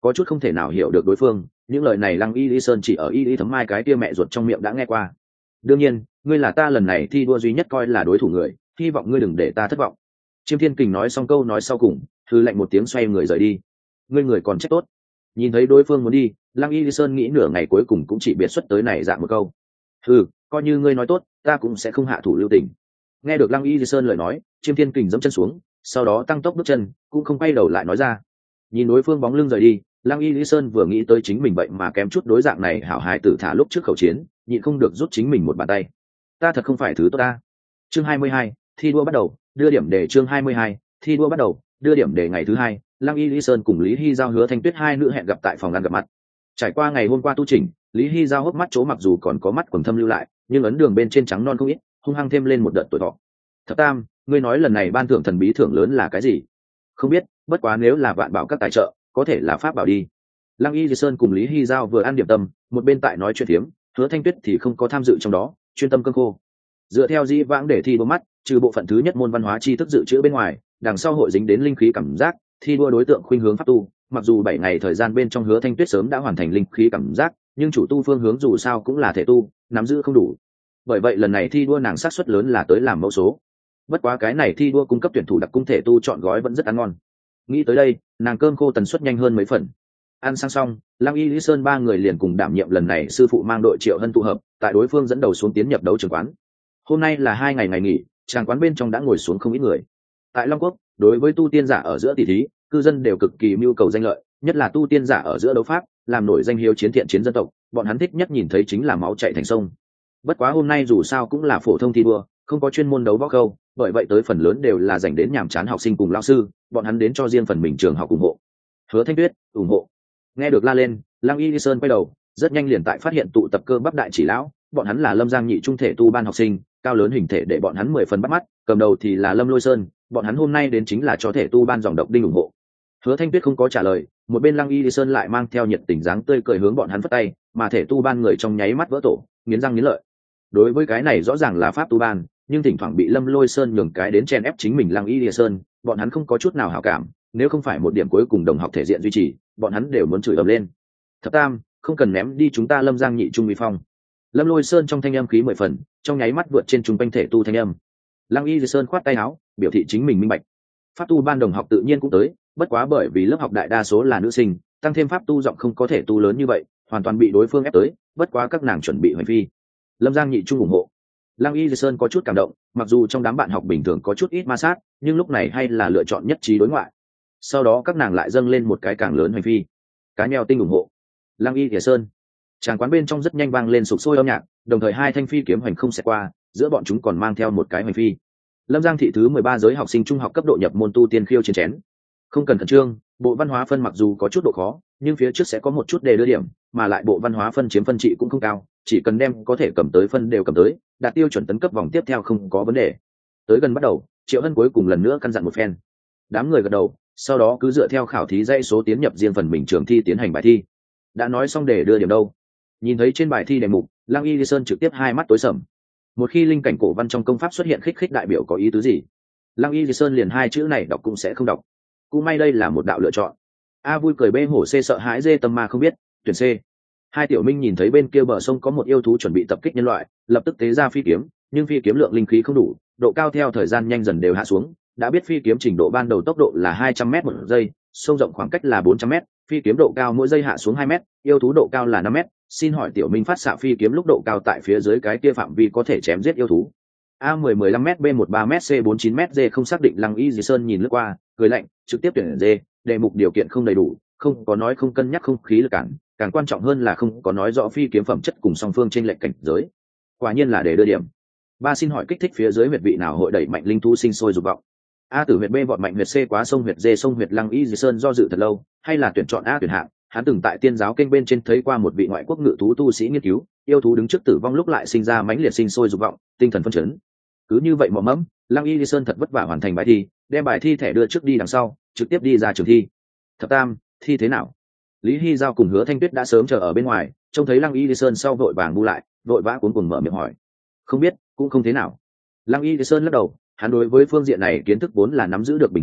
có chút không thể nào hiểu được đối phương. Những lời này Lăng Y Lý Sơn chỉ ở Y Lý Thấm Mai cái tia mẹ ruột trong miệng đã nghe qua. Đương nhiên, ngươi là ta lần này thi đua duy nhất coi là đối thủ người, hy vọng ngươi đừng để ta thất vọng. Chiêm Thiên Kình nói xong câu nói sau cùng, hừ lạnh một tiếng xoay người rời đi. Ngươi người còn trách tốt. Nhìn thấy đối phương muốn đi, Lăng Y Lý Sơn nghĩ nửa ngày cuối cùng cũng chỉ biệt xuất tới này dạng một câu. Hừ, coi như ngươi nói tốt, ta cũng sẽ không hạ thủ lưu tình. Nghe được Lăng Y Lý Sơn lời nói, Chiêm Thiên Kình giẫm chân xuống, sau đó tăng tốc bước chân, cũng không quay đầu lại nói ra. Nhìn đối phương bóng lưng rời đi, Lăng Y Lý Sơn vừa nghĩ tới chính mình vậy mà kém chút đối dạng này hảo hài tử thả lúc trước khẩu chiến, nhịn không được rút chính mình một bàn tay. Ta thật không phải thứ tốt ta. Chương hai mươi hai, thi đua bắt đầu, đưa điểm để chương hai mươi hai, thi đua bắt đầu, đưa điểm để ngày thứ hai, Lăng Y Lý Sơn cùng Lý Hy Giao Hứa Thanh Tuyết hai nữ hẹn gặp tại phòng ăn gặp mặt. Trải qua ngày hôm qua tu chỉnh, Lý Hy Giao hốc mắt chỗ mặc dù còn có mắt quầng thâm lưu lại, nhưng ấn đường bên trên trắng non không ít, hung hăng thêm lên một đợt tuổi thọ. Thập Tam, ngươi nói lần này ban thưởng thần bí thưởng lớn là cái gì? Không biết, bất quá nếu là vạn bảo các tài trợ, có thể là pháp bảo đi. Lăng Y Lý Sơn cùng Lý Hy Giao vừa ăn điểm tâm, một bên tại nói chuyện thiếm, Hứa Thanh Tuyết thì không có tham dự trong đó, chuyên tâm cơm khô. Dựa theo di vãng để thi đua mắt, trừ bộ phận thứ nhất môn văn hóa tri thức dự trữ bên ngoài, đằng sau hội dính đến linh khí cảm giác, thi đua đối tượng khuynh hướng pháp tu. Mặc dù bảy ngày thời gian bên trong Hứa Thanh Tuyết sớm đã hoàn thành linh khí cảm giác, nhưng chủ tu phương hướng dù sao cũng là thể tu, nắm giữ không đủ. Bởi vậy lần này thi đua nàng xác suất lớn là tới làm mẫu số. Bất quá cái này thi đua cung cấp tuyển thủ đặc cung thể tu chọn gói vẫn rất ăn ngon. Nghĩ tới đây, nàng cơm khô tần suất nhanh hơn mấy phần. Ăn sang xong, Lăng Y Lý Sơn ba người liền cùng đảm nhiệm lần này sư phụ mang đội Triệu Hân tụ hợp, tại đối phương dẫn đầu xuống tiến nhập đấu trường quán. Hôm nay là hai ngày ngày nghỉ, tràng quán bên trong đã ngồi xuống không ít người. Tại Long Quốc, đối với tu tiên giả ở giữa tỷ thí, cư dân đều cực kỳ mưu cầu danh lợi, nhất là tu tiên giả ở giữa đấu pháp, làm nổi danh hiếu chiến thiện chiến dân tộc, bọn hắn thích nhất nhìn thấy chính là máu chảy thành sông. Bất quá hôm nay dù sao cũng là phổ thông thi đua, không có chuyên môn đấu võ khâu, bởi vậy tới phần lớn đều là dành đến nhàm chán học sinh cùng lão sư, bọn hắn đến cho riêng phần mình trường học ủng hộ. Hứa Thanh Tuyết ủng hộ. Nghe được la lên, Lăng Y Lý Sơn quay đầu, rất nhanh liền tại phát hiện tụ tập cơ bắp đại chỉ lão, bọn hắn là Lâm Giang nhị trung thể tu ban học sinh, cao lớn hình thể để bọn hắn mười phần bắt mắt, cầm đầu thì là Lâm Lôi Sơn, bọn hắn hôm nay đến chính là cho thể tu ban dòng độc đinh ủng hộ. Hứa Thanh Tuyết không có trả lời, một bên Lăng Y Lý Sơn lại mang theo nhiệt tình dáng tươi cười hướng bọn hắn phất tay, mà thể tu ban người trong nháy mắt vỡ tổ, nghiến răng nghiến lợi. Đối với cái này rõ ràng là pháp tu ban, nhưng thỉnh thoảng bị Lâm Lôi Sơn nhường cái đến chen ép chính mình Lăng Y Lý Sơn, bọn hắn không có chút nào hảo cảm, nếu không phải một điểm cuối cùng đồng học thể diện duy trì, bọn hắn đều muốn chửi ầm lên. Thập Tam, không cần ném đi chúng ta Lâm Giang nhị trung uy phong. Lâm Lôi Sơn trong thanh âm khí mười phần, trong nháy mắt vượt trên trung quanh thể tu thanh âm. Lăng Y Lý Sơn khoát tay áo, biểu thị chính mình minh bạch. Pháp tu ban đồng học tự nhiên cũng tới, bất quá bởi vì lớp học đại đa số là nữ sinh, tăng thêm pháp tu giọng không có thể tu lớn như vậy, hoàn toàn bị đối phương ép tới, bất quá các nàng chuẩn bị hoành phi. Lâm Giang nhị trung ủng hộ. Lăng Y Lý Sơn có chút cảm động, mặc dù trong đám bạn học bình thường có chút ít ma sát, nhưng lúc này hay là lựa chọn nhất trí đối ngoại. Sau đó các nàng lại dâng lên một cái càng lớn hoành phi. Cá nheo tinh ủng hộ. Lăng Y Lý Sơn. Tràng quán bên trong rất nhanh vang lên sục sôi âm nhạc, đồng thời hai thanh phi kiếm hoành không xẹt qua, giữa bọn chúng còn mang theo một cái hoành phi. Lâm Giang thị thứ mười ba giới học sinh trung học cấp độ nhập môn tu tiên khiêu chiến chén. Không cần khẩn trương, bộ văn hóa phân mặc dù có chút độ khó, nhưng phía trước sẽ có một chút đề đưa điểm, mà lại bộ văn hóa phân chiếm phân trị cũng không cao, chỉ cần đem có thể cầm tới phân đều cầm tới, đạt tiêu chuẩn tấn cấp vòng tiếp theo không có vấn đề. Tới gần bắt đầu, Triệu Hân cuối cùng lần nữa căn dặn một phen. Đám người gật đầu, sau đó cứ dựa theo khảo thí dãy số tiến nhập riêng phần mình trường thi tiến hành bài thi. Đã nói xong để đưa điểm đâu? Nhìn thấy trên bài thi đề mục, Lăng Y Lý Sơn trực tiếp hai mắt tối sầm. Một khi linh cảnh cổ văn trong công pháp xuất hiện khích khích đại biểu có ý tứ gì, Lăng Y Lý Sơn liền hai chữ này đọc cũng sẽ không đọc. Cũng may đây là một đạo lựa chọn. A vui cười bê hổ c sợ hãi dê tâm ma không biết, tuyển C. Hai tiểu minh nhìn thấy bên kia bờ sông có một yêu thú chuẩn bị tập kích nhân loại, lập tức tế ra phi kiếm, nhưng phi kiếm lượng linh khí không đủ, độ cao theo thời gian nhanh dần đều hạ xuống. Đã biết phi kiếm trình độ ban đầu tốc độ là hai trăm mét một giây, sông rộng khoảng cách là bốn trăm mét, phi kiếm độ cao mỗi giây hạ xuống hai mét, yêu thú độ cao là năm mét. Xin hỏi tiểu minh phát xạ phi kiếm lúc độ cao tại phía dưới cái kia phạm vi có thể chém giết yêu thú. A mười mười lăm mét, B mười ba mét, C bốn chín mét, D không xác định. Lăng Y Lý Sơn nhìn lướt qua, cười lạnh, trực tiếp tuyển D, đề mục điều kiện không đầy đủ, không có nói không cân nhắc không khí lực cản, càng quan trọng hơn là không có nói rõ phi kiếm phẩm chất cùng song phương trên lệnh cảnh giới. Quả nhiên là để đưa điểm. Ba xin hỏi kích thích phía dưới huyệt vị nào hội đẩy mạnh linh thú sinh sôi dục vọng. A tử huyệt, B vọt mạnh huyệt, C quá sông huyệt, D sông huyệt. Lăng Y Lý Sơn do dự thật lâu, hay là tuyển chọn A tuyển hạng. Hắn từng tại tiên giáo kênh bên trên thấy qua một vị ngoại quốc ngự thú tu sĩ nghiên cứu, yêu thú đứng trước tử vong lúc lại sinh ra mãnh liệt sinh sôi dục vọng, tinh thần phân chấn. Cứ như vậy mò mẫm, Lăng Y Lý Sơn thật vất vả hoàn thành bài thi, đem bài thi thẻ đưa trước đi đằng sau, trực tiếp đi ra trường thi. Thập Tam, thi thế nào? Lý Hy Giao cùng Hứa Thanh Tuyết đã sớm chờ ở bên ngoài, trông thấy Lăng Y Lý Sơn sau vội vàng bu lại, vội vã cuống cuồng mở miệng hỏi. Không biết, cũng không thế nào. Lăng Y Lý Sơn lắc đầu, hắn đối với phương diện này kiến thức vốn là nắm giữ được bình thường,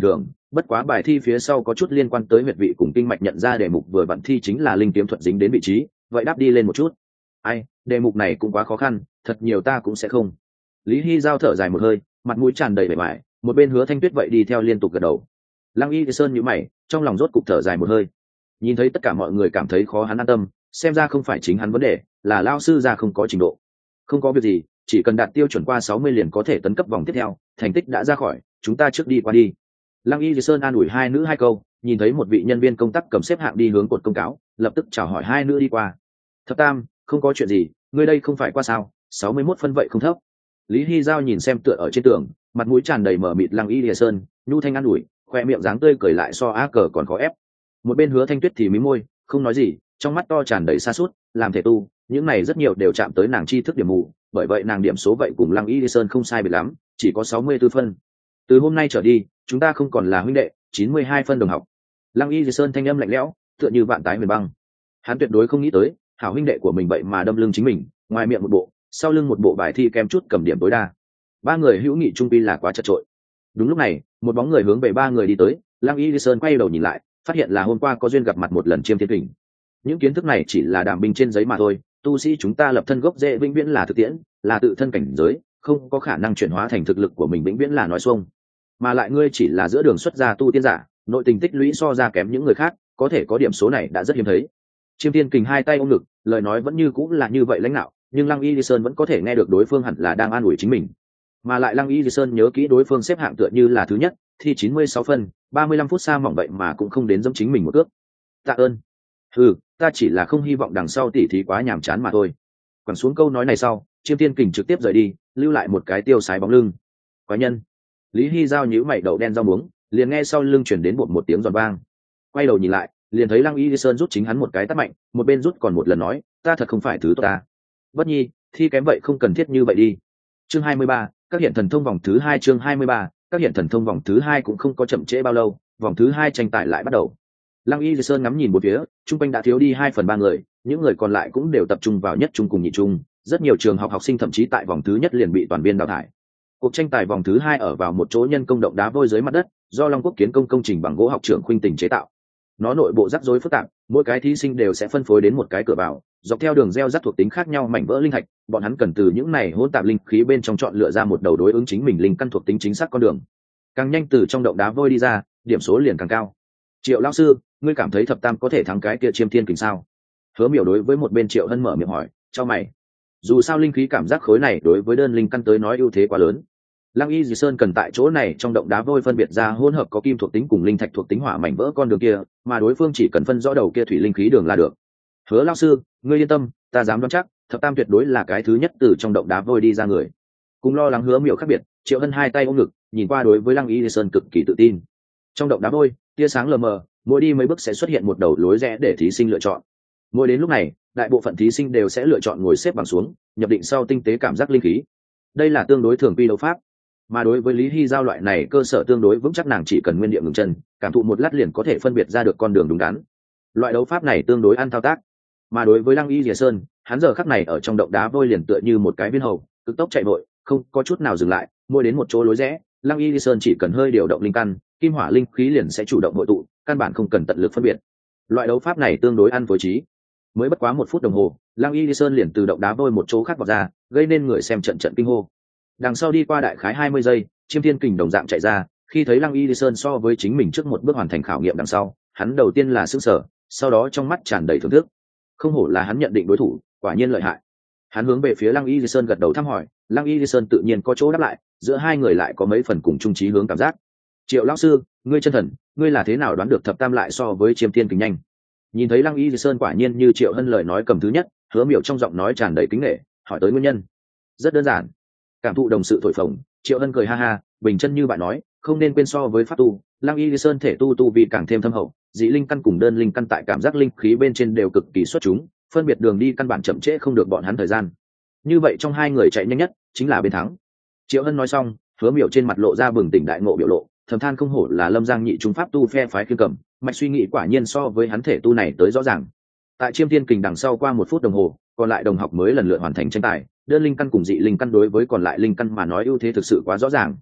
bất quá bài thi phía sau có chút liên quan tới huyệt vị cùng kinh mạch, nhận ra đề mục vừa vặn thi chính là linh kiếm thuật dính đến vị trí, vậy đáp đi lên một chút. Ai, đề mục này cũng quá khó khăn, thật nhiều ta cũng sẽ không. Lý Hy giao thở dài một hơi, mặt mũi tràn đầy vẻ vải, một bên Hứa Thanh Tuyết vậy đi theo liên tục gật đầu. Lăng Y Sơn nhíu mày, trong lòng rốt cục thở dài một hơi. Nhìn thấy tất cả mọi người cảm thấy khó hắn an tâm, xem ra không phải chính hắn vấn đề, là lao sư ra không có trình độ. Không có việc gì, chỉ cần đạt tiêu chuẩn qua sáu mươi liền có thể tấn cấp vòng tiếp theo, thành tích đã ra khỏi, chúng ta trước đi qua đi. Lăng Y Sơn an ủi hai nữ hai câu, nhìn thấy một vị nhân viên công tác cầm xếp hạng đi hướng cột công cáo, lập tức chào hỏi hai nữ đi qua. Thập Tam, không có chuyện gì, ngươi đây không phải qua sao? sáu mươi mốt phân vậy không thấp. Lý Hy Giao nhìn xem tựa ở trên tường, mặt mũi tràn đầy mở mịt Lăng Y Sơn, nhu thanh an ủi, khoe miệng dáng tươi cười lại so á cờ còn khó ép. Một bên Hứa Thanh Tuyết thì mím môi, không nói gì, trong mắt to tràn đầy xa sút, làm thể tu, những này rất nhiều đều chạm tới nàng tri thức điểm mù, bởi vậy nàng điểm số vậy cùng Lăng Y Sơn không sai biệt lắm, chỉ có sáu mươi tư phân. Từ hôm nay trở đi, chúng ta không còn là huynh đệ, chín mươi hai phân đồng học. Lăng Y Sơn thanh âm lạnh lẽo, tựa như vạn tái huyền băng. Hắn tuyệt đối không nghĩ tới, hảo huynh đệ của mình vậy mà đâm lưng chính mình, ngoài miệng một bộ, sau lưng một bộ bài thi kém chút cầm điểm tối đa. Ba người hữu nghị trung quy là quá chật chội. Đúng lúc này, một bóng người hướng về ba người đi tới, Lăng Y Sơn quay đầu nhìn lại, phát hiện là hôm qua có duyên gặp mặt một lần Chiêm Thiên Kình. Những kiến thức này chỉ là đàm binh trên giấy mà thôi, tu sĩ chúng ta lập thân gốc rễ vĩnh viễn là thực tiễn, là tự thân cảnh giới, không có khả năng chuyển hóa thành thực lực của mình vĩnh viễn là nói xuông. Mà lại ngươi chỉ là giữa đường xuất gia tu tiên giả, nội tình tích lũy so ra kém những người khác, có thể có điểm số này đã rất hiếm thấy. Chiêm Thiên Kình hai tay ôm ngực, lời nói vẫn như cũng là như vậy lãnh đạo, nhưng Lăng Y Sơn vẫn có thể nghe được đối phương hẳn là đang an ủi chính mình. Mà lại Lăng Y Sơn nhớ kỹ đối phương xếp hạng tựa như là thứ nhất, thi chín mươi sáu phân, ba mươi lăm phút xa mỏng vậy mà cũng không đến giống chính mình một cước. Tạ ơn. Ừ, ta chỉ là không hy vọng đằng sau tỉ thí quá nhàm chán mà thôi. Quẳng xuống câu nói này sau, Chiêm Thiên Kình trực tiếp rời đi, lưu lại một cái tiêu sái bóng lưng. Quái nhân. Lý Hy Giao nhíu mày đậu đen rau muống, liền nghe sau lưng chuyển đến một một tiếng giòn vang. Quay đầu nhìn lại, liền thấy Lăng Y Sơn rút chính hắn một cái tát mạnh, một bên rút còn một lần nói, ta thật không phải thứ tốt ta. Bất nhi, thi kém vậy không cần thiết như vậy đi. Chương hai mươi ba, các hiện thần thông vòng thứ hai. Chương hai mươi ba, các hiện thần thông vòng thứ hai cũng không có chậm trễ bao lâu, vòng thứ hai tranh tài lại bắt đầu. Lăng Y Sơn ngắm nhìn một phía, trung quanh đã thiếu đi hai phần ba người, những người còn lại cũng đều tập trung vào nhất trung cùng nhị trung, rất nhiều trường học học sinh thậm chí tại vòng thứ nhất liền bị toàn viên đào thải. Cuộc tranh tài vòng thứ hai ở vào một chỗ nhân công động đá vôi dưới mặt đất, do Long Quốc Kiến Công công trình bằng gỗ học trưởng Khuynh Tình chế tạo. Nó nội bộ rắc rối phức tạp, mỗi cái thí sinh đều sẽ phân phối đến một cái cửa vào, dọc theo đường gieo rắc thuộc tính khác nhau mảnh vỡ linh thạch, bọn hắn cần từ những này hỗn tạp linh khí bên trong chọn lựa ra một đầu đối ứng chính mình linh căn thuộc tính chính xác con đường. Càng nhanh từ trong động đá vôi đi ra, điểm số liền càng cao. Triệu lão sư, ngươi cảm thấy Thập Tam có thể thắng cái kia Chiêm Thiên Kình sao? Hứa Miểu đối với một bên Triệu Hân mở miệng hỏi, cho mày. Dù sao linh khí cảm giác khối này đối với đơn linh căn tới nói ưu thế quá lớn. Lăng Y Dì Sơn cần tại chỗ này trong động đá vôi phân biệt ra hỗn hợp có kim thuộc tính cùng linh thạch thuộc tính hỏa mảnh vỡ con đường kia, mà đối phương chỉ cần phân rõ đầu kia thủy linh khí đường là được. Hứa lão sư, ngươi yên tâm, ta dám đoán chắc, Thập Tam tuyệt đối là cái thứ nhất từ trong động đá vôi đi ra người. Cùng lo lắng Hứa Miểu khác biệt, Triệu Hân hai tay ôm ngực, nhìn qua đối với Lăng Y Dì Sơn cực kỳ tự tin. Trong động đá vôi, tia sáng lờ mờ, mỗi đi mấy bước sẽ xuất hiện một đầu lối rẽ để thí sinh lựa chọn. Mỗi đến lúc này, đại bộ phận thí sinh đều sẽ lựa chọn ngồi xếp bằng xuống, nhập định sau tinh tế cảm giác linh khí. Đây là tương đối thường quy đấu pháp, mà đối với Lý Hy Giao loại này cơ sở tương đối vững chắc, nàng chỉ cần nguyên địa ngừng chân, cảm thụ một lát liền có thể phân biệt ra được con đường đúng đắn. Loại đấu pháp này tương đối ăn thao tác, mà đối với Lăng Y Dìa Sơn, hắn giờ khắc này ở trong động đá vôi liền tựa như một cái viên hầu, cực tốc chạy vội, không có chút nào dừng lại. Mỗi đến một chỗ lối rẽ, Lăng Y Dìa Sơn chỉ cần hơi điều động linh căn, kim hỏa linh khí liền sẽ chủ động hội tụ, căn bản không cần tận lực phân biệt. Loại đấu pháp này tương đối ăn phối trí. Mới bất quá một phút đồng hồ, Lăng Y Sơn liền từ động đá vôi một chỗ khác vào ra, gây nên người xem trận trận kinh hô. Đằng sau đi qua đại khái hai mươi giây, Chiêm Thiên Kình đồng dạng chạy ra, khi thấy Lăng Y Sơn so với chính mình trước một bước hoàn thành khảo nghiệm đằng sau, hắn đầu tiên là sửng sở, sau đó trong mắt tràn đầy thưởng thức. Không hổ là hắn nhận định đối thủ, quả nhiên lợi hại. Hắn hướng về phía Lăng Y Sơn gật đầu thăm hỏi, Lăng Y Sơn tự nhiên có chỗ đáp lại, giữa hai người lại có mấy phần cùng chung chí hướng cảm giác. Triệu lão sư, ngươi chân thần, ngươi là thế nào đoán được Thập Tam lại so với Chiêm Thiên Kình nhanh? Nhìn thấy Lăng Y Sơn quả nhiên như Triệu Hân lời nói cầm thứ nhất, Hứa Miểu trong giọng nói tràn đầy kính nể, hỏi tới nguyên nhân. Rất đơn giản. Cảm thụ đồng sự thổi phồng, Triệu Hân cười ha ha, bình chân như bạn nói, không nên quên so với pháp tu, Lăng Y Sơn thể tu tu vì càng thêm thâm hậu, dị linh căn cùng đơn linh căn tại cảm giác linh khí bên trên đều cực kỳ xuất chúng, phân biệt đường đi căn bản chậm trễ không được bọn hắn thời gian. Như vậy trong hai người chạy nhanh nhất chính là bên thắng. Triệu Hân nói xong, Hứa Miểu trên mặt lộ ra bừng tỉnh đại ngộ biểu lộ, thầm than không hổ là Lâm Giang nhị trung pháp tu phe phái kiên cầm, mạch suy nghĩ quả nhiên so với hắn thể tu này tới rõ ràng. Tại Chiêm Thiên Kình đằng sau qua một phút đồng hồ, còn lại đồng học mới lần lượt hoàn thành tranh tài, đơn linh căn cùng dị linh căn đối với còn lại linh căn mà nói ưu thế thực sự quá rõ ràng.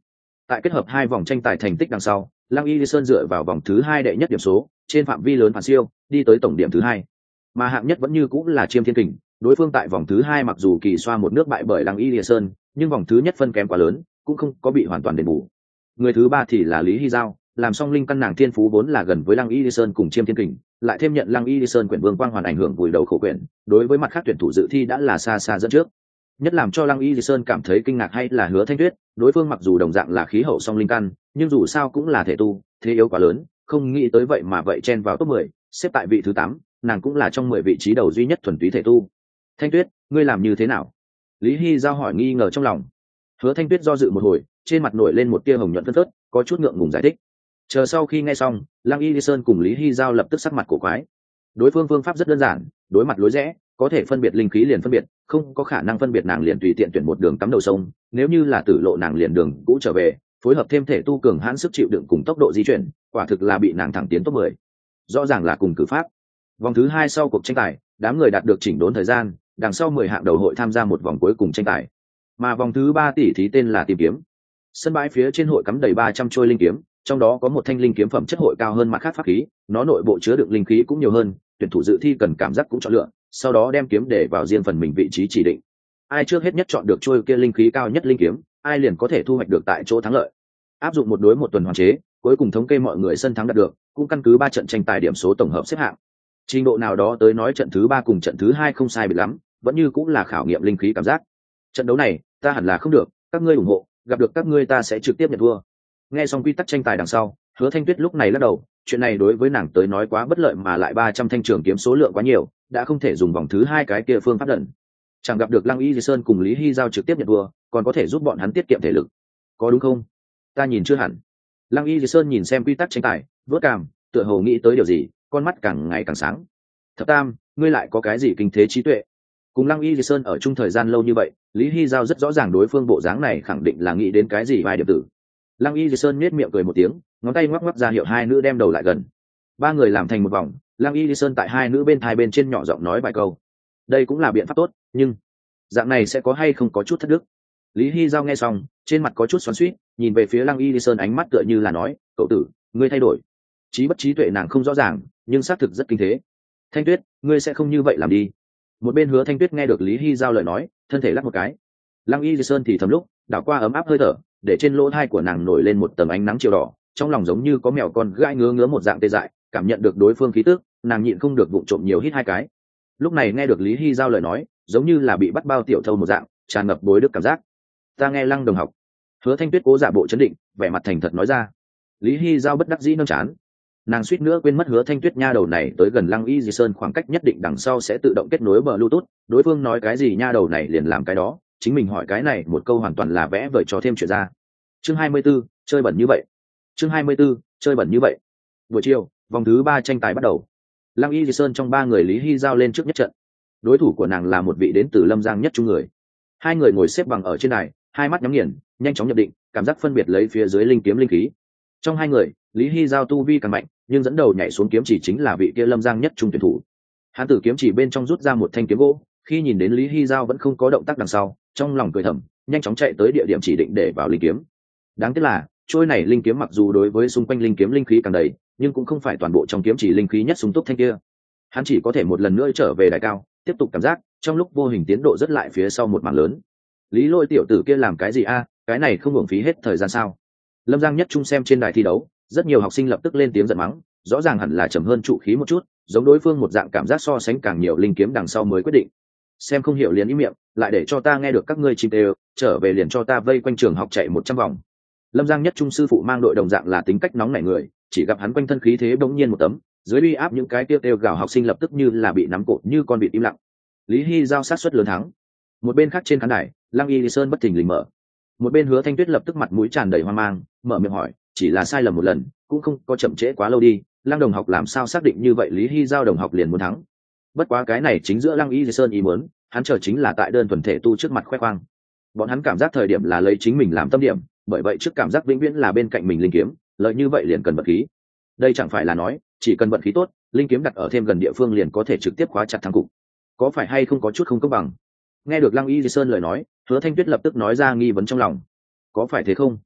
Tại kết hợp hai vòng tranh tài thành tích đằng sau, Lăng Y Lý Sơn dựa vào vòng thứ hai đệ nhất điểm số, trên phạm vi lớn phản siêu, đi tới tổng điểm thứ hai. Mà hạng nhất vẫn như cũng là Chiêm Thiên Kình, đối phương tại vòng thứ hai mặc dù kỳ xoa một nước bại bởi Lăng Y Lý Sơn, nhưng vòng thứ nhất phân kém quá lớn, cũng không có bị hoàn toàn đền bù. Người thứ ba thì là Lý Hy Giao, làm song linh căn nàng thiên phú vốn là gần với Lăng Y Lý Sơn cùng Chiêm Thiên Kình, lại thêm nhận Lăng Y Lý Sơn quyển vương quang hoàn ảnh hưởng vùi đầu khổ quyển, đối với mặt khác tuyển thủ dự thi đã là xa xa dẫn trước. Nhất làm cho Lăng Y Lý Sơn cảm thấy kinh ngạc hay là Hứa Thanh Tuyết, đối phương mặc dù đồng dạng là khí hậu song linh căn, nhưng dù sao cũng là thể tu, thế yếu quá lớn, không nghĩ tới vậy mà vậy chen vào top mười, xếp tại vị thứ tám, nàng cũng là trong mười vị trí đầu duy nhất thuần túy thể tu. Thanh Tuyết, ngươi làm như thế nào? Lý Hy Giao hỏi nghi ngờ trong lòng. Hứa Thanh Tuyết do dự một hồi, trên mặt nổi lên một tia hồng nhuận phân phớt, có chút ngượng ngùng giải thích. Chờ sau khi nghe xong, Lăng Y Lý Sơn cùng Lý Hy Giao lập tức sắc mặt cổ quái. Đối phương phương pháp rất đơn giản, đối mặt lối rẽ, có thể phân biệt linh khí liền phân biệt, không có khả năng phân biệt nàng liền tùy tiện tuyển một đường cắm đầu sông, nếu như là tử lộ nàng liền đường cũ trở về, phối hợp thêm thể tu cường hãn sức chịu đựng cùng tốc độ di chuyển, quả thực là bị nàng thẳng tiến top mười. Rõ ràng là cùng cử pháp. Vòng thứ hai sau cuộc tranh tài, đám người đạt được chỉnh đốn thời gian, đằng sau mười hạng đầu hội tham gia một vòng cuối cùng tranh tài. Mà vòng thứ ba tỷ thí tên là tìm kiếm. Sân bãi phía trên hội cắm đầy ba trăm trôi linh kiếm, trong đó có một thanh linh kiếm phẩm chất hội cao hơn mặt khác pháp khí, nó nội bộ chứa đựng linh khí cũng nhiều hơn, tuyển thủ dự thi cần cảm giác cũng chọn lựa, sau đó đem kiếm để vào riêng phần mình vị trí chỉ định. Ai trước hết nhất chọn được trôi kia linh khí cao nhất linh kiếm, ai liền có thể thu hoạch được tại chỗ thắng lợi. Áp dụng một đối một tuần hoàn chế, cuối cùng thống kê mọi người sân thắng đạt được, cũng căn cứ ba trận tranh tài điểm số tổng hợp xếp hạng. Trình độ nào đó tới nói trận thứ ba cùng trận thứ hai không sai biệt lắm, vẫn như cũng là khảo nghiệm linh khí cảm giác. Trận đấu này, ta hẳn là không được, các ngươi ủng hộ, gặp được các ngươi ta sẽ trực tiếp nhận thua. Nghe xong quy tắc tranh tài đằng sau, Hứa Thanh Tuyết lúc này lắc đầu, chuyện này đối với nàng tới nói quá bất lợi mà lại ba trăm thanh trường kiếm số lượng quá nhiều, đã không thể dùng vòng thứ hai cái kia phương pháp đần. Chẳng gặp được Lăng Y Di Sơn cùng Lý Hy Giao trực tiếp nhận thua, còn có thể giúp bọn hắn tiết kiệm thể lực. Có đúng không? Ta nhìn chưa hẳn. Lăng Y Di Sơn nhìn xem quy tắc tranh tài, vớt cằm, tựa hồ nghĩ tới điều gì, con mắt càng ngày càng sáng. Thập Tam, ngươi lại có cái gì kinh thế trí tuệ? Cùng Lăng Y Di Sơn ở chung thời gian lâu như vậy, Lý Hy Giao rất rõ ràng đối phương bộ dáng này khẳng định là nghĩ đến cái gì vài điểm tử. Lăng Y Di Sơn nhếch miệng cười một tiếng, ngón tay ngoắc ngoắc ra hiệu hai nữ đem đầu lại gần. Ba người làm thành một vòng, Lăng Y Di Sơn tại hai nữ bên thai bên trên nhỏ giọng nói vài câu. Đây cũng là biện pháp tốt, nhưng dạng này sẽ có hay không có chút thất đức. Lý Hy Giao nghe xong, trên mặt có chút xoắn xuýt, nhìn về phía Lăng Y Di Sơn ánh mắt tựa như là nói, cậu tử, ngươi thay đổi. Trí bất trí tuệ nàng không rõ ràng, nhưng xác thực rất kinh thế. Thanh Tuyết, ngươi sẽ không như vậy làm đi. Một bên Hứa Thanh Tuyết nghe được Lý Hy Giao lời nói, thân thể lắc một cái. Lăng Y Di Sơn thì thầm lúc, đảo qua ấm áp hơi thở, để trên lỗ thai của nàng nổi lên một tầng ánh nắng chiều đỏ, trong lòng giống như có mèo con gãi ngứa ngứa một dạng tê dại, cảm nhận được đối phương khí tức, nàng nhịn không được vụng trộm nhiều hít hai cái. Lúc này nghe được Lý Hy Giao lời nói, giống như là bị bắt bao tiểu thâu một dạng, tràn ngập bối đức cảm giác. Ta nghe Lăng đồng học. Hứa Thanh Tuyết cố giả bộ chấn định, vẻ mặt thành thật nói ra. Lý Hy Giao bất đắc dĩ nâng chán, nàng suýt nữa quên mất Hứa Thanh Tuyết nha đầu này tới gần Lăng Y Di Sơn khoảng cách nhất định đằng sau sẽ tự động kết nối Bluetooth, đối phương nói cái gì nha đầu này liền làm cái đó, chính mình hỏi cái này một câu hoàn toàn là vẽ vời cho thêm chuyện ra. Chương hai mươi 24, chơi bẩn như vậy. Chương hai mươi 24, chơi bẩn như vậy. Buổi chiều, vòng thứ ba tranh tài bắt đầu. Lăng Y Di Sơn trong ba người Lý Hy Giao lên trước nhất trận. Đối thủ của nàng là một vị đến từ Lâm Giang nhất trung người. Hai người ngồi xếp bằng ở trên đài, hai mắt nhắm nghiền, nhanh chóng nhận định, cảm giác phân biệt lấy phía dưới linh kiếm linh khí. Trong hai người, Lý Hy Giao tu vi càng mạnh, nhưng dẫn đầu nhảy xuống kiếm chỉ chính là vị kia Lâm Giang nhất trung tuyển thủ. Hắn từ kiếm chỉ bên trong rút ra một thanh kiếm gỗ, khi nhìn đến Lý Hy Giao vẫn không có động tác đằng sau, trong lòng cười thầm, nhanh chóng chạy tới địa điểm chỉ định để vào linh kiếm. Đáng tiếc là, trôi này linh kiếm mặc dù đối với xung quanh linh kiếm linh khí càng đầy, nhưng cũng không phải toàn bộ trong kiếm chỉ linh khí nhất sung túc thanh kia. Hắn chỉ có thể một lần nữa trở về đài cao, tiếp tục cảm giác, trong lúc vô hình tiến độ rất lại phía sau một mảng lớn. Lý Lôi tiểu tử kia làm cái gì a, cái này không uổng phí hết thời gian sao? Lâm Giang nhất trung xem trên đài thi đấu, rất nhiều học sinh lập tức lên tiếng giận mắng, rõ ràng hẳn là trầm hơn trụ khí một chút, giống đối phương một dạng cảm giác so sánh càng nhiều linh kiếm đằng sau mới quyết định. Xem không hiểu liền ý miệng, lại để cho ta nghe được các ngươi chim đều, trở về liền cho ta vây quanh trường học chạy một trăm vòng. Lâm Giang nhất trung sư phụ mang đội đồng dạng là tính cách nóng nảy người, chỉ gặp hắn quanh thân khí thế bỗng nhiên một tấm, dưới uy áp những cái tiêu tiêu gào học sinh lập tức như là bị nắm cột như con vịt im lặng. Lý Hy Giao sát suất lớn thắng. Một bên khác trên khán đài, Lăng Y Lý Sơn bất thình lình mở. Một bên Hứa Thanh Tuyết lập tức mặt mũi tràn đầy hoang mang, mở miệng hỏi, chỉ là sai lầm một lần, cũng không có chậm trễ quá lâu đi, Lăng đồng học làm sao xác định như vậy Lý Hy Giao đồng học liền muốn thắng. Bất quá cái này chính giữa Lăng Y Lý Sơn ý muốn, hắn chờ chính là tại đơn thuần thể tu trước mặt khoe khoang. Bọn hắn cảm giác thời điểm là lấy chính mình làm tâm điểm, bởi vậy trước cảm giác vĩnh viễn là bên cạnh mình linh kiếm, lợi như vậy liền cần vận khí. Đây chẳng phải là nói, chỉ cần vận khí tốt, linh kiếm đặt ở thêm gần địa phương liền có thể trực tiếp khóa chặt thắng cục. Có phải hay không có chút không công bằng? Nghe được Lăng Y Di Sơn lời nói, Hứa Thanh Tuyết lập tức nói ra nghi vấn trong lòng. Có phải thế không?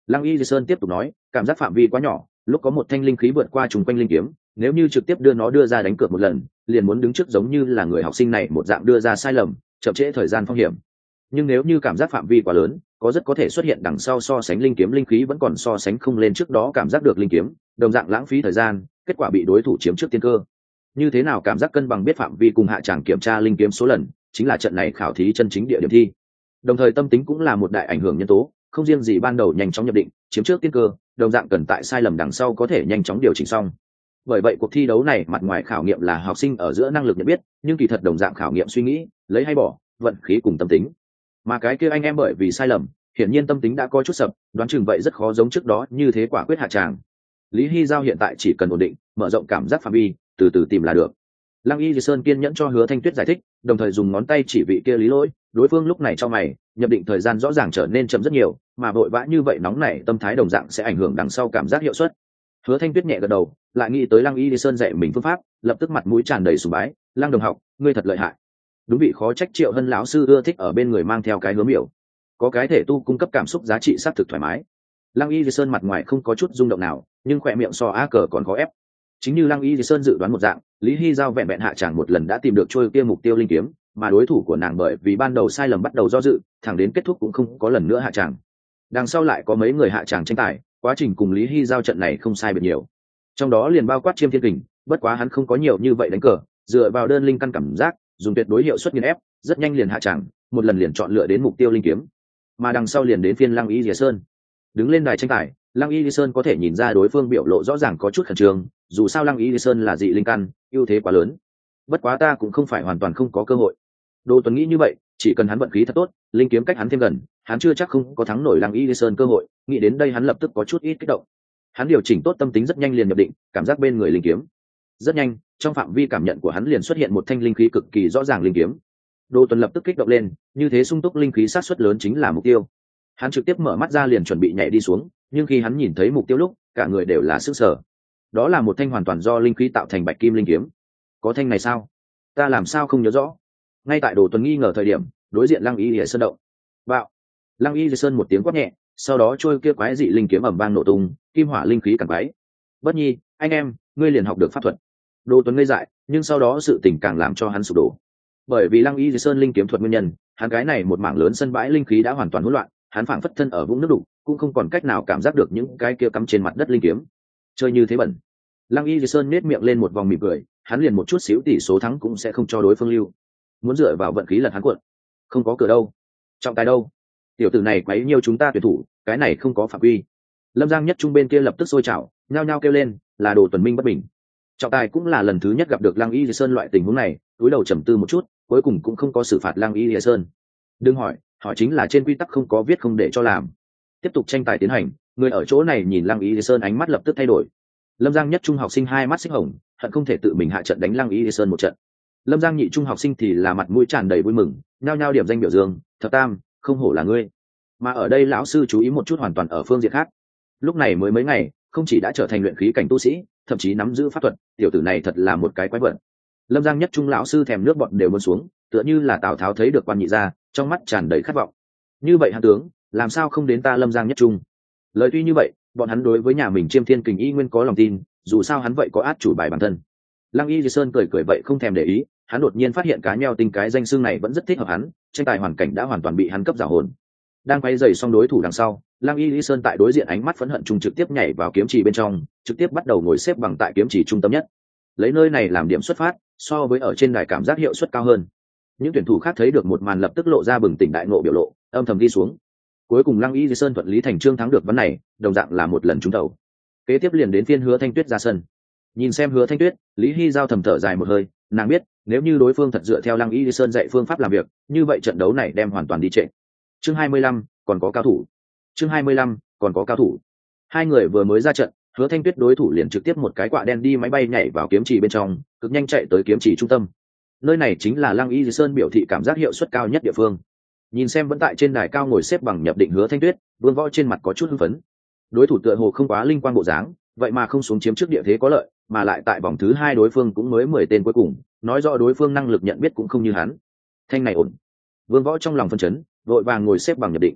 Lăng Y Di Sơn tiếp tục nói, cảm giác phạm vi quá nhỏ, lúc có một thanh linh khí vượt qua trùng quanh linh kiếm, nếu như trực tiếp đưa nó đưa ra đánh cược một lần, liền muốn đứng trước giống như là người học sinh này một dạng đưa ra sai lầm, chậm trễ thời gian phong hiểm. Nhưng nếu như cảm giác phạm vi quá lớn, có rất có thể xuất hiện đằng sau so sánh linh kiếm linh khí vẫn còn so sánh không lên trước đó cảm giác được linh kiếm, đồng dạng lãng phí thời gian, kết quả bị đối thủ chiếm trước tiên cơ. Như thế nào cảm giác cân bằng biết phạm vi cùng hạ tràng kiểm tra linh kiếm số lần, chính là trận này khảo thí chân chính địa điểm thi. Đồng thời tâm tính cũng là một đại ảnh hưởng nhân tố, không riêng gì ban đầu nhanh chóng nhập định, chiếm trước tiên cơ, đồng dạng cần tại sai lầm đằng sau có thể nhanh chóng điều chỉnh xong. Bởi vậy cuộc thi đấu này mặt ngoài khảo nghiệm là học sinh ở giữa năng lực nhận biết, nhưng kỳ thật đồng dạng khảo nghiệm suy nghĩ, lấy hay bỏ, vận khí cùng tâm tính. Mà cái kia anh em bởi vì sai lầm, hiển nhiên tâm tính đã có chút sập, đoán chừng vậy rất khó giống trước đó như thế quả quyết hạ tràng. Lý Hy Giao hiện tại chỉ cần ổn định, mở rộng cảm giác phạm vi, từ từ tìm là được. Lăng Y Di Sơn kiên nhẫn cho Hứa Thanh Tuyết giải thích, đồng thời dùng ngón tay chỉ vị kia Lý Lỗi, đối phương lúc này cho mày, nhập định thời gian rõ ràng trở nên chậm rất nhiều, mà vội vã như vậy nóng nảy tâm thái đồng dạng sẽ ảnh hưởng đằng sau cảm giác hiệu suất. Hứa Thanh Tuyết nhẹ gật đầu, lại nghĩ tới Lăng Y Di Sơn dạy mình phương pháp, lập tức mặt mũi tràn đầy sùng bái, "Lăng đồng học, ngươi thật lợi hại." Đúng vị khó trách Triệu Hân lão sư ưa thích ở bên người mang theo cái hướng miểu, có cái thể tu cung cấp cảm xúc giá trị sát thực thoải mái. Lăng Y Di Sơn mặt ngoài không có chút rung động nào, nhưng khỏe miệng so á cờ còn khó ép. Chính như Lăng Y Di Sơn dự đoán một dạng, Lý Hy Giao vẹn vẹn hạ tràng một lần đã tìm được trôi kia mục tiêu linh kiếm, mà đối thủ của nàng bởi vì ban đầu sai lầm bắt đầu do dự, thẳng đến kết thúc cũng không có lần nữa hạ tràng. Đằng sau lại có mấy người hạ tràng tranh tài, quá trình cùng Lý Hy Giao trận này không sai biệt nhiều. Trong đó liền bao quát Chiêm Thiên Kình, bất quá hắn không có nhiều như vậy đánh cờ, dựa vào đơn linh căn cảm giác, dùng tuyệt đối hiệu suất nghiền ép, rất nhanh liền hạ tràng, một lần liền chọn lựa đến mục tiêu linh kiếm. Mà đằng sau liền đến phiên Lăng Y Di Sơn. Đứng lên đài tranh tài, Lăng Y Di Sơn có thể nhìn ra đối phương biểu lộ rõ ràng có chút khẩn trương, dù sao Lăng Y Di Sơn là dị linh căn, ưu thế quá lớn. Bất quá ta cũng không phải hoàn toàn không có cơ hội. Đỗ Tuấn nghĩ như vậy, chỉ cần hắn vận khí thật tốt, linh kiếm cách hắn thêm gần, hắn chưa chắc không có thắng nổi Lăng Y Di Sơn cơ hội. Nghĩ đến đây hắn lập tức có chút ít kích động. Hắn điều chỉnh tốt tâm tính rất nhanh liền nhập định, cảm giác bên người linh kiếm. Rất nhanh, trong phạm vi cảm nhận của hắn liền xuất hiện một thanh linh khí cực kỳ rõ ràng linh kiếm. Đỗ Tuấn lập tức kích động lên, như thế sung túc linh khí sát suất lớn chính là mục tiêu. Hắn trực tiếp mở mắt ra liền chuẩn bị nhảy đi xuống, nhưng khi hắn nhìn thấy mục tiêu lúc, cả người đều là sức sở. Đó là một thanh hoàn toàn do linh khí tạo thành bạch kim linh kiếm. Có thanh này sao? Ta làm sao không nhớ rõ? Ngay tại Đỗ Tuấn nghi ngờ thời điểm, đối diện Lăng Y Lìa Sơn động. Bạo! Lăng Y Lìa Sơn một tiếng quát nhẹ, sau đó trôi kia quái dị linh kiếm ầm vang nổ tung, kim hỏa linh khí càn quái. Bất Nhi, anh em, ngươi liền học được pháp thuật. Đỗ Tuấn ngây dại, nhưng sau đó sự tình càng làm cho hắn sụp đổ. Bởi vì Lăng Y Lìa Sơn linh kiếm thuật nguyên nhân, hắn cái này một mảng lớn sân bãi linh khí đã hoàn toàn hỗn loạn, hắn phảng phất thân ở vũng nước đục, cũng không còn cách nào cảm giác được những cái kia cắm trên mặt đất linh kiếm. Chơi như thế bẩn. Lăng Y Di Sơn nét miệng lên một vòng mỉm cười, hắn liền một chút xíu tỷ số thắng cũng sẽ không cho đối phương lưu. Muốn dựa vào vận khí lật hắn cuộn. Không có cửa đâu. Trọng tài đâu? Tiểu tử này quấy nhiêu chúng ta tuyển thủ, cái này không có phạm quy. Lâm Giang Nhất Trung bên kia lập tức sôi trào, nhao nhao kêu lên, là Đồ Tuần Minh bất bình. Trọng tài cũng là lần thứ nhất gặp được Lăng Y Di Sơn loại tình huống này, cúi đầu trầm tư một chút, cuối cùng cũng không có xử phạt Lăng Y Di Sơn. Đừng hỏi, hỏi chính là trên quy tắc không có viết không để cho làm. Tiếp tục tranh tài tiến hành, người ở chỗ này nhìn Lăng Y Di Sơn ánh mắt lập tức thay đổi. Lâm Giang Nhất Trung học sinh hai mắt xích hồng, hận không thể tự mình hạ trận đánh Lăng Y Di Sơn một trận. Lâm Giang Nhị Trung học sinh thì là mặt mũi tràn đầy vui mừng, nhao nhao điểm danh biểu dương, "Thập Tam, không hổ là ngươi." Mà ở đây lão sư chú ý một chút hoàn toàn ở phương diện khác. Lúc này mới mấy ngày, không chỉ đã trở thành luyện khí cảnh tu sĩ, thậm chí nắm giữ pháp thuật, tiểu tử này thật là một cái quái vật. Lâm Giang Nhất Trung lão sư thèm nước bọt đều muốn xuống, tựa như là Tào Tháo thấy được quan nhị gia, trong mắt tràn đầy khát vọng. Như vậy hạ tướng, làm sao không đến ta Lâm Giang Nhất Trung? Lời tuy như vậy, bọn hắn đối với nhà mình Chiêm Thiên Kình y nguyên có lòng tin, dù sao hắn vậy có át chủ bài bản thân. Lăng Y Di Sơn cười cười vậy không thèm để ý, hắn đột nhiên phát hiện cá nheo tinh cái danh xưng này vẫn rất thích hợp hắn, tranh tài hoàn cảnh đã hoàn toàn bị hắn cấp giả hồn. Đang quay giày xong đối thủ đằng sau, Lăng Y Di Sơn tại đối diện ánh mắt phẫn hận trung trực tiếp nhảy vào kiếm chỉ bên trong, trực tiếp bắt đầu ngồi xếp bằng tại kiếm chỉ trung tâm nhất. Lấy nơi này làm điểm xuất phát, so với ở trên đài cảm giác hiệu suất cao hơn. Những tuyển thủ khác thấy được một màn lập tức lộ ra bừng tỉnh đại ngộ biểu lộ, âm thầm đi xuống. Cuối cùng Lăng Y Di Sơn thuận lý thành trương thắng được ván này, đồng dạng là một lần trúng đầu. Kế tiếp liền đến phiên Hứa Thanh Tuyết ra sân. Nhìn xem Hứa Thanh Tuyết, Lý Hy Giao thầm thở dài một hơi, nàng biết, nếu như đối phương thật dựa theo Lăng Y Di Sơn dạy phương pháp làm việc, như vậy trận đấu này đem hoàn toàn đi trệ. Chương hai mươi lăm, còn có cao thủ. Chương hai mươi lăm, còn có cao thủ. Hai người vừa mới ra trận, Hứa Thanh Tuyết đối thủ liền trực tiếp một cái quạ đen đi máy bay nhảy vào kiếm chỉ bên trong, cực nhanh chạy tới kiếm chỉ trung tâm. Nơi này chính là Lăng Y Di Sơn biểu thị cảm giác hiệu suất cao nhất địa phương. Nhìn xem vẫn tại trên đài cao ngồi xếp bằng nhập định Hứa Thanh Tuyết, Vương Võ trên mặt có chút hưng phấn. Đối thủ tựa hồ không quá linh quang bộ dáng, vậy mà không xuống chiếm trước địa thế có lợi, mà lại tại vòng thứ hai đối phương cũng mới mười tên cuối cùng, nói rõ đối phương năng lực nhận biết cũng không như hắn. Thanh này ổn. Vương Võ trong lòng phân chấn, vội vàng ngồi xếp bằng nhập định.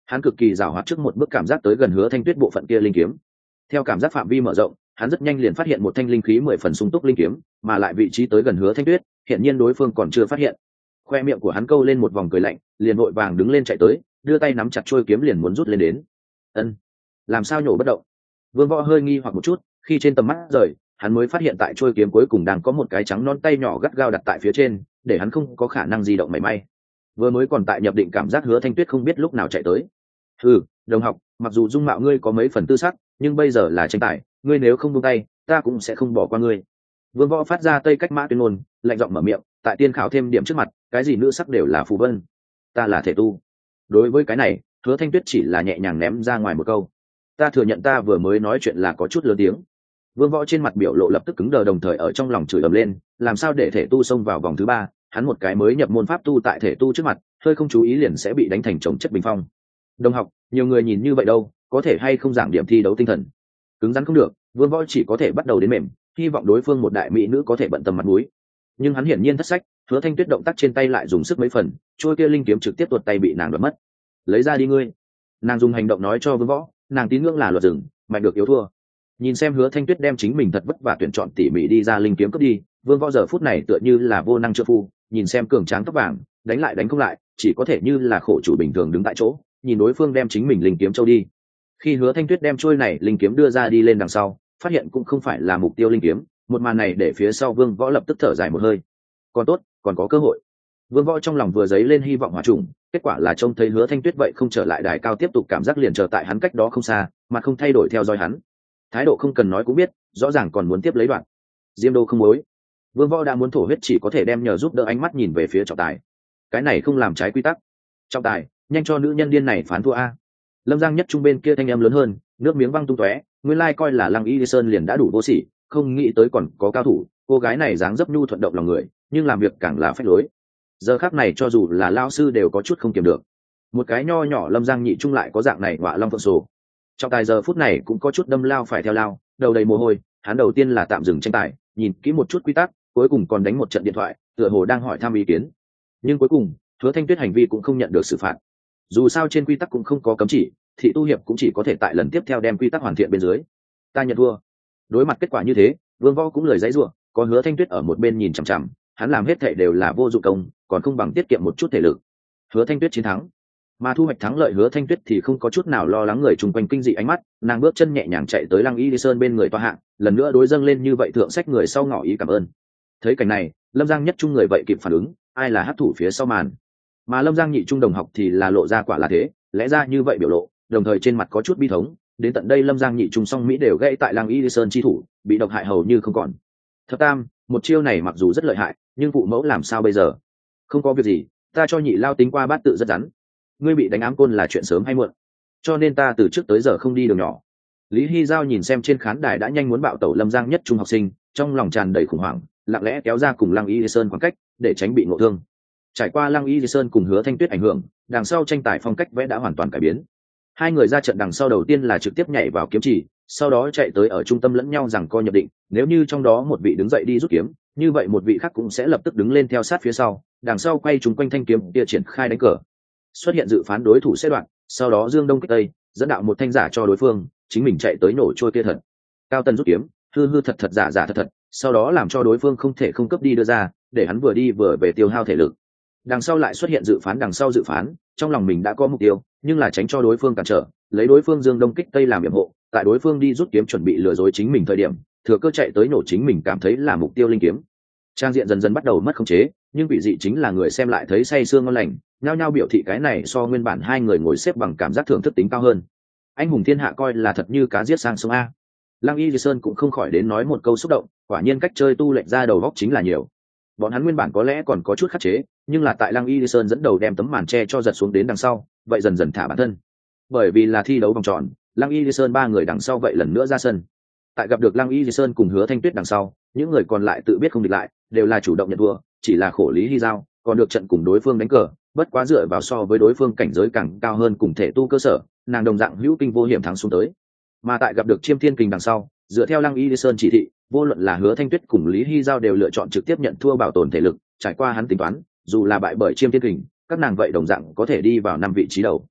Hắn cực kỳ giàu hoạt trước một bước cảm giác tới gần Hứa Thanh Tuyết bộ phận kia linh kiếm. Theo cảm giác phạm vi mở rộng, hắn rất nhanh liền phát hiện một thanh linh khí mười phần sung túc linh kiếm, mà lại vị trí tới gần Hứa Thanh Tuyết, hiện nhiên đối phương còn chưa phát hiện. Khoe miệng của hắn câu lên một vòng cười lạnh, liền vội vàng đứng lên chạy tới, đưa tay nắm chặt chuôi kiếm liền muốn rút lên đến. Ân, làm sao nhổ bất động? Vương Võ hơi nghi hoặc một chút, khi trên tầm mắt rời, hắn mới phát hiện tại chuôi kiếm cuối cùng đang có một cái trắng non tay nhỏ gắt gao đặt tại phía trên, để hắn không có khả năng di động mảy may. Vừa mới còn tại nhập định cảm giác Hứa Thanh Tuyết không biết lúc nào chạy tới. Ừ, đồng học, mặc dù dung mạo ngươi có mấy phần tư sắc, nhưng bây giờ là tranh tài, ngươi nếu không buông tay, ta cũng sẽ không bỏ qua ngươi. Vương Võ phát ra tây cách mã tuyên ngôn, lạnh giọng mở miệng, tại tiên khảo thêm điểm trước mặt, cái gì nữ sắc đều là phù vân. Ta là thể tu. Đối với cái này, Hứa Thanh Tuyết chỉ là nhẹ nhàng ném ra ngoài một câu. Ta thừa nhận ta vừa mới nói chuyện là có chút lớn tiếng. Vương Võ trên mặt biểu lộ lập tức cứng đờ, đồng thời ở trong lòng chửi ầm lên, làm sao để thể tu xông vào vòng thứ ba, hắn một cái mới nhập môn pháp tu tại thể tu trước mặt, hơi không chú ý liền sẽ bị đánh thành chồng chất bình phong. Đồng học, nhiều người nhìn như vậy đâu, có thể hay không giảng điểm thi đấu tinh thần. Cứng rắn không được, Vương Võ chỉ có thể bắt đầu đến mềm, hy vọng đối phương một đại mỹ nữ có thể bận tâm mặt mũi. Nhưng hắn hiển nhiên thất sách, Hứa Thanh Tuyết động tác trên tay lại dùng sức mấy phần, trôi kia linh kiếm trực tiếp tuột tay bị nàng đoạt mất. Lấy ra đi ngươi. Nàng dùng hành động nói cho Vương Võ, nàng tín ngưỡng là luật rừng, mạnh được yếu thua. Nhìn xem Hứa Thanh Tuyết đem chính mình thật vất vả tuyển chọn tỉ mỉ đi ra linh kiếm cướp đi, Vương Võ giờ phút này tựa như là vô năng trợ phu, nhìn xem cường tráng tóc vàng, đánh lại đánh không lại, chỉ có thể như là khổ chủ bình thường đứng tại chỗ, nhìn đối phương đem chính mình linh kiếm châu đi. Khi Hứa Thanh Tuyết đem trôi này linh kiếm đưa ra đi lên đằng sau, phát hiện cũng không phải là mục tiêu linh kiếm, một màn này để phía sau Vương Võ lập tức thở dài một hơi. Còn tốt, còn có cơ hội. Vương Võ trong lòng vừa dấy lên hy vọng hòa trùng, kết quả là trông thấy Hứa Thanh Tuyết vậy không trở lại đài cao tiếp tục cảm giác liền chờ tại hắn cách đó không xa, mà không thay đổi theo dõi hắn. Thái độ không cần nói cũng biết, rõ ràng còn muốn tiếp lấy đoạn. Diêm Đô không mối. Vương Võ đã muốn thổ huyết chỉ có thể đem nhờ giúp đỡ ánh mắt nhìn về phía trọng tài. Cái này không làm trái quy tắc. Trọng tài, nhanh cho nữ nhân điên này phán thua a. Lâm Giang Nhất Trung bên kia thanh âm lớn hơn, nước miếng văng tung tóe, nguyên lai coi là Lăng Y Sơn liền đã đủ vô sỉ, không nghĩ tới còn có cao thủ, cô gái này dáng dấp nhu thuận động lòng người, nhưng làm việc càng là phách lối. Giờ khắc này cho dù là lao sư đều có chút không kiềm được. Một cái nho nhỏ Lâm Giang Nhị Trung lại có dạng này ngọa long phượng sổ. Trọng tài giờ phút này cũng có chút đâm lao phải theo lao, đầu đầy mồ hôi, hắn đầu tiên là tạm dừng tranh tài, nhìn kỹ một chút quy tắc, cuối cùng còn đánh một trận điện thoại, tựa hồ đang hỏi thăm ý kiến. Nhưng cuối cùng, Hứa Thanh Tuyết hành vi cũng không nhận được xử phạt. Dù sao trên quy tắc cũng không có cấm chỉ, thị tu hiệp cũng chỉ có thể tại lần tiếp theo đem quy tắc hoàn thiện bên dưới. Ta nhận thua. Đối mặt kết quả như thế, Vương Võ cũng lời giãy giụa, có Hứa Thanh Tuyết ở một bên nhìn chằm chằm, hắn làm hết thảy đều là vô dụng công, còn không bằng tiết kiệm một chút thể lực. Hứa Thanh Tuyết chiến thắng, mà thu hoạch thắng lợi Hứa Thanh Tuyết thì không có chút nào lo lắng người chung quanh kinh dị ánh mắt, nàng bước chân nhẹ nhàng chạy tới Lăng Y Sơn bên người tòa hạng, lần nữa đối dâng lên như vậy thượng sách người sau ngỏ ý cảm ơn. Thấy cảnh này, Lâm Giang Nhất Trung người vậy kịp phản ứng, ai là hắc thủ phía sau màn, mà Lâm Giang Nhị Trung đồng học thì là lộ ra quả là thế, lẽ ra như vậy biểu lộ, đồng thời trên mặt có chút bi thống, đến tận đây Lâm Giang Nhị Trung song mỹ đều gãy tại Lăng Y Sơn chi thủ, bị độc hại hầu như không còn. Thập Tam, một chiêu này mặc dù rất lợi hại, nhưng phụ mẫu làm sao bây giờ? Không có việc gì, ta cho Nhị Lao tính qua bát tự rất rắn. Ngươi bị đánh ám côn là chuyện sớm hay muộn, cho nên ta từ trước tới giờ không đi đường nhỏ. Lý Hy Giao nhìn xem trên khán đài đã nhanh muốn bạo tẩu Lâm Giang Nhất Trung học sinh, trong lòng tràn đầy khủng hoảng, lặng lẽ kéo ra cùng Lăng Y Sơn khoảng cách, để tránh bị ngộ thương. Trải qua Lăng Y Sơn cùng Hứa Thanh Tuyết ảnh hưởng, đằng sau tranh tài phong cách vẽ đã hoàn toàn cải biến. Hai người ra trận đằng sau đầu tiên là trực tiếp nhảy vào kiếm chỉ, sau đó chạy tới ở trung tâm lẫn nhau rằng co nhập định, nếu như trong đó một vị đứng dậy đi rút kiếm, như vậy một vị khác cũng sẽ lập tức đứng lên theo sát phía sau, đằng sau quay chúng quanh thanh kiếm kia triển khai đánh cờ. Xuất hiện dự phán đối thủ sẽ đoạn, sau đó dương đông kích tây, dẫn đạo một thanh giả cho đối phương, chính mình chạy tới nổ trôi kia thật. Cao Tân rút kiếm, hư hư thật thật giả giả thật thật, sau đó làm cho đối phương không thể không cấp đi đưa ra, để hắn vừa đi vừa về tiêu hao thể lực. Đằng sau lại xuất hiện dự phán đằng sau dự phán, trong lòng mình đã có mục tiêu, nhưng là tránh cho đối phương cản trở, lấy đối phương dương đông kích tây làm yểm hộ, tại đối phương đi rút kiếm chuẩn bị lừa dối chính mình thời điểm, thừa cơ chạy tới nổ chính mình cảm thấy là mục tiêu linh kiếm. Trang diện dần dần bắt đầu mất khống chế, nhưng vị dị chính là người xem lại thấy say sương ngon lành, nhao nhao biểu thị cái này so nguyên bản hai người ngồi xếp bằng cảm giác thưởng thức tính cao hơn. Anh hùng thiên hạ coi là thật như cá giết sang sông a. Lăng Y Sơn cũng không khỏi đến nói một câu xúc động, quả nhiên cách chơi tu lệnh ra đầu góc chính là nhiều. Bọn hắn nguyên bản có lẽ còn có chút khắc chế, nhưng là tại Lăng Y Sơn dẫn đầu đem tấm màn che cho giật xuống đến đằng sau, vậy dần dần thả bản thân. Bởi vì là thi đấu vòng tròn, Lăng Y Sơn ba người đằng sau vậy lần nữa ra sân. Tại gặp được Lăng Y Sơn cùng Hứa Thanh Tuyết đằng sau, những người còn lại tự biết không địch lại, đều là chủ động nhận thua, chỉ là khổ Lý Hy Giao còn được trận cùng đối phương đánh cờ, bất quá dựa vào so với đối phương cảnh giới càng cao hơn cùng thể tu cơ sở, nàng đồng dạng hữu kinh vô hiểm thắng xuống tới. Mà tại gặp được Chiêm Thiên Kình đằng sau, dựa theo Lăng Y Sơn chỉ thị, vô luận là Hứa Thanh Tuyết cùng Lý Hy Giao đều lựa chọn trực tiếp nhận thua bảo tồn thể lực, trải qua hắn tính toán, dù là bại bởi Chiêm Thiên Kình, các nàng vậy đồng dạng có thể đi vào năm vị trí đầu.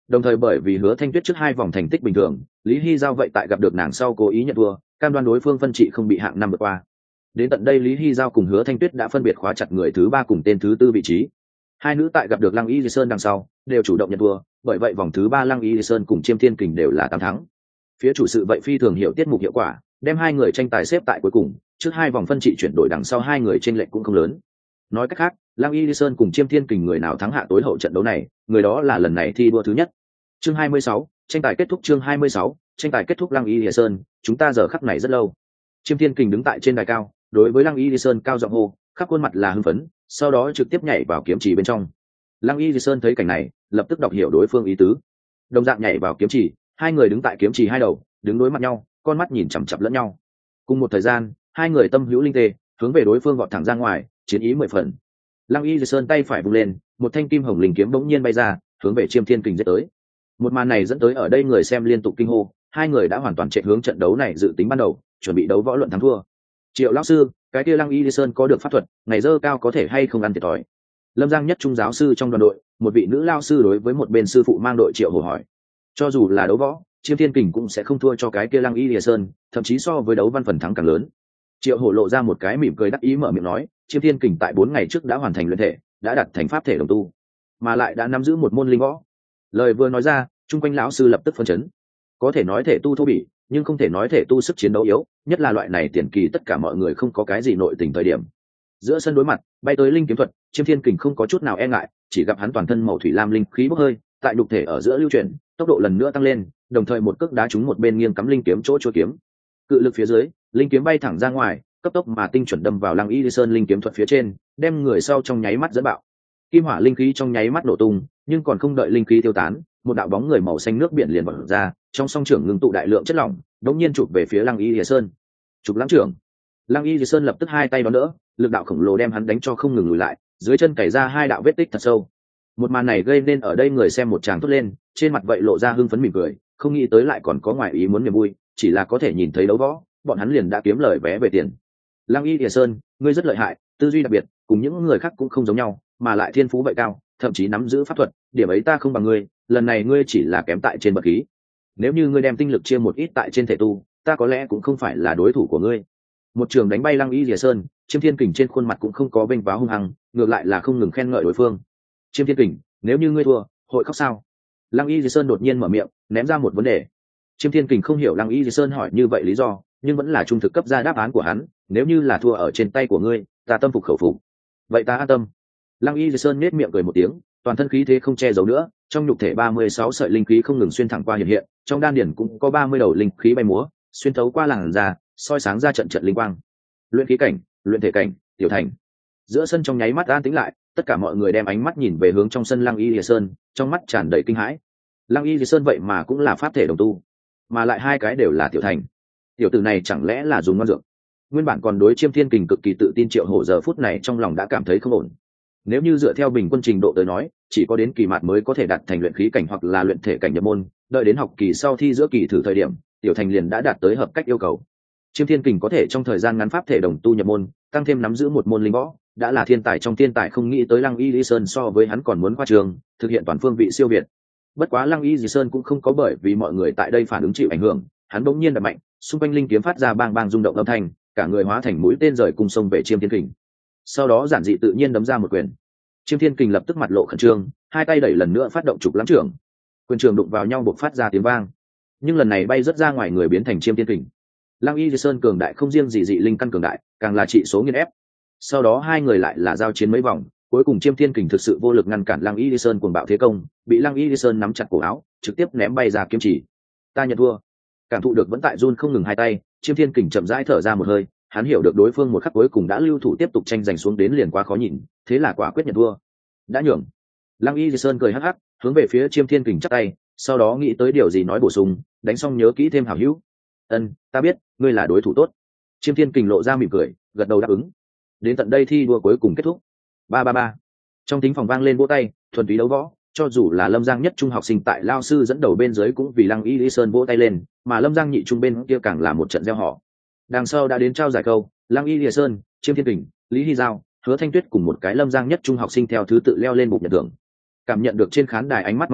đồng thời bởi vì Hứa Thanh Tuyết trước hai vòng thành tích bình thường, Lý Hy Giao vậy tại gặp được nàng sau cố ý nhận thua, cam đoan đối phương phân trị không bị hạng năm vượt qua. Đến tận đây Lý Hy Giao cùng Hứa Thanh Tuyết đã phân biệt khóa chặt người thứ ba cùng tên thứ tư vị trí. Hai nữ tại gặp được Lăng Y Sơn đằng sau đều chủ động nhận thua, bởi vậy vòng thứ ba Lăng Y Sơn cùng Chiêm Thiên Kình đều là tám thắng. Phía chủ sự vậy phi thường hiểu tiết mục hiệu quả, đem hai người tranh tài xếp tại cuối cùng, trước hai vòng phân trị chuyển đổi đằng sau hai người chênh lệch cũng không lớn. Nói cách khác, Lăng Y Sơn cùng Chiêm Thiên Kình người nào thắng hạ tối hậu trận đấu này, người đó là lần này thi đua thứ nhất. Chương hai mươi sáu, tranh tài kết thúc. Chương hai mươi sáu, tranh tài kết thúc. Lăng Y Sơn, chúng ta giờ khắc này rất lâu. Chiêm Thiên Kình đứng tại trên đài cao, đối với Lăng Y Sơn cao giọng hô, khắp khuôn mặt là hưng phấn, sau đó trực tiếp nhảy vào kiếm chỉ bên trong. Lăng Y Sơn thấy cảnh này, lập tức đọc hiểu đối phương ý tứ, đồng dạng nhảy vào kiếm chỉ, hai người đứng tại kiếm chỉ hai đầu, đứng đối mặt nhau, con mắt nhìn chằm chằm lẫn nhau. Cùng một thời gian, hai người tâm hữu linh tê, hướng về đối phương vọt thẳng ra ngoài, chiến ý mười phần. Lăng Y Sơn tay phải vung lên, một thanh kim hồng linh kiếm bỗng nhiên bay ra, hướng về Chiêm Thiên Kình giết tới. Một màn này dẫn tới ở đây người xem liên tục kinh hô, hai người đã hoàn toàn chạy hướng trận đấu này dự tính ban đầu, chuẩn bị đấu võ luận thắng thua. Triệu lão sư, cái kia Lăng Y Sơn có được pháp thuật, ngày dơ cao có thể hay không ăn thiệt thòi? Lâm Giang Nhất trung giáo sư trong đoàn đội, một vị nữ lao sư đối với một bên sư phụ mang đội Triệu Hổ hỏi. Cho dù là đấu võ, Chiêm Thiên Kình cũng sẽ không thua cho cái kia Lăng Y Sơn, thậm chí so với đấu văn phần thắng càng lớn. Triệu Hổ lộ ra một cái mỉm cười đắc ý mở miệng nói, Chiêm Thiên Kình tại bốn ngày trước đã hoàn thành luyện thể, đã đặt thành pháp thể đồng tu, mà lại đã nắm giữ một môn linh võ. Lời vừa nói ra, chung quanh lão sư lập tức phân chấn. Có thể nói thể tu thô bỉ, nhưng không thể nói thể tu sức chiến đấu yếu, nhất là loại này tiền kỳ tất cả mọi người không có cái gì nội tình thời điểm. Giữa sân đối mặt, bay tới linh kiếm thuật, Chiêm Thiên Kình không có chút nào e ngại, chỉ gặp hắn toàn thân màu thủy lam linh khí bốc hơi, tại nhục thể ở giữa lưu chuyển, tốc độ lần nữa tăng lên, đồng thời một cước đá trúng một bên nghiêng cắm linh kiếm chỗ chua kiếm. Cự lực phía dưới, linh kiếm bay thẳng ra ngoài, cấp tốc mà tinh chuẩn đâm vào Lăng Y Sơn linh kiếm thuật phía trên, đem người sau trong nháy mắt dẫn bạo. Kim hỏa linh khí trong nháy mắt nổ tung, nhưng còn không đợi linh khí tiêu tán, một đạo bóng người màu xanh nước biển liền bật ra, trong song trưởng ngưng tụ đại lượng chất lỏng, đống nhiên chụp về phía Lăng Y Sơn. Chụp lãng trưởng. Lăng Y Sơn lập tức hai tay đón đỡ, lực đạo khổng lồ đem hắn đánh cho không ngừng lùi lại, dưới chân cày ra hai đạo vết tích thật sâu. Một màn này gây nên ở đây người xem một tràng thốt lên, trên mặt vậy lộ ra hưng phấn mỉm cười, không nghĩ tới lại còn có ngoài ý muốn niềm vui, chỉ là có thể nhìn thấy đấu võ, bọn hắn liền đã kiếm lời vé về tiền. Lăng Y Địa Sơn, ngươi rất lợi hại, tư duy đặc biệt, cùng những người khác cũng không giống nhau, mà lại thiên phú vậy cao, thậm chí nắm giữ pháp thuật, điểm ấy ta không bằng ngươi, lần này ngươi chỉ là kém tại trên bậc khí. Nếu như ngươi đem tinh lực chia một ít tại trên thể tu, ta có lẽ cũng không phải là đối thủ của ngươi. Một trường đánh bay Lăng Y Địa Sơn, Chiêm Thiên Kình trên khuôn mặt cũng không có vênh váo hung hăng, ngược lại là không ngừng khen ngợi đối phương. Chiêm Thiên Kình, nếu như ngươi thua, hội khóc sao? Lăng Y Địa Sơn đột nhiên mở miệng, ném ra một vấn đề. Chiêm Thiên Kình không hiểu Lăng Y Địa Sơn hỏi như vậy lý do, nhưng vẫn là trung thực cấp ra đáp án của hắn, nếu như là thua ở trên tay của ngươi, ta tâm phục khẩu phục. Vậy ta an tâm. Lăng Y Địa Sơn nhếch miệng cười một tiếng, toàn thân khí thế không che giấu nữa, trong nhục thể ba mươi sáu sợi linh khí không ngừng xuyên thẳng qua hiện hiện, trong đan điển cũng có ba mươi đầu linh khí bay múa, xuyên thấu qua làn da, soi sáng ra trận trận linh quang. Luyện khí cảnh, luyện thể cảnh, tiểu thành. Giữa sân trong nháy mắt an tĩnh lại, tất cả mọi người đem ánh mắt nhìn về hướng trong sân Lăng Y Địa Sơn, trong mắt tràn đầy kinh hãi. Lăng Y Địa Sơn vậy mà cũng là pháp thể đồng tu, mà lại hai cái đều là tiểu thành. Tiểu tử này chẳng lẽ là dùng ngon dược? Nguyên bản còn đối Chiêm Thiên Kình cực kỳ tự tin Triệu Hổ giờ phút này trong lòng đã cảm thấy không ổn. Nếu như dựa theo bình quân trình độ tới nói, chỉ có đến kỳ mạt mới có thể đạt thành luyện khí cảnh hoặc là luyện thể cảnh nhập môn, đợi đến học kỳ sau thi giữa kỳ thử thời điểm, tiểu thành liền đã đạt tới hợp cách yêu cầu. Chiêm Thiên Kình có thể trong thời gian ngắn pháp thể đồng tu nhập môn, tăng thêm nắm giữ một môn linh võ, đã là thiên tài trong thiên tài, không nghĩ tới Lăng Y Lý Sơn so với hắn còn muốn qua trường, thực hiện toàn phương vị siêu việt. Bất quá Lăng Y Lý Sơn cũng không có bởi vì mọi người tại đây phản ứng chịu ảnh hưởng, hắn bỗng nhiên đập mạnh, xung quanh linh kiếm phát ra bang bang rung động âm thanh, cả người hóa thành mũi tên rời cùng sông về Chiêm Thiên Kình. Sau đó giản dị tự nhiên đấm ra một quyền. Chiêm Thiên Kình lập tức mặt lộ khẩn trương, hai tay đẩy lần nữa phát động trục lãng trưởng. Quyền trường đụng vào nhau bộc phát ra tiếng vang, nhưng lần này bay rất ra ngoài người biến thành Chiêm Thiên Kình. Lăng Y Di Sơn cường đại không riêng gì dị linh căn cường đại, càng là trị số nghiền ép. Sau đó hai người lại là giao chiến mấy vòng, cuối cùng Chiêm Thiên Kình thực sự vô lực ngăn cản Lăng Y Di Sơn cuồng bạo thế công, bị Lăng Y Di Sơn nắm chặt cổ áo, trực tiếp ném bay ra kiếm chỉ. Ta nhận thua. Cảm thụ được vẫn tại run không ngừng hai tay, Chiêm Thiên Kình chậm rãi thở ra một hơi, hắn hiểu được đối phương một khắc cuối cùng đã lưu thủ tiếp tục tranh giành xuống đến liền quá khó nhìn, thế là quả quyết nhận thua. Đã nhường. Lăng Y Di Sơn cười hắc hắc, hướng về phía Chiêm Thiên Kình chắp tay, sau đó nghĩ tới điều gì nói bổ sung, đánh xong nhớ kỹ thêm hảo hữu. Ân, ta biết, ngươi là đối thủ tốt. Chiêm Thiên Kình lộ ra mỉm cười, gật đầu đáp ứng. Đến tận đây thi đua cuối cùng kết thúc. Ba ba ba. Trong thính phòng vang lên vỗ tay, thuần túy đấu võ, cho dù là Lâm Giang nhất trung học sinh tại lao sư dẫn đầu bên dưới cũng vì Lăng Y Lý Sơn vỗ tay lên, mà Lâm Giang nhị trung bên kia càng là một trận gieo họ. Đằng sau đã đến trao giải câu, Lăng Y Lý Sơn, Chiêm Thiên Kình, Lý Hy Giao, Hứa Thanh Tuyết cùng một cái Lâm Giang nhất trung học sinh theo thứ tự leo lên bục nhận thưởng. Cảm nhận được trên khán đài ánh mắt mong chờ,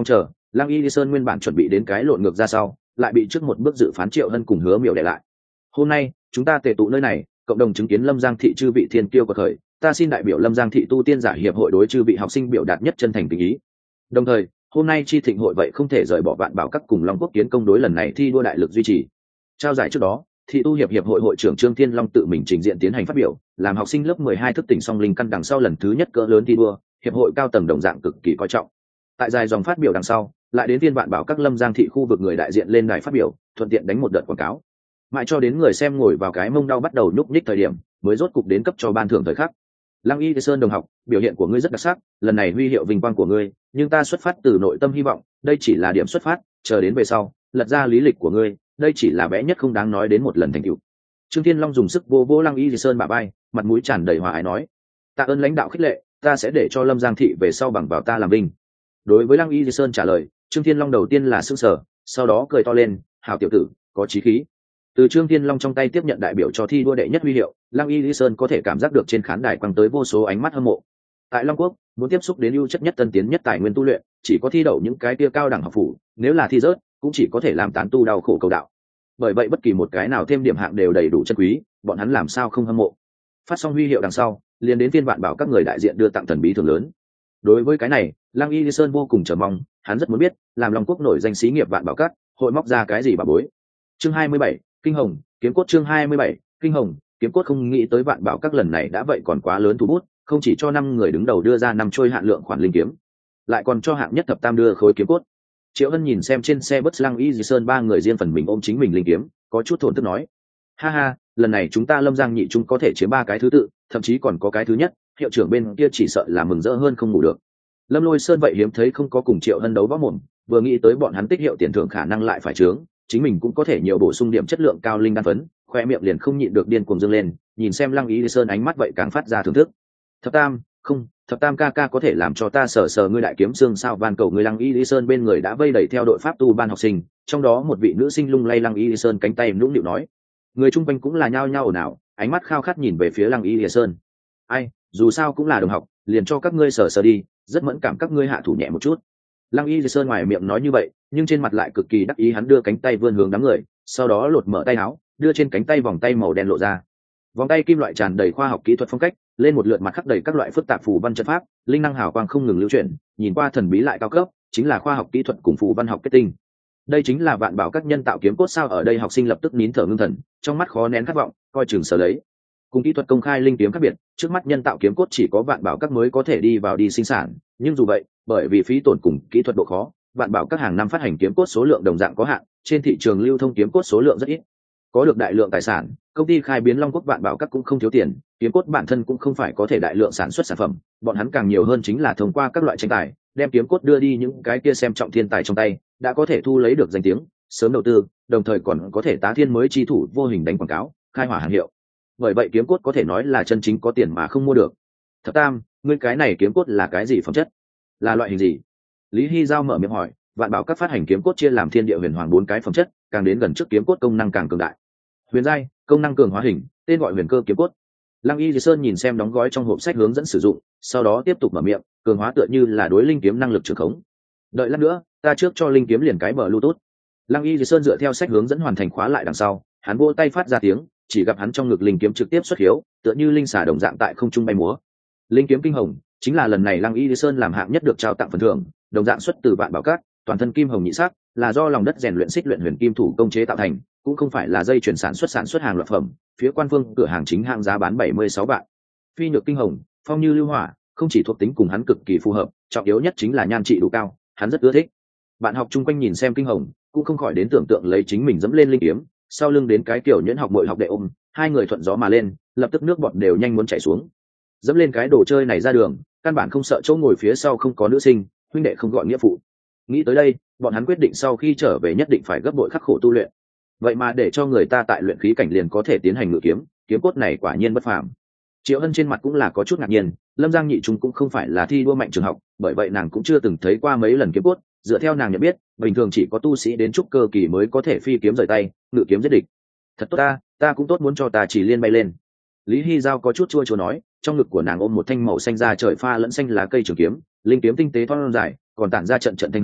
Lăng Y Lý Sơn nguyên bản chuẩn bị đến cái lộn ngược ra sau, lại bị trước một bước dự phán Triệu Hân cùng Hứa Miểu để lại. Hôm nay chúng ta tề tụ nơi này, cộng đồng chứng kiến Lâm Giang thị chư vị thiên kiêu của khởi, ta xin đại biểu Lâm Giang thị tu tiên giả hiệp hội đối chư vị học sinh biểu đạt nhất chân thành tình ý. Đồng thời, hôm nay chi thịnh hội vậy không thể rời bỏ Vạn Bảo các cùng Long Quốc kiến công đối lần này thi đua đại lực duy trì. Trao giải trước đó, thị tu hiệp hiệp hội hội trưởng Trương Thiên Long tự mình trình diện tiến hành phát biểu, làm học sinh lớp mười hai thức tỉnh song linh căn đằng sau lần thứ nhất cỡ lớn thi đua, hiệp hội cao tầng đồng dạng cực kỳ coi trọng. Tại dài dòng phát biểu đằng sau, lại đến viên Vạn Bảo các Lâm Giang thị khu vực người đại diện lên đài phát biểu, thuận tiện đánh một đợt quảng cáo. Mãi cho đến người xem ngồi vào cái mông đau bắt đầu nhúc nhích thời điểm, mới rốt cục đến cấp cho ban thưởng thời khắc. Lăng Y Sơn đồng học, biểu hiện của ngươi rất đặc sắc, lần này huy hiệu vinh quang của ngươi, nhưng ta xuất phát từ nội tâm hy vọng, đây chỉ là điểm xuất phát, chờ đến về sau, lật ra lý lịch của ngươi, đây chỉ là bé nhất không đáng nói đến một lần thành tựu. Trương Thiên Long dùng sức vô vô Lăng Y Sơn bả vai, mặt mũi tràn đầy hòa ái nói: "Tạ ơn lãnh đạo khích lệ, ta sẽ để cho Lâm Giang thị về sau bằng vào ta làm vinh." Đối với Lăng Y Sơn trả lời, Trương Thiên Long đầu tiên là sững sờ, sau đó cười to lên: "Hảo tiểu tử, có chí khí." Từ Trương Thiên Long trong tay tiếp nhận đại biểu cho thi đua đệ nhất huy hiệu, Lăng Y Sơn có thể cảm giác được trên khán đài quăng tới vô số ánh mắt hâm mộ. Tại Long Quốc, muốn tiếp xúc đến ưu chất nhất tân tiến nhất tài nguyên tu luyện, chỉ có thi đậu những cái kia cao đẳng học phủ, nếu là thi rớt, cũng chỉ có thể làm tán tu đau khổ cầu đạo. Bởi vậy bất kỳ một cái nào thêm điểm hạng đều đầy đủ chân quý, bọn hắn làm sao không hâm mộ. Phát xong huy hiệu đằng sau, liền đến phiên Vạn Bảo các người đại diện đưa tặng thần bí thưởng lớn. Đối với cái này, Lăng Y Sơn vô cùng chờ mong, hắn rất muốn biết, làm Long Quốc nổi danh xí nghiệp Vạn Bảo các, hội móc ra cái gì bà bối. Chương hai mươi bảy, Kinh Hồng, Kiếm Cốt chương hai mươi bảy, Kinh Hồng, Kiếm Cốt không nghĩ tới Vạn Bảo các lần này đã vậy còn quá lớn thu bút, không chỉ cho năm người đứng đầu đưa ra năm trôi hạn lượng khoản linh kiếm, lại còn cho hạng nhất thập tam đưa khối kiếm cốt. Triệu Hân nhìn xem trên xe bus Lăng Y Sơn ba người riêng phần mình ôm chính mình linh kiếm, có chút thổn thức nói: "Ha ha, lần này chúng ta Lâm Giang nhị chúng có thể chiếm ba cái thứ tự, thậm chí còn có cái thứ nhất, hiệu trưởng bên kia chỉ sợ là mừng rỡ hơn không ngủ được." Lâm Lôi Sơn vậy hiếm thấy không có cùng Triệu Hân đấu võ mồm, vừa nghĩ tới bọn hắn tích hiệu tiền thưởng khả năng lại phải trướng, chính mình cũng có thể nhiều bổ sung điểm chất lượng cao linh đan phấn, khoe miệng liền không nhịn được điên cuồng dâng lên, nhìn xem Lăng Y Sơn ánh mắt vậy càng phát ra thưởng thức. "Thập tam, không, thập tam ca ca có thể làm cho ta sờ sờ ngươi đại kiếm xương sao?" van cầu người. Lăng Y Sơn bên người đã vây đẩy theo đội pháp tu ban học sinh, trong đó một vị nữ sinh lung lay Lăng Y Sơn cánh tay nũng nịu nói. Người chung quanh cũng là nhao nhao ồn ào, ánh mắt khao khát nhìn về phía Lăng Y Sơn. "Ai, dù sao cũng là đồng học, liền cho các ngươi sờ sờ đi, rất mẫn cảm các ngươi hạ thủ nhẹ một chút." Lăng Y Sơn ngoài miệng nói như vậy, nhưng trên mặt lại cực kỳ đắc ý, hắn đưa cánh tay vươn hướng đám người, sau đó lột mở tay áo, đưa trên cánh tay vòng tay màu đen lộ ra. Vòng tay kim loại tràn đầy khoa học kỹ thuật phong cách, lên một lượt mặt khắc đầy các loại phức tạp phù văn trận pháp, linh năng hào quang không ngừng lưu chuyển, nhìn qua thần bí lại cao cấp, chính là khoa học kỹ thuật cùng phù văn học kết tinh. Đây chính là Vạn Bảo các nhân tạo kiếm cốt sao? Ở đây học sinh lập tức nín thở ngưng thần, trong mắt khó nén khát vọng, coi chừng sở lấy. Cùng kỹ thuật công khai linh kiếm khác biệt, trước mắt nhân tạo kiếm cốt chỉ có Vạn Bảo các mới có thể đi vào đi sinh sản, nhưng dù vậy, bởi vì phí tổn cùng kỹ thuật độ khó, Vạn Bảo các hàng năm phát hành kiếm cốt số lượng đồng dạng có hạn, trên thị trường lưu thông kiếm cốt số lượng rất ít. Có được đại lượng tài sản, công ty khai biến Long Quốc Vạn Bảo các cũng không thiếu tiền, kiếm cốt bản thân cũng không phải có thể đại lượng sản xuất sản phẩm, bọn hắn càng nhiều hơn chính là thông qua các loại tranh tài, đem kiếm cốt đưa đi những cái kia xem trọng thiên tài trong tay, đã có thể thu lấy được danh tiếng, sớm đầu tư, đồng thời còn có thể tá thiên mới chi thủ vô hình đánh quảng cáo, khai hỏa hàng hiệu. Bởi vậy kiếm cốt có thể nói là chân chính có tiền mà không mua được. Thập tam, ngươi cái này kiếm cốt là cái gì phẩm chất? Là loại hình gì? Lý Hy Giao mở miệng hỏi. Vạn Bảo các phát hành kiếm cốt chia làm thiên địa huyền hoàng bốn cái phẩm chất, càng đến gần trước kiếm cốt công năng càng cường đại. Huyền giai, công năng cường hóa hình, tên gọi huyền cơ kiếm cốt. Lăng Y Sơn nhìn xem đóng gói trong hộp sách hướng dẫn sử dụng, sau đó tiếp tục mở miệng, cường hóa tựa như là đối linh kiếm năng lực trường khống. Đợi lát nữa, ta trước cho linh kiếm liền cái bờ Bluetooth. Lăng Y Sơn dựa theo sách hướng dẫn hoàn thành khóa lại đằng sau, hắn vỗ tay phát ra tiếng, chỉ gặp hắn trong ngực linh kiếm trực tiếp xuất hiếu, tựa như linh xà đồng dạng tại không trung bay múa. Linh kiếm kinh hồng chính là lần này Lăng Y Sơn làm hạng nhất được trao tặng phần thưởng, đồng dạng xuất từ Vạn Bảo các, toàn thân kim hồng nhị sắc, là do lòng đất rèn luyện xích luyện huyền kim thủ công chế tạo thành, cũng không phải là dây chuyển sản xuất sản xuất hàng loạt phẩm. Phía quan phương cửa hàng chính hạng giá bán bảy mươi sáu vạn. Phi nhược kinh hồng, phong như lưu hỏa, không chỉ thuộc tính cùng hắn cực kỳ phù hợp, trọng yếu nhất chính là nhan trị đủ cao, hắn rất ưa thích. Bạn học chung quanh nhìn xem kinh hồng, cũng không khỏi đến tưởng tượng lấy chính mình dẫm lên linh kiếm, sau lưng đến cái kiểu nhuyễn học muội học đệ ôm, hai người thuận gió mà lên, lập tức nước bọt đều nhanh muốn chảy xuống. Dẫm lên cái đồ chơi này ra đường, căn bản không sợ chỗ ngồi phía sau không có nữ sinh, huynh đệ không gọi nghĩa phụ. Nghĩ tới đây, bọn hắn quyết định sau khi trở về nhất định phải gấp bội khắc khổ tu luyện. Vậy mà để cho người ta tại luyện khí cảnh liền có thể tiến hành ngự kiếm, kiếm cốt này quả nhiên bất phàm. Triệu Hân trên mặt cũng là có chút ngạc nhiên, Lâm Giang nhị trung cũng không phải là thi đua mạnh trường học, bởi vậy nàng cũng chưa từng thấy qua mấy lần kiếm cốt. Dựa theo nàng nhận biết, bình thường chỉ có tu sĩ đến trúc cơ kỳ mới có thể phi kiếm rời tay, ngự kiếm giết địch. Thật tốt ta, ta cũng tốt muốn cho ta chỉ liên bay lên. Lý Hy Giao có chút chua chua nói, trong ngực của nàng ôm một thanh màu xanh da trời pha lẫn xanh lá cây trường kiếm, linh kiếm tinh tế thon dài, còn tản ra trận trận thanh hương,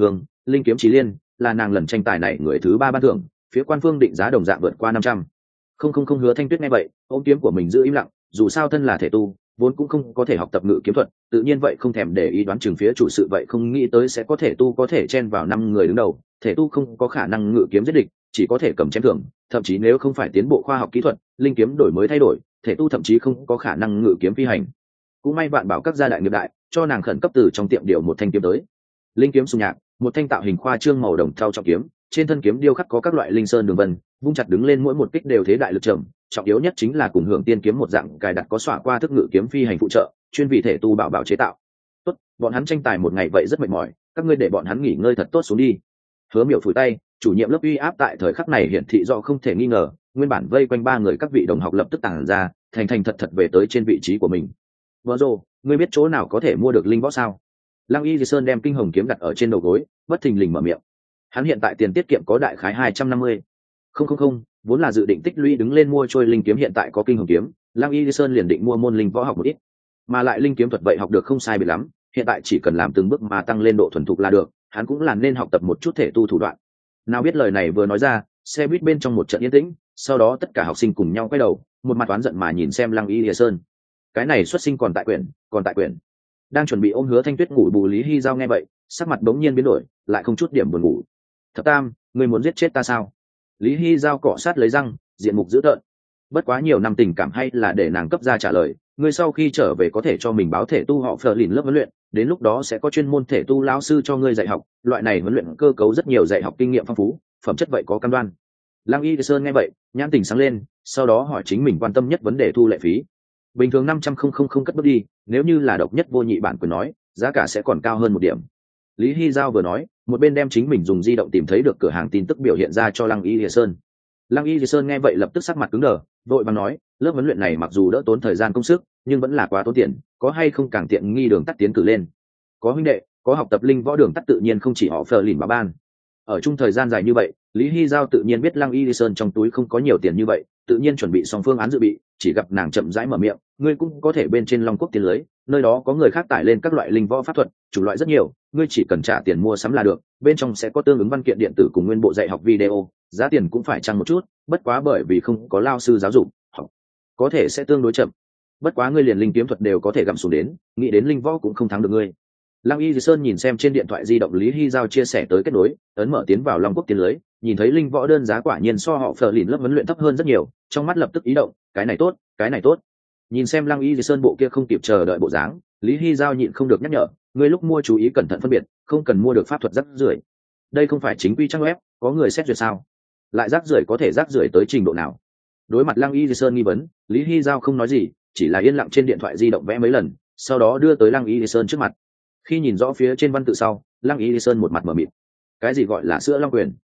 linh kiếm chí liên là nàng lần tranh tài này người thứ ba ban thưởng, phía quan phương định giá đồng dạng vượt qua năm trăm. Không không không Hứa Thanh Tuyết nghe vậy, ôm kiếm của mình giữ im lặng, dù sao thân là thể tu, vốn cũng không có thể học tập ngự kiếm thuật, tự nhiên vậy không thèm để ý đoán chừng phía chủ sự vậy không nghĩ tới sẽ có thể tu có thể chen vào năm người đứng đầu, thể tu không có khả năng ngự kiếm giết địch, chỉ có thể cầm chém thưởng, thậm chí nếu không phải tiến bộ khoa học kỹ thuật, linh kiếm đổi mới thay đổi, thể tu thậm chí không có khả năng ngự kiếm phi hành. Cũng may Vạn Bảo các gia đại nghiệp đại, cho nàng khẩn cấp từ trong tiệm điều một thanh kiếm tới. Linh kiếm sùng nhạc, một thanh tạo hình khoa trương màu đồng thau trọng kiếm, trên thân kiếm điêu khắc có các loại linh sơn đường vân, vung chặt đứng lên mỗi một kích đều thế đại lực trầm, trọng yếu nhất chính là cùng hưởng tiên kiếm một dạng cài đặt có xỏa qua thức ngự kiếm phi hành phụ trợ, chuyên vị thể tu bảo bảo chế tạo. Tốt, bọn hắn tranh tài một ngày vậy rất mệt mỏi, các ngươi để bọn hắn nghỉ ngơi thật tốt xuống đi. Hứa Miểu phủi tay, chủ nhiệm lớp uy áp tại thời khắc này hiển thị do không thể nghi ngờ, nguyên bản vây quanh ba người các vị đồng học lập tức tàng ra, thành thành thật thật về tới trên vị trí của mình. Vợ rồ, ngươi biết chỗ nào có thể mua được linh võ sao? Lăng Y Di Sơn đem kinh hồng kiếm đặt ở trên đầu gối, bất thình lình mở miệng. Hắn hiện tại tiền tiết kiệm có đại khái hai trăm năm mươi. Không không không, vốn là dự định tích lũy đứng lên mua trôi linh kiếm, hiện tại có kinh hồng kiếm, Lăng Y Di Sơn liền định mua môn linh võ học một ít. Mà lại linh kiếm thuật vậy học được không sai biệt lắm, hiện tại chỉ cần làm từng bước mà tăng lên độ thuần thục là được, hắn cũng là nên học tập một chút thể tu thủ đoạn. Nào biết lời này vừa nói ra, xe buýt bên trong một trận yên tĩnh, sau đó tất cả học sinh cùng nhau quay đầu, một mặt oán giận mà nhìn xem Lăng Y Di Sơn. Cái này xuất sinh còn tại quyển, còn tại quyển. Đang chuẩn bị ôm Hứa Thanh Tuyết ngủ bù Lý Hy Giao nghe vậy, sắc mặt bỗng nhiên biến đổi, lại không chút điểm buồn ngủ. Thập Tam, ngươi muốn giết chết ta sao? Lý Hy Giao cọ sát lấy răng, diện mục dữ tợn. Bất quá nhiều năm tình cảm hay là để nàng cấp ra trả lời, ngươi sau khi trở về có thể cho mình báo thể tu họ phờ lìn lớp huấn luyện, đến lúc đó sẽ có chuyên môn thể tu lão sư cho ngươi dạy học, loại này huấn luyện cơ cấu rất nhiều, dạy học kinh nghiệm phong phú, phẩm chất vậy có cam đoan. Lăng Y Sơn nghe vậy, nhãn tình sáng lên, sau đó hỏi chính mình quan tâm nhất vấn đề thu lệ phí. Bình thường năm trăm không không không cất bước đi, nếu như là độc nhất vô nhị bản quyền nói, giá cả sẽ còn cao hơn một điểm. Lý Hy Giao vừa nói, một bên đem chính mình dùng di động tìm thấy được cửa hàng tin tức biểu hiện ra cho Lăng Y Sơn. Lăng Y Sơn nghe vậy lập tức sắc mặt cứng đờ, vội vàng nói, lớp huấn luyện này mặc dù đỡ tốn thời gian công sức, nhưng vẫn là quá tốn tiền, có hay không càng tiện nghi đường tắt tiến cử lên. Có huynh đệ, có học tập linh võ đường tắt tự nhiên không chỉ họ phờ lìn bà ban. Ở chung thời gian dài như vậy, Lý Hy Giao tự nhiên biết Lăng Y Sơn trong túi không có nhiều tiền như vậy, tự nhiên chuẩn bị xong phương án dự bị, chỉ gặp nàng chậm rãi mở miệng, ngươi cũng có thể bên trên Long Quốc tiến lưới, nơi đó có người khác tải lên các loại linh võ pháp thuật, chủng loại rất nhiều, ngươi chỉ cần trả tiền mua sắm là được, bên trong sẽ có tương ứng văn kiện điện tử cùng nguyên bộ dạy học video, giá tiền cũng phải chăng một chút, bất quá bởi vì không có lao sư giáo dục, học có thể sẽ tương đối chậm. Bất quá ngươi liền linh kiếm thuật đều có thể gặm xuống đến, nghĩ đến linh võ cũng không thắng được ngươi. Lăng Y Sơn nhìn xem trên điện thoại di động Lý Hy Giao chia sẻ tới kết nối, ấn mở tiến vào Long Quốc tiến lưới, nhìn thấy linh võ đơn giá quả nhiên so họ phờ lìn lớp huấn luyện thấp hơn rất nhiều, trong mắt lập tức ý động, cái này tốt, cái này tốt. Nhìn xem Lăng Y Sơn bộ kia không kịp chờ đợi bộ dáng, Lý Hy Giao nhịn không được nhắc nhở, ngươi lúc mua chú ý cẩn thận phân biệt, không cần mua được pháp thuật rác rưởi. Đây không phải chính quy trang web, có người xét duyệt sao? Lại rác rưởi có thể rác rưởi tới trình độ nào? Đối mặt Lăng Y Sơn nghi vấn, Lý Hy Giao không nói gì, chỉ là yên lặng trên điện thoại di động vẽ mấy lần, sau đó đưa tới Lăng Y Sơn trước mặt. Khi nhìn rõ phía trên văn tự sau, Lăng Y Sơn một mặt mở mịt. Cái gì gọi là sữa long quyền?